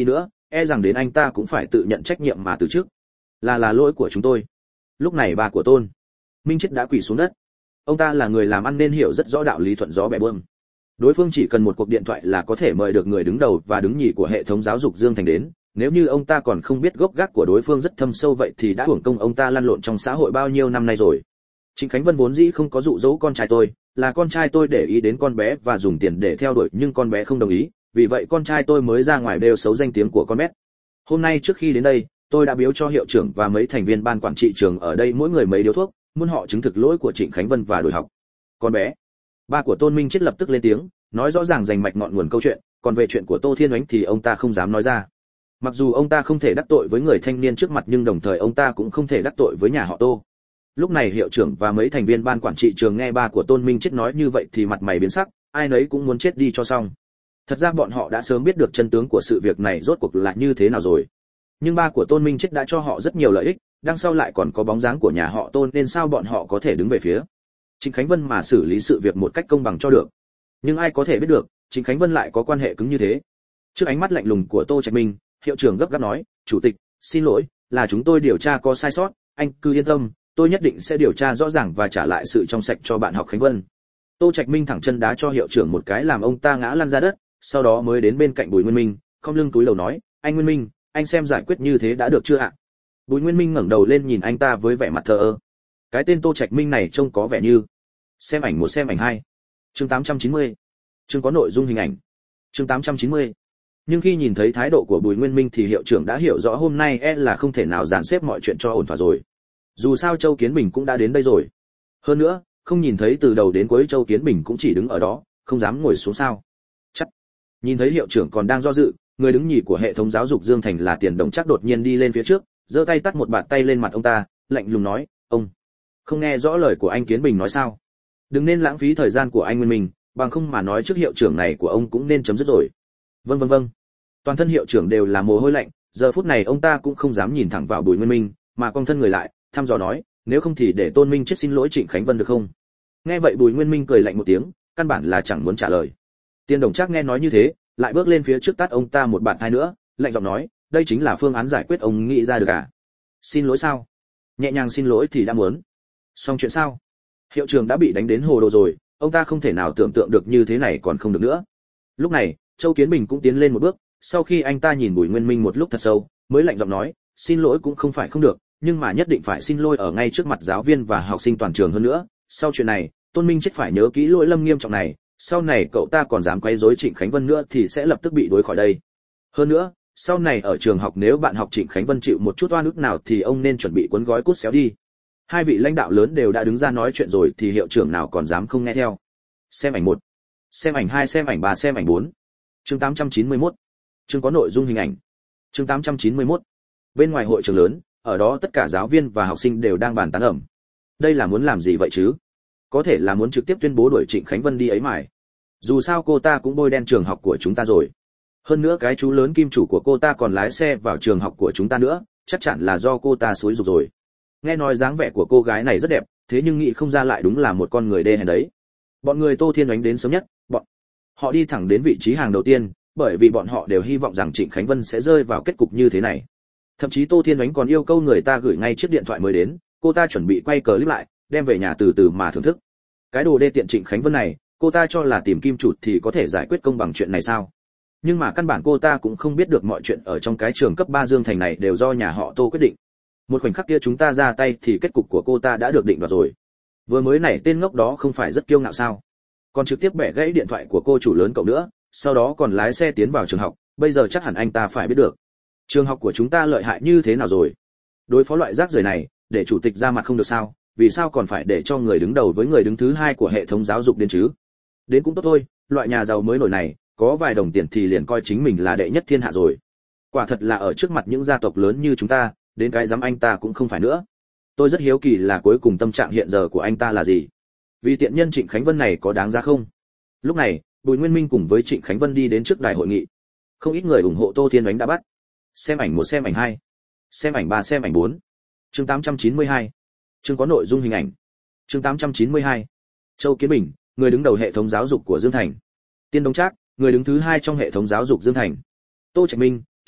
e rằng đến anh ta cũng phải tự nhận trách nhiệm mà từ chức. Là là lỗi của chúng tôi. Lúc này ba của Tôn Minh Chết đã quỳ xuống đất. Ông ta là người làm ăn nên hiểu rất rõ đạo lý thuận gió bẻ bơm. Đối phương chỉ cần một cuộc điện thoại là có thể mời được người đứng đầu và đứng nhì của hệ thống giáo dục Dương Thành đến. Nếu như ông ta còn không biết gốc gác của đối phương rất thâm sâu vậy thì đã hưởng công ông ta lăn lộn trong xã hội bao nhiêu năm nay rồi. Trịnh Khánh Vân vốn dĩ không có dụ dỗ con trai tôi, là con trai tôi để ý đến con bé và dùng tiền để theo đuổi, nhưng con bé không đồng ý, vì vậy con trai tôi mới ra ngoài bêu xấu danh tiếng của con bé. Hôm nay trước khi đến đây, tôi đã biếu cho hiệu trưởng và mấy thành viên ban quản trị trường ở đây mỗi người mấy điếu thuốc, muốn họ chứng thực lỗi của Trịnh Khánh Vân và đổi học. Con bé. Ba của Tôn Minh Chết lập tức lên tiếng, nói rõ ràng rành mạch ngọn nguồn câu chuyện, còn về chuyện của Tô Thiên Oánh thì ông ta không dám nói ra. Mặc dù ông ta không thể đắc tội với người thanh niên trước mặt nhưng đồng thời ông ta cũng không thể đắc tội với nhà họ Tô. Lúc này hiệu trưởng và mấy thành viên ban quản trị trường nghe ba của Tôn Minh Chết nói như vậy thì mặt mày biến sắc, ai nấy cũng muốn chết đi cho xong. Thật ra bọn họ đã sớm biết được chân tướng của sự việc này rốt cuộc là như thế nào rồi. Nhưng ba của Tôn Minh Chết đã cho họ rất nhiều lợi ích, đằng sau lại còn có bóng dáng của nhà họ Tôn nên sao bọn họ có thể đứng về phía Trịnh Khánh Vân mà xử lý sự việc một cách công bằng cho được. Nhưng ai có thể biết được, Trịnh Khánh Vân lại có quan hệ cứng như thế. Trước ánh mắt lạnh lùng của Tô Trạch Minh, hiệu trưởng gấp gáp nói, "Chủ tịch, xin lỗi, là chúng tôi điều tra có sai sót, anh cứ yên tâm, tôi nhất định sẽ điều tra rõ ràng và trả lại sự trong sạch cho bạn học Khánh Vân." Tô Trạch Minh thẳng chân đá cho hiệu trưởng một cái làm ông ta ngã lăn ra đất, sau đó mới đến bên cạnh Bùi Nguyên Minh, không lưng túi lầu nói, "Anh Nguyên Minh, anh xem giải quyết như thế đã được chưa ạ?" Bùi Nguyên Minh ngẩng đầu lên nhìn anh ta với vẻ mặt thờ ơ. Cái tên Tô Trạch Minh này trông có vẻ như. Xem ảnh một xem ảnh hai. Chương tám trăm chín mươi. Chương có nội dung hình ảnh. Chương tám trăm chín mươi. Nhưng khi nhìn thấy thái độ của Bùi Nguyên Minh thì hiệu trưởng đã hiểu rõ hôm nay e là không thể nào dàn xếp mọi chuyện cho ổn thỏa rồi. Dù sao Châu Kiến Bình cũng đã đến đây rồi. Hơn nữa, không nhìn thấy từ đầu đến cuối Châu Kiến Bình cũng chỉ đứng ở đó, không dám ngồi xuống sao? Chắc. Nhìn thấy hiệu trưởng còn đang do dự, người đứng nhì của hệ thống giáo dục Dương Thành là Tiền Đồng Chắc đột nhiên đi lên phía trước, giơ tay tát một bạt tay lên mặt ông ta, lạnh lùng nói, "Ông không nghe rõ lời của anh Kiến Bình nói sao? Đừng nên lãng phí thời gian của anh Nguyên Minh, bằng không mà nói trước hiệu trưởng này của ông cũng nên chấm dứt rồi." Vâng vâng vâng. Toàn thân hiệu trưởng đều là mồ hôi lạnh, giờ phút này ông ta cũng không dám nhìn thẳng vào Bùi Nguyên Minh, mà cong thân người lại, thăm dò nói, "Nếu không thì để Tôn Minh Chết xin lỗi Trịnh Khánh Vân được không?" Nghe vậy Bùi Nguyên Minh cười lạnh một tiếng, căn bản là chẳng muốn trả lời. Tiền Đồng Trác nghe nói như thế, lại bước lên phía trước tát ông ta một bạt hai nữa, lạnh giọng nói, "Đây chính là phương án giải quyết ông nghĩ ra được à? Xin lỗi sao? Nhẹ nhàng xin lỗi thì đã muốn. Xong chuyện sao?" Hiệu trưởng đã bị đánh đến hồ đồ rồi, ông ta không thể nào tưởng tượng được như thế này còn không được nữa. Lúc này, Châu Kiến Bình cũng tiến lên một bước, sau khi anh ta nhìn Bùi Nguyên Minh một lúc thật sâu, mới lạnh giọng nói, "Xin lỗi cũng không phải không được, nhưng mà nhất định phải xin lỗi ở ngay trước mặt giáo viên và học sinh toàn trường hơn nữa. Sau chuyện này, Tôn Minh Chết phải nhớ kỹ lỗi lầm nghiêm trọng này, sau này cậu ta còn dám quấy rối Trịnh Khánh Vân nữa thì sẽ lập tức bị đuổi khỏi đây. Hơn nữa, sau này ở trường học nếu bạn học Trịnh Khánh Vân chịu một chút oan ức nào thì ông nên chuẩn bị cuốn gói cút xéo đi." Hai vị lãnh đạo lớn đều đã đứng ra nói chuyện rồi thì hiệu trưởng nào còn dám không nghe theo. Xem ảnh một, xem ảnh hai, xem ảnh ba, xem ảnh bốn. Chương tám trăm chín mươi mốt. Chương có nội dung hình ảnh. Chương tám trăm chín mươi mốt. Bên ngoài hội trường lớn, ở đó tất cả giáo viên và học sinh đều đang bàn tán ẩm. Đây là muốn làm gì vậy chứ? Có thể là muốn trực tiếp tuyên bố đuổi Trịnh Khánh Vân đi ấy mải. Dù sao cô ta cũng bôi đen trường học của chúng ta rồi. Hơn nữa cái chú lớn kim chủ của cô ta còn lái xe vào trường học của chúng ta nữa, chắc chắn là do cô ta xúi giục rồi. Nghe nói dáng vẻ của cô gái này rất đẹp, thế nhưng nghĩ không ra lại đúng là một con người đê hèn đấy. Bọn người Tô Thiên Oánh đến sớm nhất, bọn họ đi thẳng đến vị trí hàng đầu tiên, bởi vì bọn họ đều hy vọng rằng Trịnh Khánh Vân sẽ rơi vào kết cục như thế này. Thậm chí Tô Thiên Oánh còn yêu cầu người ta gửi ngay chiếc điện thoại mới đến, cô ta chuẩn bị quay clip lại, đem về nhà từ từ mà thưởng thức. Cái đồ đê tiện Trịnh Khánh Vân này, cô ta cho là tìm kim chủ thì có thể giải quyết công bằng chuyện này sao? Nhưng mà căn bản cô ta cũng không biết được mọi chuyện ở trong cái trường cấp ba Dương Thành này đều do nhà họ Tô quyết định. Một khoảnh khắc kia chúng ta ra tay thì kết cục của cô ta đã được định đoạt rồi. Vừa mới nảy tên ngốc đó không phải rất kiêu ngạo sao? Còn trực tiếp bẻ gãy điện thoại của cô chủ lớn cậu nữa, sau đó còn lái xe tiến vào trường học, bây giờ chắc hẳn anh ta phải biết được trường học của chúng ta lợi hại như thế nào rồi. Đối phó loại rác rưởi này, để chủ tịch ra mặt không được sao? Vì sao còn phải để cho người đứng đầu với người đứng thứ hai của hệ thống giáo dục đến chứ? Đến cũng tốt thôi, loại nhà giàu mới nổi này, có vài đồng tiền thì liền coi chính mình là đệ nhất thiên hạ rồi. Quả thật là ở trước mặt những gia tộc lớn như chúng ta, đến cái dám anh ta cũng không phải nữa. Tôi rất hiếu kỳ là cuối cùng tâm trạng hiện giờ của anh ta là gì. Vì tiện nhân Trịnh Khánh Vân này có đáng giá không? Lúc này, Bùi Nguyên Minh cùng với Trịnh Khánh Vân đi đến trước đài hội nghị. Không ít người ủng hộ Tô Thiên Oánh đã bắt. Xem ảnh một, xem ảnh hai, xem ảnh ba, xem ảnh bốn. Chương tám trăm chín mươi hai. Chương có nội dung hình ảnh. Chương tám trăm chín mươi hai. Châu Kiến Bình, người đứng đầu hệ thống giáo dục của Dương Thành. Tiên Đồng Trác, người đứng thứ hai trong hệ thống giáo dục Dương Thành. Tô Trạch Minh,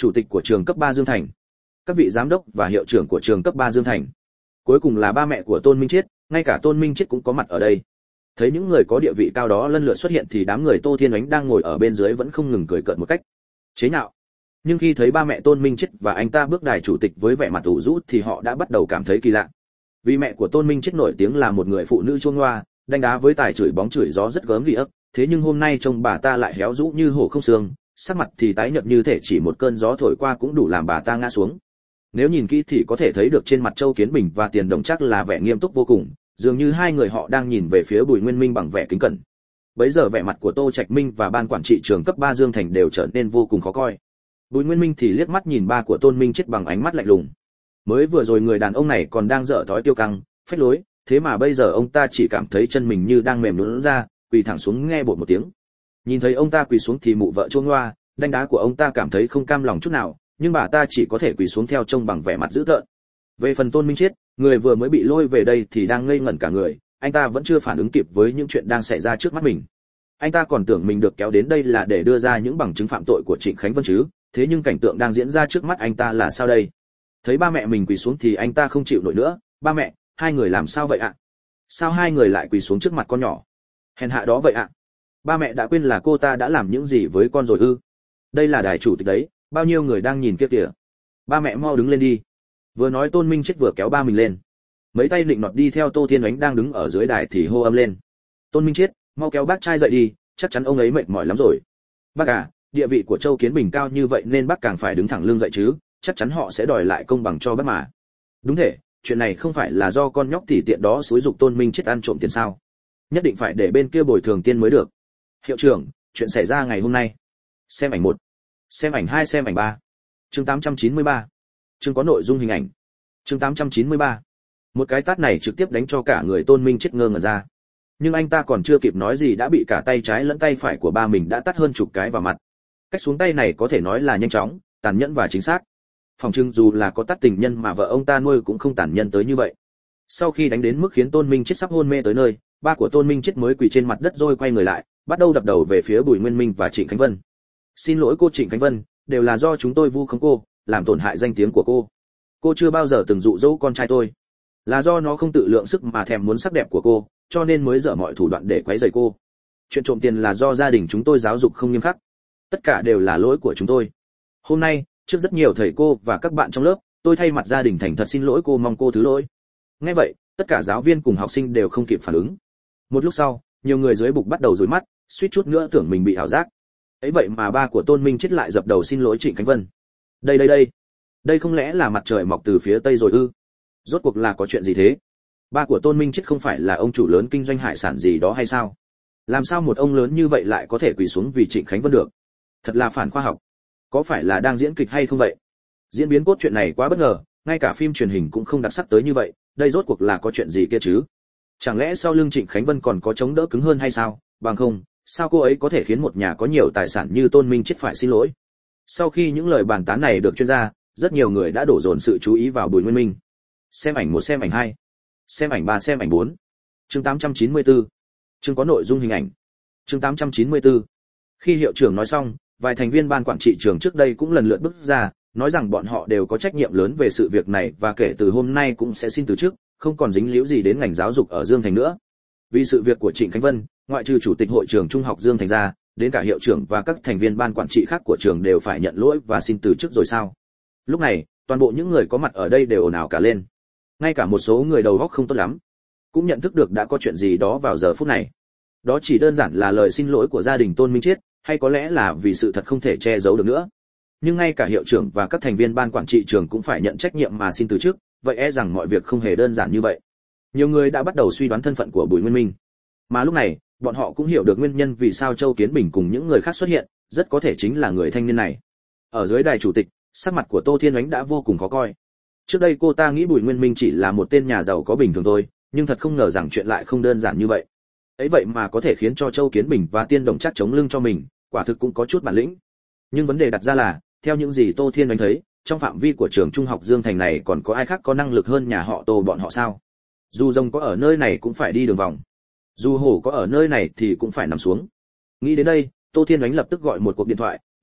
chủ tịch của trường cấp ba Dương Thành, các vị giám đốc và hiệu trưởng của trường cấp ba Dương Thành. Cuối cùng là ba mẹ của Tôn Minh Chiết, ngay cả Tôn Minh Chiết cũng có mặt ở đây. Thấy những người có địa vị cao đó lần lượt xuất hiện thì đám người Tô Thiên Oánh đang ngồi ở bên dưới vẫn không ngừng cười cợt một cách chế nhạo. Nhưng khi thấy ba mẹ Tôn Minh Chiết và anh ta bước đài chủ tịch với vẻ mặt ủ rũ thì họ đã bắt đầu cảm thấy kỳ lạ. Vì mẹ của Tôn Minh Chiết nổi tiếng là một người phụ nữ chuông loa, đánh đá với tài chửi bóng chửi gió rất gớm ghiếc, thế nhưng hôm nay trông bà ta lại héo rũ như hổ không xương, sắc mặt thì tái nhợt như thể chỉ một cơn gió thổi qua cũng đủ làm bà ta ngã xuống. Nếu nhìn kỹ thì có thể thấy được trên mặt Châu Kiến Bình và Tiền Đồng Trác là vẻ nghiêm túc vô cùng, dường như hai người họ đang nhìn về phía Bùi Nguyên Minh bằng vẻ kính cẩn. Bấy giờ vẻ mặt của Tô Trạch Minh và ban quản trị trường cấp ba Dương Thành đều trở nên vô cùng khó coi. Bùi Nguyên Minh thì liếc mắt nhìn ba của Tôn Minh Chiết bằng ánh mắt lạnh lùng. Mới vừa rồi người đàn ông này còn đang dở thói tiêu căng, phách lối, thế mà bây giờ ông ta chỉ cảm thấy chân mình như đang mềm nhũn ra, quỳ thẳng xuống nghe bột một tiếng. Nhìn thấy ông ta quỳ xuống thì mụ vợ chuông loa, đánh đá của ông ta cảm thấy không cam lòng chút nào, nhưng bà ta chỉ có thể quỳ xuống theo trông bằng vẻ mặt dữ tợn. Về phần Tôn Minh Chiết, người vừa mới bị lôi về đây thì đang ngây ngẩn cả người, anh ta vẫn chưa phản ứng kịp với những chuyện đang xảy ra trước mắt mình. Anh ta còn tưởng mình được kéo đến đây là để đưa ra những bằng chứng phạm tội của Trịnh Khánh Vân chứ, thế nhưng cảnh tượng đang diễn ra trước mắt anh ta là sao đây? Thấy ba mẹ mình quỳ xuống thì anh ta không chịu nổi nữa. Ba mẹ, hai người làm sao vậy ạ? Sao hai người lại quỳ xuống trước mặt con nhỏ? Hèn hạ đó vậy ạ? Ba mẹ đã quên là cô ta đã làm những gì với con rồi ư? Đây là đài chủ tịch đấy, bao nhiêu người đang nhìn kia kìa. Ba mẹ mau đứng lên đi. Vừa nói Tôn Minh Chiết vừa kéo ba mình lên. Mấy tay định nọt đi theo Tô Thiên Oánh đang đứng ở dưới đài thì hô âm lên. Tôn Minh Chiết, mau kéo bác trai dậy đi, chắc chắn ông ấy mệt mỏi lắm rồi. Bác à, địa vị của Châu Kiến Bình cao như vậy nên bác càng phải đứng thẳng lưng dậy chứ, chắc chắn họ sẽ đòi lại công bằng cho bác mà. Đúng thế, chuyện này không phải là do con nhóc tỉ tiện đó xúi giục Tôn Minh Chiết ăn trộm tiền sao? Nhất định phải để bên kia bồi thường tiền mới được. Hiệu trưởng, chuyện xảy ra ngày hôm nay. Xem ảnh một, xem ảnh hai, xem ảnh ba. Chương tám trăm chín mươi ba. Chương có nội dung hình ảnh. Chương tám trăm chín mươi ba. Một cái tát này trực tiếp đánh cho cả người Tôn Minh Chiết ngơ ngẩn ra. Nhưng anh ta còn chưa kịp nói gì đã bị cả tay trái lẫn tay phải của ba mình đã tát hơn chục cái vào mặt. Cách xuống tay này có thể nói là nhanh chóng, tàn nhẫn và chính xác. Phòng trưng dù là có tát tình nhân mà vợ ông ta nuôi cũng không tàn nhẫn tới như vậy. Sau khi đánh đến mức khiến Tôn Minh Chiết sắp hôn mê tới nơi, ba của Tôn Minh Chiết mới quỳ trên mặt đất rồi quay người lại, bắt đầu đập đầu về phía Bùi Nguyên Minh và Trịnh Khánh Vân. Xin lỗi cô Trịnh Khánh Vân, đều là do chúng tôi vu khống cô, làm tổn hại danh tiếng của cô. Cô chưa bao giờ từng dụ dỗ con trai tôi, là do nó không tự lượng sức mà thèm muốn sắc đẹp của cô, cho nên mới dở mọi thủ đoạn để quấy rầy cô. Chuyện trộm tiền là do gia đình chúng tôi giáo dục không nghiêm khắc, tất cả đều là lỗi của chúng tôi. Hôm nay, trước rất nhiều thầy cô và các bạn trong lớp, tôi thay mặt gia đình thành thật xin lỗi cô, mong cô thứ lỗi. Nghe vậy, tất cả giáo viên cùng học sinh đều không kịp phản ứng. Một lúc sau, nhiều người dưới bục bắt đầu rối mắt, suýt chút nữa tưởng mình bị ảo giác. Ấy vậy mà ba của Tôn Minh Chiết lại dập đầu xin lỗi Trịnh Khánh Vân. Đây đây đây, đây không lẽ là mặt trời mọc từ phía tây rồi ư? Rốt cuộc là có chuyện gì thế? Ba của Tôn Minh Chiết không phải là ông chủ lớn kinh doanh hải sản gì đó hay sao? Làm sao một ông lớn như vậy lại có thể quỳ xuống vì Trịnh Khánh Vân được? Thật là phản khoa học. Có phải là đang diễn kịch hay không vậy? Diễn biến cốt truyện này quá bất ngờ, ngay cả phim truyền hình cũng không đặc sắc tới như vậy, đây rốt cuộc là có chuyện gì kia chứ? Chẳng lẽ sau lưng Trịnh Khánh Vân còn có chống đỡ cứng hơn hay sao? Bằng không, sao cô ấy có thể khiến một nhà có nhiều tài sản như Tôn Minh Chiết phải xin lỗi? Sau khi những lời bàn tán này được chuyên gia, rất nhiều người đã đổ dồn sự chú ý vào Bùi Nguyên Minh. Xem ảnh một, xem ảnh hai, xem ảnh ba, xem ảnh bốn. Chương tám trăm chín mươi tư. Chương có nội dung hình ảnh. Chương tám trăm chín mươi tư. Khi hiệu trưởng nói xong, vài thành viên ban quản trị trường trước đây cũng lần lượt bước ra, nói rằng bọn họ đều có trách nhiệm lớn về sự việc này và kể từ hôm nay cũng sẽ xin từ chức, không còn dính líu gì đến ngành giáo dục ở Dương Thành nữa. Vì sự việc của Trịnh Khánh Vân, ngoại trừ chủ tịch hội trường trung học Dương Thành ra, đến cả hiệu trưởng và các thành viên ban quản trị khác của trường đều phải nhận lỗi và xin từ chức rồi sao? Lúc này, toàn bộ những người có mặt ở đây đều ồn ào cả lên. Ngay cả một số người đầu óc không tốt lắm cũng nhận thức được đã có chuyện gì đó vào giờ phút này. Đó chỉ đơn giản là lời xin lỗi của gia đình Tôn Minh Chiết, hay có lẽ là vì sự thật không thể che giấu được nữa. Nhưng ngay cả hiệu trưởng và các thành viên ban quản trị trường cũng phải nhận trách nhiệm mà xin từ chức, vậy e rằng mọi việc không hề đơn giản như vậy. Nhiều người đã bắt đầu suy đoán thân phận của Bùi Nguyên Minh. Mà lúc này, bọn họ cũng hiểu được nguyên nhân vì sao Châu Kiến Bình cùng những người khác xuất hiện, rất có thể chính là người thanh niên này. Ở dưới đài chủ tịch, sắc mặt của Tô Thiên Oánh đã vô cùng khó coi. Trước đây cô ta nghĩ Bùi Nguyên Minh chỉ là một tên nhà giàu có bình thường thôi, nhưng thật không ngờ rằng chuyện lại không đơn giản như vậy. Ấy vậy mà có thể khiến cho Châu Kiến Bình và Tiên Đồng Trác chống lưng cho mình, quả thực cũng có chút bản lĩnh. Nhưng vấn đề đặt ra là, theo những gì Tô Thiên Oánh thấy, trong phạm vi của trường trung học Dương Thành này còn có ai khác có năng lực hơn nhà họ Tô bọn họ sao? Dù rồng có ở nơi này cũng phải đi đường vòng, dù hổ có ở nơi này thì cũng phải nằm xuống. Nghĩ đến đây, Tô Thiên Oánh lập tức gọi một cuộc điện thoại. Ba,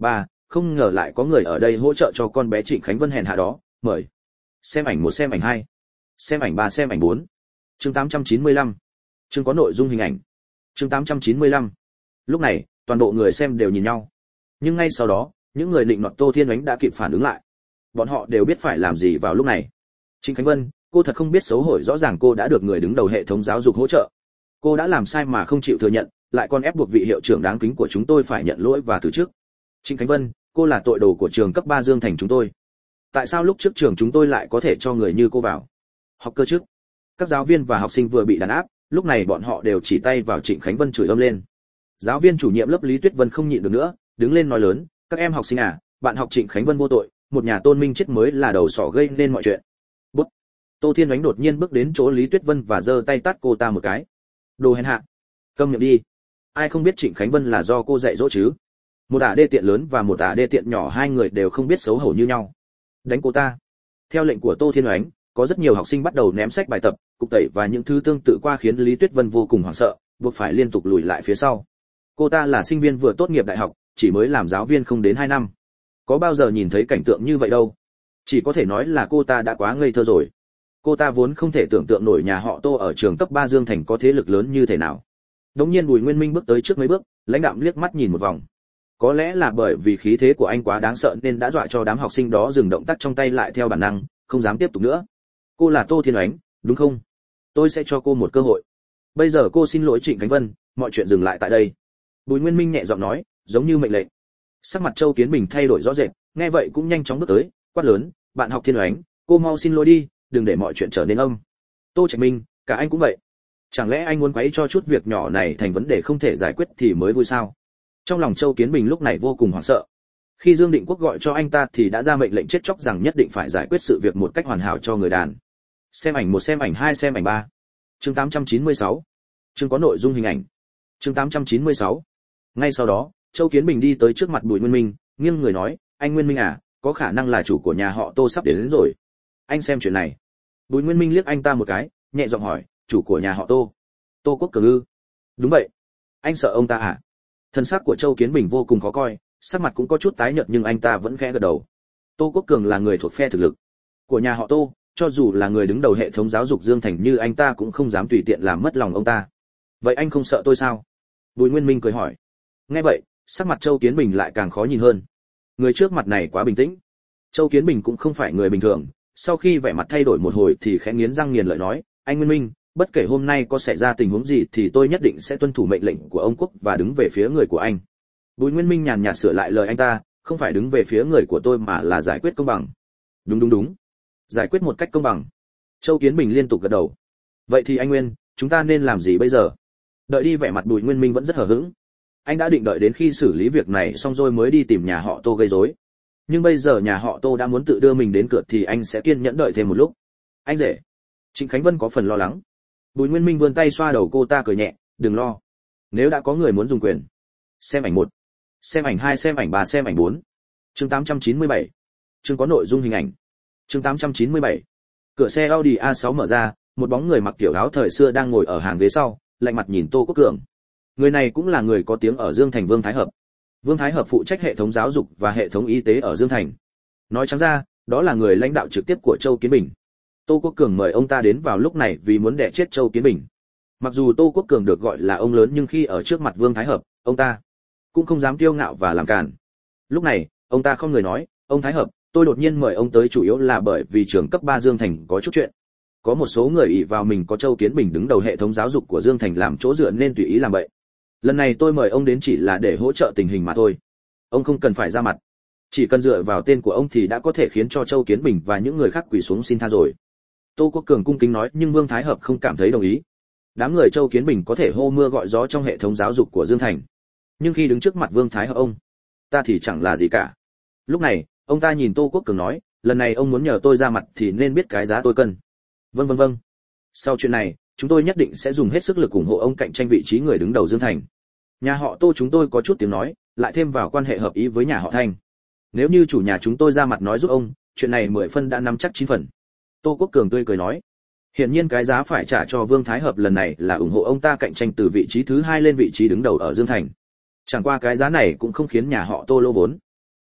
không ngờ lại có người ở đây hỗ trợ cho con bé Trịnh Khánh Vân hèn hạ đó. Mời xem ảnh một, xem ảnh hai, xem ảnh ba, xem ảnh bốn. Chương tám trăm chín mươi lăm. Chương có nội dung hình ảnh. Chương tám trăm chín mươi lăm. Lúc này, toàn bộ người xem đều nhìn nhau. Nhưng ngay sau đó, những người định nọt Tô Thiên Oánh đã kịp phản ứng lại. Bọn họ đều biết phải làm gì vào lúc này. Trịnh Khánh Vân, cô thật không biết xấu hổ, rõ ràng cô đã được người đứng đầu hệ thống giáo dục hỗ trợ. Cô đã làm sai mà không chịu thừa nhận, lại còn ép buộc vị hiệu trưởng đáng kính của chúng tôi phải nhận lỗi và từ chức. Trịnh Khánh Vân, cô là tội đồ của trường cấp ba Dương Thành chúng tôi. Tại sao lúc trước trường chúng tôi lại có thể cho người như cô vào học cơ chức? Các giáo viên và học sinh vừa bị đàn áp, lúc này bọn họ đều chỉ tay vào Trịnh Khánh Vân chửi ầm lên. Giáo viên chủ nhiệm lớp Lý Tuyết Vân không nhịn được nữa, đứng lên nói lớn, các em học sinh à, bạn học Trịnh Khánh Vân vô tội, một nhà tôn minh chết mới là đầu sỏ gây nên mọi chuyện. Bút. Tô Thiên Oánh đột nhiên bước đến chỗ Lý Tuyết Vân và giơ tay tát cô ta một cái. Đồ hèn hạ, câm miệng đi. Ai không biết Trịnh Khánh Vân là do cô dạy dỗ chứ? Một ả đê tiện lớn và một ả đê tiện nhỏ, hai người đều không biết xấu hổ như nhau. Đánh cô ta. Theo lệnh của Tô Thiên Oánh, có rất nhiều học sinh bắt đầu ném sách bài tập, cục tẩy và những thứ tương tự qua, khiến Lý Tuyết Vân vô cùng hoảng sợ, buộc phải liên tục lùi lại phía sau. Cô ta là sinh viên vừa tốt nghiệp đại học, chỉ mới làm giáo viên không đến hai năm. Có bao giờ nhìn thấy cảnh tượng như vậy đâu. Chỉ có thể nói là cô ta đã quá ngây thơ rồi. Cô ta vốn không thể tưởng tượng nổi nhà họ Tô ở trường cấp ba Dương Thành có thế lực lớn như thế nào. Đống nhiên Bùi Nguyên Minh bước tới trước mấy bước, lãnh đạm liếc mắt nhìn một vòng. Có lẽ là bởi vì khí thế của anh quá đáng sợ nên đã dọa cho đám học sinh đó dừng động tác trong tay lại theo bản năng, không dám tiếp tục nữa. Cô là Tô Thiên Oánh, đúng không? Tôi sẽ cho cô một cơ hội. Bây giờ cô xin lỗi Trịnh Khánh Vân, mọi chuyện dừng lại tại đây. Bùi Nguyên Minh nhẹ giọng nói, giống như mệnh lệnh. Sắc mặt Châu Kiến Bình thay đổi rõ rệt, nghe vậy cũng nhanh chóng bước tới, quát lớn, bạn học Thiên Oánh, cô mau xin lỗi đi, đừng để mọi chuyện trở nên âm. Tô Trạch Minh, cả anh cũng vậy. Chẳng lẽ anh muốn quấy cho chút việc nhỏ này thành vấn đề không thể giải quyết thì mới vui sao? Trong lòng Châu Kiến Bình lúc này vô cùng hoảng sợ. Khi Dương Định Quốc gọi cho anh ta thì đã ra mệnh lệnh chết chóc rằng nhất định phải giải quyết sự việc một cách hoàn hảo cho người đàn. Xem ảnh một, xem ảnh hai, xem ảnh ba. Chương tám trăm chín mươi sáu. Chương có nội dung hình ảnh. Chương tám trăm chín mươi sáu. Ngay sau đó, Châu Kiến Bình đi tới trước mặt Bùi Nguyên Minh, nghiêng người nói, anh Nguyên Minh à, có khả năng là chủ của nhà họ Tô sắp đến, đến rồi. Anh xem chuyện này. Bùi Nguyên Minh liếc anh ta một cái, nhẹ giọng hỏi, chủ của nhà họ Tô? Tô Quốc Cường ư? Đúng vậy. Anh sợ ông ta à? Thân xác của Châu Kiến Bình vô cùng khó coi, sắc mặt cũng có chút tái nhợt nhưng anh ta vẫn khẽ gật đầu. Tô Quốc Cường là người thuộc phe thực lực của nhà họ Tô, cho dù là người đứng đầu hệ thống giáo dục Dương Thành như anh ta cũng không dám tùy tiện làm mất lòng ông ta. Vậy anh không sợ tôi sao? Bùi Nguyên Minh cười hỏi. Nghe vậy, sắc mặt Châu Kiến Bình lại càng khó nhìn hơn. Người trước mặt này quá bình tĩnh. Châu Kiến Bình cũng không phải người bình thường, sau khi vẻ mặt thay đổi một hồi thì khẽ nghiến răng nghiền lợi nói, anh Nguyên Minh, bất kể hôm nay có xảy ra tình huống gì thì tôi nhất định sẽ tuân thủ mệnh lệnh của ông Quốc và đứng về phía người của anh. Bùi Nguyên Minh nhàn nhạt sửa lại lời anh ta, không phải đứng về phía người của tôi mà là giải quyết công bằng. Đúng đúng đúng, giải quyết một cách công bằng. Châu Kiến Bình liên tục gật đầu. Vậy thì anh Nguyên, chúng ta nên làm gì bây giờ? Đợi đi. Vẻ mặt Bùi Nguyên Minh vẫn rất hờ hững. Anh đã định đợi đến khi xử lý việc này xong rồi mới đi tìm nhà họ Tô gây rối. Nhưng bây giờ nhà họ Tô đã muốn tự đưa mình đến cửa thì anh sẽ kiên nhẫn đợi thêm một lúc. Anh rể. Trịnh Khánh Vân có phần lo lắng. Bùi Nguyên Minh vươn tay xoa đầu cô ta cười nhẹ, đừng lo. Nếu đã có người muốn dùng quyền. Xem ảnh một, xem ảnh hai, xem ảnh ba, xem ảnh bốn. Chương tám trăm chín mươi bảy. Chương có nội dung hình ảnh. Chương tám trăm chín mươi bảy. Cửa xe Audi a sáu mở ra, một bóng người mặc kiểu áo thời xưa đang ngồi ở hàng ghế sau, lạnh mặt nhìn Tô Quốc Cường. Người này cũng là người có tiếng ở Dương Thành, Vương Thái Hợp. Vương Thái Hợp phụ trách hệ thống giáo dục và hệ thống y tế ở Dương Thành. Nói trắng ra, đó là người lãnh đạo trực tiếp của Châu Kiến Bình. Tô Quốc Cường mời ông ta đến vào lúc này vì muốn đè chết Châu Kiến Bình. Mặc dù Tô Quốc Cường được gọi là ông lớn nhưng khi ở trước mặt Vương Thái Hợp, ông ta cũng không dám kiêu ngạo và làm càn. Lúc này, ông ta không người nói, ông Thái Hợp, tôi đột nhiên mời ông tới chủ yếu là bởi vì trường cấp ba Dương Thành có chút chuyện. Có một số người ỷ vào mình có Châu Kiến Bình đứng đầu hệ thống giáo dục của Dương Thành làm chỗ dựa nên tùy ý làm vậy. Lần này tôi mời ông đến chỉ là để hỗ trợ tình hình mà thôi. Ông không cần phải ra mặt. Chỉ cần dựa vào tên của ông thì đã có thể khiến cho Châu Kiến Bình và những người khác quỳ xuống xin tha rồi. Tô Quốc Cường cung kính nói nhưng Vương Thái Hợp không cảm thấy đồng ý. Đám người Châu Kiến Bình có thể hô mưa gọi gió trong hệ thống giáo dục của Dương Thành. Nhưng khi đứng trước mặt Vương Thái Hợp ông, ta thì chẳng là gì cả. Lúc này, ông ta nhìn Tô Quốc Cường nói, lần này ông muốn nhờ tôi ra mặt thì nên biết cái giá tôi cần. Vâng vâng vâng. Sau chuyện này, chúng tôi nhất định sẽ dùng hết sức lực ủng hộ ông cạnh tranh vị trí người đứng đầu Dương Thành. Nhà họ Tô chúng tôi có chút tiếng nói, lại thêm vào quan hệ hợp ý với nhà họ Thanh. Nếu như chủ nhà chúng tôi ra mặt nói giúp ông, chuyện này mười phân đã nắm chắc chín phần. Tô Quốc Cường tươi cười nói. Hiển nhiên cái giá phải trả cho Vương Thái Hợp lần này là ủng hộ ông ta cạnh tranh từ vị trí thứ hai lên vị trí đứng đầu ở Dương Thành. Chẳng qua cái giá này cũng không khiến nhà họ Tô lỗ vốn.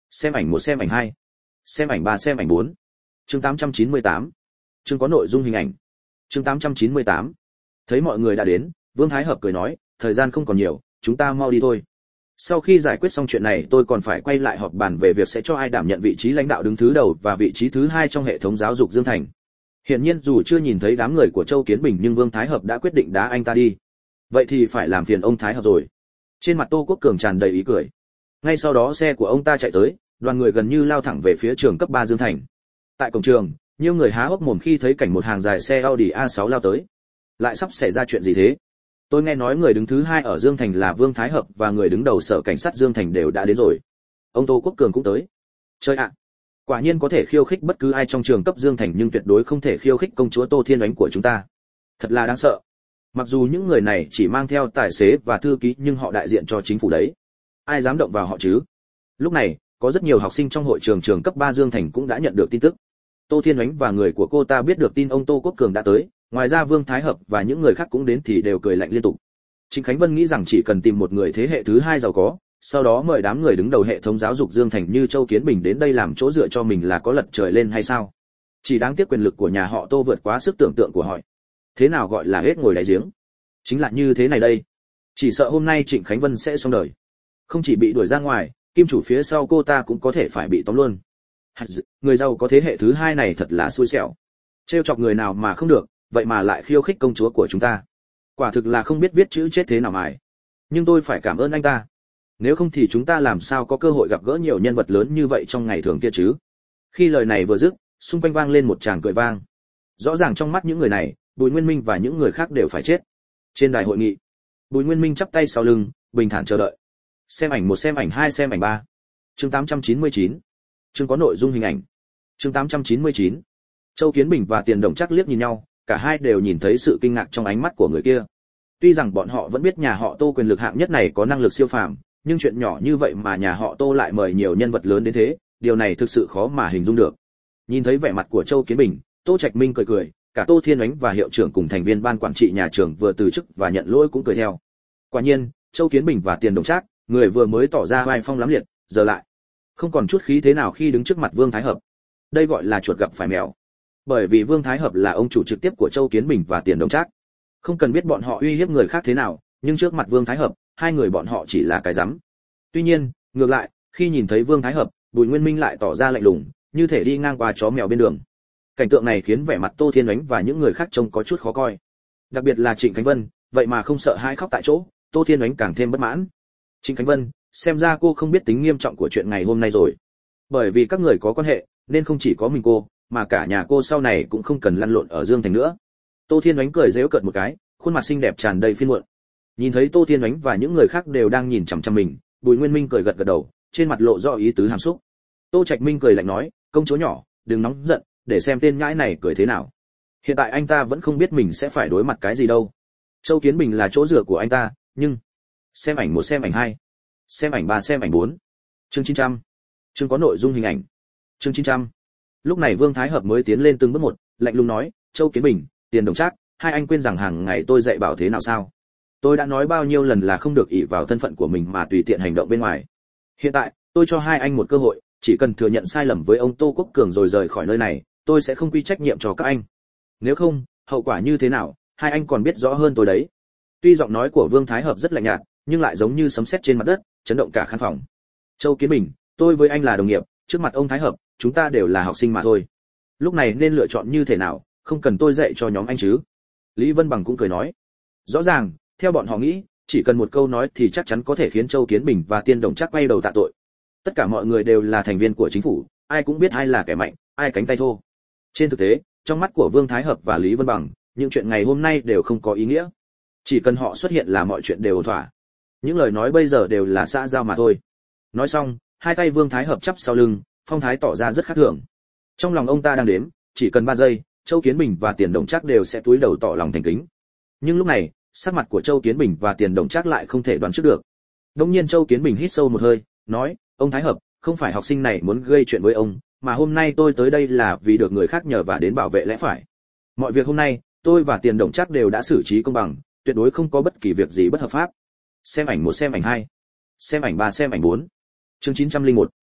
Xem ảnh một, xem ảnh hai, xem ảnh ba, xem ảnh bốn. Chương tám trăm chín mươi tám. Chương có nội dung hình ảnh. Chương tám trăm chín mươi tám. Thấy mọi người đã đến, Vương Thái Hợp cười nói, thời gian không còn nhiều, chúng ta mau đi thôi. Sau khi giải quyết xong chuyện này, tôi còn phải quay lại họp bàn về việc sẽ cho ai đảm nhận vị trí lãnh đạo đứng thứ đầu và vị trí thứ hai trong hệ thống giáo dục Dương Thành. Hiển nhiên dù chưa nhìn thấy đám người của Châu Kiến Bình nhưng Vương Thái Hợp đã quyết định đá anh ta đi. Vậy thì phải làm phiền ông Thái Hợp rồi. Trên mặt Tô Quốc Cường tràn đầy ý cười. Ngay sau đó xe của ông ta chạy tới, đoàn người gần như lao thẳng về phía trường cấp ba Dương Thành. Tại cổng trường, nhiều người há hốc mồm khi thấy cảnh một hàng dài xe Audi a sáu lao tới. Lại sắp xảy ra chuyện gì thế? Tôi nghe nói người đứng thứ hai ở Dương Thành là Vương Thái Hợp và người đứng đầu sở cảnh sát Dương Thành đều đã đến rồi. Ông Tô Quốc Cường cũng tới. Chơi ạ! Quả nhiên có thể khiêu khích bất cứ ai trong trường cấp Dương Thành nhưng tuyệt đối không thể khiêu khích công chúa Tô Thiên Oánh của chúng ta. Thật là đáng sợ. Mặc dù những người này chỉ mang theo tài xế và thư ký nhưng họ đại diện cho chính phủ đấy. Ai dám động vào họ chứ? Lúc này, có rất nhiều học sinh trong hội trường trường cấp ba Dương Thành cũng đã nhận được tin tức. Tô Thiên Oánh và người của cô ta biết được tin ông Tô Quốc Cường đã tới, ngoài ra Vương Thái Hợp và những người khác cũng đến thì đều cười lạnh liên tục. Trịnh Khánh Vân nghĩ rằng chỉ cần tìm một người thế hệ thứ hai giàu có, sau đó mời đám người đứng đầu hệ thống giáo dục Dương Thành như Châu Kiến Bình đến đây làm chỗ dựa cho mình là có lật trời lên hay sao? Chỉ đáng tiếc quyền lực của nhà họ Tô vượt quá sức tưởng tượng của họ. Thế nào gọi là hết ngồi đáy giếng? Chính là như thế này đây. Chỉ sợ hôm nay Trịnh Khánh Vân sẽ xong đời. Không chỉ bị đuổi ra ngoài, kim chủ phía sau cô ta cũng có thể phải bị tóm luôn. Người giàu có thế hệ thứ hai này thật là xui xẻo. Trêu chọc người nào mà không được, vậy mà lại khiêu khích công chúa của chúng ta. Quả thực là không biết viết chữ chết thế nào mài. Nhưng tôi phải cảm ơn anh ta. Nếu không thì chúng ta làm sao có cơ hội gặp gỡ nhiều nhân vật lớn như vậy trong ngày thường kia chứ. Khi lời này vừa dứt, xung quanh vang lên một tràng cười vang. Rõ ràng trong mắt những người này, Bùi Nguyên Minh và những người khác đều phải chết. Trên đài hội nghị, Bùi Nguyên Minh chắp tay sau lưng, bình thản chờ đợi. Xem ảnh một, xem ảnh hai, xem ảnh ba. Chương tám trăm chín mươi chín. Chương có nội dung hình ảnh. Chương tám trăm chín mươi chín. Châu Kiến Bình và Tiền Đồng Trác liếc nhìn nhau, cả hai đều nhìn thấy sự kinh ngạc trong ánh mắt của người kia. Tuy rằng bọn họ vẫn biết nhà họ Tô quyền lực hạng nhất này có năng lực siêu phàm, nhưng chuyện nhỏ như vậy mà nhà họ Tô lại mời nhiều nhân vật lớn đến thế, điều này thực sự khó mà hình dung được. Nhìn thấy vẻ mặt của Châu Kiến Bình, Tô Trạch Minh cười cười, cả Tô Thiên Oánh và hiệu trưởng cùng thành viên ban quản trị nhà trường vừa từ chức và nhận lỗi cũng cười theo. Quả nhiên, Châu Kiến Bình và Tiền Đồng Trác, người vừa mới tỏ ra oai phong lắm liệt, giờ lại không còn chút khí thế nào khi đứng trước mặt Vương Thái Hợp. Đây gọi là chuột gặp phải mèo. Bởi vì Vương Thái Hợp là ông chủ trực tiếp của Châu Kiến Bình và Tiền Đồng Trác. Không cần biết bọn họ uy hiếp người khác thế nào, nhưng trước mặt Vương Thái Hợp, hai người bọn họ chỉ là cái rắm. Tuy nhiên, ngược lại, khi nhìn thấy Vương Thái Hợp, Bùi Nguyên Minh lại tỏ ra lạnh lùng, như thể đi ngang qua chó mèo bên đường. Cảnh tượng này khiến vẻ mặt Tô Thiên Oánh và những người khác trông có chút khó coi. Đặc biệt là Trịnh Khánh Vân, vậy mà không sợ hai khóc tại chỗ, Tô Thiên Oánh càng thêm bất mãn. Trịnh Khánh Vân, xem ra cô không biết tính nghiêm trọng của chuyện ngày hôm nay rồi. Bởi vì các người có quan hệ, nên không chỉ có mình cô, mà cả nhà cô sau này cũng không cần lăn lộn ở Dương Thành nữa. Tô Thiên Oánh cười giễu cợt một cái, khuôn mặt xinh đẹp tràn đầy phiền muộn. Nhìn thấy Tô Thiên Oánh và những người khác đều đang nhìn chằm chằm mình, Bùi Nguyên Minh cười gật gật đầu, trên mặt lộ rõ ý tứ hàm xúc. Tô Trạch Minh cười lạnh nói, công chúa nhỏ, đừng nóng giận, để xem tên nhãi này cười thế nào. Hiện tại anh ta vẫn không biết mình sẽ phải đối mặt cái gì đâu. Châu Kiến Bình là chỗ dựa của anh ta, nhưng xem ảnh một, xem ảnh hai, xem ảnh ba, xem ảnh bốn. Chương chín trăm. Chương có nội dung hình ảnh. Chương chín trăm. Lúc này Vương Thái Hợp mới tiến lên từng bước một, lạnh lùng nói, Châu Kiến Bình, Tiền Đồng Trác, hai anh quên rằng hàng ngày tôi dạy bảo thế nào sao? Tôi đã nói bao nhiêu lần là không được ỷ vào thân phận của mình mà tùy tiện hành động bên ngoài. Hiện tại, tôi cho hai anh một cơ hội, chỉ cần thừa nhận sai lầm với ông Tô Quốc Cường rồi rời khỏi nơi này, tôi sẽ không quy trách nhiệm cho các anh. Nếu không, hậu quả như thế nào, hai anh còn biết rõ hơn tôi đấy. Tuy giọng nói của Vương Thái Hợp rất lạnh nhạt, nhưng lại giống như sấm sét trên mặt đất, chấn động cả khán phòng. Châu Kiến Bình, tôi với anh là đồng nghiệp, trước mặt ông Thái Hợp, chúng ta đều là học sinh mà thôi. Lúc này nên lựa chọn như thế nào, không cần tôi dạy cho nhóm anh chứ. Lý Vân Bằng cũng cười nói. Rõ ràng, theo bọn họ nghĩ, chỉ cần một câu nói thì chắc chắn có thể khiến Châu Kiến Bình và Tiền Đồng Trác quay đầu tạ tội. Tất cả mọi người đều là thành viên của chính phủ, ai cũng biết ai là kẻ mạnh, ai cánh tay thô. Trên thực tế, trong mắt của Vương Thái Hợp và Lý Vân Bằng, những chuyện ngày hôm nay đều không có ý nghĩa. Chỉ cần họ xuất hiện là mọi chuyện đều ổn thỏa. Những lời nói bây giờ đều là xã giao mà thôi. Nói xong, hai tay Vương Thái Hợp chắp sau lưng, phong thái tỏ ra rất khác thường. Trong lòng ông ta đang đếm, chỉ cần ba giây, Châu Kiến Bình và Tiền Đồng Trác đều sẽ cúi đầu tỏ lòng thành kính. Nhưng lúc này, sắc mặt của Châu Kiến Bình và Tiền Đồng Trác lại không thể đoán trước được. Đống nhiên Châu Kiến Bình hít sâu một hơi, nói, ông Thái Hợp, không phải học sinh này muốn gây chuyện với ông, mà hôm nay tôi tới đây là vì được người khác nhờ và đến bảo vệ lẽ phải. Mọi việc hôm nay, tôi và Tiền Đồng Trác đều đã xử trí công bằng, tuyệt đối không có bất kỳ việc gì bất hợp pháp. Xem ảnh một, xem ảnh hai, xem ảnh ba, xem ảnh bốn. Chương chín trăm lẻ một.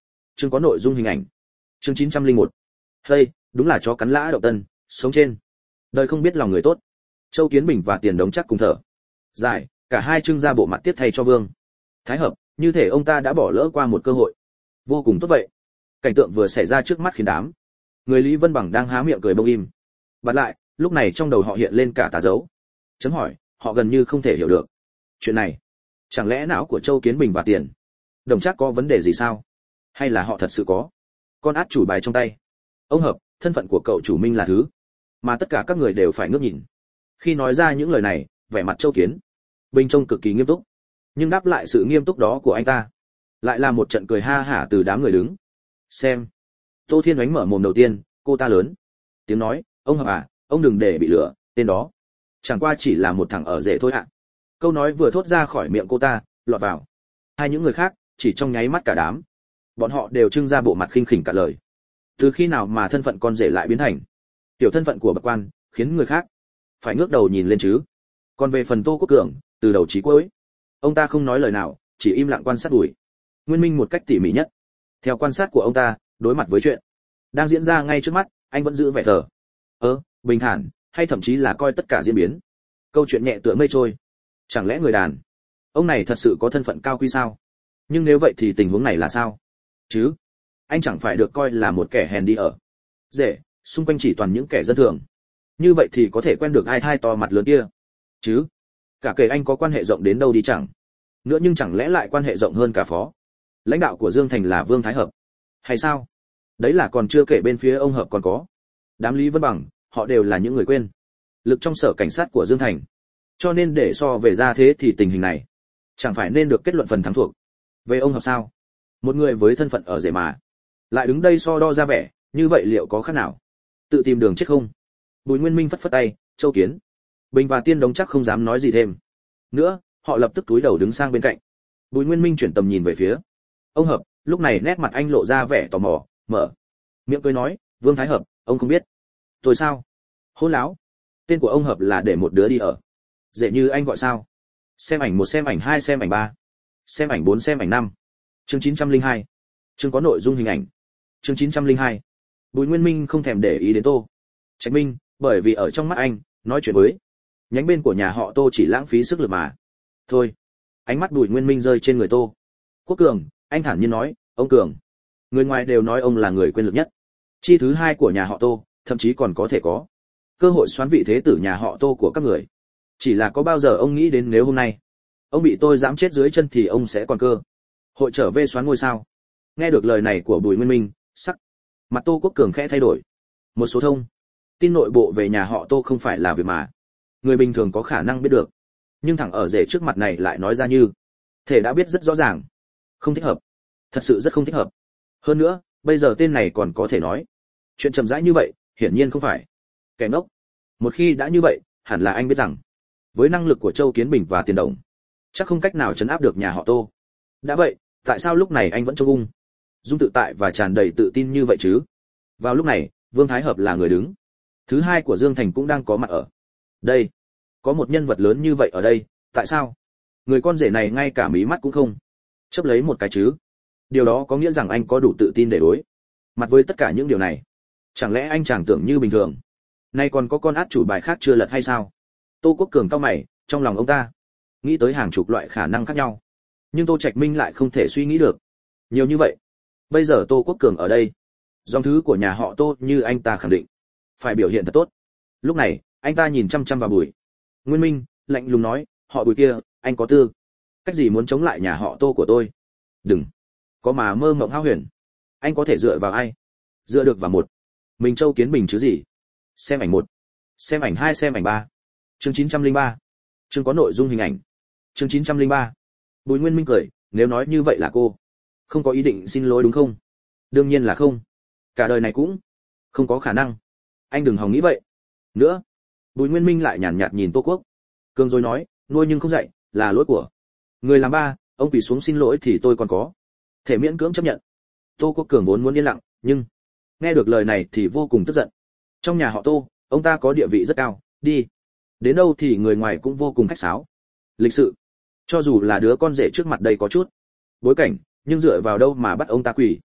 chương có nội dung hình ảnh. Chương chín trăm lẻ một. Đây, đúng là chó cắn lã đậu tân, sống trên. Đời không biết lòng người tốt. Châu Kiến Bình và Tiền Đống chắc cùng thở dài, cả hai trưng ra bộ mặt tiếp thay cho Vương Thái Hợp, như thể ông ta đã bỏ lỡ qua một cơ hội vô cùng tốt vậy. Cảnh tượng vừa xảy ra trước mắt khiến đám người Lý Vân Bằng đang há miệng cười bông im bặt lại. Lúc này trong đầu họ hiện lên cả tà dấu chấm hỏi, họ gần như không thể hiểu được chuyện này. Chẳng lẽ não của Châu Kiến Bình và Tiền Đồng chắc có vấn đề gì sao, hay là họ thật sự có con át chủ bài trong tay? Ông Hợp, thân phận của cậu chủ Minh là thứ mà tất cả các người đều phải ngước nhìn. Khi nói ra những lời này, vẻ mặt Châu Kiến Bình trông cực kỳ nghiêm túc, nhưng đáp lại sự nghiêm túc đó của anh ta lại là một trận cười ha hả từ đám người đứng xem. Tô Thiên Oánh mở mồm đầu tiên, cô ta lớn tiếng nói, ông Hợp à, ông đừng để bị lừa, tên đó chẳng qua chỉ là một thằng ở rể thôi ạ. Câu nói vừa thốt ra khỏi miệng cô ta lọt vào hai những người khác, chỉ trong nháy mắt cả đám bọn họ đều trưng ra bộ mặt khinh khỉnh cả lời. Từ khi nào mà thân phận con rể lại biến thành tiểu thân phận của bậc quan, khiến người khác phải ngước đầu nhìn lên chứ? Còn về phần Tô Quốc Cường, từ đầu chí cuối ông ta không nói lời nào, chỉ im lặng quan sát Bùi Nguyên Minh một cách tỉ mỉ nhất. Theo quan sát của ông ta, đối mặt với chuyện đang diễn ra ngay trước mắt, anh vẫn giữ vẻ thờ ơ bình thản, hay thậm chí là coi tất cả diễn biến câu chuyện nhẹ tựa mây trôi. Chẳng lẽ người đàn ông này thật sự có thân phận cao quý sao? Nhưng nếu vậy thì tình huống này là sao chứ? Anh chẳng phải được coi là một kẻ hèn đi ở rể, xung quanh chỉ toàn những kẻ dân thường, như vậy thì có thể quen được ai thai to mặt lớn kia chứ? Cả kể anh có quan hệ rộng đến đâu đi chẳng nữa, nhưng chẳng lẽ lại quan hệ rộng hơn cả phó lãnh đạo của Dương Thành là Vương Thái Hợp hay sao? Đấy là còn chưa kể bên phía ông Hợp còn có đám Lý Vân Bằng, họ đều là những người quên lực trong sở cảnh sát của Dương Thành. Cho nên để so về ra thế thì tình hình này chẳng phải nên được kết luận phần thắng thuộc về ông Hợp sao? Một người với thân phận ở rể mà lại đứng đây so đo ra vẻ như vậy, liệu có khác nào tự tìm đường chết không? Bùi Nguyên Minh phất phất tay, Châu Kiến Bình và Tiên Đống chắc không dám nói gì thêm nữa, họ lập tức cúi đầu đứng sang bên cạnh. Bùi Nguyên Minh chuyển tầm nhìn về phía ông Hợp, lúc này nét mặt anh lộ ra vẻ tò mò, mở miệng cười nói, Vương Thái Hợp, ông không biết tôi sao? Hỗn láo, tên của ông Hợp là để một đứa đi ở dễ như anh gọi sao? Xem ảnh một, xem ảnh hai, xem ảnh ba, xem ảnh bốn, xem ảnh năm. Chương chín trăm lẻ hai. Chương có nội dung hình ảnh. Chương chín trăm lẻ hai. Bùi Nguyên Minh không thèm để ý đến Tô Trạch Minh, bởi vì ở trong mắt anh, nói chuyện với nhánh bên của nhà họ Tô chỉ lãng phí sức lực mà thôi. Ánh mắt Bùi Nguyên Minh rơi trên người Tô Quốc Cường, anh thản nhiên nói, ông Cường, người ngoài đều nói ông là người quyền lực nhất chi thứ hai của nhà họ Tô, thậm chí còn có thể có cơ hội xoán vị thế tử nhà họ Tô của các người. Chỉ là có bao giờ ông nghĩ đến nếu hôm nay ông bị tôi giẫm chết dưới chân thì ông sẽ còn cơ hội trở về xoán ngôi sao? Nghe được lời này của Bùi Nguyên Minh, sắc mặt Tô Quốc Cường khẽ thay đổi. Một số thông tin nội bộ về nhà họ Tô không phải là việc mà người bình thường có khả năng biết được, nhưng thằng ở rể trước mặt này lại nói ra như thể đã biết rất rõ ràng. Không thích hợp, thật sự rất không thích hợp. Hơn nữa, bây giờ tên này còn có thể nói chuyện chậm rãi như vậy, hiển nhiên không phải kẻ ngốc. Một khi đã như vậy, hẳn là anh biết rằng với năng lực của Châu Kiến Bình và Tiền Đồng, chắc không cách nào trấn áp được nhà họ Tô. Đã vậy, tại sao lúc này anh vẫn trông ung dung tự tại và tràn đầy tự tin như vậy chứ? Vào lúc này, Vương Thái Hợp là người đứng thứ hai của Dương Thành cũng đang có mặt ở đây. Có một nhân vật lớn như vậy ở đây, tại sao người con rể này ngay cả mí mắt cũng không chớp lấy một cái chứ? Điều đó có nghĩa rằng anh có đủ tự tin để đối mặt với tất cả những điều này. Chẳng lẽ anh chàng tưởng như bình thường nay còn có con át chủ bài khác chưa lật hay sao? Tô Quốc Cường cau mày, trong lòng ông ta nghĩ tới hàng chục loại khả năng khác nhau, nhưng Tô Trạch Minh lại không thể suy nghĩ được nhiều như vậy. Bây giờ Tô Quốc Cường ở đây, dòng thứ của nhà họ Tô như anh ta khẳng định phải biểu hiện thật tốt. Lúc này, anh ta nhìn chăm chăm vào Bùi Nguyên Minh, lạnh lùng nói, họ Bùi kia, anh có tư cách gì muốn chống lại nhà họ Tô của tôi? Đừng có mà mơ mộng hão huyền. Anh có thể dựa vào ai? Dựa được vào một mình Châu Kiến Bình chứ gì? Xem ảnh một, xem ảnh hai, xem ảnh ba. Chương chín trăm lẻ ba. Chương có nội dung hình ảnh. Chương chín trăm lẻ ba. Bùi Nguyên Minh cười, nếu nói như vậy là cô không có ý định xin lỗi đúng không? Đương nhiên là không. Cả đời này cũng không có khả năng. Anh đừng hòng nghĩ vậy nữa. Bùi Nguyên Minh lại nhàn nhạt, nhạt nhìn Tô Quốc Cường rồi nói, nuôi nhưng không dạy là lỗi của người làm ba, ông quỳ xuống xin lỗi thì tôi còn có thể miễn cưỡng chấp nhận. Tô Quốc Cường vốn muốn yên lặng, nhưng nghe được lời này thì vô cùng tức giận. Trong nhà họ Tô, ông ta có địa vị rất cao, đi đến đâu thì người ngoài cũng vô cùng khách sáo, lịch sự. Cho dù là đứa con rể trước mặt đây có chút bối cảnh, nhưng dựa vào đâu mà bắt ông ta quỳ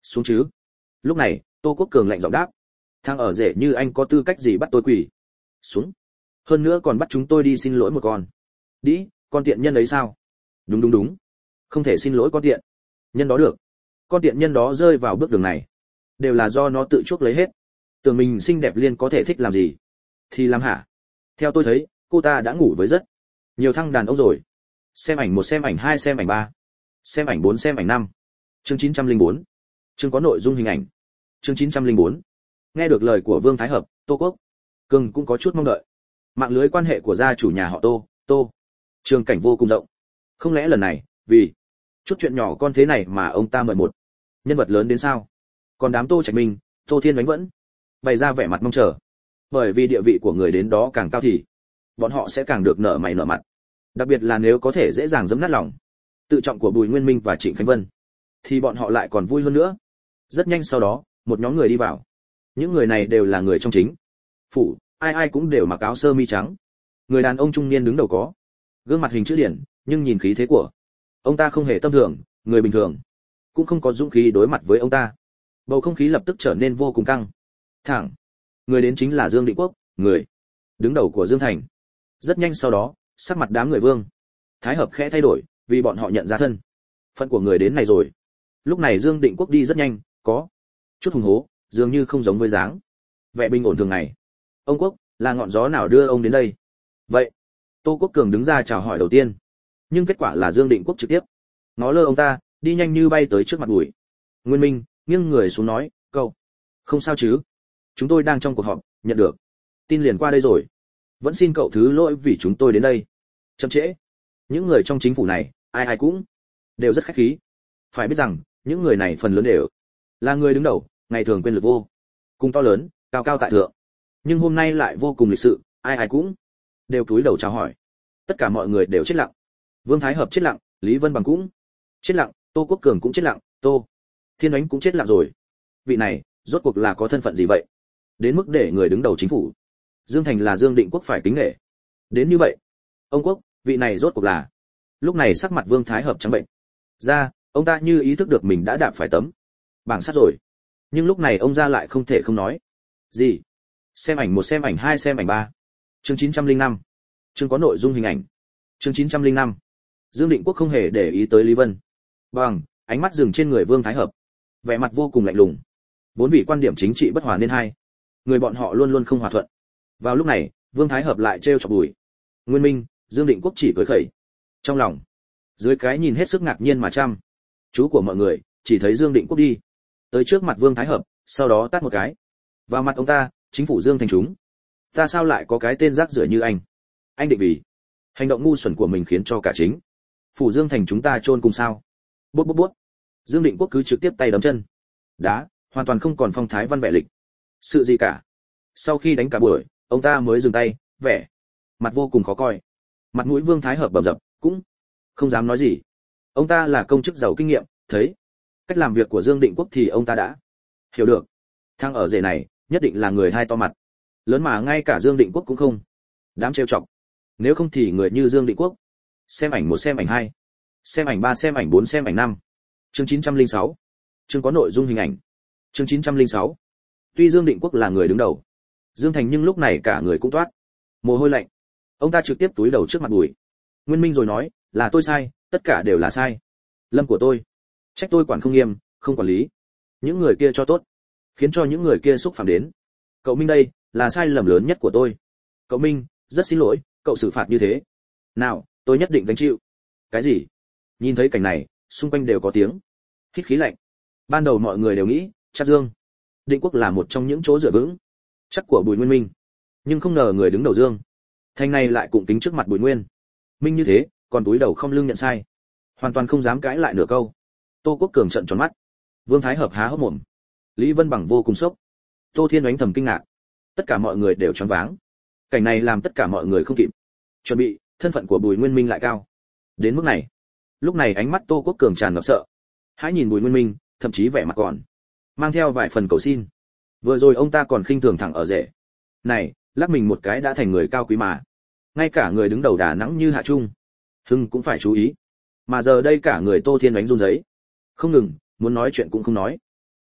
Xuống chứ. Lúc này Tô Quốc Cường lạnh giọng đáp, thằng ở rể như anh có tư cách gì bắt tôi quỳ xuống, hơn nữa còn bắt chúng tôi đi xin lỗi một con đĩ con tiện nhân ấy sao? Đúng đúng đúng, không thể xin lỗi con tiện nhân đó được, con tiện nhân đó rơi vào bước đường này đều là do nó tự chuốc lấy hết, tưởng mình xinh đẹp liên có thể thích làm gì thì làm hả? Theo tôi thấy cô ta đã ngủ với rất nhiều thằng đàn ông rồi. Xem ảnh một, xem ảnh hai, xem ảnh ba, xem ảnh bốn, xem ảnh năm. Chương chín trăm lẻ bốn. Chương có nội dung hình ảnh. Chương chín trăm lẻ bốn. Nghe được lời của Vương Thái Hợp, Tô Quốc Cường cũng có chút mong đợi. Mạng lưới quan hệ của gia chủ nhà họ Tô, Tô Trường Cảnh vô cùng rộng. Không lẽ lần này, vì chút chuyện nhỏ con thế này mà ông ta mời một nhân vật lớn đến sao? Còn đám Tô Trạch Minh, Tô Thiên Đánh vẫn bày ra vẻ mặt mong chờ. Bởi vì địa vị của người đến đó càng cao thì bọn họ sẽ càng được nở mày nở mặt. Đặc biệt là nếu có thể dễ dàng giẫm nát lòng tự trọng của Bùi Nguyên Minh và Trịnh Khánh Vân, thì bọn họ lại còn vui hơn nữa. Rất nhanh sau đó, một nhóm người đi vào. Những người này đều là người trong chính phủ, ai ai cũng đều mặc áo sơ mi trắng. Người đàn ông trung niên đứng đầu có gương mặt hình chữ điển, nhưng nhìn khí thế của ông ta không hề tâm thường, người bình thường cũng không có dũng khí đối mặt với ông ta. Bầu không khí lập tức trở nên vô cùng căng thẳng. Người đến chính là Dương Định Quốc, người đứng đầu của Dương Thành. Rất nhanh sau đó, sắc mặt đám người Vương Thái Hợp khẽ thay đổi, vì bọn họ nhận ra thân phận của người đến này rồi. Lúc này Dương Định Quốc đi rất nhanh, có chút hùng hố, dường như không giống với dáng vẻ bình ổn thường ngày. Ông Quốc, là ngọn gió nào đưa ông đến đây? Vậy, Tô Quốc Cường đứng ra chào hỏi đầu tiên, nhưng kết quả là Dương Định Quốc trực tiếp ngó lơ ông ta, đi nhanh như bay tới trước mặt Bùi Nguyên Minh, nghiêng người xuống nói, cậu không sao chứ? Chúng tôi đang trong cuộc họp, nhận được tin liền qua đây rồi, vẫn xin cậu thứ lỗi vì chúng tôi đến đây chậm trễ. Những người trong chính phủ này, ai ai cũng đều rất khách khí. Phải biết rằng, những người này phần lớn đều là người đứng đầu, ngày thường quyền lực vô cùng to lớn, cao cao tại thượng. Nhưng hôm nay lại vô cùng lịch sự, ai ai cũng đều cúi đầu chào hỏi. Tất cả mọi người đều chết lặng. Vương Thái Hợp chết lặng, Lý Vân Bằng cũng chết lặng, Tô Quốc Cường cũng chết lặng, Tô Thiên Ánh cũng chết lặng rồi. Vị này, rốt cuộc là có thân phận gì vậy? Đến mức để người đứng đầu chính phủ Dương Thành là Dương Định Quốc phải kính nể đến như vậy. Ông Quốc, vị này rốt cuộc là... Lúc này sắc mặt Vương Thái Hợp trắng bệnh ra, ông ta như ý thức được mình đã đạp phải tấm bảng sắt rồi. Nhưng lúc này ông ra lại không thể không nói gì. Xem ảnh một, xem ảnh hai, xem ảnh ba. Chương chín trăm lẻ năm. Chương có nội dung hình ảnh. Chương chín trăm lẻ năm. Dương Định Quốc không hề để ý tới Lý Vân Bằng, ánh mắt dừng trên người Vương Thái Hợp, vẻ mặt vô cùng lạnh lùng. Vốn vì quan điểm chính trị bất hòa nên hai người bọn họ luôn luôn không hòa thuận. Vào lúc này, Vương Thái Hợp lại trêu chọc Bùi Nguyên Minh, Dương Định Quốc chỉ cười khẩy trong lòng, dưới cái nhìn hết sức ngạc nhiên mà chăm chú của mọi người, chỉ thấy Dương Định Quốc đi tới trước mặt Vương Thái Hợp, sau đó tát một cái vào mặt ông ta. Chính phủ Dương Thành chúng ta sao lại có cái tên rác rưởi như anh? Anh định vì hành động ngu xuẩn của mình khiến cho cả chính phủ Dương Thành chúng ta chôn cùng sao? Bút bút bút. Dương Định Quốc cứ trực tiếp tay đấm chân đá, hoàn toàn không còn phong thái văn vẻ lịch sự gì cả. Sau khi đánh cả buổi, ông ta mới dừng tay, vẻ mặt vô cùng khó coi. Mặt mũi Vương Thái Hợp bầm dập, cũng không dám nói gì. Ông ta là công chức giàu kinh nghiệm, thấy cách làm việc của Dương Định Quốc thì ông ta đã hiểu được. Thằng ở rể này, nhất định là người hai to mặt lớn mà ngay cả Dương Định Quốc cũng không dám trêu chọc. Nếu không thì người như Dương Định Quốc, xem ảnh một, xem ảnh hai, xem ảnh ba, xem ảnh bốn, xem ảnh năm. Chương chín trăm lẻ sáu. Chương có nội dung hình ảnh. Chương chín trăm lẻ sáu. Tuy Dương Định Quốc là người đứng đầu Dương Thành, nhưng lúc này cả người cũng toát mồ hôi lạnh. Ông ta trực tiếp túi đầu trước mặt Bùi Nguyên Minh rồi nói, là tôi sai, tất cả đều là sai lầm của tôi, trách tôi quản không nghiêm, không quản lý những người kia cho tốt, khiến cho những người kia xúc phạm đến cậu Minh. Đây là sai lầm lớn nhất của tôi. Cậu Minh, rất xin lỗi, cậu xử phạt như thế nào tôi nhất định gánh chịu. Cái gì? Nhìn thấy cảnh này, xung quanh đều có tiếng hít khí lạnh. Ban đầu mọi người đều nghĩ chắc Dương Định Quốc là một trong những chỗ dựa vững chắc của Bùi Nguyên Minh, nhưng không ngờ người đứng đầu Dương Thành này lại cung kính trước mặt Bùi Nguyên Minh như thế, còn túi đầu không lưng nhận sai, hoàn toàn không dám cãi lại nửa câu. Tô Quốc Cường trợn tròn mắt, Vương Thái Hợp há hốc mồm, Lý Vân Bằng vô cùng sốc, Tô Thiên Đánh thầm kinh ngạc, tất cả mọi người đều choáng váng. Cảnh này làm tất cả mọi người không kịp chuẩn bị, thân phận của Bùi Nguyên Minh lại cao đến mức này. Lúc này ánh mắt Tô Quốc Cường tràn ngập sợ hãi nhìn Bùi Nguyên Minh, thậm chí vẻ mặt còn mang theo vài phần cầu xin. Vừa rồi ông ta còn khinh thường thẳng ở rể này, lắc mình một cái đã thành người cao quý mà. Ngay cả người đứng đầu Đà Nẵng như Hạ Trung Hưng cũng phải chú ý, mà giờ đây cả người Tô Thiên Đánh run rẩy, không ngừng muốn nói chuyện cũng không nói.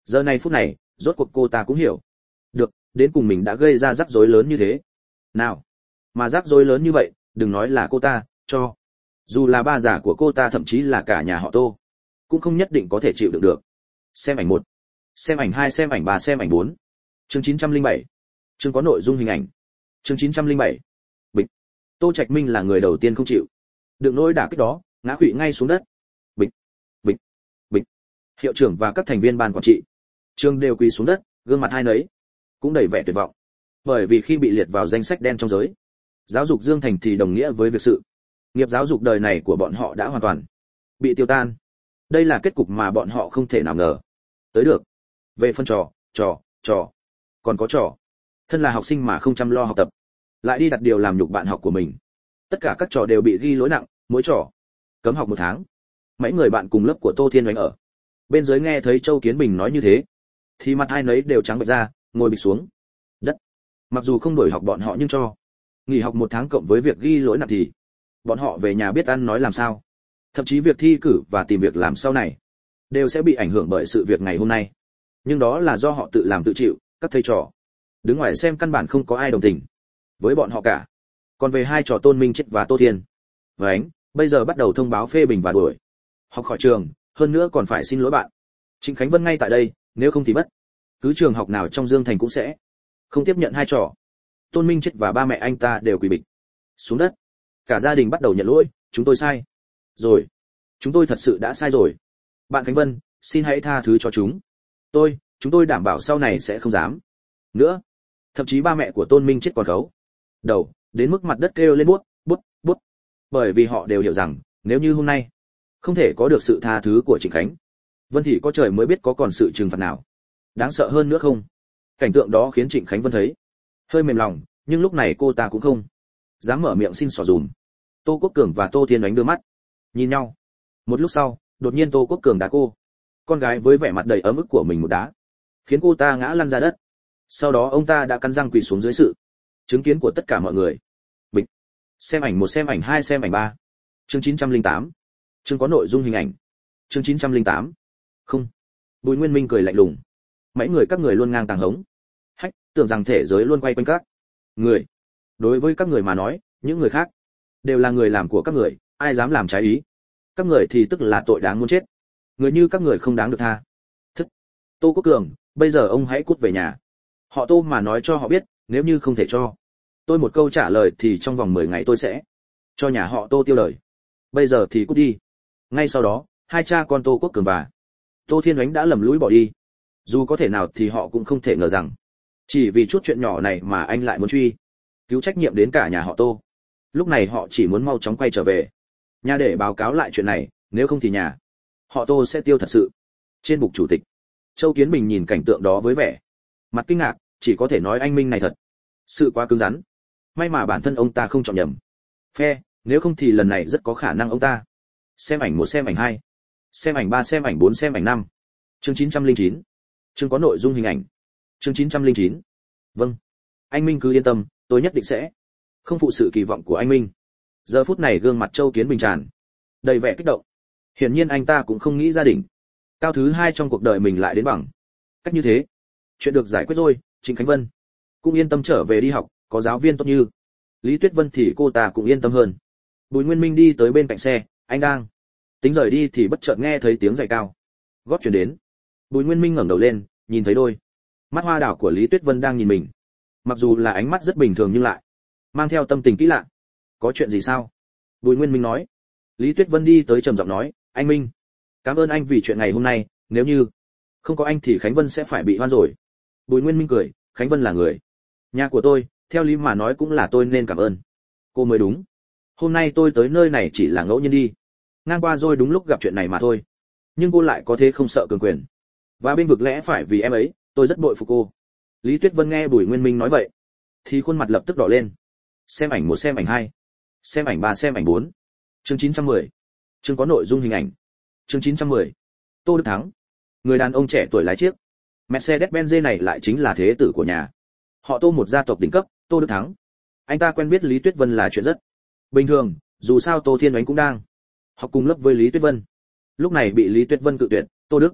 Giờ này phút này, rốt cuộc cô ta cũng hiểu. Được, đến cùng mình đã gây ra rắc rối lớn như thế. Nào, mà rắc rối lớn như vậy, đừng nói là cô ta, cho. Dù là ba già của cô ta thậm chí là cả nhà họ Tô, cũng không nhất định có thể chịu đựng được. Xem ảnh một, xem ảnh hai, xem ảnh ba, xem ảnh bốn. Chương chín trăm lẻ bảy. Chương có nội dung hình ảnh. Chương chín trăm lẻ bảy. Bịch. Tô Trạch Minh là người đầu tiên không chịu đựng nỗi đả kích đó, ngã quỵ ngay xuống đất. Bịch, bịch, bịch. Hiệu trưởng và các thành viên ban quản trị trường đều quỳ xuống đất, gương mặt hai nấy cũng đầy vẻ tuyệt vọng. Bởi vì khi bị liệt vào danh sách đen trong giới giáo dục Dương Thành thì đồng nghĩa với việc sự nghiệp giáo dục đời này của bọn họ đã hoàn toàn bị tiêu tan. Đây là kết cục mà bọn họ không thể nào ngờ tới được. Về phân trò, trò, trò, còn có trò, thân là học sinh mà không chăm lo học tập, lại đi đặt điều làm nhục bạn học của mình. Tất cả các trò đều bị ghi lỗi nặng, mỗi trò cấm học một tháng. Mấy người bạn cùng lớp của Tô Thiên Oánh ở bên dưới nghe thấy Châu Kiến Bình nói như thế, thì mặt hai nấy đều trắng bệch ra, ngồi bịch xuống đất. Mặc dù không đổi học bọn họ nhưng cho nghỉ học một tháng cộng với việc ghi lỗi nặng thì bọn họ về nhà biết ăn nói làm sao. Thậm chí việc thi cử và tìm việc làm sau này đều sẽ bị ảnh hưởng bởi sự việc ngày hôm nay. Nhưng đó là do họ tự làm tự chịu, các thầy trò đứng ngoài xem căn bản không có ai đồng tình với bọn họ cả. Còn về hai trò Tôn Minh Chết và Tô Thiên Oánh, bây giờ bắt đầu thông báo phê bình và đuổi học khỏi trường, hơn nữa còn phải xin lỗi bạn Trịnh Khánh Vân ngay tại đây, nếu không thì bất cứ trường học nào trong Dương Thành cũng sẽ không tiếp nhận hai trò. Tôn Minh Chết và ba mẹ anh ta đều quỳ bịch xuống đất. Cả gia đình bắt đầu nhận lỗi, chúng tôi sai rồi, chúng tôi thật sự đã sai rồi. Bạn Khánh Vân, xin hãy tha thứ cho chúng tôi, chúng tôi đảm bảo sau này sẽ không dám nữa. Thậm chí ba mẹ của Tôn Minh Chết còn khấu đầu đến mức mặt đất kêu lên buốt buốt buốt, bởi vì họ đều hiểu rằng nếu như hôm nay không thể có được sự tha thứ của Trịnh Khánh Vân thì có trời mới biết có còn sự trừng phạt nào đáng sợ hơn nữa không. Cảnh tượng đó khiến Trịnh Khánh Vân thấy hơi mềm lòng, nhưng lúc này cô ta cũng không dám mở miệng xin xỏ dùm. Tô Quốc Cường và Tô Thiên Oánh đưa mắt nhìn nhau. Một lúc sau, đột nhiên Tô Quốc Cường đá cô con gái với vẻ mặt đầy ấm ức của mình một đá, khiến cô ta ngã lăn ra đất. Sau đó ông ta đã cắn răng quỳ xuống dưới sự chứng kiến của tất cả mọi người. Bịch. Xem ảnh một, xem ảnh hai, xem ảnh ba. Chương chín trăm lẻ tám. Chương có nội dung hình ảnh. Chương chín trăm lẻ tám. Không. Bùi Nguyên Minh cười lạnh lùng. Mấy người các người luôn ngang tàng hống hách, tưởng rằng thể giới luôn quay quanh các người. Đối với các người mà nói, những người khác đều là người làm của các người, ai dám làm trái ý các người thì tức là tội đáng muốn chết. Người như các người không đáng được tha thức. Tô Quốc Cường, bây giờ ông hãy cút về nhà. Họ Tô mà nói cho họ biết, nếu như không thể cho tôi một câu trả lời thì trong vòng mười ngày tôi sẽ cho nhà họ Tô tiêu đời. Bây giờ thì cút đi. Ngay sau đó, hai cha con Tô Quốc Cường và Tô Thiên Oánh đã lầm lũi bỏ đi. Dù có thể nào thì họ cũng không thể ngờ rằng chỉ vì chút chuyện nhỏ này mà anh lại muốn truy cứu trách nhiệm đến cả nhà họ Tô. Lúc này họ chỉ muốn mau chóng quay trở về nhà để báo cáo lại chuyện này, nếu không thì nhà họ Tô sẽ tiêu thật sự. Trên bục chủ tịch, Châu Kiến Bình nhìn cảnh tượng đó với vẻ mặt kinh ngạc, chỉ có thể nói anh Minh này thật sự quá cứng rắn. May mà bản thân ông ta không chọn nhầm phe, nếu không thì lần này rất có khả năng ông ta xem ảnh một, xem ảnh hai, xem ảnh ba, xem ảnh bốn, xem ảnh năm. Chương chín trăm lẻ chín. Chương có nội dung hình ảnh. Chương chín trăm lẻ chín. Vâng, anh Minh cứ yên tâm, tôi nhất định sẽ không phụ sự kỳ vọng của anh Minh. Giờ phút này gương mặt Châu Kiến Bình tràn đầy vẻ kích động. Hiển nhiên anh ta cũng không nghĩ gia đình cao thứ hai trong cuộc đời mình lại đến bằng cách như thế. Chuyện được giải quyết rồi, Trịnh Khánh Vân cũng yên tâm trở về đi học, có giáo viên tốt như Lý Tuyết Vân thì cô ta cũng yên tâm hơn. Bùi Nguyên Minh đi tới bên cạnh xe, anh đang tính rời đi thì bất chợt nghe thấy tiếng giày cao gót truyền đến. Bùi Nguyên Minh ngẩng đầu lên, nhìn thấy đôi mắt hoa đảo của Lý Tuyết Vân đang nhìn mình. Mặc dù là ánh mắt rất bình thường nhưng lại mang theo tâm tình kỹ lạ. Có chuyện gì sao? Bùi Nguyên Minh nói. Lý Tuyết Vân đi tới trầm giọng nói, anh Minh, cảm ơn anh vì chuyện ngày hôm nay, nếu như không có anh thì Khánh Vân sẽ phải bị hoan rồi. Bùi Nguyên Minh cười, Khánh Vân là người nhà của tôi, theo lý mà nói cũng là tôi nên cảm ơn cô mới đúng. Hôm nay tôi tới nơi này chỉ là ngẫu nhiên đi ngang qua rồi đúng lúc gặp chuyện này mà thôi. Nhưng cô lại có thế không sợ cường quyền và bên vực lẽ phải vì em ấy, tôi rất bội phục cô. Lý Tuyết Vân nghe Bùi Nguyên Minh nói vậy thì khuôn mặt lập tức đỏ lên. Xem ảnh một, xem ảnh hai, xem ảnh ba, xem ảnh bốn. Chương chín trăm mười. Chương có nội dung hình ảnh. Chương chín trăm mười. Tô Đức Thắng, người đàn ông trẻ tuổi lái chiếc Mercedes-Benz này lại chính là thế tử của nhà họ Tô, một gia tộc đỉnh cấp. Tô Đức Thắng, anh ta quen biết Lý Tuyết Vân là chuyện rất bình thường, dù sao Tô Thiên Oánh cũng đang học cùng lớp với Lý Tuyết Vân. Lúc này bị Lý Tuyết Vân cự tuyệt, Tô Đức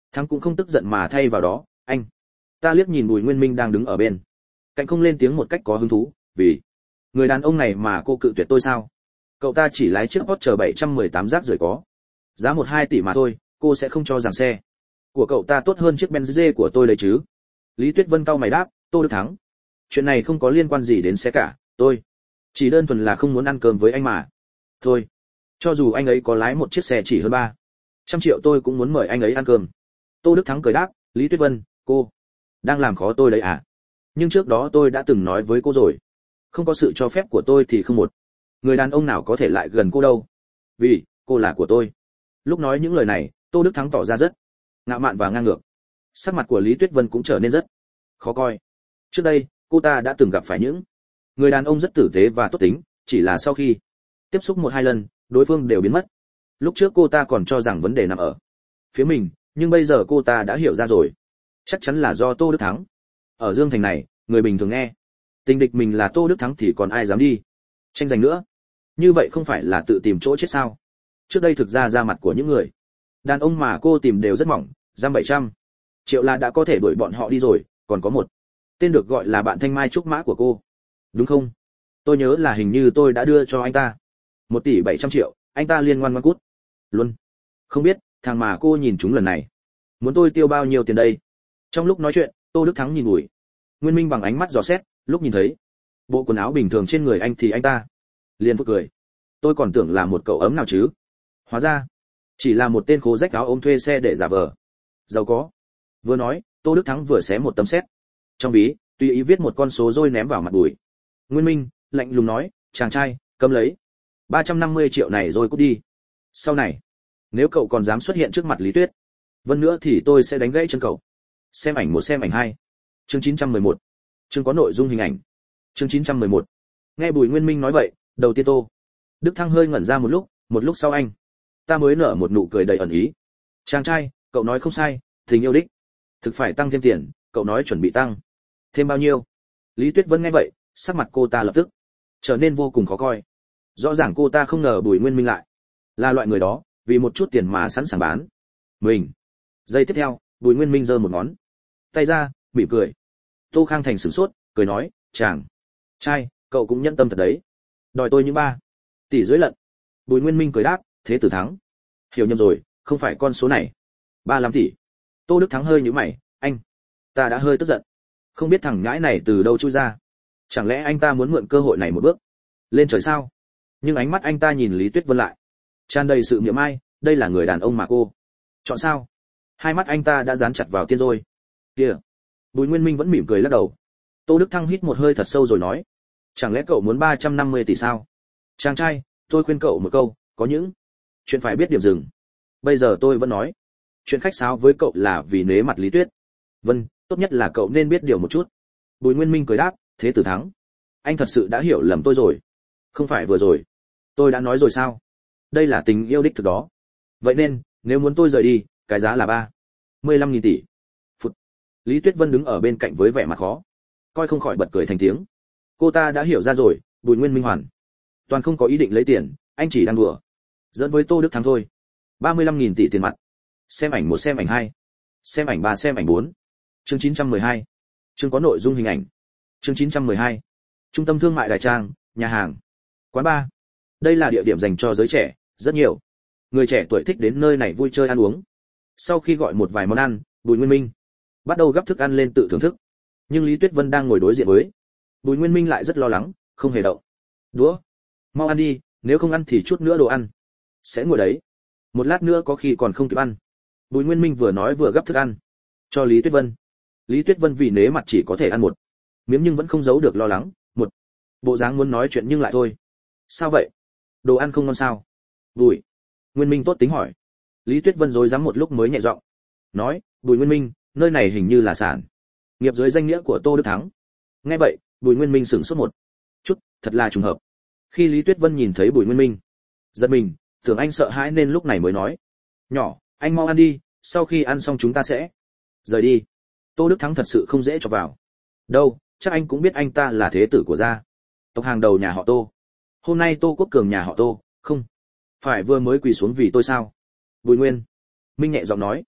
Thắng cũng không tức giận mà thay vào đó, anh. Ta liếc nhìn Bùi Nguyên Minh đang đứng ở bên cạnh không lên tiếng một cách có hứng thú, vì người đàn ông này mà cô cự tuyệt tôi sao? Cậu ta chỉ lái chiếc Porsche bảy trăm mười tám rác rưởi có giá một hai tỷ mà thôi, cô sẽ không cho rằng xe của cậu ta tốt hơn chiếc Benz của tôi đấy chứ? Lý Tuyết Vân cau mày đáp, Tô Đức Thắng, chuyện này không có liên quan gì đến xe cả, tôi chỉ đơn thuần là không muốn ăn cơm với anh mà thôi. Cho dù anh ấy có lái một chiếc xe chỉ hơn ba trăm triệu tôi cũng muốn mời anh ấy ăn cơm. Tô Đức Thắng cười đáp, Lý Tuyết Vân, cô đang làm khó tôi đấy à? Nhưng trước đó tôi đã từng nói với cô rồi, không có sự cho phép của tôi thì không một người đàn ông nào có thể lại gần cô đâu, vì cô là của tôi. Lúc nói những lời này, Tô Đức Thắng tỏ ra rất ngạo mạn và ngang ngược. Sắc mặt của Lý Tuyết Vân cũng trở nên rất khó coi. Trước đây, cô ta đã từng gặp phải những người đàn ông rất tử tế và tốt tính, chỉ là sau khi tiếp xúc một hai lần, đối phương đều biến mất. Lúc trước cô ta còn cho rằng vấn đề nằm ở phía mình, nhưng bây giờ cô ta đã hiểu ra rồi. Chắc chắn là do Tô Đức Thắng. Ở Dương Thành này, người bình thường nghe tình địch mình là Tô Đức Thắng thì còn ai dám đi tranh giành nữa. Như vậy không phải là tự tìm chỗ chết sao? Trước đây thực ra da mặt của những người đàn ông mà cô tìm đều rất mỏng, giam bảy trăm triệu là đã có thể đuổi bọn họ đi rồi, còn có một tên được gọi là bạn thanh mai trúc mã của cô, đúng không? Tôi nhớ là hình như tôi đã đưa cho anh ta một tỷ bảy trăm triệu, anh ta liên ngoan ngoan cút luôn. Không biết thằng mà cô nhìn chúng lần này muốn tôi tiêu bao nhiêu tiền đây? Trong lúc nói chuyện, Tô Đức Thắng nhìn Bùi Nguyên Minh bằng ánh mắt dò xét, lúc nhìn thấy bộ quần áo bình thường trên người anh thì anh ta liền phụt cười. Tôi còn tưởng là một cậu ấm nào chứ, hóa ra chỉ là một tên khố rách áo ôm thuê xe để giả vờ giàu có. Vừa nói, Tô Đức Thắng vừa xé một tấm séc trong ví, tùy ý viết một con số rồi ném vào mặt Bùi Nguyên Minh, lạnh lùng nói, chàng trai, cầm lấy ba trăm năm mươi triệu này rồi cút đi. Sau này, nếu cậu còn dám xuất hiện trước mặt Lý Tuyết Vân nữa thì tôi sẽ đánh gãy chân cậu. Xem ảnh một, xem ảnh hai. Chương chín trăm mười một. Chương có nội dung hình ảnh. Chương chín trăm mười một. Nghe Bùi Nguyên Minh nói vậy, đầu tiên Tô Đức Thăng hơi ngẩn ra một lúc, một lúc sau anh ta mới nở một nụ cười đầy ẩn ý. Chàng trai, cậu nói không sai, tình yêu đích thực phải tăng thêm tiền, cậu nói chuẩn bị tăng thêm bao nhiêu? Lý Tuyết Vân nghe vậy, sắc mặt cô ta lập tức trở nên vô cùng khó coi. Rõ ràng cô ta không ngờ Bùi Nguyên Minh lại là loại người đó, vì một chút tiền mà sẵn sàng bán mình. Giây tiếp theo, Bùi Nguyên Minh giơ một ngón tay ra, mỉm cười. Tô Khang Thành sửng sốt, cười nói, chàng trai, cậu cũng nhẫn tâm thật đấy, đòi tôi những ba tỷ dưới lận. Bùi Nguyên Minh cười đáp, thế tử Thắng hiểu nhầm rồi, không phải con số này, ba lăm tỷ. Tô Đức Thắng hơi nhíu mày, anh ta đã hơi tức giận, không biết thằng nhãi này từ đâu chui ra, chẳng lẽ anh ta muốn mượn cơ hội này một bước lên trời sao? Nhưng ánh mắt anh ta nhìn Lý Tuyết Vân lại tràn đầy sự mỉa mai, đây là người đàn ông mà cô chọn sao? Hai mắt anh ta đã dán chặt vào tiên rồi. Kìa. Bùi Nguyên Minh vẫn mỉm cười lắc đầu. Tô Đức Thăng hít một hơi thật sâu rồi nói, chẳng lẽ cậu muốn ba trăm năm mươi tỷ sao? Chàng trai, tôi khuyên cậu một câu, có những chuyện phải biết điểm dừng. Bây giờ tôi vẫn nói, chuyện khách sáo với cậu là vì nể mặt Lý Tuyết Vân, tốt nhất là cậu nên biết điều một chút. Bùi Nguyên Minh cười đáp, thế tử Thắng, anh thật sự đã hiểu lầm tôi rồi. Không phải vừa rồi tôi đã nói rồi sao? Đây là tình yêu đích thực đó. Vậy nên, nếu muốn tôi rời đi, cái giá là ba mươi lăm nghìn tỷ. Phụt. Lý Tuyết Vân đứng ở bên cạnh với vẻ mặt khó coi không khỏi bật cười thành tiếng. Cô ta đã hiểu ra rồi, Bùi Nguyên Minh hoàn toàn không có ý định lấy tiền, anh chỉ đang đùa giỡn với Tô Đức Thắng thôi. ba mươi lăm nghìn tỷ tiền mặt. Xem ảnh một, xem ảnh hai. Xem ảnh ba, xem ảnh bốn. Chương chín trăm mười hai. Chương có nội dung hình ảnh. Chương chín trăm mười hai. Trung tâm thương mại Đài Trang, nhà hàng, quán bar. Đây là địa điểm dành cho giới trẻ, rất nhiều người trẻ tuổi thích đến nơi này vui chơi ăn uống. Sau khi gọi một vài món ăn, Bùi Nguyên Minh bắt đầu gắp thức ăn lên tự thưởng thức. Nhưng Lý Tuyết Vân đang ngồi đối diện với Bùi Nguyên Minh lại rất lo lắng, không hề động đũa. Mau ăn đi, nếu không ăn thì chút nữa đồ ăn sẽ nguội đấy, một lát nữa có khi còn không kịp ăn. Bùi Nguyên Minh vừa nói vừa gắp thức ăn cho Lý Tuyết Vân. Lý Tuyết Vân vì nế mặt chỉ có thể ăn một miếng nhưng vẫn không giấu được lo lắng, một bộ dáng muốn nói chuyện nhưng lại thôi. Sao vậy? Đồ ăn không ngon sao? Bùi Nguyên Minh tốt tính hỏi. Lý Tuyết Vân rối rắm một lúc mới nhẹ giọng nói, Bùi Nguyên Minh, nơi này hình như là sản nghiệp dưới danh nghĩa của Tô Đức Thắng. Nghe vậy, Bùi Nguyên Minh sửng sốt một chút, thật là trùng hợp. Khi Lý Tuyết Vân nhìn thấy Bùi Nguyên Minh giật mình, tưởng anh sợ hãi nên lúc này mới nói, nhỏ, anh mau ăn đi, sau khi ăn xong chúng ta sẽ rời đi. Tô Đức Thắng thật sự không dễ cho vào đâu, chắc anh cũng biết anh ta là thế tử của gia tộc hàng đầu nhà họ Tô. Hôm nay Tô Quốc Cường nhà họ Tô không phải vừa mới quỳ xuống vì tôi sao? Bùi Nguyên Minh nhẹ giọng nói.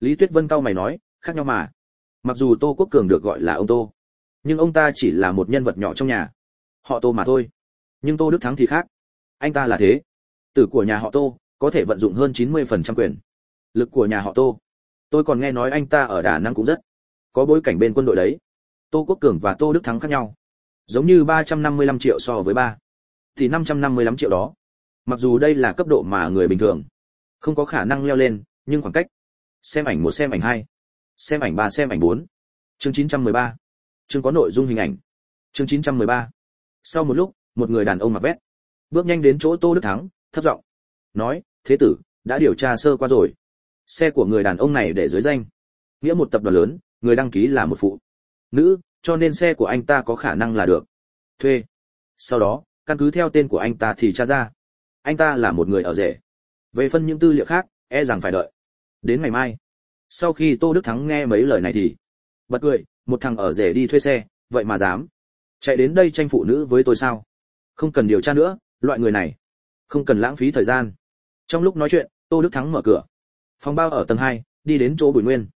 Lý Tuyết Vân cau mày nói, khác nhau mà. Mặc dù Tô Quốc Cường được gọi là ông Tô, nhưng ông ta chỉ là một nhân vật nhỏ trong nhà họ Tô mà thôi. Nhưng Tô Đức Thắng thì khác, anh ta là thế tử của nhà họ Tô, có thể vận dụng hơn chín mươi phần trăm quyền lực của nhà họ Tô. Tôi còn nghe nói anh ta ở Đà Nẵng cũng rất có bối cảnh bên quân đội đấy. Tô Quốc Cường và Tô Đức Thắng khác nhau, giống như ba trăm năm mươi lăm triệu so với ba thì năm trăm năm mươi lăm triệu đó. Mặc dù đây là cấp độ mà người bình thường không có khả năng leo lên, nhưng khoảng cách xem ảnh một, xem ảnh hai, xem ảnh ba, xem ảnh bốn. Chương chín trăm mười ba. Chương có nội dung hình ảnh. Chương chín trăm mười ba. Sau một lúc, một người đàn ông mặc vest bước nhanh đến chỗ Tô Đức Thắng, thấp giọng nói, thế tử, đã điều tra sơ qua rồi. Xe của người đàn ông này để dưới danh nghĩa một tập đoàn lớn, người đăng ký là một phụ nữ, cho nên xe của anh ta có khả năng là được thuê. Sau đó, căn cứ theo tên của anh ta thì tra ra anh ta là một người ở rể. Về phân những tư liệu khác, e rằng phải đợi đến ngày mai. Sau khi Tô Đức Thắng nghe mấy lời này thì bật cười, một thằng ở rể đi thuê xe, vậy mà dám chạy đến đây tranh phụ nữ với tôi sao? Không cần điều tra nữa, loại người này không cần lãng phí thời gian. Trong lúc nói chuyện, Tô Đức Thắng mở cửa phòng bao ở tầng hai, đi đến chỗ Bùi Nguyên.